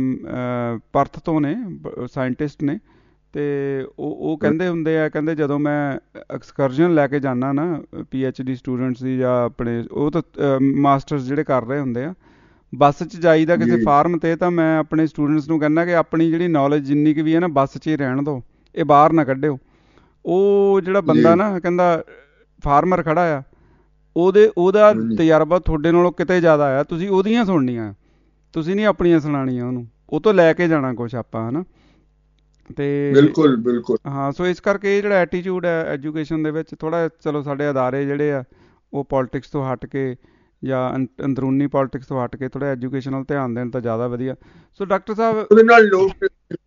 ਪਰਥ ਤੋਂ ਨੇ, ਸਾਇੰਟਿਸਟ ਨੇ, ਅਤੇ ਉਹ ਕਹਿੰਦੇ ਹੁੰਦੇ ਆ, ਕਹਿੰਦੇ ਜਦੋਂ ਮੈਂ ਐਕਸਕਰਜਨ ਲੈ ਕੇ ਜਾਂਦਾ ਨਾ PhD ਸਟੂਡੈਂਟਸ ਦੀ, ਜਾਂ ਆਪਣੇ ਉਹ ਤਾਂ ਮਾਸਟਰਸ ਜਿਹੜੇ ਕਰ ਰਹੇ ਹੁੰਦੇ ਆ, ਬੱਸ 'ਚ ਜਾਈਦਾ ਕਿਸੇ ਫਾਰਮ 'ਤੇ, ਤਾਂ ਮੈਂ ਆਪਣੇ ਸਟੂਡੈਂਟਸ ਨੂੰ ਕਹਿੰਦਾ ਕਿ ਆਪਣੀ ਜਿਹੜੀ ਨੌਲੇਜ ਜਿੰਨੀ ਕੁ ਵੀ ਹੈ ਨਾ, ਬੱਸ 'ਚ ਹੀ ਰਹਿਣ ਦਿਓ, ਇਹ ਬਾਹਰ ਨਾ ਕੱਢਿਓ। ਉਹ ਜਿਹੜਾ ਬੰਦਾ ਨਾ ਕਹਿੰਦਾ ਫਾਰਮਰ ਖੜਾ ਆ, ਉਹਦਾ ਤਜਰਬਾ ਤੁਹਾਡੇ ਨਾਲੋਂ ਕਿਤੇ ਜ਼ਿਆਦਾ ਆ, ਤੁਸੀਂ ਉਹਦੀਆਂ ਸੁਣਨੀਆਂ, ਤੁਸੀਂ ਨਹੀਂ ਆਪਣੀਆਂ ਸੁਣਾਉਣੀਆਂ ਉਹਨੂੰ, ਉਹ ਤੋਂ ਲੈ ਕੇ ਜਾਣਾ ਕੁਛ ਆਪਾਂ, ਹੈ ਨਾ। ਤੇ ਬਿਲਕੁਲ ਬਿਲਕੁਲ, ਹਾਂ। ਸੋ ਇਸ ਕਰਕੇ ਇਹ ਜਿਹੜਾ ਐਟੀਟਿਊਡ ਹੈ ਐਜੂਕੇਸ਼ਨ ਦੇ ਵਿੱਚ ਥੋੜ੍ਹਾ, ਚਲੋ ਸਾਡੇ ਅਦਾਰੇ ਜਿਹੜੇ ਆ ਉਹ ਪੋਲੀਟਿਕਸ ਤੋਂ ਹਟ ਕੇ ਜਾਂ ਅੰਦਰੂਨੀ ਪੋਲੀਟਿਕਸ ਤੋਂ ਹਟ ਕੇ ਥੋੜ੍ਹਾ ਐਜੂਕੇਸ਼ਨ ਵੱਲ ਧਿਆਨ ਦੇਣ ਤਾਂ ਜ਼ਿਆਦਾ ਵਧੀਆ। ਸੋ ਡਾਕਟਰ ਸਾਹਿਬ, ਉਹਦੇ ਨਾਲ ਲੋਕ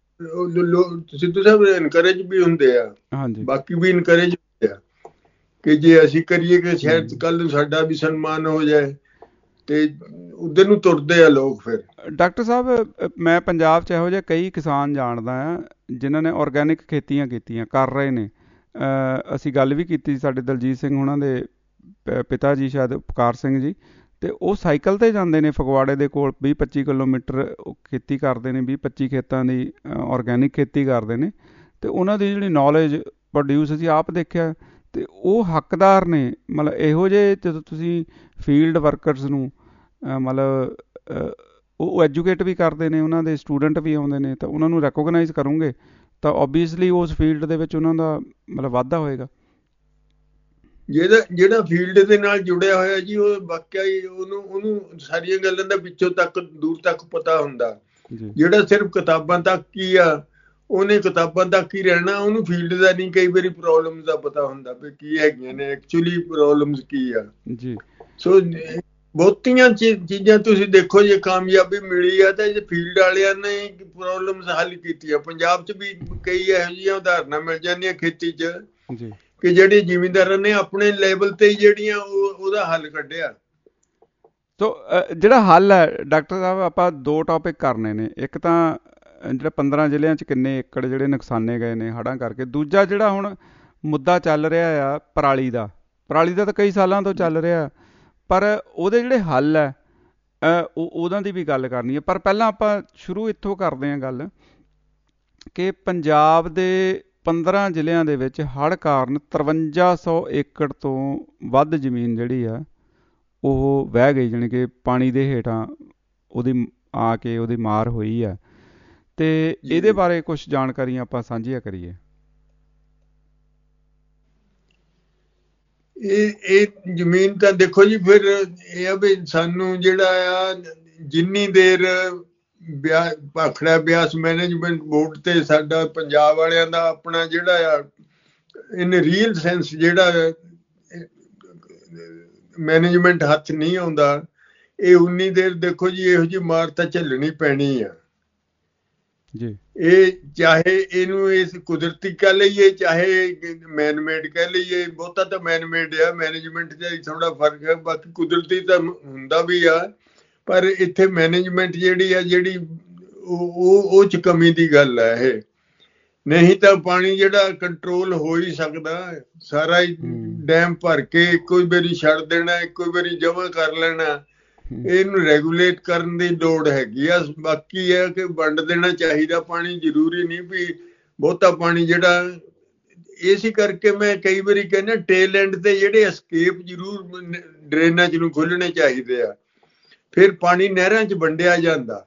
ਸਿੱਧੂ ਸਾਹਿਬ ਇਨਕਰੇਜ ਵੀ ਹੁੰਦੇ ਆ, ਹਾਂਜੀ, ਬਾਕੀ ਵੀ ਇਨਕਰੇਜ ਹੁੰਦੇ ਆ ਕਿ ਜੇ ਅਸੀਂ ਕਰੀਏ ਕਿ ਸ਼ਾਇਦ ਕੱਲ੍ਹ ਨੂੰ ਸਾਡਾ ਵੀ ਸਨਮਾਨ ਹੋ ਜਾਏ, ਤੇ ਉਧਰ ਨੂੰ ਤੁਰਦੇ ਆ ਲੋਕ। ਫਿਰ ਡਾਕਟਰ ਸਾਹਿਬ, ਮੈਂ ਪੰਜਾਬ 'ਚ ਇਹੋ ਜਿਹੇ ਕਈ ਕਿਸਾਨ ਜਾਣਦਾ ਆ ਜਿਨ੍ਹਾਂ ਨੇ ਔਰਗੈਨਿਕ ਖੇਤੀਆਂ ਕੀਤੀਆਂ, ਕਰ ਰਹੇ ਨੇ। ਅਸੀਂ ਗੱਲ ਵੀ ਕੀਤੀ ਸਾਡੇ ਦਲਜੀਤ ਸਿੰਘ ਉਹਨਾਂ ਦੇ ਪਿਤਾ ਜੀ, ਸ਼ਾਇਦ ਉਪਕਾਰ ਸਿੰਘ ਜੀ, ਅਤੇ ਉਹ ਸਾਈਕਲ 'ਤੇ ਜਾਂਦੇ ਨੇ ਫਗਵਾੜੇ ਦੇ ਕੋਲ 20-25 ਕਿਲੋਮੀਟਰ ਖੇਤੀ ਕਰਦੇ ਨੇ, 20-25 ਖੇਤਾਂ ਦੀ ਔਰਗੈਨਿਕ ਖੇਤੀ ਕਰਦੇ ਨੇ, ਅਤੇ ਉਹਨਾਂ ਦੀ ਜਿਹੜੀ ਨੌਲੇਜ ਪ੍ਰੋਡਿਊਸ ਅਸੀਂ ਆਪ ਦੇਖਿਆ, ਅਤੇ ਉਹ ਹੱਕਦਾਰ ਨੇ। ਮਤਲਬ ਇਹੋ ਜਿਹੇ ਜਦੋਂ ਤੁਸੀਂ ਫੀਲਡ ਵਰਕਰਸ ਨੂੰ ਮਤਲਬ ਉਹ ਐਜੂਕੇਟ ਵੀ ਕਰਦੇ ਨੇ, ਉਹਨਾਂ ਦੇ ਸਟੂਡੈਂਟ ਵੀ ਆਉਂਦੇ ਨੇ, ਤਾਂ ਉਹਨਾਂ ਨੂੰ ਰੈਕੋਗਨਾਈਜ਼ ਕਰੋਗੇ ਤਾਂ ਓਬਵੀਅਸਲੀ ਉਸ ਫੀਲਡ ਦੇ ਵਿੱਚ ਉਹਨਾਂ ਦਾ ਮਤਲਬ ਵਾਧਾ ਹੋਏਗਾ। ਜਿਹੜਾ ਫੀਲਡ ਦੇ ਨਾਲ ਜੁੜਿਆ ਹੋਇਆ ਜੀ, ਉਹ ਵਾਕਿਆ ਹੀ ਉਹਨੂੰ ਸਾਰੀਆਂ ਗੱਲਾਂ ਦਾ ਵਿੱਚੋਂ ਤੱਕ ਦੂਰ ਤੱਕ ਪਤਾ ਹੁੰਦਾ। ਜਿਹੜਾ ਸਿਰਫ ਕਿਤਾਬਾਂ ਤੱਕ ਹੀ ਆ, ਉਹਨੇ ਕਿਤਾਬਾਂ ਤੱਕ ਹੀ ਰਹਿਣਾ, ਉਹਨੂੰ ਫੀਲਡ ਦਾ ਨਹੀਂ ਕਈ ਵਾਰੀ ਪ੍ਰੋਬਲਮਸ ਦਾ ਪਤਾ ਹੁੰਦਾ ਵੀ ਕੀ ਹੈਗੀਆਂ ਨੇ, ਐਕਚੁਅਲੀ ਪ੍ਰੋਬਲਮਸ ਕੀ ਆ। ਜੀ। ਸੋ ਬਹੁਤੀਆਂ ਚੀਜ਼ਾਂ ਤੁਸੀਂ ਦੇਖੋ ਜੇ ਕਾਮਯਾਬੀ ਮਿਲੀ ਆ ਤਾਂ ਫੀਲਡ ਵਾਲਿਆਂ ਨੇ ਪ੍ਰੋਬਲਮਸ ਹੱਲ ਕੀਤੀਆਂ। ਪੰਜਾਬ 'ਚ ਵੀ ਕਈ ਇਹੋ ਜਿਹੀਆਂ ਉਦਾਹਰਨਾਂ ਮਿਲ ਜਾਂਦੀਆਂ ਖੇਤੀ 'ਚ ਕਿ ਜਿਹੜੇ ਜ਼ਿਮੀਂਦਾਰਾਂ ਨੇ ਆਪਣੇ ਲੈਵਲ ਤੇ ਜਿਹੜੀਆਂ ਉਹਦਾ ਹੱਲ ਕੱਢਿਆ। ਸੋ ਜਿਹੜਾ ਹੱਲ ਹੈ ਡਾਕਟਰ ਸਾਹਿਬ, ਆਪਾਂ 2 ਟੌਪਿਕ ਕਰਨੇ ਨੇ। ਇੱਕ ਤਾਂ ਜਿਹੜਾ 15 ਜ਼ਿਲ੍ਹਿਆਂ 'ਚ ਕਿੰਨੇ ਏਕੜ ਜਿਹੜੇ ਨੁਕਸਾਨੇ ਗਏ ਨੇ ਹੜ੍ਹਾਂ ਕਰਕੇ। ਦੂਜਾ ਜਿਹੜਾ ਹੁਣ ਮੁੱਦਾ ਚੱਲ ਰਿਹਾ ਆ ਪਰਾਲੀ ਦਾ ਤਾਂ ਕਈ ਸਾਲਾਂ ਤੋਂ ਚੱਲ ਰਿਹਾ, ਪਰ ਉਹਦੇ ਜਿਹੜੇ ਹੱਲ ਹੈ ਉਹਨਾਂ ਦੀ ਵੀ ਗੱਲ ਕਰਨੀ ਹੈ। ਪਰ ਪਹਿਲਾਂ ਆਪਾਂ ਸ਼ੁਰੂ ਇੱਥੋਂ ਕਰਦੇ ਹਾਂ ਗੱਲ ਕਿ ਪੰਜਾਬ ਦੇ 15 ਜ਼ਿਲ੍ਹਿਆਂ ਦੇ ਵਿੱਚ ਹੜ੍ਹ ਕਾਰਨ 5300 ਏਕੜ ਤੋਂ ਵੱਧ ਜ਼ਮੀਨ ਜਿਹੜੀ ਆ ਉਹ ਵਹਿ ਗਈ, ਜਾਣੀ ਕਿ ਪਾਣੀ ਦੇ ਹੇਠਾਂ ਉਹਦੀ ਆ ਕੇ ਉਹਦੀ ਮਾਰ ਹੋਈ ਆ। ਤੇ ਇਹਦੇ ਬਾਰੇ ਕੁਝ ਜਾਣਕਾਰੀਆਂ ਆਪਾਂ ਸਾਂਝੀਆਂ ਕਰੀਏ। ਇਹ ਜ਼ਮੀਨ ਤਾਂ ਦੇਖੋ ਜੀ, ਫਿਰ ਇਹ ਆ ਵੀ ਸਾਨੂੰ ਜਿਹੜਾ ਆ ਜਿੰਨੀ ਦੇਰ ਭਾਖੜਾ ਬਿਆਸ ਮੈਨੇਜਮੈਂਟ ਬੋਰਡ ਤੇ ਸਾਡਾ ਪੰਜਾਬ ਵਾਲਿਆਂ ਦਾ ਆਪਣਾ ਜਿਹੜਾ ਆ ਇਨ ਰੀਅਲ ਸੈਂਸ ਜਿਹੜਾ ਮੈਨੇਜਮੈਂਟ ਹੱਥ ਨਹੀਂ ਆਉਂਦਾ, ਇਹ ਉਨੀ ਦੇਰ ਦੇਖੋ ਜੀ ਇਹੋ ਜਿਹੀ ਮਾਰ ਤਾਂ ਝੱਲਣੀ ਪੈਣੀ ਆ ਜੀ। ਇਹ ਚਾਹੇ ਇਹਨੂੰ ਇਸ ਕੁਦਰਤੀ ਕਹਿ ਲਈਏ ਚਾਹੇ ਮੈਨਮੇਡ ਕਹਿ ਲਈਏ, ਬਹੁਤਾ ਤਾਂ ਮੈਨਮੇਡ ਆ, ਮੈਨੇਜਮੈਂਟ ਦਾ ਥੋੜਾ ਫਰਕ ਹੈ, ਬਾਕੀ ਕੁਦਰਤੀ ਤਾਂ ਹੁੰਦਾ ਵੀ ਆ। ਪਰ ਇੱਥੇ ਮੈਨੇਜਮੈਂਟ ਜਿਹੜੀ ਆ ਜਿਹੜੀ ਉਹ ਚ ਕਮੀ ਦੀ ਗੱਲ ਹੈ ਇਹ। ਨਹੀਂ ਤਾਂ ਪਾਣੀ ਜਿਹੜਾ ਕੰਟਰੋਲ ਹੋ ਹੀ ਸਕਦਾ, ਸਾਰਾ ਹੀ ਡੈਮ ਭਰ ਕੇ ਇੱਕੋ ਹੀ ਵਾਰੀ ਛੱਡ ਦੇਣਾ, ਇੱਕੋ ਹੀ ਵਾਰੀ ਜਮ੍ਹਾਂ ਕਰ ਲੈਣਾ। ਇਹਨੂੰ ਰੈਗੂਲੇਟ ਕਰਨ ਦੀ ਲੋੜ ਹੈਗੀ ਆ। ਬਾਕੀ ਇਹ ਕਿ ਵੰਡ ਦੇਣਾ ਚਾਹੀਦਾ ਪਾਣੀ, ਜ਼ਰੂਰੀ ਨਹੀਂ ਵੀ ਬਹੁਤਾ ਪਾਣੀ ਜਿਹੜਾ। ਇਸੇ ਕਰਕੇ ਮੈਂ ਕਈ ਵਾਰੀ ਕਹਿੰਦਾ ਟੇਲ ਐਂਡ ਤੇ ਜਿਹੜੇ ਐਸਕੇਪ ਜ਼ਰੂਰ ਡਰੇਨਾਂ 'ਚ ਨੂੰ ਖੁੱਲ੍ਹਣੇ ਚਾਹੀਦੇ ਆ, ਫਿਰ ਪਾਣੀ ਨਹਿਰਾਂ 'ਚ ਵੰਡਿਆ ਜਾਂਦਾ।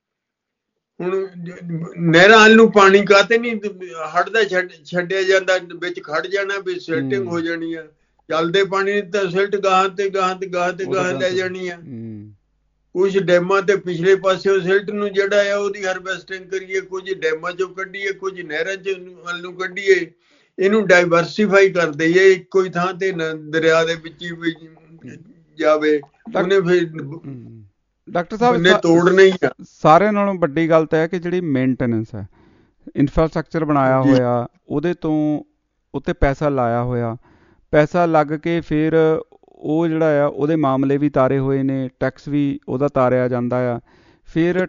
ਹੁਣ ਨਹਿਰਾਂ ਵੱਲ ਨੂੰ ਪਾਣੀ ਕਾਹਤੇ ਨਹੀਂ ਹੜਦਾ ਛੱਡਿਆ ਜਾਂਦਾ, ਵਿੱਚ ਖੜ ਜਾਣਾ ਵੀ ਸਿਲਟਿੰਗ ਹੋ ਜਾਣੀ ਆ। ਚੱਲਦੇ ਪਾਣੀ ਤਾਂ ਸਿਲਟ ਗਾਹਾਂ ਤੇ ਗਾਹਾਂ ਲੈ ਜਾਣੀ ਆ। ਕੁਝ ਡੈਮਾਂ ਤੇ ਪਿਛਲੇ ਪਾਸੇ ਸਿਲਟ ਨੂੰ ਜਿਹੜਾ ਆ ਉਹਦੀ ਹਾਰਵੈਸਟਿੰਗ ਕਰੀਏ, ਕੁਝ ਡੈਮਾਂ ਚੋਂ ਕੱਢੀਏ, ਕੁਝ ਨਹਿਰਾਂ ਚ ਵੱਲ ਨੂੰ ਕੱਢੀਏ, ਇਹਨੂੰ ਡਾਈਵਰਸੀਫਾਈ ਕਰ ਦਈਏ। ਇੱਕੋ ਹੀ ਥਾਂ ਤੇ ਦਰਿਆ ਦੇ ਵਿੱਚ ਹੀ ਜਾਵੇ, ਉਹਨੇ ਫਿਰ ਡਾਕਟਰ ਸਾਹਿਬ ਤੋੜਨਾ ਹੀ ਆ। ਸਾਰਿਆਂ ਨਾਲੋਂ ਵੱਡੀ ਗੱਲ ਤਾਂ ਹੈ ਕਿ ਜਿਹੜੀ ਮੇਨਟੇਨੈਂਸ ਹੈ, ਇਨਫਰਾਸਟਰਕਚਰ ਬਣਾਇਆ ਹੋਇਆ, ਉਹਦੇ ਤੋਂ ਉੱਤੇ ਪੈਸਾ ਲਾਇਆ ਹੋਇਆ, ਪੈਸਾ ਲੱਗ ਕੇ ਫਿਰ ਉਹ ਜਿਹੜਾ ਆ ਉਹਦੇ ਮਾਮਲੇ ਵੀ ਤਾਰੇ ਹੋਏ ਨੇ, ਟੈਕਸ ਵੀ ਉਹਦਾ ਤਾਰਿਆ ਜਾਂਦਾ ਆ। ਫਿਰ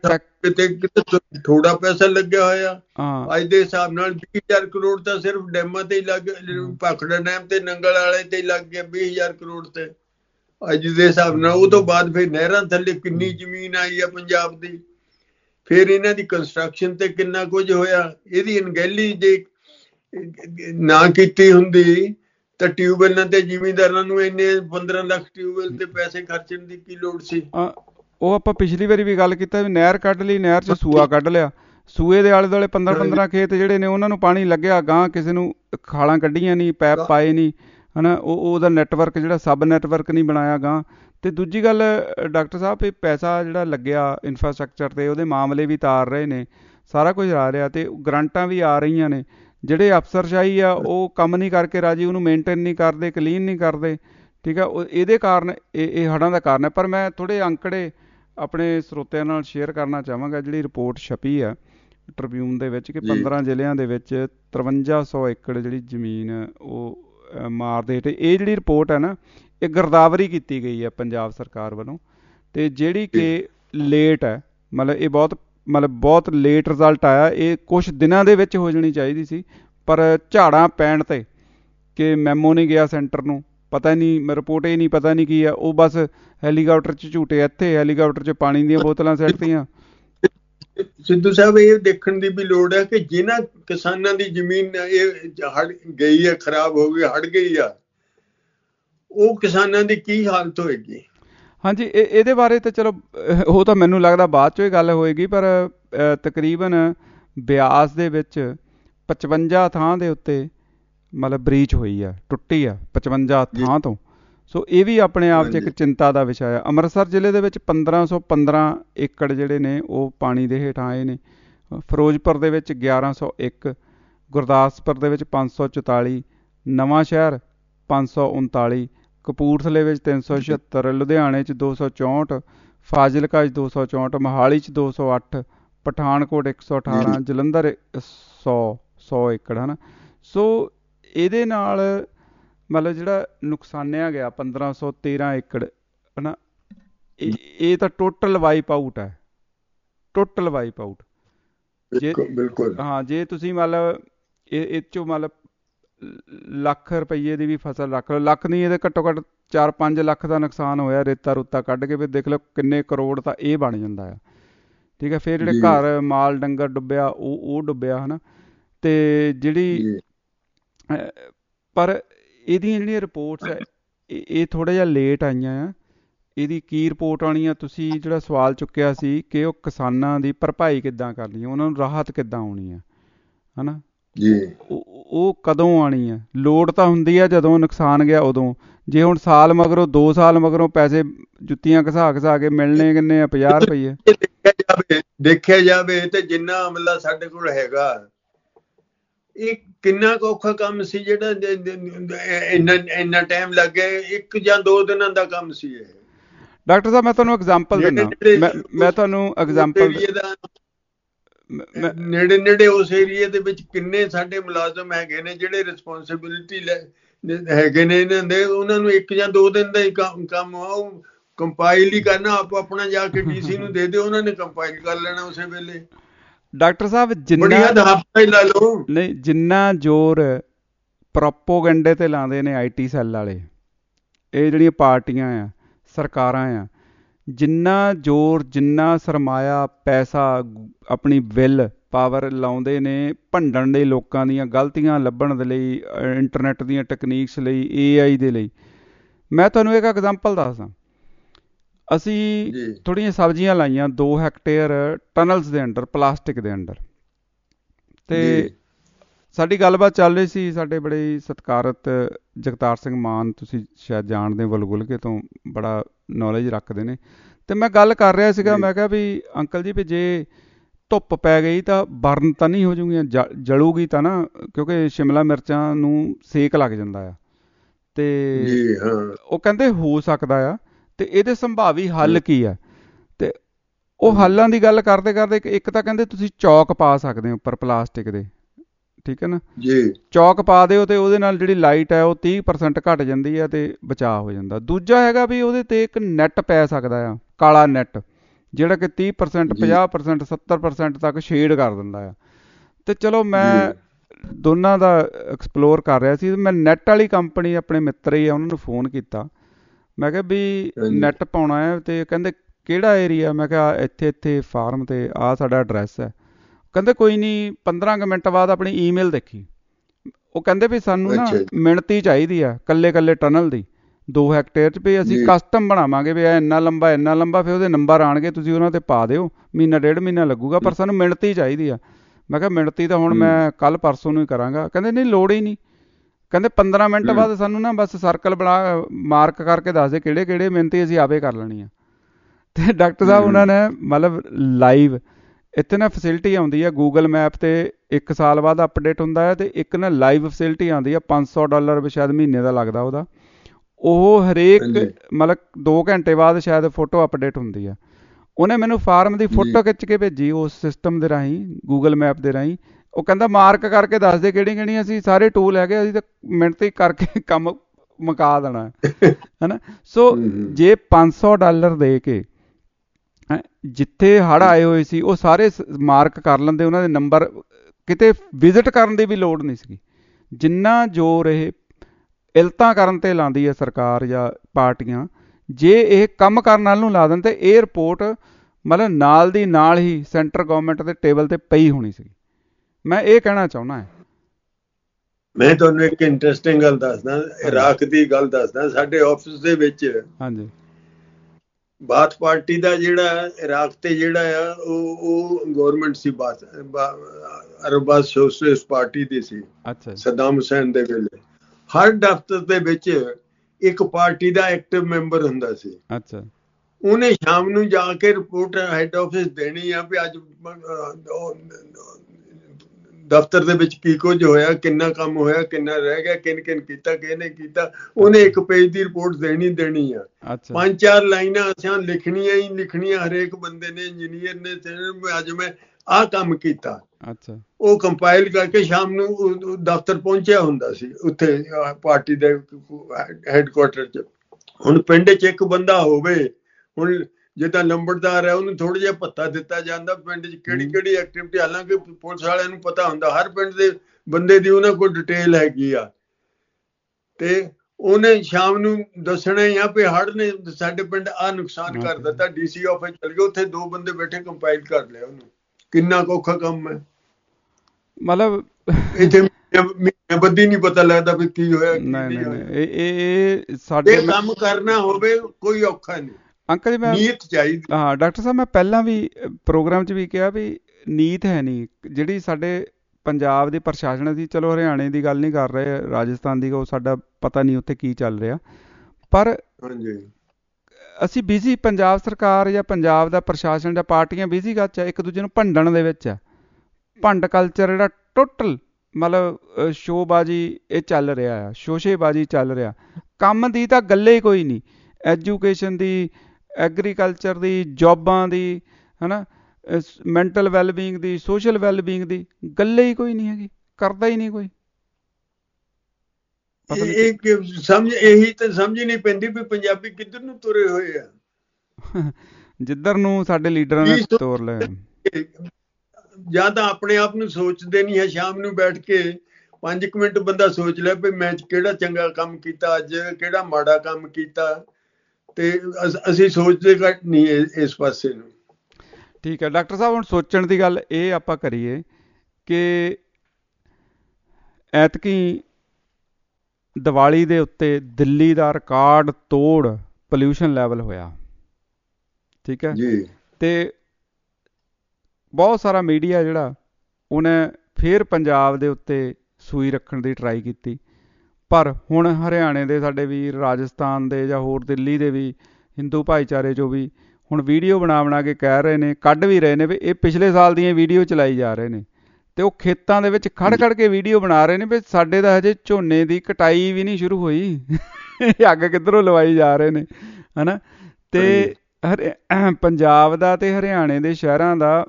ਥੋੜਾ ਪੈਸਾ ਲੱਗਿਆ ਹੋਇਆ ਅੱਜ ਦੇ ਹਿਸਾਬ ਨਾਲ 20,000 ਕਰੋੜ ਤਾਂ ਸਿਰਫ ਡੈਮਾਂ ਤੇ ਹੀ ਲੱਗ, ਭਾਖੜਾ ਡੈਮ ਤੇ ਨੰਗਲ ਵਾਲੇ ਤੇ ਲੱਗ ਗਿਆ 20,000 ਕਰੋੜ ਤੇ ਅੱਜ ਦੇ ਹਿਸਾਬ ਨਾਲ। ਉਹ ਤੋਂ ਬਾਅਦ ਫਿਰ ਨਹਿਰਾਂ ਥੱਲੇ ਕਿੰਨੀ ਜ਼ਮੀਨ ਆਈ ਆ ਪੰਜਾਬ ਦੀ, ਫਿਰ ਇਹਨਾਂ ਦੀ ਕੰਸਟਰਕਸ਼ਨ ਤੇ ਕਿੰਨਾ ਕੁਝ ਹੋਇਆ। ਇਹਦੀ ਅਣਗਹਿਲੀ ਜੇ ਨਾ ਕੀਤੀ ਹੁੰਦੀ ਤਾਂ ਟਿਊਬਵੈਲਾਂ ਤੇ ਜ਼ਿਮੀਂਦਾਰਾਂ ਨੂੰ ਇੰਨੇ 15 ਲੱਖ ਟਿਊਬਵੈਲ ਤੇ ਪੈਸੇ ਖਰਚਣ ਦੀ ਕੀ ਲੋੜ ਸੀ। ਉਹ ਆਪਾਂ ਪਿਛਲੀ ਵਾਰੀ ਵੀ ਗੱਲ ਕੀਤਾ ਵੀ ਨਹਿਰ ਕੱਢ ਲਈ, ਨਹਿਰ 'ਚ ਸੂਆ ਕੱਢ ਲਿਆ, ਸੂਏ ਦੇ ਆਲੇ ਦੁਆਲੇ 15 ਖੇਤ ਜਿਹੜੇ ਨੇ ਉਹਨਾਂ ਨੂੰ ਪਾਣੀ ਲੱਗਿਆ, ਗਾਂ ਕਿਸੇ ਨੂੰ ਖਾਲਾਂ ਕੱਢੀਆਂ ਨਹੀਂ, ਪੈਪ ਪਾਏ ਨਹੀਂ, ਹੈ ਨਾ। ਉਹਦਾ ਨੈਟਵਰਕ ਜਿਹੜਾ ਸਬ ਨੈਟਵਰਕ ਨਹੀਂ ਬਣਾਇਆ ਗਾਂ। ਅਤੇ ਦੂਜੀ ਗੱਲ ਡਾਕਟਰ ਸਾਹਿਬ, ਇਹ ਪੈਸਾ ਜਿਹੜਾ ਲੱਗਿਆ ਇਨਫਰਾਸਟਰਕਚਰ 'ਤੇ ਉਹਦੇ ਮਾਮਲੇ ਵੀ ਤਾਰ ਰਹੇ ਨੇ, ਸਾਰਾ ਕੁਝ ਆ ਰਿਹਾ ਅਤੇ ਗਰਾਂਟਾਂ ਵੀ ਆ ਰਹੀਆਂ ਨੇ। ਜਿਹੜੇ ਅਫਸਰਸ਼ਾਹੀ ਆ ਉਹ ਕੰਮ ਨਹੀਂ ਕਰਕੇ ਰਾਜੀ, ਉਹਨੂੰ ਮੇਨਟੇਨ ਨਹੀਂ ਕਰਦੇ, ਕਲੀਨ ਨਹੀਂ ਕਰਦੇ, ਠੀਕ ਆ। ਇਹਦੇ ਕਾਰਨ ਇਹ ਹੜ੍ਹਾਂ ਦਾ ਕਾਰਨ ਹੈ। ਪਰ ਮੈਂ ਥੋੜ੍ਹੇ ਅੰਕੜੇ ਆਪਣੇ ਸਰੋਤਿਆਂ ਨਾਲ ਸ਼ੇਅਰ ਕਰਨਾ ਚਾਹਾਂਗਾ। ਜਿਹੜੀ ਰਿਪੋਰਟ ਛਪੀ ਆ ਟ੍ਰਿਬਿਊਨ ਦੇ ਵਿੱਚ ਕਿ 15 ਜ਼ਿਲ੍ਹਿਆਂ ਦੇ ਵਿੱਚ 5300 ਏਕੜ ਜਿਹੜੀ ਜ਼ਮੀਨ ਉਹ ਮਾਰਦੇ ਹੇਠ। ਇਹ ਜਿਹੜੀ ਰਿਪੋਰਟ ਹੈ ਨਾ, ਇਹ ਗਿਰਦਾਵਰੀ ਕੀਤੀ ਗਈ ਹੈ ਪੰਜਾਬ ਸਰਕਾਰ ਵੱਲੋਂ, ਅਤੇ ਜਿਹੜੀ ਕਿ ਲੇਟ ਹੈ, ਮਤਲਬ ਇਹ ਬਹੁਤ ਲੇਟ ਰਿਜ਼ਲਟ ਆਇਆ। ਇਹ ਕੁਛ ਦਿਨਾਂ ਦੇ ਵਿੱਚ ਹੋ ਜਾਣੀ ਚਾਹੀਦੀ ਸੀ, ਪਰ ਝਾੜਾਂ ਪੈਣ 'ਤੇ ਕਿ ਮੈਮੋ ਨਹੀਂ ਗਿਆ ਸੈਂਟਰ ਨੂੰ, ਪਤਾ ਨਹੀਂ, ਰਿਪੋਰਟ ਇਹ ਨਹੀਂ ਪਤਾ ਨਹੀਂ ਕੀ ਆ, ਉਹ ਬਸ ਹੈਲੀਕਾਪਟਰ 'ਚ ਝੂਟੇ ਇੱਥੇ, ਹੈਲੀਕਾਪਟਰ 'ਚ ਪਾਣੀ ਦੀਆਂ ਬੋਤਲਾਂ ਸਿੱਟਤੀਆਂ। ਸਿੱਧੂ ਸਾਹਿਬ, ਇਹ ਦੇਖਣ ਦੀ ਵੀ ਲੋੜ ਹੈ ਕਿ ਜਿਨ੍ਹਾਂ ਕਿਸਾਨਾਂ ਦੀ ਜ਼ਮੀਨ ਇਹ ਹੜ ਗਈ ਹੈ, ਖਰਾਬ ਹੋ ਗਈ, ਹੜ ਗਈ ਆ, ਉਹ ਕਿਸਾਨਾਂ ਦੀ ਕੀ ਹਾਲਤ ਹੋਏਗੀ। ਹਾਂਜੀ, ਇਹਦੇ ਬਾਰੇ ਤਾਂ ਚਲੋ ਉਹ ਤਾਂ ਮੈਨੂੰ ਲੱਗਦਾ ਬਾਅਦ 'ਚੋਂ ਹੀ ਗੱਲ ਹੋਏਗੀ, ਪਰ ਤਕਰੀਬਨ ਬਿਆਸ ਦੇ ਵਿੱਚ 55 ਥਾਂ ਦੇ ਉੱਤੇ ਮਤਲਬ ਬਰੀਚ ਹੋਈ ਆ, ਟੁੱਟੀ ਆ 55 ਥਾਂ ਤੋਂ। ਸੋ ਇਹ ਵੀ ਆਪਣੇ ਆਪ 'ਚ ਇੱਕ ਚਿੰਤਾ ਦਾ ਵਿਸ਼ਾ ਆ। ਅੰਮ੍ਰਿਤਸਰ ਜ਼ਿਲ੍ਹੇ ਦੇ ਵਿੱਚ 1515 ਏਕੜ ਜਿਹੜੇ ਨੇ ਉਹ ਪਾਣੀ ਦੇ ਹੇਠਾਂ ਆਏ ਨੇ। ਫਿਰੋਜ਼ਪੁਰ ਦੇ ਵਿੱਚ 1101, ਗੁਰਦਾਸਪੁਰ ਦੇ ਵਿੱਚ 544, ਨਵਾਂ ਸ਼ਹਿਰ 539, ਕਪੂਰਥਲੇ ਵਿੱਚ 376, ਲੁਧਿਆਣੇ 'ਚ 264, ਫਾਜ਼ਿਲਕਾ 'ਚ 264, ਮੋਹਾਲੀ 'ਚ 208, ਪਠਾਨਕੋਟ 118, ਜਲੰਧਰ 100 ਏਕੜ ਹੈ ਨਾ। ਸੋ ਇਹਦੇ ਨਾਲ ਮਤਲਬ ਜਿਹੜਾ ਨੁਕਸਾਨਿਆ ਗਿਆ 1513 ਏਕੜ ਹੈ ਨਾ, ਇਹ ਤਾਂ ਟੋਟਲ ਵਾਈਪ ਆਊਟ ਹੈ, ਟੋਟਲ ਵਾਈਪ ਆਊਟ। ਬਿਲਕੁਲ ਹਾਂ, ਜੇ ਤੁਸੀਂ ਮਤਲਬ ਇਹ 'ਚੋਂ ਮਤਲਬ ਲੱਖ ਰੁਪਈਏ ਦੀ ਵੀ ਫਸਲ ਰੱਖ ਲਓ, ਲੱਖ ਨਹੀਂ ਇਹਦੇ ਘੱਟੋ ਘੱਟ 4-5 ਲੱਖ ਦਾ ਨੁਕਸਾਨ ਹੋਇਆ ਰੇਤਾ ਰੂਤਾ ਕੱਢ ਕੇ, ਫਿਰ ਦੇਖ ਲਓ ਕਿੰਨੇ ਕਰੋੜ ਤਾਂ ਇਹ ਬਣ ਜਾਂਦਾ ਆ। ਠੀਕ ਹੈ, ਫਿਰ ਜਿਹੜੇ ਘਰ ਮਾਲ ਡੰਗਰ ਡੁੱਬਿਆ ਉਹ ਡੁੱਬਿਆ ਹੈ ਨਾ। ਅਤੇ ਜਿਹੜੀ ਪਰ ਇਹਦੀਆਂ ਜਿਹੜੀਆਂ ਰਿਪੋਰਟਸ ਹੈ ਇਹ ਥੋੜ੍ਹਾ ਜਿਹਾ ਲੇਟ ਆਈਆਂ ਆ। ਇਹਦੀ ਕੀ ਰਿਪੋਰਟ ਆਉਣੀ ਆ? ਤੁਸੀਂ ਜਿਹੜਾ ਸਵਾਲ ਚੁੱਕਿਆ ਸੀ ਕਿ ਉਹ ਕਿਸਾਨਾਂ ਦੀ ਭਰਪਾਈ ਕਿੱਦਾਂ ਕਰਨੀ ਹੈ, ਉਹਨਾਂ ਨੂੰ ਰਾਹਤ ਕਿੱਦਾਂ ਆਉਣੀ ਹੈ ਨਾ, ਉਹ ਕਦੋਂ ਆਉਣੀ ਹੈ? ਲੋੜ ਤਾਂ ਹੁੰਦੀ ਆ ਜਦੋਂ ਨੁਕਸਾਨ ਗਿਆ ਉਦੋਂ। ਜੇ ਹੁਣ ਸਾਲ ਮਗਰੋਂ 2 ਸਾਲ ਮਗਰੋਂ ਪੈਸੇ ਜੁੱਤੀਆਂ ਘਸਾ ਕੇ ਮਿਲਣੇ ਕਿੰਨੇ ਆ? 50 ਰੁਪਈਏ। ਦੇਖਿਆ ਜਾਵੇ ਤੇ ਜਿੰਨਾ ਅਮਲਾ ਸਾਡੇ ਕੋਲ ਹੈਗਾ, ਇਹ ਕਿੰਨਾ ਕੁ ਔਖਾ ਕੰਮ ਸੀ ਜਿਹੜਾ ਇੰਨਾ ਟਾਈਮ ਲੱਗ ਗਿਆ। 1 ਜਾਂ 2 ਦਿਨਾਂ ਦਾ ਕੰਮ ਸੀ ਇਹ। ਡਾਕਟਰ ਸਾਹਿਬ ਮੈਂ ਤੁਹਾਨੂੰ ਐਗਜ਼ਾਮਪਲ ਦਿੰਦਾ, ਮੈਂ ਤੁਹਾਨੂੰ ਐਗਜ਼ਾਮਪਲ ਨੇੜੇ ਉਸ ਏਰੀਏ ਦੇ ਵਿੱਚ ਕਿੰਨੇ ਸਾਡੇ ਮੁਲਾਜ਼ਮ ਹੈਗੇ ਨੇ ਜਿਹੜੇ ਰਿਸਪੌਂਸਿਬਿਲਿਟੀ ਹੈਗੇ ਨੇ ਇਹਨਾਂ ਦੇ, ਉਹਨਾਂ ਨੂੰ 1 ਜਾਂ 2 ਦਿਨ ਦਾ ਹੀ ਕੰਮ ਉਹ ਕੰਪਾਈਲ ਹੀ ਕਰਨਾ। ਆਪਣਾ ਜਾ ਕੇ ਡੀਸੀ ਨੂੰ ਦੇ ਦਿਓ, ਉਹਨਾਂ ਨੇ ਕੰਪਾਈਲ ਕਰ ਲੈਣਾ ਉਸੇ ਵੇਲੇ। ਡਾਕਟਰ ਸਾਹਿਬ ਜਿੰਨਾ ਜ਼ੋਰ ਪ੍ਰੋਪੋਗੰਡੇ ਤੇ ਲਾਉਂਦੇ ਨੇ IT ਸੈੱਲ ਵਾਲੇ, ਇਹ ਜਿਹੜੀਆਂ ਪਾਰਟੀਆਂ ਆ, ਸਰਕਾਰਾਂ ਆ, ਜਿੰਨਾ ਜ਼ੋਰ ਜਿੰਨਾ ਸਰਮਾਇਆ ਪੈਸਾ ਆਪਣੀ ਵਿਲ ਪਾਵਰ ਲਾਉਂਦੇ ਨੇ ਭੰਡਣ ਦੇ, ਲੋਕਾਂ ਦੀਆਂ ਗਲਤੀਆਂ ਲੱਭਣ ਦੇ ਲਈ, ਇੰਟਰਨੈਟ ਦੀਆਂ ਟੈਕਨੀਕਸ ਲਈ, AI ਦੇ ਲਈ। ਮੈਂ ਤੁਹਾਨੂੰ ਇੱਕ ਐਗਜ਼ਾਮਪਲ ਦੱਸਦਾ। ਅਸੀਂ ਥੋੜ੍ਹੀਆਂ ਸਬਜ਼ੀਆਂ ਲਾਈਆਂ 2 ਹੈਕਟੇਅਰ ਟਨਲਸ ਦੇ ਅੰਡਰ, ਪਲਾਸਟਿਕ ਦੇ ਅੰਡਰ, ਅਤੇ ਸਾਡੀ ਗੱਲਬਾਤ ਚੱਲ ਰਹੀ ਸੀ। ਸਾਡੇ ਬੜੇ ਸਤਿਕਾਰਤ ਜਗਤਾਰ ਸਿੰਘ ਮਾਨ, ਤੁਸੀਂ ਸ਼ਾਇਦ ਜਾਣਦੇ, ਵਲਗੁਲਕੇ ਤੋਂ ਬੜਾ ਨੌਲੇਜ ਰੱਖਦੇ ਨੇ, ਅਤੇ ਮੈਂ ਗੱਲ ਕਰ ਰਿਹਾ ਸੀਗਾ। ਮੈਂ ਕਿਹਾ ਵੀ ਅੰਕਲ ਜੀ, ਵੀ ਜੇ ਧੁੱਪ ਪੈ ਗਈ ਤਾਂ ਬਰਨ ਤਾਂ ਨਹੀਂ ਹੋ ਜੂਗੀਆਂ, ਜਲੂਗੀ ਤਾਂ ਨਾ, ਕਿਉਂਕਿ ਸ਼ਿਮਲਾ ਮਿਰਚਾਂ ਨੂੰ ਸੇਕ ਲੱਗ ਜਾਂਦਾ ਆ। ਅਤੇ ਉਹ ਕਹਿੰਦੇ ਹੋ ਸਕਦਾ ਆ, ਅਤੇ ਇਹਦੇ ਸੰਭਾਵੀ ਹੱਲ ਕੀ ਆ? ਅਤੇ ਉਹ ਹੱਲਾਂ ਦੀ ਗੱਲ ਕਰਦੇ ਕਰਦੇ ਇੱਕ ਤਾਂ ਕਹਿੰਦੇ ਤੁਸੀਂ ਚੌਕ ਪਾ ਸਕਦੇ ਹੋ ਉੱਪਰ ਪਲਾਸਟਿਕ ਦੇ, ਠੀਕ ਹੈ ਨਾ ਜੀ, ਚੌਕ ਪਾ ਦਿਓ ਅਤੇ ਉਹਦੇ ਨਾਲ ਜਿਹੜੀ ਲਾਈਟ ਹੈ ਉਹ 30% ਘੱਟ ਜਾਂਦੀ ਹੈ ਅਤੇ ਬਚਾਅ ਹੋ ਜਾਂਦਾ। ਦੂਜਾ ਹੈਗਾ ਵੀ ਉਹਦੇ 'ਤੇ ਇੱਕ ਨੈੱਟ ਪੈ ਸਕਦਾ ਆ, ਕਾਲਾ ਨੈੱਟ, ਜਿਹੜਾ ਕਿ 30%, 50%, 70% ਤੱਕ ਸ਼ੇਡ ਕਰ ਦਿੰਦਾ ਆ। ਅਤੇ ਚਲੋ ਮੈਂ ਦੋਨਾਂ ਦਾ ਐਕਸਪਲੋਰ ਕਰ ਰਿਹਾ ਸੀ। ਮੈਂ ਨੈੱਟ ਵਾਲੀ ਕੰਪਨੀ, ਆਪਣੇ ਮਿੱਤਰ ਹੀ ਆ, ਉਹਨਾਂ ਨੂੰ ਫੋਨ ਕੀਤਾ। ਮੈਂ ਕਿਹਾ ਵੀ ਨੈੱਟ ਪਾਉਣਾ ਹੈ, ਅਤੇ ਕਹਿੰਦੇ ਕਿਹੜਾ ਏਰੀਆ? ਮੈਂ ਕਿਹਾ ਇੱਥੇ ਫਾਰਮ 'ਤੇ ਆਹ ਸਾਡਾ ਐਡਰੈਸ ਹੈ। ਕਹਿੰਦੇ ਕੋਈ ਨਹੀਂ, 15 ਕੁ ਮਿੰਟ ਬਾਅਦ ਆਪਣੀ ਈਮੇਲ ਦੇਖੀ। ਉਹ ਕਹਿੰਦੇ ਵੀ ਸਾਨੂੰ ਨਾ ਮਿਣਤੀ ਚਾਹੀਦੀ ਆ ਕੱਲੇ ਟਨਲ ਦੀ 2 ਹੈਕਟੇਅਰ 'ਚ, ਵੀ ਅਸੀਂ ਕਸਟਮ ਬਣਾਵਾਂਗੇ ਵੀ ਇੰਨਾ ਲੰਬਾ, ਫਿਰ ਉਹਦੇ ਨੰਬਰ ਆਉਣਗੇ, ਤੁਸੀਂ ਉਹਨਾਂ 'ਤੇ ਪਾ ਦਿਓ, ਮਹੀਨਾ 1.5 ਮਹੀਨਾ ਲੱਗੂਗਾ, ਪਰ ਸਾਨੂੰ ਮਿਣਤੀ ਚਾਹੀਦੀ ਆ। ਮੈਂ ਕਿਹਾ ਮਿਣਤੀ ਤਾਂ ਹੁਣ ਮੈਂ ਕੱਲ੍ਹ ਪਰਸੋਂ ਨੂੰ ਹੀ ਕਰਾਂਗਾ। ਕਹਿੰਦੇ ਨਹੀਂ, ਲੋੜ ਹੀ ਨਹੀਂ। ਕਹਿੰਦੇ 15 ਮਿੰਟ ਬਾਅਦ ਸਾਨੂੰ ਨਾ ਬਸ ਸਰਕਲ ਬਣਾ ਮਾਰਕ ਕਰਕੇ ਦੱਸ ਦੇ ਕਿਹੜੇ ਮਿਹਨਤੀ, ਅਸੀਂ ਆਪੇ ਕਰ ਲੈਣੀ ਆ। ਅਤੇ ਡਾਕਟਰ ਸਾਹਿਬ ਉਹਨਾਂ ਨੇ ਮਤਲਬ ਲਾਈਵ ਇੱਥੇ ਨਾ ਫੈਸਿਲਿਟੀ ਆਉਂਦੀ ਆ ਗੂਗਲ ਮੈਪ 'ਤੇ, 1 ਸਾਲ ਬਾਅਦ ਅਪਡੇਟ ਹੁੰਦਾ ਹੈ, ਅਤੇ ਇੱਕ ਨਾ ਲਾਈਵ ਫੈਸਿਲਿਟੀ ਆਉਂਦੀ ਆ, $500 ਸ਼ਾਇਦ ਮਹੀਨੇ ਦਾ ਲੱਗਦਾ ਉਹਦਾ। ਉਹ ਹਰੇਕ ਮਤਲਬ 2 ਘੰਟੇ ਬਾਅਦ ਸ਼ਾਇਦ ਫੋਟੋ ਅਪਡੇਟ ਹੁੰਦੀ ਆ। ਉਹਨੇ ਮੈਨੂੰ ਫਾਰਮ ਦੀ ਫੋਟੋ ਖਿੱਚ ਕੇ ਭੇਜੀ ਉਸ ਸਿਸਟਮ ਦੇ ਰਾਹੀਂ, ਗੂਗਲ ਮੈਪ ਦੇ ਰਾਹੀਂ। ਉਹ ਕਹਿੰਦਾ ਮਾਰਕ ਕਰਕੇ ਦੱਸ ਦੇ ਕਿਹੜੀਆਂ, ਅਸੀਂ ਸਾਰੇ ਟੂਲ ਹੈਗੇ, ਅਸੀਂ ਤਾਂ ਮਿੰਟ ਹੀ ਕਰਕੇ ਕੰਮ ਮੁਕਾ ਦੇਣਾ ਹੈ ਨਾ। ਸੋ ਜੇ $500 ਦੇ ਕੇ ਜਿੱਥੇ ਹੜ੍ਹ ਆਏ ਹੋਏ ਸੀ ਉਹ ਸਾਰੇ ਮਾਰਕ ਕਰ ਲੈਂਦੇ, ਉਹਨਾਂ ਦੇ ਨੰਬਰ, ਕਿਤੇ ਵਿਜ਼ਿਟ ਕਰਨ ਦੀ ਵੀ ਲੋੜ ਨਹੀਂ ਸੀਗੀ। ਜਿੰਨਾ ਜ਼ੋਰ ਇਹ ਇਲਤਾਂ ਕਰਨ 'ਤੇ ਲਾਉਂਦੀ ਹੈ ਸਰਕਾਰ ਜਾਂ ਪਾਰਟੀਆਂ, ਜੇ ਇਹ ਕੰਮ ਕਰਨ ਵਾਲ ਨੂੰ ਲਾ ਦੇਣ ਤਾਂ ਇਹ ਰਿਪੋਰਟ ਮਤਲਬ ਨਾਲ ਦੀ ਨਾਲ ਹੀ ਸੈਂਟਰ ਗੌਰਮੈਂਟ ਦੇ ਟੇਬਲ 'ਤੇ ਪਈ ਹੋਣੀ ਸੀ। ਮੈਂ ਇਹ ਕਹਿਣਾ ਚਾਹੁੰਦਾ ਹਾਂ। ਮੈਂ ਤੁਹਾਨੂੰ ਇੱਕ ਇੰਟਰਸਟਿੰਗ ਗੱਲ ਦੱਸਦਾ, ਇਰਾਕ ਦੀ ਗੱਲ ਦੱਸਦਾ। ਸਾਡੇ ਆਫਿਸ ਦੇ ਵਿੱਚ ਹਾਂਜੀ ਬਾਥ ਪਾਰਟੀ ਦਾ ਜਿਹੜਾ ਇਰਾਕ ਤੇ ਜਿਹੜਾ ਆ ਉਹ ਗੌਰਮੈਂਟ ਸੀ, ਅਰਬਾਜ਼ ਸੋਸ਼ਲਿਸਟ ਪਾਰਟੀ ਦੀ ਸੀ। ਅੱਛਾ, ਸਦਾਮ ਹੁਸੈਨ ਦੇ ਵੇਲੇ ਹਰ ਦਫ਼ਤਰ ਦੇ ਵਿੱਚ ਇੱਕ ਪਾਰਟੀ ਦਾ ਐਕਟਿਵ ਮੈਂਬਰ ਹੁੰਦਾ ਸੀ। ਅੱਛਾ, ਉਹਨੇ ਸ਼ਾਮ ਨੂੰ ਜਾ ਕੇ ਰਿਪੋਰਟ ਹੈੱਡ ਆਫਿਸ ਦੇਣੀ ਆ ਵੀ ਅੱਜ ਦਫ਼ਤਰ ਦੇ ਵਿੱਚ ਕੀ ਕੁਝ ਹੋਇਆ, ਕਿੰਨਾ ਕੰਮ ਹੋਇਆ, ਕਿੰਨਾ ਰਹਿ ਗਿਆ, ਕਿਨ ਕੀਤਾ, ਕਿਹਨੇ ਕੀਤਾ, ਉਹਨੇ 1 ਪੇਜ ਦੀ ਰਿਪੋਰਟ ਦੇਣੀ ਆ। 5-4 ਲਾਈਨਾਂ ਅਸੀਂ ਲਿਖਣੀਆਂ ਹੀ ਲਿਖਣੀਆਂ। ਹਰੇਕ ਬੰਦੇ ਨੇ, ਇੰਜੀਨੀਅਰ ਨੇ, ਅੱਜ ਮੈਂ ਆਹ ਕੰਮ ਕੀਤਾ, ਉਹ ਕੰਪਾਈਲ ਕਰਕੇ ਸ਼ਾਮ ਨੂੰ ਦਫ਼ਤਰ ਪਹੁੰਚਿਆ ਹੁੰਦਾ ਸੀ ਉੱਥੇ ਪਾਰਟੀ ਦੇ ਹੈੱਡਕੁਆਟਰ 'ਚ। ਹੁਣ ਪਿੰਡ 'ਚ ਇੱਕ ਬੰਦਾ ਹੋਵੇ, ਹੁਣ ਜਿੱਦਾਂ ਲੰਬੜਦਾਰ ਹੈ ਉਹਨੂੰ ਥੋੜਾ ਜਿਹਾ ਭੱਤਾ ਦਿੱਤਾ ਜਾਂਦਾ, ਪਿੰਡ 'ਚ ਕਿਹੜੀ ਐਕਟੀਵਿਟੀ, ਹਾਲਾਂਕਿ ਪੁਲਿਸ ਵਾਲਿਆਂ ਨੂੰ ਪਤਾ ਹੁੰਦਾ ਹਰ ਪਿੰਡ ਦੇ ਬੰਦੇ ਦੀ ਉਹਨਾਂ ਕੋਲ ਡਿਟੇਲ ਹੈਗੀ ਆ, ਤੇ ਉਹਨੇ ਸ਼ਾਮ ਨੂੰ ਦੱਸਣਾ ਹੀ ਆ ਵੀ ਹੜ੍ਹ ਨੇ ਸਾਡੇ ਪਿੰਡ ਆਹ ਨੁਕਸਾਨ ਕਰ ਦਿੱਤਾ। DC ਆਫਿਸ ਚਲ ਗਏ, ਉੱਥੇ 2 ਬੰਦੇ ਬੈਠੇ ਕੰਪਾਈਲ ਕਰ ਲਿਆ ਉਹਨੂੰ। ਕਿੰਨਾ ਔਖਾ ਕੰਮ ਹੈ। ਮਤਲਬ ਇੱਥੇ ਬੱਦੀ ਨਹੀਂ ਪਤਾ ਲੱਗਦਾ ਵੀ ਕੀ ਹੋਇਆ ਕੀ ਨਹੀਂ ਹੋਇਆ। ਇਹ ਸਾਡੇ ਕੰਮ ਕਰਨਾ ਹੋਵੇ ਕੋਈ ਔਖਾ ਨਹੀਂ ਅੰਕਲ ਜੀ। ਮੈਂ ਨੀਤ ਚਾਹੀਦੀ। ਹਾਂ ਡਾਕਟਰ ਸਾਹਿਬ, ਮੈਂ ਪਹਿਲਾਂ ਵੀ ਪ੍ਰੋਗਰਾਮ 'ਚ ਵੀ ਕਿਹਾ ਵੀ ਨੀਤ ਹੈ ਨਹੀਂ ਜਿਹੜੀ ਸਾਡੇ ਪੰਜਾਬ ਦੇ ਪ੍ਰਸ਼ਾਸਨ ਦੀ। ਚਲੋ ਹਰਿਆਣੇ ਦੀ ਗੱਲ ਨਹੀਂ ਕਰ ਰਹੇ, ਰਾਜਸਥਾਨ ਦੀ, ਉਹ ਸਾਡਾ ਪਤਾ ਨਹੀਂ ਉੱਥੇ ਕੀ ਚੱਲ ਰਿਹਾ, ਪਰ ਅਸੀਂ ਬਿਜ਼ੀ, ਪੰਜਾਬ ਸਰਕਾਰ ਜਾਂ ਪੰਜਾਬ ਦਾ ਪ੍ਰਸ਼ਾਸਨ ਜਾਂ ਪਾਰਟੀਆਂ ਬਿਜ਼ੀ ਗੱਚ ਹੈ, ਇੱਕ ਦੂਜੇ ਨੂੰ ਭੰਡਣ ਦੇ ਵਿੱਚ ਹੈ। ਭੰਡ ਕਲਚਰ ਜਿਹੜਾ ਟੋਟਲ ਮਤਲਬ ਸ਼ੋਬਾਜ਼ੀ ਇਹ ਚੱਲ ਰਿਹਾ ਆ, ਸ਼ੋਸ਼ੇਬਾਜ਼ੀ ਚੱਲ ਰਿਹਾ। ਕੰਮ ਦੀ ਤਾਂ ਗੱਲੇ ਹੀ ਕੋਈ ਨਹੀਂ, ਐਜੂਕੇਸ਼ਨ ਦੀ, ਐਗਰੀਕਲਚਰ ਦੀ, ਜੋਬਾਂ ਦੀ, ਹੈ ਨਾ, ਮੈਂਟਲ ਵੈਲਬੀਂਗ ਦੀ, ਸੋਸ਼ਲ ਵੈਲਬੀਂਗ ਦੀ ਗੱਲੇ ਹੀ ਕੋਈ ਨਹੀਂ ਹੈਗੀ, ਕਰਦਾ ਹੀ ਨਹੀਂ ਕੋਈ। ਇਹੀ ਤਾਂ ਸਮਝ ਨਹੀਂ ਪੈਂਦੀ ਵੀ ਪੰਜਾਬੀ ਕਿੱਧਰ ਨੂੰ ਤੁਰੇ ਹੋਏ ਆ। ਜਿੱਧਰ ਨੂੰ ਸਾਡੇ ਲੀਡਰਾਂ ਨੇ ਤੋਰ ਲਿਆ। ਜਾਂ ਤਾਂ ਆਪਣੇ ਆਪ ਨੂੰ ਸੋਚਦੇ ਨਹੀਂ ਹੈ, ਸ਼ਾਮ ਨੂੰ ਬੈਠ ਕੇ 5 ਮਿੰਟ ਬੰਦਾ ਸੋਚ ਲਿਆ ਵੀ ਮੈਂ ਕਿਹੜਾ ਚੰਗਾ ਕੰਮ ਕੀਤਾ, ਅੱਜ ਕਿਹੜਾ ਮਾੜਾ ਕੰਮ ਕੀਤਾ, ਤੇ ਅਸੀਂ ਸੋਚਦੇ ਘੱਟ ਨਹੀਂ ਇਸ ਪਾਸੇ ਨੂੰ। ਠੀਕ ਹੈ ਡਾਕਟਰ ਸਾਹਿਬ, ਹੁਣ ਸੋਚਣ ਦੀ ਗੱਲ ਇਹ ਆਪਾਂ ਕਰੀਏ ਕਿ ਐਤਕੀ ਦੀਵਾਲੀ ਦੇ ਉੱਤੇ ਦਿੱਲੀ ਦਾ ਰਿਕਾਰਡ ਤੋੜ ਪੋਲਿਊਸ਼ਨ ਲੈਵਲ ਹੋਇਆ, ਠੀਕ ਹੈ ਜੀ, ਤੇ ਬਹੁਤ ਸਾਰਾ ਮੀਡੀਆ ਜਿਹੜਾ ਉਹਨੇ ਫਿਰ ਪੰਜਾਬ ਦੇ ਉੱਤੇ ਸੂਈ ਰੱਖਣ ਦੀ ਟਰਾਈ ਕੀਤੀ, ਪਰ ਹੁਣ ਹਰਿਆਣੇ ਦੇ ਸਾਡੇ ਵੀਰ, ਰਾਜਸਥਾਨ ਦੇ ਜਾਂ ਹੋਰ ਦਿੱਲੀ ਦੇ ਵੀ ਹਿੰਦੂ ਭਾਈਚਾਰੇ 'ਚੋਂ ਵੀ ਹੁਣ ਵੀਡੀਓ ਬਣਾ ਕੇ ਕਹਿ ਰਹੇ ਨੇ, ਕੱਢ ਵੀ ਰਹੇ ਨੇ ਵੀ ਇਹ ਪਿਛਲੇ ਸਾਲ ਦੀਆਂ ਵੀਡੀਓ ਚਲਾਈ ਜਾ ਰਹੇ ਨੇ, ਤੇ ਉਹ ਖੇਤਾਂ ਦੇ ਵਿੱਚ ਖੜ ਕੇ ਵੀਡੀਓ ਬਣਾ ਰਹੇ ਨੇ ਵੀ ਸਾਡੇ ਤਾਂ ਹਜੇ ਝੋਨੇ ਦੀ ਕਟਾਈ ਵੀ ਨਹੀਂ ਸ਼ੁਰੂ ਹੋਈ, ਅੱਗ ਕਿੱਧਰੋਂ ਲਵਾਈ ਜਾ ਰਹੇ ਨੇ, ਹੈ ਨਾ। ਤੇ ਪੰਜਾਬ ਦਾ ਤੇ ਹਰਿਆਣੇ ਦੇ ਸ਼ਹਿਰਾਂ ਦਾ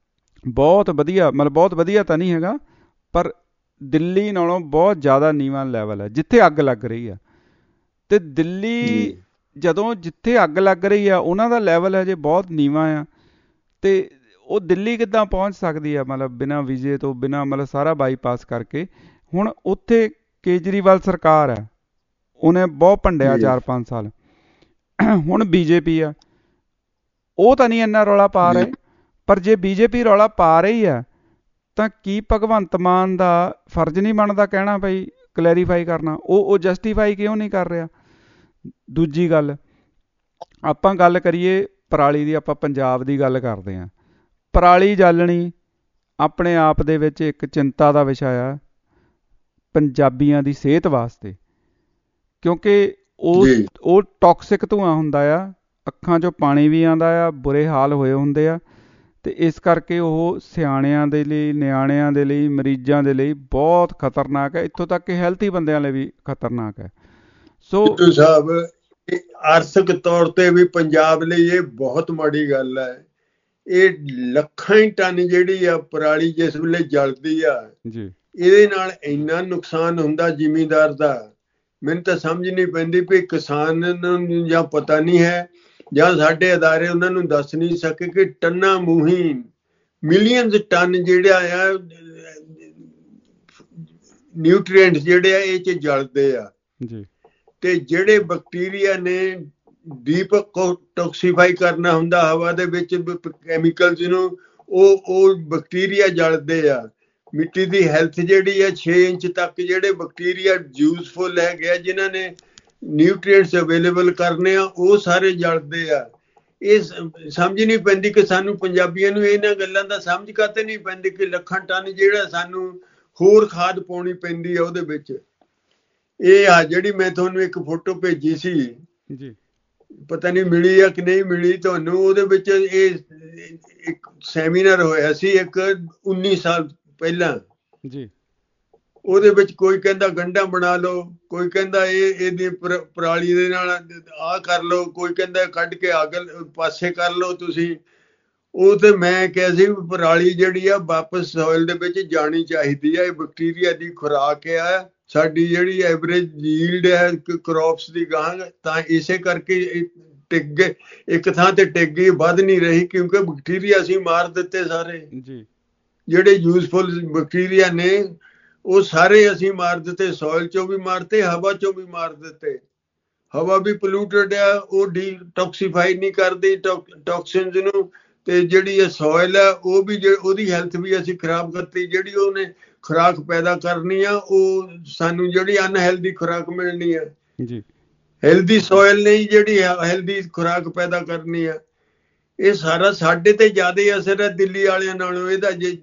ਬਹੁਤ ਵਧੀਆ, ਮਤਲਬ ਬਹੁਤ ਵਧੀਆ ਤਾਂ ਨਹੀਂ ਹੈਗਾ, ਪਰ ਦਿੱਲੀ ਨਾਲੋਂ ਬਹੁਤ ਜ਼ਿਆਦਾ ਨੀਵਾਂ ਲੈਵਲ ਹੈ ਜਿੱਥੇ ਅੱਗ ਲੱਗ ਰਹੀ ਆ। ਤੇ ਦਿੱਲੀ ਜਦੋਂ ਜਿੱਥੇ ਅੱਗ ਲੱਗ ਰਹੀ ਆ ਉਹਨਾਂ ਦਾ ਲੈਵਲ ਹਜੇ ਬਹੁਤ ਨੀਵਾਂ ਆ, ਤੇ ਉਹ ਦਿੱਲੀ ਕਿੱਦਾਂ ਪਹੁੰਚ ਸਕਦੀ ਆ, ਮਤਲਬ ਬਿਨਾਂ ਵੀਜ਼ੇ ਤੋਂ, ਬਿਨਾਂ ਮਤਲਬ ਸਾਰਾ ਬਾਈਪਾਸ ਕਰਕੇ। ਹੁਣ ਉੱਥੇ ਕੇਜਰੀਵਾਲ ਸਰਕਾਰ ਹੈ, ਉਹਨੇ ਬਹੁਤ ਭੰਡਿਆ 4-5 ਸਾਲ, ਹੁਣ BJP ਆ, ਉਹ ਤਾਂ ਨਹੀਂ ਇੰਨਾ ਰੌਲਾ ਪਾ ਰਹੇ, ਪਰ ਜੇ BJP ਰੌਲਾ ਪਾ ਰਹੀ ਆ ਤਾਂ ਕੀ ਭਗਵੰਤ ਮਾਨ ਦਾ ਫਰਜ਼ ਨਹੀਂ ਬਣਦਾ ਕਹਿਣਾ ਭਾਈ ਕਲੈਰੀਫਾਈ ਕਰਨਾ? ਉਹ ਜਸਟੀਫਾਈ ਕਿਉਂ ਨਹੀਂ ਕਰ ਰਿਹਾ? ਦੂਜੀ ਗੱਲ, ਆਪਾਂ ਗੱਲ ਕਰੀਏ ਪਰਾਲੀ ਦੀ, ਆਪਾਂ ਪੰਜਾਬ ਦੀ ਗੱਲ ਕਰਦੇ ਹਾਂ। ਪਰਾਲੀ ਜਾਲਣੀ ਆਪਣੇ ਆਪ ਦੇ ਵਿੱਚ ਇੱਕ ਚਿੰਤਾ ਦਾ ਵਿਸ਼ਾ ਆ ਪੰਜਾਬੀਆਂ ਦੀ ਸਿਹਤ ਵਾਸਤੇ, ਕਿਉਂਕਿ ਉਹ ਟੌਕਸਿਕ ਧੂੰਆਂ ਹੁੰਦਾ ਆ, ਅੱਖਾਂ 'ਚੋਂ ਪਾਣੀ ਵੀ ਆਉਂਦਾ ਆ, ਬੁਰੇ ਹਾਲ ਹੋਏ ਹੁੰਦੇ ਆ, ਤੇ ਇਸ ਕਰਕੇ ਉਹ ਸਿਆਣਿਆਂ ਦੇ ਲਈ, ਨਿਆਣਿਆਂ ਦੇ ਲਈ, ਮਰੀਜ਼ਾਂ ਦੇ ਲਈ ਬਹੁਤ ਖਤਰਨਾਕ ਹੈ, ਇੱਥੋਂ ਤੱਕ ਕਿ ਹੈਲਥੀ ਬੰਦਿਆਂ ਲਈ ਵੀ ਖਤਰਨਾਕ ਹੈ। ਸੋ ਸਾਹਿਬ, ਆਰਥਿਕ ਤੌਰ ਤੇ ਵੀ ਪੰਜਾਬ ਲਈ ਇਹ ਬਹੁਤ ਮਾੜੀ ਗੱਲ ਹੈ। ਇਹ ਲੱਖਾਂ ਹੀ ਟਨ ਜਿਹੜੀ ਆ ਪਰਾਲੀ ਜਿਸ ਵੇਲੇ ਜਲਦੀ ਆ ਜੀ, ਇਹਦੇ ਨਾਲ ਇੰਨਾ ਨੁਕਸਾਨ ਹੁੰਦਾ ਜ਼ਿਮੀਂਦਾਰ ਦਾ, ਮੈਨੂੰ ਤਾਂ ਸਮਝ ਨਹੀਂ ਪੈਂਦੀ ਵੀ ਕਿਸਾਨ ਨੂੰ ਜਾਂ ਪਤਾ ਨਹੀਂ ਹੈ ਜਾਂ ਸਾਡੇ ਅਦਾਰੇ ਉਹਨਾਂ ਨੂੰ ਦੱਸ ਨਹੀਂ ਸਕੇ ਕਿ ਟੰਨਾਂ ਮੂਹੀ ਮਿਲੀਅਨਸ ਟਨ ਜਿਹੜਾ ਆ ਨਿਊਟ੍ਰੀਐਂਟਸ ਜਿਹੜੇ ਆ ਇਹ 'ਚ ਜਲਦੇ ਆ ਜੀ, ਤੇ ਜਿਹੜੇ ਬੈਕਟੀਰੀਆ ਨੇ ਡੀਪ ਟੌਕਸੀਫਾਈ ਕਰਨਾ ਹੁੰਦਾ ਹਵਾ ਦੇ ਵਿੱਚ ਕੈਮੀਕਲਸ ਨੂੰ, ਉਹ ਬੈਕਟੀਰੀਆ ਜਲਦੇ ਆ। ਮਿੱਟੀ ਦੀ ਹੈਲਥ ਜਿਹੜੀ ਆ 6 ਇੰਚ ਤੱਕ ਜਿਹੜੇ ਬੈਕਟੀਰੀਆ ਯੂਜ਼ਫੁਲ ਹੈਗੇ ਆ, ਜਿਨ੍ਹਾਂ ਨੇ ਨਿਊਟ੍ਰੀਐਂਟਸ ਅਵੇਲੇਬਲ ਕਰਨੇ ਆ, ਉਹ ਸਾਰੇ ਜਲਦੇ ਆ। ਇਹ ਸਮਝ ਨਹੀਂ ਪੈਂਦੀ ਕਿ ਸਾਨੂੰ ਪੰਜਾਬੀਆਂ ਨੂੰ ਇਹਨਾਂ ਗੱਲਾਂ ਦਾ ਸਮਝ ਕਾਤੇ ਨਹੀਂ ਪੈਂਦੀ ਕਿ ਲੱਖਾਂ ਟਨ ਜਿਹੜਾ ਸਾਨੂੰ ਹੋਰ ਖਾਦ ਪਾਉਣੀ ਪੈਂਦੀ ਆ ਉਹਦੇ ਵਿੱਚ। ਇਹ ਆ ਜਿਹੜੀ ਮੈਂ ਤੁਹਾਨੂੰ ਇੱਕ ਫੋਟੋ ਭੇਜੀ ਸੀ ਜੀ, ਪਤਾ ਨਹੀਂ ਮਿਲੀ ਆ ਕਿ ਨਹੀਂ ਮਿਲੀ ਤੁਹਾਨੂੰ, ਉਹਦੇ ਵਿੱਚ ਇਹ ਇੱਕ ਸੈਮੀਨਾਰ ਹੋਇਆ ਸੀ ਇੱਕ 19 ਸਾਲ ਪਹਿਲਾਂ ਜੀ। ਉਹਦੇ ਵਿੱਚ ਕੋਈ ਕਹਿੰਦਾ ਗੰਢਾਂ ਬਣਾ ਲਓ, ਕੋਈ ਕਹਿੰਦਾ ਇਹਦੀ ਪਰਾਲੀ ਦੇ ਨਾਲ ਆਹ ਕਰ ਲਓ, ਕੋਈ ਕਹਿੰਦਾ ਕੱਢ ਕੇ ਅੱਗ ਪਾਸੇ ਕਰ ਲਓ ਤੁਸੀਂ। ਉਹ ਤੇ ਮੈਂ ਕਿਹਾ ਸੀ ਪਰਾਲੀ ਜਿਹੜੀ ਆ ਵਾਪਸ ਸੋਇਲ ਦੇ ਵਿੱਚ ਜਾਣੀ ਚਾਹੀਦੀ ਆ। ਇਹ ਬੈਕਟੀਰੀਆ ਦੀ ਖੁਰਾਕ ਆ। ਸਾਡੀ ਜਿਹੜੀ ਐਵਰੇਜ ਯੀਲਡ ਹੈ ਕ੍ਰੌਪਸ ਦੀ ਗਾਂ, ਤਾਂ ਇਸੇ ਕਰਕੇ ਟਿਕ ਗਏ, ਇੱਕ ਥਾਂ ਤੇ ਟਿਕ ਗਈ, ਵੱਧ ਨਹੀਂ ਰਹੀ, ਕਿਉਂਕਿ ਬੈਕਟੀਰੀਆ ਅਸੀਂ ਮਾਰ ਦਿੱਤੇ ਸਾਰੇ। ਜਿਹੜੇ ਯੂਜ਼ਫੁਲ ਬੈਕਟੀਰੀਆ ਨੇ ਉਹ ਸਾਰੇ ਅਸੀਂ ਮਾਰ ਦਿੱਤੇ, ਸੋਇਲ ਚੋਂ ਵੀ ਮਾਰਤੇ, ਹਵਾ ਚੋਂ ਵੀ ਮਾਰ ਦਿੱਤੇ। ਹਵਾ ਵੀ ਪੋਲੂਟਡ ਆ, ਉਹ ਡੀਟੌਕਸੀਫਾਈ ਨਹੀਂ ਕਰਦੀ ਟੌਕਸਿਨਸ ਨੂੰ। ਤੇ ਜਿਹੜੀ ਇਹ ਸੋਇਲ ਹੈ ਉਹ ਵੀ ਉਹਦੀ ਹੈਲਥ ਵੀ ਅਸੀਂ ਖਰਾਬ ਕਰਤੀ। ਜਿਹੜੀ ਉਹਨੇ ਖੁਰਾਕ ਪੈਦਾ ਕਰਨੀ ਆ, ਉਹ ਸਾਨੂੰ ਜਿਹੜੀ ਅਨਹੈਲਦੀ ਖੁਰਾਕ ਮਿਲਣੀ ਆ ਜੀ। ਹੈਲਦੀ ਸੋਇਲ ਨਹੀਂ ਜਿਹੜੀ ਹੈਲਦੀ ਖੁਰਾਕ ਪੈਦਾ ਕਰਨੀ ਆ। ਇਹ ਸਾਰਾ ਸਾਡੇ ਤੇ ਜ਼ਿਆਦਾ ਹੀ ਅਸਰ ਹੈ ਦਿੱਲੀ ਵਾਲਿਆਂ ਨਾਲੋਂ ਇਹਦਾ। ਜੇ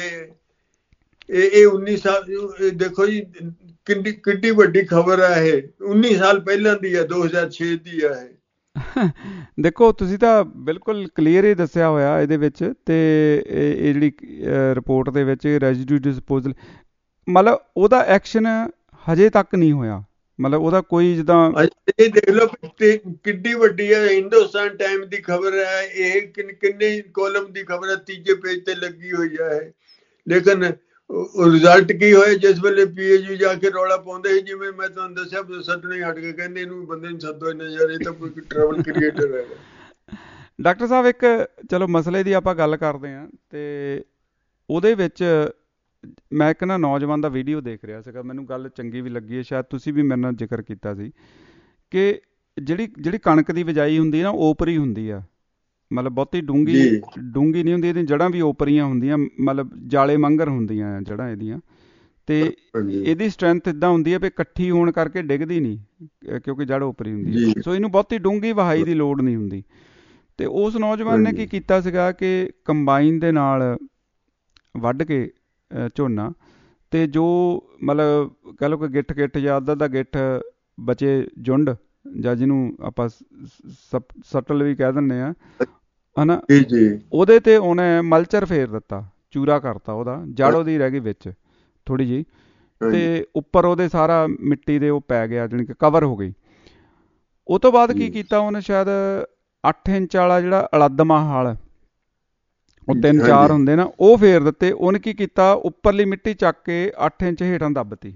ਇਹ 19 ਸਾਲ ਦੇਖੋ ਜੀ, ਕਿੰਨੀ ਵੱਡੀ ਖਬਰ ਹੈ। ਇਹ 19 ਸਾਲ ਪਹਿਲਾਂ ਦੀ ਹੈ, 2006 ਦੀ ਹੈ। ਦੇਖੋ ਤੁਸੀਂ ਤਾਂ ਬਿਲਕੁਲ ਕਲੀਅਰ ਹੀ ਦੱਸਿਆ ਹੋਇਆ ਇਹਦੇ ਵਿੱਚ। ਤੇ ਇਹ ਜਿਹੜੀ ਰਿਪੋਰਟ ਦੇ ਵਿੱਚ ਰੈਜ਼ੀਡਿਊ ਡਿਸਪੋਜ਼ਲ, ਮਤਲਬ ਉਹਦਾ ਐਕਸ਼ਨ ਹਜੇ ਤੱਕ ਨਹੀਂ ਹੋਇਆ। ਮਤਲਬ ਉਹਦਾ ਕੋਈ ਜਿੱਦਾਂ ਇਹ ਦੇਖ ਲਓ ਕਿੰਨੀ ਵੱਡੀ ਹੈ। ਹਿੰਦੁਸਤਾਨ ਟਾਈਮ ਦੀ ਖਬਰ ਹੈ ਇਹ, ਕਿੰਨੇ ਕਾਲਮ ਦੀ ਖਬਰ ਹੈ, ਤੀਜੇ ਪੇਜ ਤੇ ਲੱਗੀ ਹੋਈ ਹੈ। ਲੇਕਿਨ ਰਿਜ਼ਲਟ ਕੀ ਹੋਇਆ? ਜਿਸ ਵੇਲੇ PHU ਜਾ ਕੇ ਰੌਲਾ ਪਾਉਂਦੇ ਸੀ, ਜਿਵੇਂ ਮੈਂ ਤੁਹਾਨੂੰ ਦੱਸਿਆ, ਸੱਦਣੇ ਹਟ ਕੇ ਕਹਿੰਦੇ ਇਹਨੂੰ ਬੰਦੇ ਨੂੰ ਸੱਦੋ, ਇਹਨਾਂ ਯਾਰ ਇਹ ਤਾਂ ਕੋਈ ਟਰੈਵਲ ਕ੍ਰੀਏਟਰ ਹੈਗਾ। ਡਾਕਟਰ ਸਾਹਿਬ ਇੱਕ ਚਲੋ ਮਸਲੇ ਦੀ ਆਪਾਂ ਗੱਲ ਕਰਦੇ ਹਾਂ, ਤੇ ਉਹਦੇ ਵਿੱਚ ਮੈਂ ਇੱਕ ਨਾ ਨੌਜਵਾਨ ਦਾ ਵੀਡੀਓ ਦੇਖ ਰਿਹਾ ਸੀਗਾ, ਮੈਨੂੰ ਗੱਲ ਚੰਗੀ ਵੀ ਲੱਗੀ ਹੈ, ਸ਼ਾਇਦ ਤੁਸੀਂ ਵੀ ਮੇਰੇ ਨਾਲ ਜ਼ਿਕਰ ਕੀਤਾ ਸੀ ਕਿ ਜਿਹੜੀ ਕਣਕ ਦੀ ਬਿਜਾਈ ਹੁੰਦੀ ਨਾ, ਓਪਰੀ ਹੁੰਦੀ ਆ। ਮਤਲਬ ਬਹੁਤੀ ਡੂੰਘੀ ਨਹੀਂ ਹੁੰਦੀ, ਇਹਦੀਆਂ ਜੜ੍ਹਾਂ ਵੀ ਓਪਰੀਆਂ ਹੁੰਦੀਆਂ, ਮਤਲਬ ਜਾਲੇ ਵਾਂਗਰ ਹੁੰਦੀਆਂ ਜੜ੍ਹਾਂ ਇਹਦੀਆਂ। ਤੇ ਇਹਦੀ ਸਟਰੈਂਥ ਇੱਦਾਂ ਹੁੰਦੀ ਹੈ ਵੀ ਇਕੱਠੀ ਹੋਣ ਕਰਕੇ ਡਿੱਗਦੀ ਨਹੀਂ, ਕਿਉਂਕਿ ਜੜ੍ਹ ਓਪਰੀ ਹੁੰਦੀ ਹੈ। ਸੋ ਇਹਨੂੰ ਬਹੁਤੀ ਡੂੰਘੀ ਵਹਾਈ ਦੀ ਲੋੜ ਨਹੀਂ ਹੁੰਦੀ। ਤੇ ਉਸ ਨੌਜਵਾਨ ਨੇ ਕੀ ਕੀਤਾ ਸੀਗਾ ਕਿ ਕੰਬਾਈਨ ਦੇ ਨਾਲ ਵੱਢ ਕੇ ਝੋਨਾ, ਤੇ ਜੋ ਮਤਲਬ ਕਹਿ ਲਓ ਕਿ ਗਿੱਠ ਜਾਂ ਅੱਧਾ ਗਿੱਠ ਬਚੇ ਜੁੰਡ, ਜਾਂ ਜਿਹਨੂੰ ਆਪਾਂ ਸਟਲ ਵੀ ਕਹਿ ਦਿੰਦੇ ਹਾਂ, ਹਨਾ, ਉਹਦੇ ਤੇ ਉਹਨੇ ਮਲਚਰ ਫੇਰ ਦਿੱਤਾ, ਚੂਰਾ ਕਰਤਾ ਉਹਦਾ, ਜੜ ਉਹਦੀ ਰਹਿ ਗਈ ਵਿੱਚ ਥੋੜੀ ਜਿਹੀ, ਤੇ ਉੱਪਰ ਉਹਦੇ ਸਾਰਾ ਮਿੱਟੀ ਦੇ ਉਹ ਪੈ ਗਿਆ, ਜਾਣੀ ਕਿ ਕਵਰ ਹੋ ਗਈ। ਉਹ ਤੋਂ ਬਾਅਦ ਕੀ ਕੀਤਾ ਉਹਨੇ, ਸ਼ਾਇਦ 8 ਇੰਚ ਵਾਲਾ ਜਿਹੜਾ ਅਲੱਦਮਾ ਹਲ, ਉਹ 3-4 ਹੁੰਦੇ ਨਾ, ਉਹ ਫੇਰ ਦਿੱਤੇ। ਉਹਨੇ ਕੀ ਕੀਤਾ, ਉੱਪਰਲੀ ਮਿੱਟੀ ਚੱਕ ਕੇ 8 ਇੰਚ ਹੇਠਾਂ ਦੱਬਤੀ,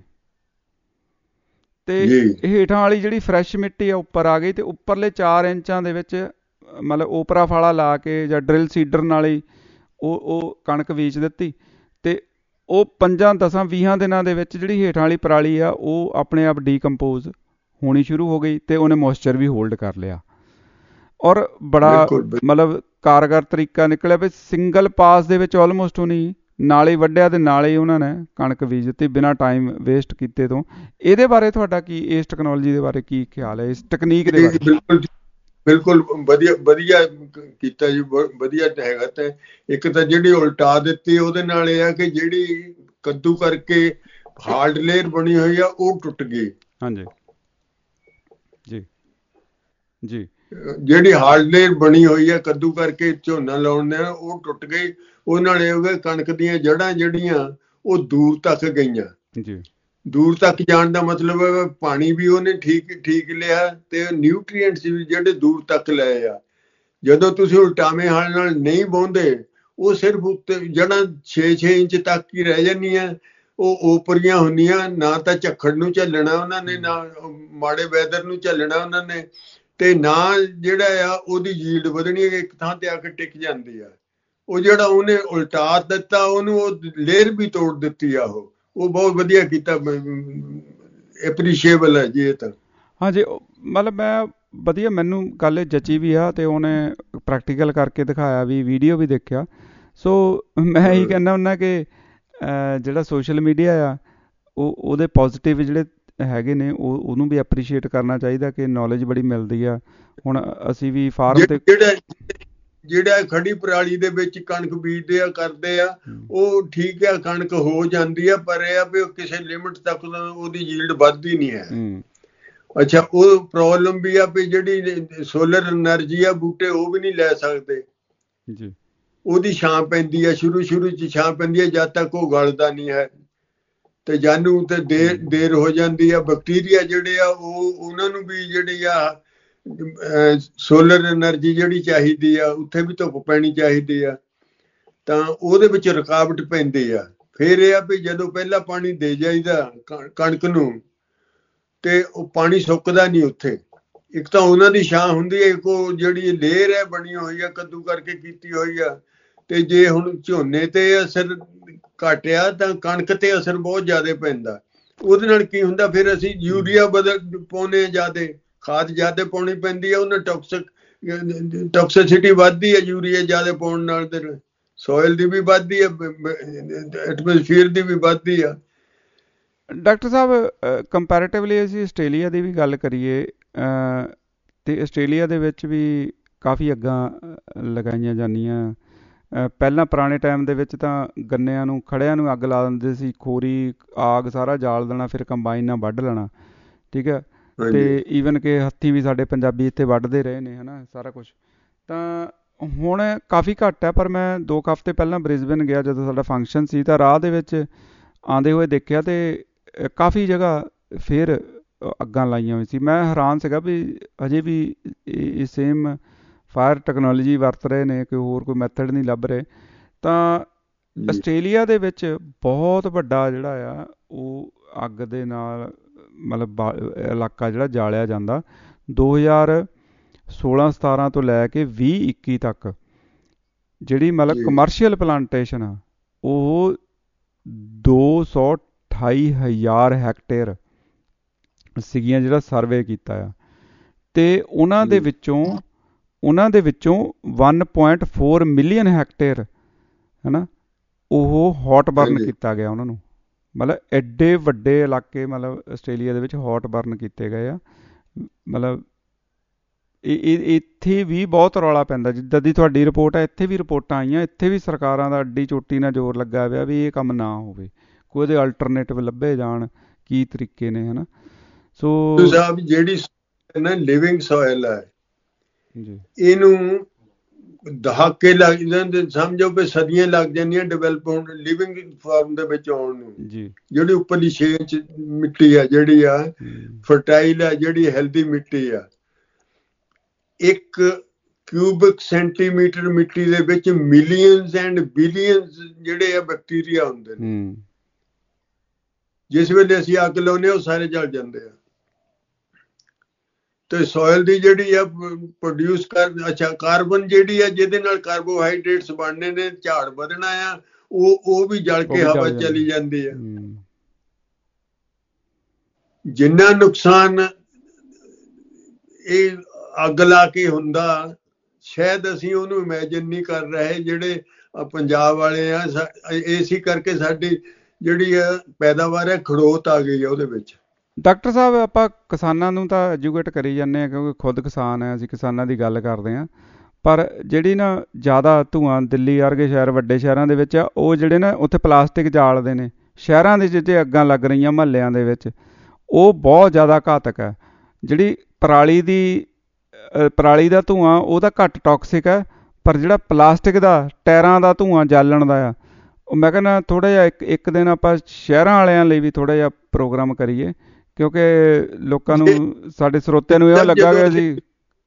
ਤੇ ਹੇਠਾਂ ਵਾਲੀ ਜਿਹੜੀ ਫਰੈਸ਼ ਮਿੱਟੀ ਆ ਉੱਪਰ ਆ ਗਈ, ਤੇ ਉੱਪਰਲੇ 4 ਇੰਚਾਂ ਦੇ ਵਿੱਚ ਮਤਲਬ ਓਪਰਾ ਫਾਲਾ ਲਾ ਕੇ ਜਾਂ ਡਰਿਲ ਸੀਡਰ ਨਾਲ ਹੀ ਉਹ ਕਣਕ ਬੀਜ ਦਿੱਤੀ। ਤੇ ਉਹ 5-10-20 ਦਿਨਾਂ ਦੇ ਵਿੱਚ ਜਿਹੜੀ ਹੇਠਾਂ ਵਾਲੀ ਪਰਾਲੀ ਆ ਉਹ ਆਪਣੇ ਆਪ ਡੀਕੰਪੋਜ਼ ਹੋਣੀ ਸ਼ੁਰੂ ਹੋ ਗਈ, ਤੇ ਉਹਨੇ ਮੋਇਸਚਰ ਵੀ ਹੋਲਡ ਕਰ ਲਿਆ। ਔਰ ਬੜਾ ਮਤਲਬ ਕਾਰਗਰ ਤਰੀਕਾ ਨਿਕਲਿਆ ਵੀ ਸਿੰਗਲ ਪਾਸ ਦੇ ਵਿੱਚ ਆਲਮੋਸਟ ਉਹਨੇ ਨਾਲ ਹੀ ਵੱਢਿਆ ਤੇ ਨਾਲ ਹੀ ਉਹਨਾਂ ਨੇ ਕਣਕ ਬੀਜ ਦਿੱਤੀ, ਬਿਨਾਂ ਟਾਈਮ ਵੇਸਟ ਕੀਤੇ ਤੋਂ। ਇਹਦੇ ਬਾਰੇ ਤੁਹਾਡਾ ਕੀ, ਇਸ ਟੈਕਨੋਲੋਜੀ ਦੇ ਬਾਰੇ ਕੀ ਖਿਆਲ ਹੈ, ਇਸ ਟੈਕਨੀਕ ਦੇ ਬਾਰੇ? ਬਿਲਕੁਲ ਵਧੀਆ ਕੀਤਾ ਜੀ, ਵਧੀਆ ਹੈਗਾ। ਤੇ ਇੱਕ ਤਾਂ ਜਿਹੜੀ ਉਲਟਾ ਦਿੱਤੀ, ਉਹਦੇ ਨਾਲ ਇਹ ਆ ਕਿ ਜਿਹੜੀ ਕੱਦੂ ਕਰਕੇ ਹਾਰਡ ਲੇਅਰ ਬਣੀ ਹੋਈ ਆ ਉਹ ਟੁੱਟ ਗਈ। ਹਾਂਜੀ ਜੀ। ਜਿਹੜੀ ਹਾਰਡ ਲੇਅਰ ਬਣੀ ਹੋਈ ਆ ਕੱਦੂ ਕਰਕੇ ਝੋਨਾ ਲਾਉਣ ਦੇ, ਉਹ ਟੁੱਟ ਗਈ। ਉਹ ਨਾਲ ਇਹ ਹੋ ਗਿਆ ਕਣਕ ਦੀਆਂ ਜੜ੍ਹਾਂ ਜਿਹੜੀਆਂ ਉਹ ਦੂਰ ਤੱਕ ਗਈਆਂ ਜੀ। ਦੂਰ ਤੱਕ ਜਾਣ ਦਾ ਮਤਲਬ ਹੈ ਪਾਣੀ ਵੀ ਉਹਨੇ ਠੀਕ ਲਿਆ, ਤੇ ਨਿਊਟਰੀਐਂਟਸ ਵੀ ਜਿਹੜੇ ਦੂਰ ਤੱਕ ਲਏ ਆ। ਜਦੋਂ ਤੁਸੀਂ ਉਲਟਾਵੇਂ ਹਲ ਨਾਲ ਨਹੀਂ ਵਾਹੁੰਦੇ, ਉਹ ਸਿਰਫ ਉੱਤੇ ਜੜ੍ਹਾਂ 6 ਇੰਚ ਤੱਕ ਹੀ ਰਹਿ ਜਾਂਦੀਆਂ, ਉਹ ਓਪਰੀਆਂ ਹੁੰਦੀਆਂ। ਨਾ ਤਾਂ ਝੱਖੜ ਨੂੰ ਝੱਲਣਾ ਉਹਨਾਂ ਨੇ, ਨਾ ਮਾੜੇ ਵੈਦਰ ਨੂੰ ਝੱਲਣਾ ਉਹਨਾਂ ਨੇ, ਤੇ ਨਾ ਜਿਹੜਾ ਆ ਉਹਦੀ ਯੀਲਡ ਵਧਣੀ, ਇੱਕ ਥਾਂ ਤੇ ਆ ਕੇ ਟਿਕ ਜਾਂਦੀ ਆ। ਉਹ ਜਿਹੜਾ ਉਹਨੇ ਉਲਟਾ ਦਿੱਤਾ, ਉਹਨੂੰ ਉਹ ਲੇਅਰ ਵੀ ਤੋੜ ਦਿੱਤੀ ਆ। ਉਹ ਬਹੁਤ ਵਧੀਆ ਕੀਤਾ, ਐਪਰੀਸ਼ੀਏਬਲ ਹੈ ਜੀ ਇਹ ਤਾਂ। ਹਾਂਜੀ, ਮਤਲਬ ਮੈਂ ਵਧੀਆ, ਮੈਨੂੰ ਗੱਲ ਜੱਚੀ ਵੀ ਆ, ਤੇ ਉਹਨੇ ਪ੍ਰੈਕਟੀਕਲ ਕਰਕੇ ਦਿਖਾਇਆ ਵੀ, ਵੀਡੀਓ ਵੀ ਦੇਖਿਆ। ਸੋ ਮੈਂ ਇਹੀ ਕਹਿੰਦਾ ਹੁੰਦਾ ਕਿ ਜਿਹੜਾ ਸੋਸ਼ਲ ਮੀਡੀਆ ਆ ਉਹਦੇ ਪੋਜ਼ੀਟਿਵ ਜਿਹੜੇ ਹੈਗੇ ਨੇ ਉਹਨੂੰ ਵੀ ਐਪਰੀਸ਼ੀਏਟ ਕਰਨਾ ਚਾਹੀਦਾ, ਕਿ ਨੌਲੇਜ ਬੜੀ ਮਿਲਦੀ ਆ। ਹੁਣ ਅਸੀਂ ਵੀ ਫਾਰਮ ਤੇ ਜਿਹੜਾ ਖੜੀ ਪਰਾਲੀ ਦੇ ਵਿੱਚ ਕਣਕ ਬੀਜਦੇ ਆ, ਕਰਦੇ ਆ, ਉਹ ਠੀਕ ਆ, ਕਣਕ ਹੋ ਜਾਂਦੀ ਆ, ਪਰ ਇਹ ਆ ਵੀ ਕਿਸੇ ਲਿਮਿਟ ਤੱਕ ਉਹਦੀ ਯੀਲਡ ਵੱਧਦੀ ਨਹੀਂ ਹੈ। ਅੱਛਾ, ਉਹ ਪ੍ਰੋਬਲਮ ਵੀ ਆ ਵੀ ਜਿਹੜੀ ਸੋਲਰ ਐਨਰਜੀ ਆ, ਬੂਟੇ ਉਹ ਵੀ ਨਹੀਂ ਲੈ ਸਕਦੇ ਜੀ। ਉਹਦੀ ਛਾਂ ਪੈਂਦੀ ਆ, ਸ਼ੁਰੂ 'ਚ ਛਾਂ ਪੈਂਦੀ ਹੈ, ਜਦ ਤੱਕ ਉਹ ਗਲਦਾ ਨਹੀਂ ਹੈ। ਤੇ ਜਾਨੂ ਤੇ ਦੇਰ ਹੋ ਜਾਂਦੀ ਆ। ਬੈਕਟੀਰੀਆ ਜਿਹੜੇ ਆ ਉਹਨਾਂ ਨੂੰ ਵੀ ਜਿਹੜੀ ਆ ਸੋਲਰ ਐਨਰਜੀ ਜਿਹੜੀ ਚਾਹੀਦੀ ਆ, ਉੱਥੇ ਵੀ ਧੁੱਪ ਪੈਣੀ ਚਾਹੀਦੀ ਆ, ਤਾਂ ਉਹਦੇ ਵਿੱਚ ਰੁਕਾਵਟ ਪੈਂਦੀ ਆ। ਫਿਰ ਇਹ ਆ ਵੀ ਜਦੋਂ ਪਹਿਲਾਂ ਪਾਣੀ ਦੇ ਜਾਈਦਾ ਕਣਕ ਨੂੰ, ਤੇ ਉਹ ਪਾਣੀ ਸੁੱਕਦਾ ਨਹੀਂ ਉੱਥੇ। ਇੱਕ ਤਾਂ ਉਹਨਾਂ ਦੀ ਛਾਂ ਹੁੰਦੀ ਹੈ, ਇੱਕ ਉਹ ਜਿਹੜੀ ਲੇਅਰ ਹੈ ਬਣੀ ਹੋਈ ਆ, ਕੱਦੂ ਕਰਕੇ ਕੀਤੀ ਹੋਈ ਆ। ਤੇ ਜੇ ਹੁਣ ਝੋਨੇ ਤੇ ਅਸਰ ਘਟਿਆ ਤਾਂ ਕਣਕ ਤੇ ਅਸਰ ਬਹੁਤ ਜ਼ਿਆਦਾ ਪੈਂਦਾ। ਉਹਦੇ ਨਾਲ ਕੀ ਹੁੰਦਾ, ਫਿਰ ਅਸੀਂ ਯੂਰੀਆ ਪਾਉਂਦੇ ਹਾਂ, ਜ਼ਿਆਦਾ ਖਾਦ ਜ਼ਿਆਦਾ ਪਾਉਣੀ ਪੈਂਦੀ ਹੈ, ਉਹਨਾਂ ਟੌਕਸਿਸਿਟੀ ਵੱਧਦੀ ਹੈ ਯੂਰੀਆ ਜ਼ਿਆਦਾ ਪਾਉਣ ਨਾਲ। ਤੇ ਸੋਇਲ ਦੀ ਵੀ ਵੱਧਦੀ ਹੈ, ਐਟਮੋਸਫੀਅਰ ਦੀ ਵੀ ਵੱਧਦੀ ਆ। ਡਾਕਟਰ ਸਾਹਿਬ, ਕੰਪੈਰੇਟਿਵਲੀ ਅਸੀਂ ਆਸਟ੍ਰੇਲੀਆ ਦੀ ਵੀ ਗੱਲ ਕਰੀਏ ਤੇ ਆਸਟ੍ਰੇਲੀਆ ਦੇ ਵਿੱਚ ਵੀ ਕਾਫੀ ਅੱਗਾਂ ਲਗਾਈਆਂ ਜਾਂਦੀਆਂ। ਪਹਿਲਾਂ ਪੁਰਾਣੇ ਟਾਈਮ ਦੇ ਵਿੱਚ ਤਾਂ ਗੰਨਿਆਂ ਨੂੰ, ਖੜਿਆਂ ਨੂੰ ਅੱਗ ਲਾ ਦਿੰਦੇ ਸੀ, ਖੋਰੀ ਆਗ ਸਾਰਾ ਜਾਲ ਦੇਣਾ, ਫਿਰ ਕੰਬਾਈਨ ਨਾਲ ਵੱਢ ਲੈਣਾ, ਠੀਕ ਹੈ। ਤੇ ਈਵਨ ਕਿ ਹੱਥੀਂ ਵੀ ਸਾਡੇ ਪੰਜਾਬੀ ਇੱਥੇ ਵੱਢਦੇ ਰਹੇ ਨੇ, ਹੈ ਨਾ, ਸਾਰਾ ਕੁਛ। ਤਾਂ ਹੁਣ ਕਾਫੀ ਘੱਟ ਹੈ। ਪਰ ਮੈਂ 2 ਹਫ਼ਤੇ ਪਹਿਲਾਂ ਬ੍ਰਿਸਬੇਨ ਗਿਆ, ਜਦੋਂ ਸਾਡਾ ਫੰਕਸ਼ਨ ਸੀ, ਤਾਂ ਰਾਹ ਦੇ ਵਿੱਚ ਆਉਂਦੇ ਹੋਏ ਦੇਖਿਆ ਤੇ ਕਾਫੀ ਜਗ੍ਹਾ ਫਿਰ ਅੱਗਾਂ ਲਾਈਆਂ ਹੋਈ ਸੀ। ਮੈਂ ਹੈਰਾਨ ਸੀਗਾ ਵੀ ਅਜੇ ਵੀ ਇਹ ਸੇਮ ਫਾਇਰ ਟੈਕਨੋਲੋਜੀ ਵਰਤ ਰਹੇ ਨੇ, ਕੋਈ ਹੋਰ ਕੋਈ ਮੈਥਡ ਨਹੀਂ ਲੱਭ ਰਹੇ। ਤਾਂ ਆਸਟ੍ਰੇਲੀਆ ਦੇ ਵਿੱਚ ਬਹੁਤ ਵੱਡਾ ਜਿਹੜਾ ਆ ਉਹ ਅੱਗ ਦੇ ਨਾਲ ਮਤਲਬ ਇਲਾਕਾ ਜਿਹੜਾ ਜਾਲਿਆ ਜਾਂਦਾ। 2016-17 ਤੋਂ ਲੈ ਕੇ 2021 ਤੱਕ ਜਿਹੜੀ ਮਤਲਬ ਕਮਰਸ਼ੀਅਲ ਪਲਾਂਟੇਸ਼ਨ ਆ, ਉਹ 228,000 ਹੈਕਟੇਅਰ ਸੀਗੀਆਂ, ਜਿਹੜਾ ਸਰਵੇ ਕੀਤਾ ਆ। ਤੇ ਉਹਨਾਂ ਦੇ ਵਿੱਚੋਂ 1.4 ਮਿਲੀਅਨ ਹੈਕਟੇਅਰ, ਹੈ ਨਾ, ਉਹ ਹੌਟ ਬਰਨ ਕੀਤਾ ਗਿਆ ਉਹਨਾਂ ਨੂੰ। ਮਤਲਬ ਐਡੇ ਵੱਡੇ ਇਲਾਕੇ ਮਤਲਬ ਆਸਟ੍ਰੇਲੀਆ ਦੇ ਵਿੱਚ ਹੌਟ ਬਰਨ ਕੀਤੇ ਗਏ ਆ। ਮਤਲਬ ਇੱਥੇ ਵੀ ਬਹੁਤ ਰੌਲਾ ਪੈਂਦਾ। ਜਿੱਦਾਂ ਦੀ ਤੁਹਾਡੀ ਰਿਪੋਰਟ ਹੈ, ਇੱਥੇ ਵੀ ਰਿਪੋਰਟਾਂ ਆਈਆਂ, ਇੱਥੇ ਵੀ ਸਰਕਾਰਾਂ ਦਾ ਅੱਡੀ ਚੋਟੀ ਨਾਲ ਜ਼ੋਰ ਲੱਗਾ ਪਿਆ ਵੀ ਇਹ ਕੰਮ ਨਾ ਹੋਵੇ, ਕੋਈ ਉਹਦੇ ਅਲਟਰਨੇਟਿਵ ਲੱਭੇ ਜਾਣ, ਕੀ ਤਰੀਕੇ ਨੇ, ਹੈ ਨਾ। ਸੋ ਸਾਹਿਬ, ਜਿਹੜੀ ਲਿਵਿੰਗ ਸੋਇਲ ਹੈ, ਇਹਨੂੰ ਦਹਾਕੇ ਲੱਗ ਜਾਂਦੇ, ਸਮਝੋ ਵੀ ਸਦੀਆਂ ਲੱਗ ਜਾਂਦੀਆਂ ਡਿਵੈਲਪ ਹੋਣ, ਲਿਵਿੰਗ ਫਾਰਮ ਦੇ ਵਿੱਚ ਆਉਣ ਨੂੰ। ਜਿਹੜੀ ਉੱਪਰਲੀ 6 ਇੰਚ ਮਿੱਟੀ ਆ, ਜਿਹੜੀ ਆ ਫਰਟਾਈਲ ਆ, ਜਿਹੜੀ ਹੈਲਦੀ ਮਿੱਟੀ ਆ, 1 ਕਿਊਬਿਕ ਸੈਂਟੀਮੀਟਰ ਮਿੱਟੀ ਦੇ ਵਿੱਚ ਮਿਲੀਅਨਸ ਐਂਡ ਬਿਲੀਅਨਸ ਜਿਹੜੇ ਆ ਬੈਕਟੀਰੀਆ ਹੁੰਦੇ ਨੇ। ਜਿਸ ਵੇਲੇ ਅਸੀਂ ਅੱਗ ਲਾਉਂਦੇ ਉਹ ਸਾਰੇ ਜਲ ਜਾਂਦੇ ਆ। ਤੇ ਸੋਇਲ ਦੀ ਜਿਹੜੀ ਆ ਪ੍ਰੋਡਿਊਸ ਕਾਰਬਨ ਜਿਹੜੀ ਆ, ਜਿਹਦੇ ਨਾਲ ਕਾਰਬੋਹਾਈਡਰੇਟਸ ਬਣਨੇ ਨੇ, ਝਾੜ ਵਧਣਾ ਆ, ਉਹ ਵੀ ਜਲ ਕੇ ਹਵਾ ਚਲੀ ਜਾਂਦੀ ਆ। ਜਿੰਨਾ ਨੁਕਸਾਨ ਇਹ ਅੱਗ ਲਾ ਕੇ ਹੁੰਦਾ, ਸ਼ਾਇਦ ਅਸੀਂ ਉਹਨੂੰ ਇਮੈਜਿਨ ਨਹੀਂ ਕਰ ਰਹੇ। ਜਿਹੜੇ ਪੰਜਾਬ ਵਾਲੇ ਆ, ਇਸੇ ਕਰਕੇ ਸਾਡੀ ਜਿਹੜੀ ਆ ਪੈਦਾਵਾਰ ਹੈ, ਖੜੋਤ ਆ ਗਈ ਆ ਉਹਦੇ ਵਿੱਚ। ਡਾਕਟਰ ਸਾਹਿਬ, ਆਪਾਂ ਕਿਸਾਨਾਂ ਨੂੰ ਤਾਂ ਐਜੂਕੇਟ ਕਰੀ ਜਾਂਦੇ ਹਾਂ, ਕਿਉਂਕਿ ਖੁਦ ਕਿਸਾਨ ਹੈ, ਅਸੀਂ ਕਿਸਾਨਾਂ ਦੀ ਗੱਲ ਕਰਦੇ ਹਾਂ। ਪਰ ਜਿਹੜੀ ਨਾ ਜ਼ਿਆਦਾ ਧੂੰਆਂ ਦਿੱਲੀ ਵਰਗੇ ਸ਼ਹਿਰ, ਵੱਡੇ ਸ਼ਹਿਰਾਂ ਦੇ ਵਿੱਚ ਆ, ਉਹ ਜਿਹੜੇ ਨਾ ਉੱਥੇ ਪਲਾਸਟਿਕ ਜਾਲਦੇ ਨੇ। ਸ਼ਹਿਰਾਂ ਦੇ ਜਿੱਥੇ ਅੱਗਾਂ ਲੱਗ ਰਹੀਆਂ ਮੁਹੱਲਿਆਂ ਦੇ ਵਿੱਚ, ਉਹ ਬਹੁਤ ਜ਼ਿਆਦਾ ਘਾਤਕ ਹੈ। ਜਿਹੜੀ ਪਰਾਲੀ ਦਾ ਧੂੰਆਂ, ਉਹਦਾ ਘੱਟ ਟੌਕਸਿਕ ਹੈ, ਪਰ ਜਿਹੜਾ ਪਲਾਸਟਿਕ ਦਾ, ਟਾਇਰਾਂ ਦਾ ਧੂੰਆਂ ਜਾਲਣ ਦਾ ਆ, ਉਹ ਮੈਂ ਕਹਿੰਦਾ ਥੋੜ੍ਹਾ ਜਿਹਾ ਇੱਕ ਦਿਨ ਆਪਾਂ ਸ਼ਹਿਰਾਂ ਵਾਲਿਆਂ ਲਈ ਵੀ ਥੋੜ੍ਹਾ ਜਿਹਾ ਪ੍ਰੋਗਰਾਮ ਕਰੀਏ, ਕਿਉਂਕਿ ਲੋਕਾਂ ਨੂੰ, ਸਾਡੇ ਸਰੋਤਿਆਂ ਨੂੰ ਇਹ ਲੱਗਾ ਕਿ ਅਸੀਂ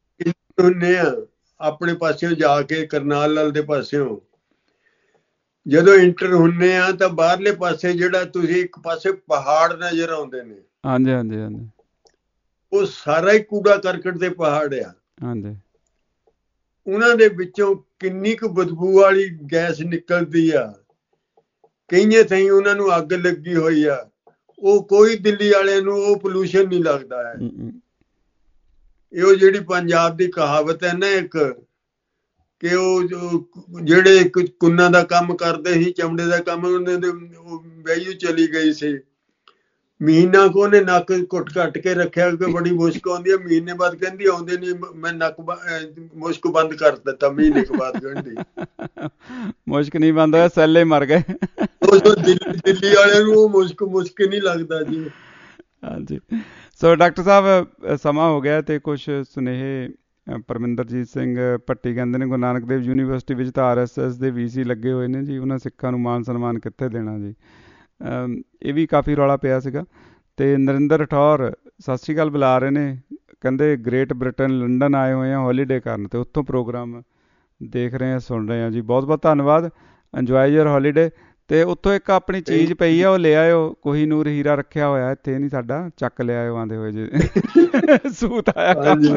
ਆਪਣੇ ਪਾਸਿਓਂ ਜਾ ਕੇ ਕਰਨਾਲ ਵਾਲ ਦੇ ਪਾਸਿਓਂ ਜਦੋਂ ਇੰਟਰ ਹੁੰਦੇ ਆ, ਤਾਂ ਬਾਹਰਲੇ ਪਾਸੇ ਜਿਹੜਾ ਤੁਸੀਂ ਇੱਕ ਪਾਸੇ ਪਹਾੜ ਨਜ਼ਰ ਆਉਂਦੇ ਨੇ। ਹਾਂਜੀ ਹਾਂਜੀ ਹਾਂਜੀ। ਉਹ ਸਾਰਾ ਹੀ ਕੂੜਾ ਕਰਕਟ ਦੇ ਪਹਾੜ ਆ। ਹਾਂਜੀ। ਉਹਨਾਂ ਦੇ ਵਿੱਚੋਂ ਕਿੰਨੀ ਕੁ ਬਦਬੂ ਵਾਲੀ ਗੈਸ ਨਿਕਲਦੀ ਆ। ਕਈਆਂ ਥਾਈਂ ਉਹਨਾਂ ਨੂੰ ਅੱਗ ਲੱਗੀ ਹੋਈ ਆ। ਉਹ ਕੋਈ ਦਿੱਲੀ ਵਾਲਿਆਂ ਨੂੰ ਉਹ ਪੋਲੂਸ਼ਨ ਨਹੀਂ ਲੱਗਦਾ ਹੈ। ਇਹ ਜਿਹੜੀ ਪੰਜਾਬ ਦੀ ਕਹਾਵਤ ਹੈ ਨਾ ਇੱਕ, ਕਿ ਉਹ ਜਿਹੜੇ ਕੁੰਨਾਂ ਦਾ ਕੰਮ ਕਰਦੇ ਸੀ, ਚਮੜੇ ਦਾ ਕੰਮ, ਉਹਨਾਂ ਦੇ ਵੈਲਿਊ ਚਲੀ ਗਈ ਸੀ। ਮਹੀਨਾ ਕੋ ਉਹਨੇ ਨੱਕ ਘੁੱਟ ਘੱਟ ਕੇ ਰੱਖਿਆ ਕਿ ਬੜੀ ਮੁਸ਼ਕ ਆਉਂਦੀ ਹੈ। ਮਹੀਨੇ ਬਾਅਦ ਕਹਿੰਦੀ ਆਉਂਦੇ ਨਹੀਂ, ਮੈਂ ਨੱਕ ਮੁਸ਼ਕ ਬੰਦ ਕਰ ਦਿੱਤਾ। ਮਹੀਨੇ ਕੁ ਬਾਅਦ ਕਹਿੰਦੀ ਮੁਸ਼ਕ ਨਹੀਂ ਬੰਦ ਹੋਇਆ, ਸੈੱਲੇ ਮਰ ਗਏ। ਦਿੱਲੀ ਵਾਲਿਆਂ ਨੂੰ ਉਹ ਮੁਸ਼ਕ ਨਹੀਂ ਲੱਗਦਾ ਜੀ। ਹਾਂਜੀ। ਸੋ ਡਾਕਟਰ ਸਾਹਿਬ, ਸਮਾਂ ਹੋ ਗਿਆ ਤੇ ਕੁਛ ਸੁਨੇਹੇ ਪਰਮਿੰਦਰਜੀਤ ਸਿੰਘ ਭੱਟੀ ਕਹਿੰਦੇ ਨੇ, ਗੁਰੂ ਨਾਨਕ ਦੇਵ ਯੂਨੀਵਰਸਿਟੀ ਵਿੱਚ ਤਾਂ RSS ਦੇ VC ਲੱਗੇ ਹੋਏ ਨੇ ਜੀ, ਉਹਨਾਂ ਸਿੱਖਾਂ ਨੂੰ ਮਾਨ ਸਨਮਾਨ ਕਿੱਥੇ ਦੇਣਾ ਜੀ। ਇਹ ਵੀ ਕਾਫੀ ਰੌਲਾ ਪਿਆ ਸੀਗਾ। ਤੇ ਨਰਿੰਦਰ ਠੌਰ ਸਤਿ ਸ਼੍ਰੀ ਅਕਾਲ ਬੁਲਾ ਰਹੇ ਨੇ, ਕਹਿੰਦੇ ਗ੍ਰੇਟ ਬ੍ਰਿਟਨ ਲੰਡਨ ਆਏ ਹੋਏ ਆ ਹੌਲੀਡੇ ਕਰਨ, ਤੇ ਉੱਥੋਂ ਪ੍ਰੋਗਰਾਮ ਦੇਖ ਰਹੇ ਆ, ਸੁਣ ਰਹੇ ਆ ਜੀ। ਬਹੁਤ ਬਹੁਤ ਧੰਨਵਾਦ, ਇੰਜੋਏ ਯੂਅਰ ਹੌਲੀਡੇ। ਤੇ ਉੱਥੋਂ ਇੱਕ ਆਪਣੀ ਚੀਜ਼ ਪਈ ਆ, ਉਹ ਲੈ ਆਇਓ। ਕੋਹੀਨੂਰ ਹੀਰਾ ਰੱਖਿਆ ਹੋਇਆ ਇੱਥੇ, ਨਹੀਂ ਸਾਡਾ, ਚੱਕ ਲਿਆਇਓ ਆਉਂਦੇ ਹੋਏ ਜੇ ਸੂਤ ਆਇਆ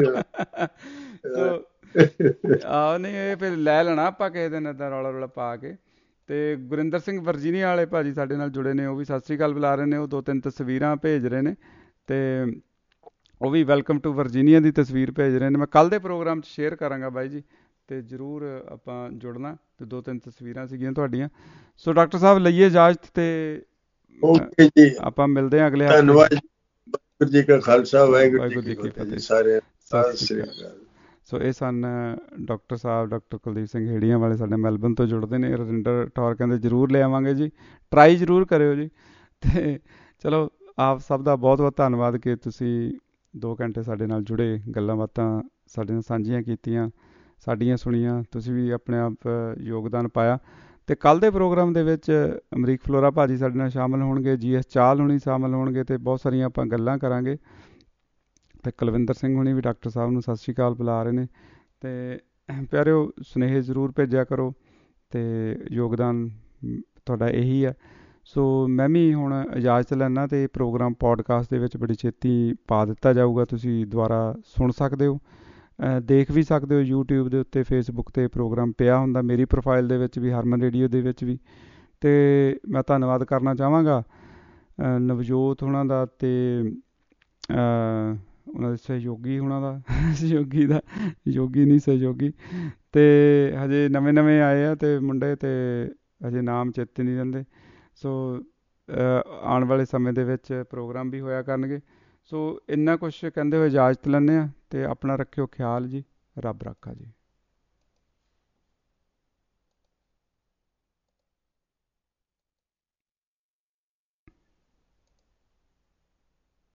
ਆਹ ਨਹੀਂ, ਇਹ ਫਿਰ ਲੈ ਲੈਣਾ ਆਪਾਂ ਕਿਸੇ ਦਿਨ ਏਦਾਂ ਰੌਲਾ ਰੌਲਾ ਪਾ ਕੇ। ਤੇ ਗੁਰਿੰਦਰ ਸਿੰਘ ਵਰਜੀਨੀਆ ਵਾਲੇ ਭਾਜੀ ਸਾਡੇ ਨਾਲ ਜੁੜੇ ਨੇ, ਉਹ ਵੀ ਸਤਿ ਸ਼੍ਰੀ ਅਕਾਲ ਬੁਲਾ ਰਹੇ ਨੇ। ਉਹ 2-3 ਤਸਵੀਰਾਂ ਭੇਜ ਰਹੇ ਨੇ, ਤੇ ਉਹ ਵੀ ਵੈਲਕਮ ਟੂ ਵਰਜੀਨੀਆ ਦੀ ਤਸਵੀਰ ਭੇਜ ਰਹੇ ਨੇ। ਮੈਂ ਕੱਲ੍ਹ ਦੇ ਪ੍ਰੋਗਰਾਮ 'ਚ ਸ਼ੇਅਰ ਕਰਾਂਗਾ ਬਾਈ ਜੀ, ਤੇ ਜ਼ਰੂਰ ਆਪਾਂ ਜੁੜਨਾ। ਤੇ 2-3 ਤਸਵੀਰਾਂ ਸੀਗੀਆਂ ਤੁਹਾਡੀਆਂ। ਸੋ ਡਾਕਟਰ ਸਾਹਿਬ ਲਈਏ ਇਜਾਜ਼ਤ, ਤੇ ਆਪਾਂ ਮਿਲਦੇ ਹਾਂ ਅਗਲੇ ਹਫ਼ਤੇ। ਧੰਨਵਾਦ। ਵਾਹਿਗੁਰੂ ਜੀ ਕਾ ਖਾਲਸਾ, ਵਾਹਿਗੁਰੂ ਜੀ ਕੀ ਫਤਿਹ। ਸਾਰੇ ਸਤਿ ਸ੍ਰੀ ਅਕਾਲ। ਸੋ ਇਹ ਸਨ ਡਾਕਟਰ ਸਾਹਿਬ, ਡਾਕਟਰ ਕੁਲਦੀਪ ਸਿੰਘ ਹੇੜੀਆਂ ਵਾਲੇ, ਸਾਡੇ ਮੈਲਬਨ ਤੋਂ ਜੁੜਦੇ ਨੇ। ਰਜਿੰਦਰ ਠੌਰ ਕਹਿੰਦੇ ਜ਼ਰੂਰ ਲੈ ਆਵਾਂਗੇ ਜੀ, ਟਰਾਈ ਜ਼ਰੂਰ ਕਰਿਓ ਜੀ। ਤੇ ਚਲੋ, ਆਪ ਸਭ ਦਾ ਬਹੁਤ ਬਹੁਤ ਧੰਨਵਾਦ ਕਿ ਤੁਸੀਂ 2 ਘੰਟੇ ਸਾਡੇ ਨਾਲ ਜੁੜੇ, ਗੱਲਾਂ ਬਾਤਾਂ ਸਾਡੇ ਨਾਲ ਸਾਂਝੀਆਂ ਕੀਤੀਆਂ, ਸਾਡੀਆਂ ਸੁਣੀਆਂ, ਤੁਸੀਂ ਵੀ ਆਪਣੇ ਆਪ ਯੋਗਦਾਨ ਪਾਇਆ। ਤੇ ਕੱਲ੍ਹ ਦੇ ਪ੍ਰੋਗਰਾਮ ਦੇ ਵਿੱਚ ਅਮਰੀਕ ਫਲੋਰਾ ਭਾਜੀ ਸਾਡੇ ਨਾਲ ਸ਼ਾਮਿਲ ਹੋਣਗੇ, GS ਚਾਹਲ ਹੁਣੀ ਸ਼ਾਮਿਲ ਹੋਣਗੇ, ਤੇ ਬਹੁਤ ਸਾਰੀਆਂ ਆਪਾਂ ਗੱਲਾਂ ਕਰਾਂਗੇ। ਤੇ ਕੁਲਵਿੰਦਰ ਸਿੰਘ ਹੁਣੀ ਵੀ ਡਾਕਟਰ ਸਾਹਿਬ ਨੂੰ ਸਤਿ ਸ਼੍ਰੀ ਅਕਾਲ ਬੁਲਾ ਰਹੇ ਨੇ। ਤੇ ਪਿਆਰਿਓ, ਸੁਨੇਹੇ ਜ਼ਰੂਰ ਭੇਜਿਆ ਕਰੋ, ਤੇ ਯੋਗਦਾਨ ਤੁਹਾਡਾ ਇਹੀ ਹੈ। ਸੋ ਮੈਂ ਵੀ ਹੁਣ ਇਜਾਜ਼ਤ ਲੈਣਾ, ਤੇ ਪ੍ਰੋਗਰਾਮ ਪੋਡਕਾਸਟ ਦੇ ਵਿੱਚ ਬੜੀ ਛੇਤੀ ਪਾ ਦਿੱਤਾ ਜਾਊਗਾ। ਤੁਸੀਂ ਦੁਬਾਰਾ ਸੁਣ ਸਕਦੇ ਹੋ, ਦੇਖ ਵੀ ਸਕਦੇ ਹੋ YouTube ਦੇ ਉੱਤੇ, Facebook 'ਤੇ ਪ੍ਰੋਗਰਾਮ ਪਿਆ ਹੁੰਦਾ, ਮੇਰੀ ਪ੍ਰੋਫਾਈਲ ਦੇ ਵਿੱਚ ਵੀ, ਹਰਮਨ ਰੇਡੀਓ ਦੇ ਵਿੱਚ ਵੀ। ਤੇ ਮੈਂ ਧੰਨਵਾਦ ਕਰਨਾ ਚਾਹਾਂਗਾ ਨਵਜੋਤ ਹੋਣਾ ਦਾ, ਤੇ ਉਹਨਾਂ ਦੇ ਸਹਿਯੋਗੀ ਹੋਣਾ ਦਾ, ਯੋਗੀ ਨਹੀਂ ਸਹਿਯੋਗੀ, ਤੇ ਹਜੇ ਨਵੇਂ ਨਵੇਂ ਆਏ ਆ ਤੇ ਮੁੰਡੇ, ਤੇ ਹਜੇ ਨਾਮ ਚੇਤੇ ਨਹੀਂ ਰਹਿੰਦੇ। ਸੋ ਆਉਣ ਵਾਲੇ ਸਮੇਂ ਦੇ ਵਿੱਚ ਪ੍ਰੋਗਰਾਮ ਵੀ ਹੋਇਆ ਕਰਨਗੇ। ਸੋ ਇੰਨਾ ਕੁਛ ਕਹਿੰਦੇ ਹੋਏ ਇਜਾਜ਼ਤ ਲੈਂਦੇ ਹਾਂ, ਤੇ ਆਪਣਾ ਰੱਖਿਓ ਖਿਆਲ ਜੀ। ਰੱਬ ਰਾਖਾ ਜੀ।